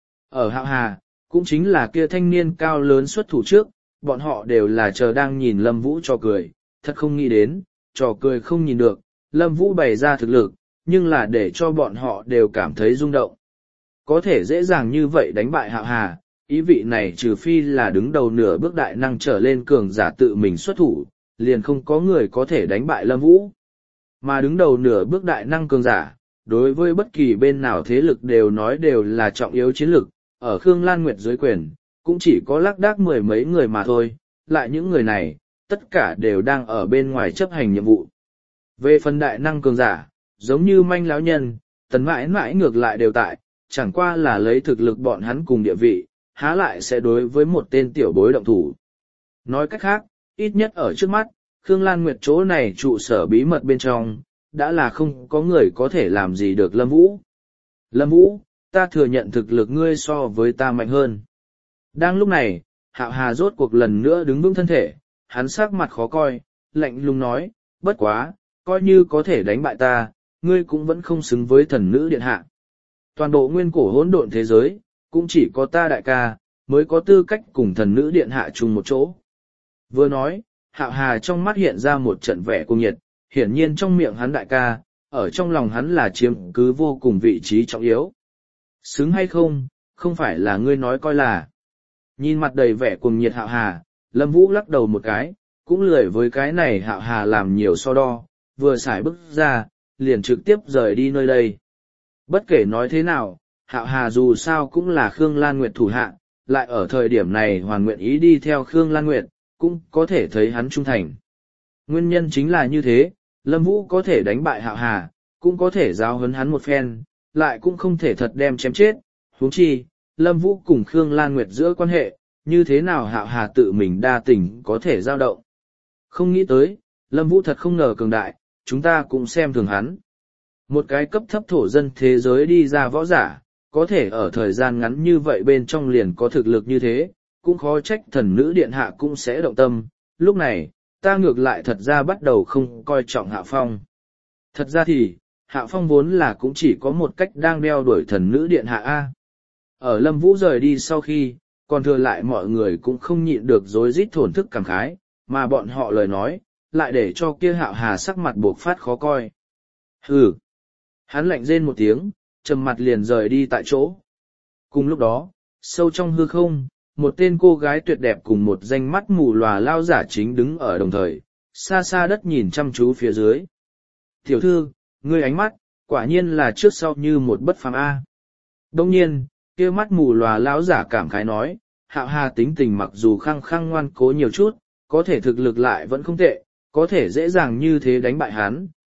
Ở Hạo Hà, cũng chính là kia thanh niên cao lớn xuất thủ trước, bọn họ đều là chờ đang nhìn Lâm Vũ trò cười, thật không nghĩ đến, trò cười không nhìn được, Lâm Vũ bày ra thực lực, nhưng là để cho bọn họ đều cảm thấy rung động. Có thể dễ dàng như vậy đánh bại Hạo Hà, ý vị này trừ phi là đứng đầu nửa bước đại năng trở lên cường giả tự mình xuất thủ, liền không có người có thể đánh bại Lâm Vũ. Mà đứng đầu nửa bước đại năng cường giả, đối với bất kỳ bên nào thế lực đều nói đều là trọng yếu chiến lực, ở Khương Lan Nguyệt dưới quyền, cũng chỉ có lác đác mười mấy người mà thôi, lại những người này, tất cả đều đang ở bên ngoài chấp hành nhiệm vụ. Về phần đại năng cường giả, giống như manh lão nhân, tần mãi mãi ngược lại đều tại, chẳng qua là lấy thực lực bọn hắn cùng địa vị, há lại sẽ đối với một tên tiểu bối động thủ. Nói cách khác, ít nhất ở trước mắt, Khương Lan Nguyệt chỗ này trụ sở bí mật bên trong, đã là không có người có thể làm gì được Lâm Vũ. Lâm Vũ, ta thừa nhận thực lực ngươi so với ta mạnh hơn. Đang lúc này, Hạo Hà rốt cuộc lần nữa đứng vững thân thể, hắn sắc mặt khó coi, lạnh lùng nói, bất quá, coi như có thể đánh bại ta, ngươi cũng vẫn không xứng với thần nữ điện hạ. Toàn bộ nguyên cổ hỗn độn thế giới, cũng chỉ có ta đại ca, mới có tư cách cùng thần nữ điện hạ chung một chỗ. Vừa nói, Hạo Hà trong mắt hiện ra một trận vẻ cuồng nhiệt, hiển nhiên trong miệng hắn đại ca, ở trong lòng hắn là chiếm cứ vô cùng vị trí trọng yếu. Xứng hay không, không phải là ngươi nói coi là. Nhìn mặt đầy vẻ cuồng nhiệt Hạo Hà, Lâm Vũ lắc đầu một cái, cũng lười với cái này Hạo Hà làm nhiều so đo, vừa xài bước ra, liền trực tiếp rời đi nơi đây. Bất kể nói thế nào, Hạo Hà dù sao cũng là Khương Lan Nguyệt thủ hạ, lại ở thời điểm này hoàn nguyện ý đi theo Khương Lan Nguyệt, cũng có thể thấy hắn trung thành. Nguyên nhân chính là như thế, Lâm Vũ có thể đánh bại Hạo Hà, cũng có thể giáo huấn hắn một phen, lại cũng không thể thật đem chém chết. Huống chi, Lâm Vũ cùng Khương Lan Nguyệt giữa quan hệ, như thế nào Hạo Hà tự mình đa tình có thể dao động. Không nghĩ tới, Lâm Vũ thật không ngờ cường đại, chúng ta cũng xem thường hắn. Một cái cấp thấp thổ dân thế giới đi ra võ giả, có thể ở thời gian ngắn như vậy bên trong liền có thực lực như thế, cũng khó trách thần nữ điện hạ cũng sẽ động tâm. Lúc này, ta ngược lại thật ra bắt đầu không coi trọng Hạ Phong. Thật ra thì, Hạ Phong vốn là cũng chỉ có một cách đang đeo đuổi thần nữ điện hạ A. Ở Lâm Vũ rời đi sau khi, còn thừa lại mọi người cũng không nhịn được rối rít thổn thức cảm khái, mà bọn họ lời nói, lại để cho kia Hạo Hà sắc mặt buộc phát khó coi. Hừ! Hắn lạnh rên một tiếng, trầm mặt liền rời đi tại chỗ. Cùng lúc đó, sâu trong hư không, một tên cô gái tuyệt đẹp cùng một danh mắt mù lòa lao giả chính đứng ở đồng thời, xa xa đất nhìn chăm chú phía dưới. Tiểu thư, ngươi ánh mắt, quả nhiên là trước sau như một bất phàm A. Đông nhiên, kia mắt mù lòa lão giả cảm khái nói, Hạo Hà tính tình mặc dù khăng khăng ngoan cố nhiều chút, có thể thực lực lại vẫn không tệ, có thể dễ dàng như thế đánh bại hắn,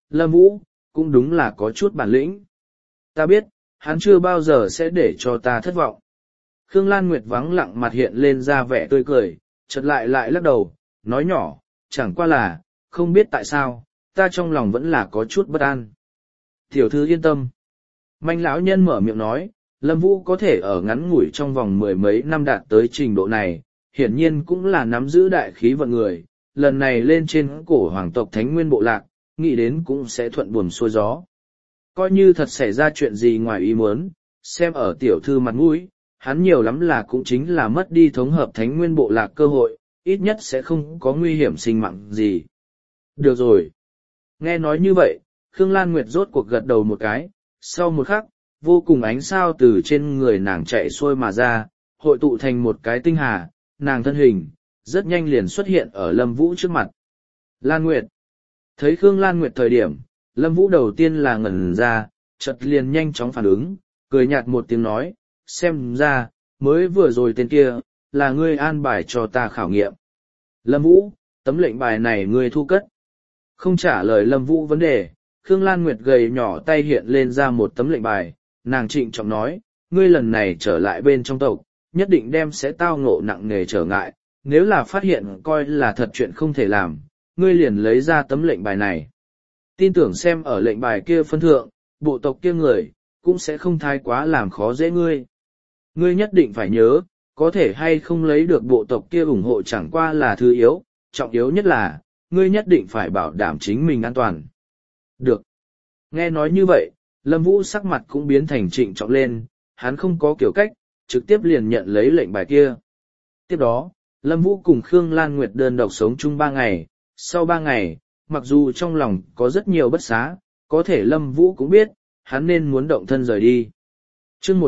Lâm Vũ, cũng đúng là có chút bản lĩnh. Ta biết, hắn chưa bao giờ sẽ để cho ta thất vọng. Khương Lan Nguyệt vắng lặng mặt hiện lên ra vẻ tươi cười, chợt lại lắc đầu, nói nhỏ, chẳng qua là, không biết tại sao, ta trong lòng vẫn là có chút bất an. Tiểu thư yên tâm. Manh lão nhân mở miệng nói, Lâm Vũ có thể ở ngắn ngủi trong vòng mười mấy năm đạt tới trình độ này, hiển nhiên cũng là nắm giữ đại khí vận người, lần này lên trên cổ hoàng tộc Thánh Nguyên Bộ Lạc, nghĩ đến cũng sẽ thuận buồm xuôi gió. Coi như thật xảy ra chuyện gì ngoài ý muốn, xem ở tiểu thư mặt mũi, hắn nhiều lắm là cũng chính là mất đi thống hợp Thánh Nguyên Bộ Lạc cơ hội, ít nhất sẽ không có nguy hiểm sinh mạng gì. Được rồi. Nghe nói như vậy, Khương Lan Nguyệt rốt cuộc gật đầu một cái, sau một khắc, vô cùng ánh sao từ trên người nàng chạy xuôi mà ra, hội tụ thành một cái tinh hà, nàng thân hình, rất nhanh liền xuất hiện ở Lâm Vũ trước mặt. Lan Nguyệt. Thấy Khương Lan Nguyệt thời điểm, Lâm Vũ đầu tiên là ngẩn ra, chợt liền nhanh chóng phản ứng, cười nhạt một tiếng nói, xem ra, mới vừa rồi tên kia, là ngươi an bài cho ta khảo nghiệm. Lâm Vũ, tấm lệnh bài này ngươi thu cất. Không trả lời Lâm Vũ vấn đề, Khương Lan Nguyệt gầy nhỏ tay hiện lên ra một tấm lệnh bài, nàng trịnh trọng nói, ngươi lần này trở lại bên trong tộc, nhất định đem sẽ tao ngộ nặng nề trở ngại, nếu là phát hiện coi là thật chuyện không thể làm, ngươi liền lấy ra tấm lệnh bài này. Tin tưởng xem ở lệnh bài kia phân thượng, bộ tộc kia người, cũng sẽ không thái quá làm khó dễ ngươi. Ngươi nhất định phải nhớ, có thể hay không lấy được bộ tộc kia ủng hộ chẳng qua là thứ yếu, trọng yếu nhất là, ngươi nhất định phải bảo đảm chính mình an toàn. Được. Nghe nói như vậy, Lâm Vũ sắc mặt cũng biến thành trịnh trọng lên, hắn không có kiểu cách, trực tiếp liền nhận lấy lệnh bài kia. Tiếp đó, Lâm Vũ cùng Khương Lan Nguyệt đơn độc sống chung 3 ngày, sau 3 ngày, mặc dù trong lòng có rất nhiều bất xá, có thể Lâm Vũ cũng biết, hắn nên muốn động thân rời đi. Chương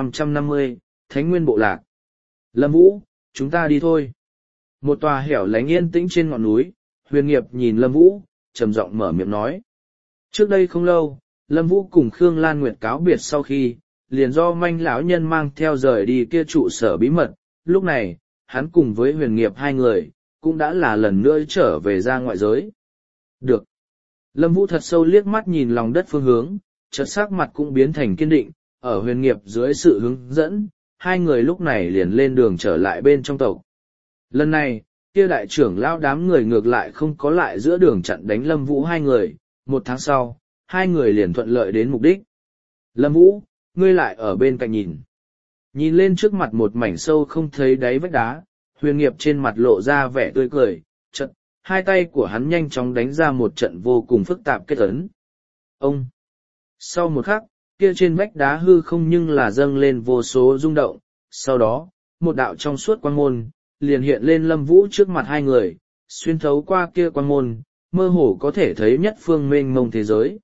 1550, Thánh Nguyên Bộ Lạc. Lâm Vũ, chúng ta đi thôi. Một tòa hẻo lánh yên tĩnh trên ngọn núi, Huyền Nghiệp nhìn Lâm Vũ, trầm giọng mở miệng nói. Trước đây không lâu, Lâm Vũ cùng Khương Lan Nguyệt cáo biệt sau khi, liền do Manh lão nhân mang theo rời đi kia trụ sở bí mật, lúc này, hắn cùng với Huyền Nghiệp hai người, cũng đã là lần nữa trở về ra ngoại giới. Được. Lâm Vũ thật sâu liếc mắt nhìn lòng đất phương hướng, chợt sắc mặt cũng biến thành kiên định, ở Huyền Nghiệp dưới sự hướng dẫn, hai người lúc này liền lên đường trở lại bên trong tộc. Lần này, kia đại trưởng lão đám người ngược lại không có lại giữa đường chặn đánh Lâm Vũ hai người, 1 tháng sau, hai người liền thuận lợi đến mục đích. Lâm Vũ, ngươi lại ở bên cạnh nhìn. Nhìn lên trước mặt một mảnh sâu không thấy đáy vách đá, Huyền Nghiệp trên mặt lộ ra vẻ tươi cười, chợt, hai tay của hắn nhanh chóng đánh ra một trận vô cùng phức tạp kết ấn. Ông! Sau một khắc, kia trên vách đá hư không nhưng là dâng lên vô số rung động, sau đó, một đạo trong suốt quang môn, liền hiện lên Lâm Vũ trước mặt hai người, xuyên thấu qua kia quang môn, mơ hồ có thể thấy nhất phương mênh mông thế giới.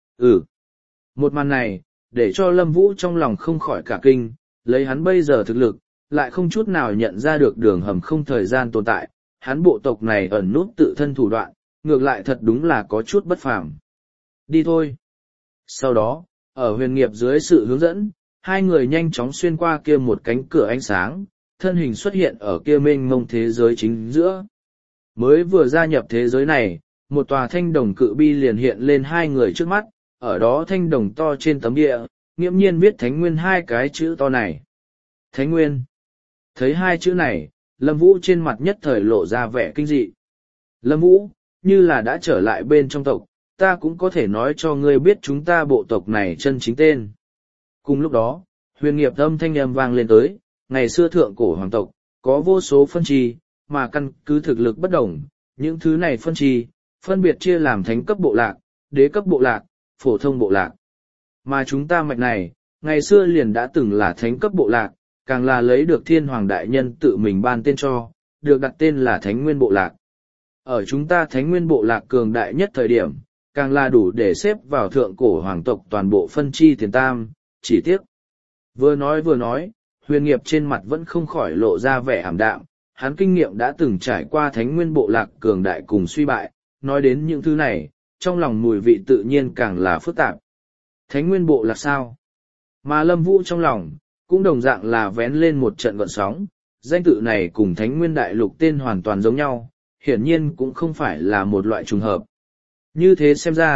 Một màn này, để cho Lâm Vũ trong lòng không khỏi cả kinh, lấy hắn bây giờ thực lực, lại không chút nào nhận ra được đường hầm không thời gian tồn tại, hắn bộ tộc này ẩn nút tự thân thủ đoạn, ngược lại thật đúng là có chút bất phàm. Đi thôi. Sau đó, ở Huyền Nghiệp dưới sự hướng dẫn, hai người nhanh chóng xuyên qua kia một cánh cửa ánh sáng, thân hình xuất hiện ở kia mênh mông thế giới chính giữa. Mới vừa gia nhập thế giới này, một tòa thanh đồng cự bi liền hiện lên hai người trước mắt, ở đó thanh đồng to trên tấm địa, nghiễm nhiên viết Thánh Nguyên hai cái chữ to này. Thánh Nguyên. Thấy hai chữ này, Lâm Vũ trên mặt nhất thời lộ ra vẻ kinh dị. Lâm Vũ, như là đã trở lại bên trong tộc, ta cũng có thể nói cho ngươi biết chúng ta bộ tộc này chân chính tên. Cùng lúc đó, Huyền Nghiệp âm thanh âm vang lên tới, ngày xưa thượng cổ hoàng tộc, có vô số phân chi, mà căn cứ thực lực bất đồng, những thứ này phân chi, phân biệt chia làm thánh cấp bộ lạc, đế cấp bộ lạc, phổ thông bộ lạc. Mà chúng ta mạch này, ngày xưa liền đã từng là thánh cấp bộ lạc, càng là lấy được thiên hoàng đại nhân tự mình ban tên cho, được đặt tên là Thánh Nguyên Bộ Lạc. Ở chúng ta Thánh Nguyên Bộ Lạc cường đại nhất thời điểm, càng là đủ để xếp vào thượng cổ hoàng tộc toàn bộ phân chi tiền tam, chỉ tiếc. Vừa nói, Huyền Nghiệp trên mặt vẫn không khỏi lộ ra vẻ ảm đạm, hắn kinh nghiệm đã từng trải qua Thánh Nguyên Bộ Lạc cường đại cùng suy bại, nói đến những thứ này, trong lòng mùi vị tự nhiên càng là phức tạp. Thánh Nguyên Bộ Lạc sao? Mà Lâm Vũ trong lòng, cũng đồng dạng là vén lên một trận gợn sóng, danh tự này cùng Thánh Nguyên Đại Lục tên hoàn toàn giống nhau, hiển nhiên cũng không phải là một loại trùng hợp. Như thế xem ra,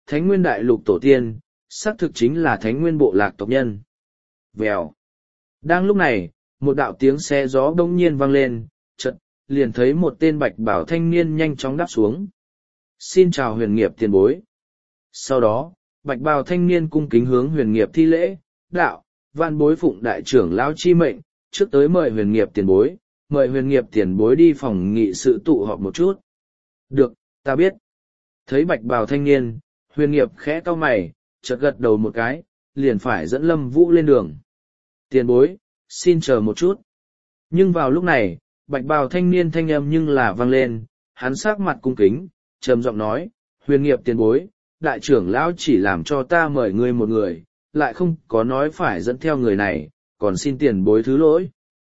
Thánh Nguyên Đại Lục tổ tiên, xác thực chính là Thánh Nguyên bộ lạc tộc nhân. Vèo. Đang lúc này, một đạo tiếng xe gió bỗng nhiên vang lên, chợt liền thấy một tên bạch bảo thanh niên nhanh chóng đáp xuống. Xin chào Huyền Nghiệp tiền bối. Sau đó, bạch bào thanh niên cung kính hướng Huyền Nghiệp thi lễ, đạo, vạn bối phụng đại trưởng lão chi mệnh, trước tới mời Huyền Nghiệp tiền bối, mời Huyền Nghiệp tiền bối đi phòng nghị sự tụ họp một chút. Được, ta biết. Thấy bạch bào thanh niên, Huyền Nghiệp khẽ cau mày, chợt gật đầu một cái, liền phải dẫn Lâm Vũ lên đường. Tiền bối, xin chờ một chút. Nhưng vào lúc này, bạch bào thanh niên thanh âm nhưng là vang lên, hắn sắc mặt cung kính, trầm giọng nói, Huyền Nghiệp tiền bối, đại trưởng lão chỉ làm cho ta mời ngươi một người, lại không có nói phải dẫn theo người này, còn xin tiền bối thứ lỗi.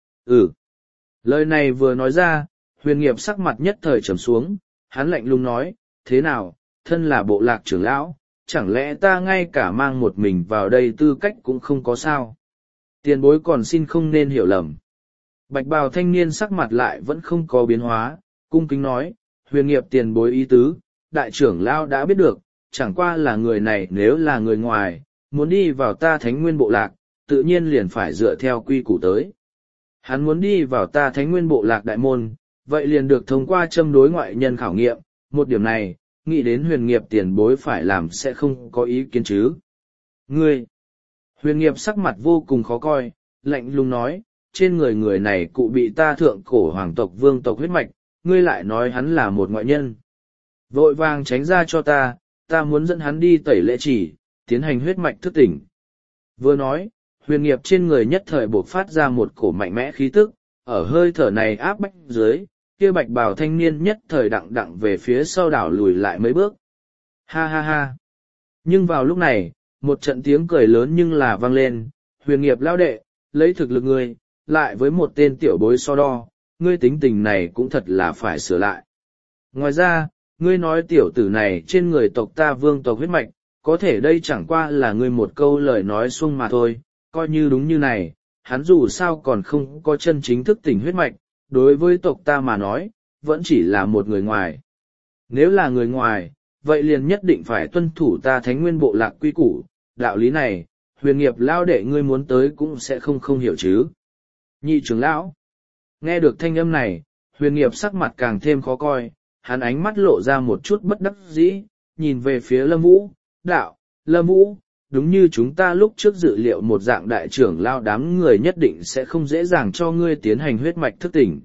Lời này vừa nói ra, Huyền Nghiệp sắc mặt nhất thời trầm xuống, hắn lạnh lùng nói, thế nào, thân là bộ lạc trưởng lão, chẳng lẽ ta ngay cả mang một mình vào đây tư cách cũng không có sao? Tiền bối còn xin không nên hiểu lầm. Bạch bào thanh niên sắc mặt lại vẫn không có biến hóa, cung kính nói, Huyền Nghiệp tiền bối ý tứ, đại trưởng lão đã biết được, chẳng qua là người này nếu là người ngoài, muốn đi vào ta Thánh Nguyên bộ lạc, tự nhiên liền phải dựa theo quy củ tới. Hắn muốn đi vào ta Thánh Nguyên bộ lạc đại môn, vậy liền được thông qua châm đối ngoại nhân khảo nghiệm, một điểm này, nghĩ đến Huyền Nghiệp tiền bối phải làm sẽ không có ý kiến chứ. Ngươi! Huyền Nghiệp sắc mặt vô cùng khó coi, lạnh lùng nói, trên người người này cụ bị ta thượng cổ hoàng tộc vương tộc huyết mạch, ngươi lại nói hắn là một ngoại nhân. Vội vàng tránh ra cho ta muốn dẫn hắn đi tẩy lễ chỉ, tiến hành huyết mạch thức tỉnh. Vừa nói, Huyền Nghiệp trên người nhất thời bộc phát ra một cổ mạnh mẽ khí tức, ở hơi thở này áp bách dưới, kia bạch bào thanh niên nhất thời đặng đặng về phía sau đảo lùi lại mấy bước. Ha ha ha! Nhưng vào lúc này, một trận tiếng cười lớn nhưng là vang lên, Huyền Nghiệp lao đệ, lấy thực lực ngươi, lại với một tên tiểu bối so đo, ngươi tính tình này cũng thật là phải sửa lại. Ngoài ra, ngươi nói tiểu tử này trên người tộc ta vương tộc huyết mạch, có thể đây chẳng qua là ngươi một câu lời nói xuông mà thôi, coi như đúng như này, hắn dù sao còn không có chân chính thức tỉnh huyết mạch, đối với tộc ta mà nói, vẫn chỉ là một người ngoài. Nếu là người ngoài, vậy liền nhất định phải tuân thủ ta Thánh Nguyên bộ lạc quy củ, đạo lý này, Huyền Nghiệp lao đệ ngươi muốn tới cũng sẽ không hiểu chứ. Nhị trưởng lão, nghe được thanh âm này, Huyền Nghiệp sắc mặt càng thêm khó coi, hắn ánh mắt lộ ra một chút bất đắc dĩ, nhìn về phía Lâm Vũ, đạo, Lâm Vũ, đúng như chúng ta lúc trước dự liệu một dạng đại trưởng lao đám người nhất định sẽ không dễ dàng cho ngươi tiến hành huyết mạch thức tỉnh.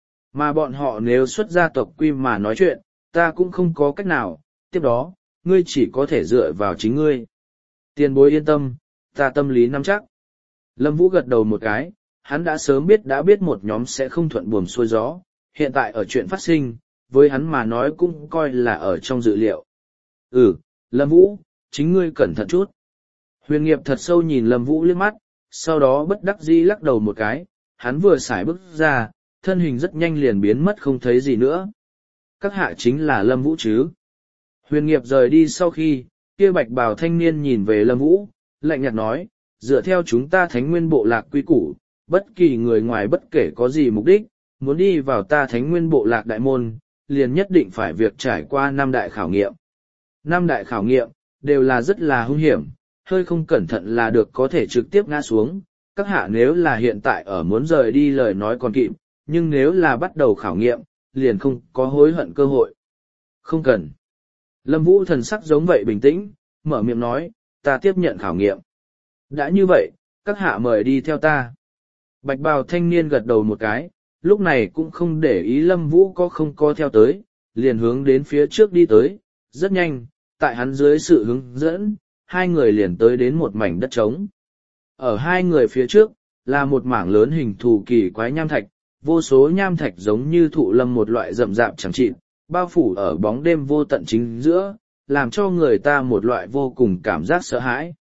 Mà bọn họ nếu xuất gia tộc quy mà nói chuyện, ta cũng không có cách nào, tiếp đó, ngươi chỉ có thể dựa vào chính ngươi. Tiền bối yên tâm, ta tâm lý nắm chắc. Lâm Vũ gật đầu một cái, hắn đã sớm biết một nhóm sẽ không thuận buồm xuôi gió, hiện tại ở chuyện phát sinh, với hắn mà nói cũng coi là ở trong dự liệu. Lâm Vũ, chính ngươi cẩn thận chút. Huyền Nghiệp thật sâu nhìn Lâm Vũ liếc mắt, sau đó bất đắc dĩ lắc đầu một cái, hắn vừa xài bước ra, thân hình rất nhanh liền biến mất không thấy gì nữa. Các hạ chính là Lâm Vũ chứ? Huyền Nghiệp rời đi sau khi, kia bạch bào thanh niên nhìn về Lâm Vũ, lạnh nhạt nói, dựa theo chúng ta Thánh Nguyên bộ lạc quy củ, bất kỳ người ngoài bất kể có gì mục đích, muốn đi vào ta Thánh Nguyên bộ lạc đại môn, liền nhất định phải việc trải qua 5 đại khảo nghiệm. 5 đại khảo nghiệm, đều là rất là hung hiểm, hơi không cẩn thận là được có thể trực tiếp ngã xuống. Các hạ nếu là hiện tại ở muốn rời đi lời nói còn kịp, nhưng nếu là bắt đầu khảo nghiệm, liền không có hối hận cơ hội. Không cần. Lâm Vũ thần sắc giống vậy bình tĩnh, mở miệng nói, ta tiếp nhận khảo nghiệm. Đã như vậy, các hạ mời đi theo ta. Bạch bào thanh niên gật đầu một cái, lúc này cũng không để ý Lâm Vũ có không có theo tới, liền hướng đến phía trước đi tới, rất nhanh, tại hắn dưới sự hướng dẫn, hai người liền tới đến một mảnh đất trống. Ở hai người phía trước, là một mảng lớn hình thù kỳ quái nham thạch, vô số nham thạch giống như thụ lâm một loại rậm rạp chẳng chịt, bao phủ ở bóng đêm vô tận chính giữa, làm cho người ta một loại vô cùng cảm giác sợ hãi.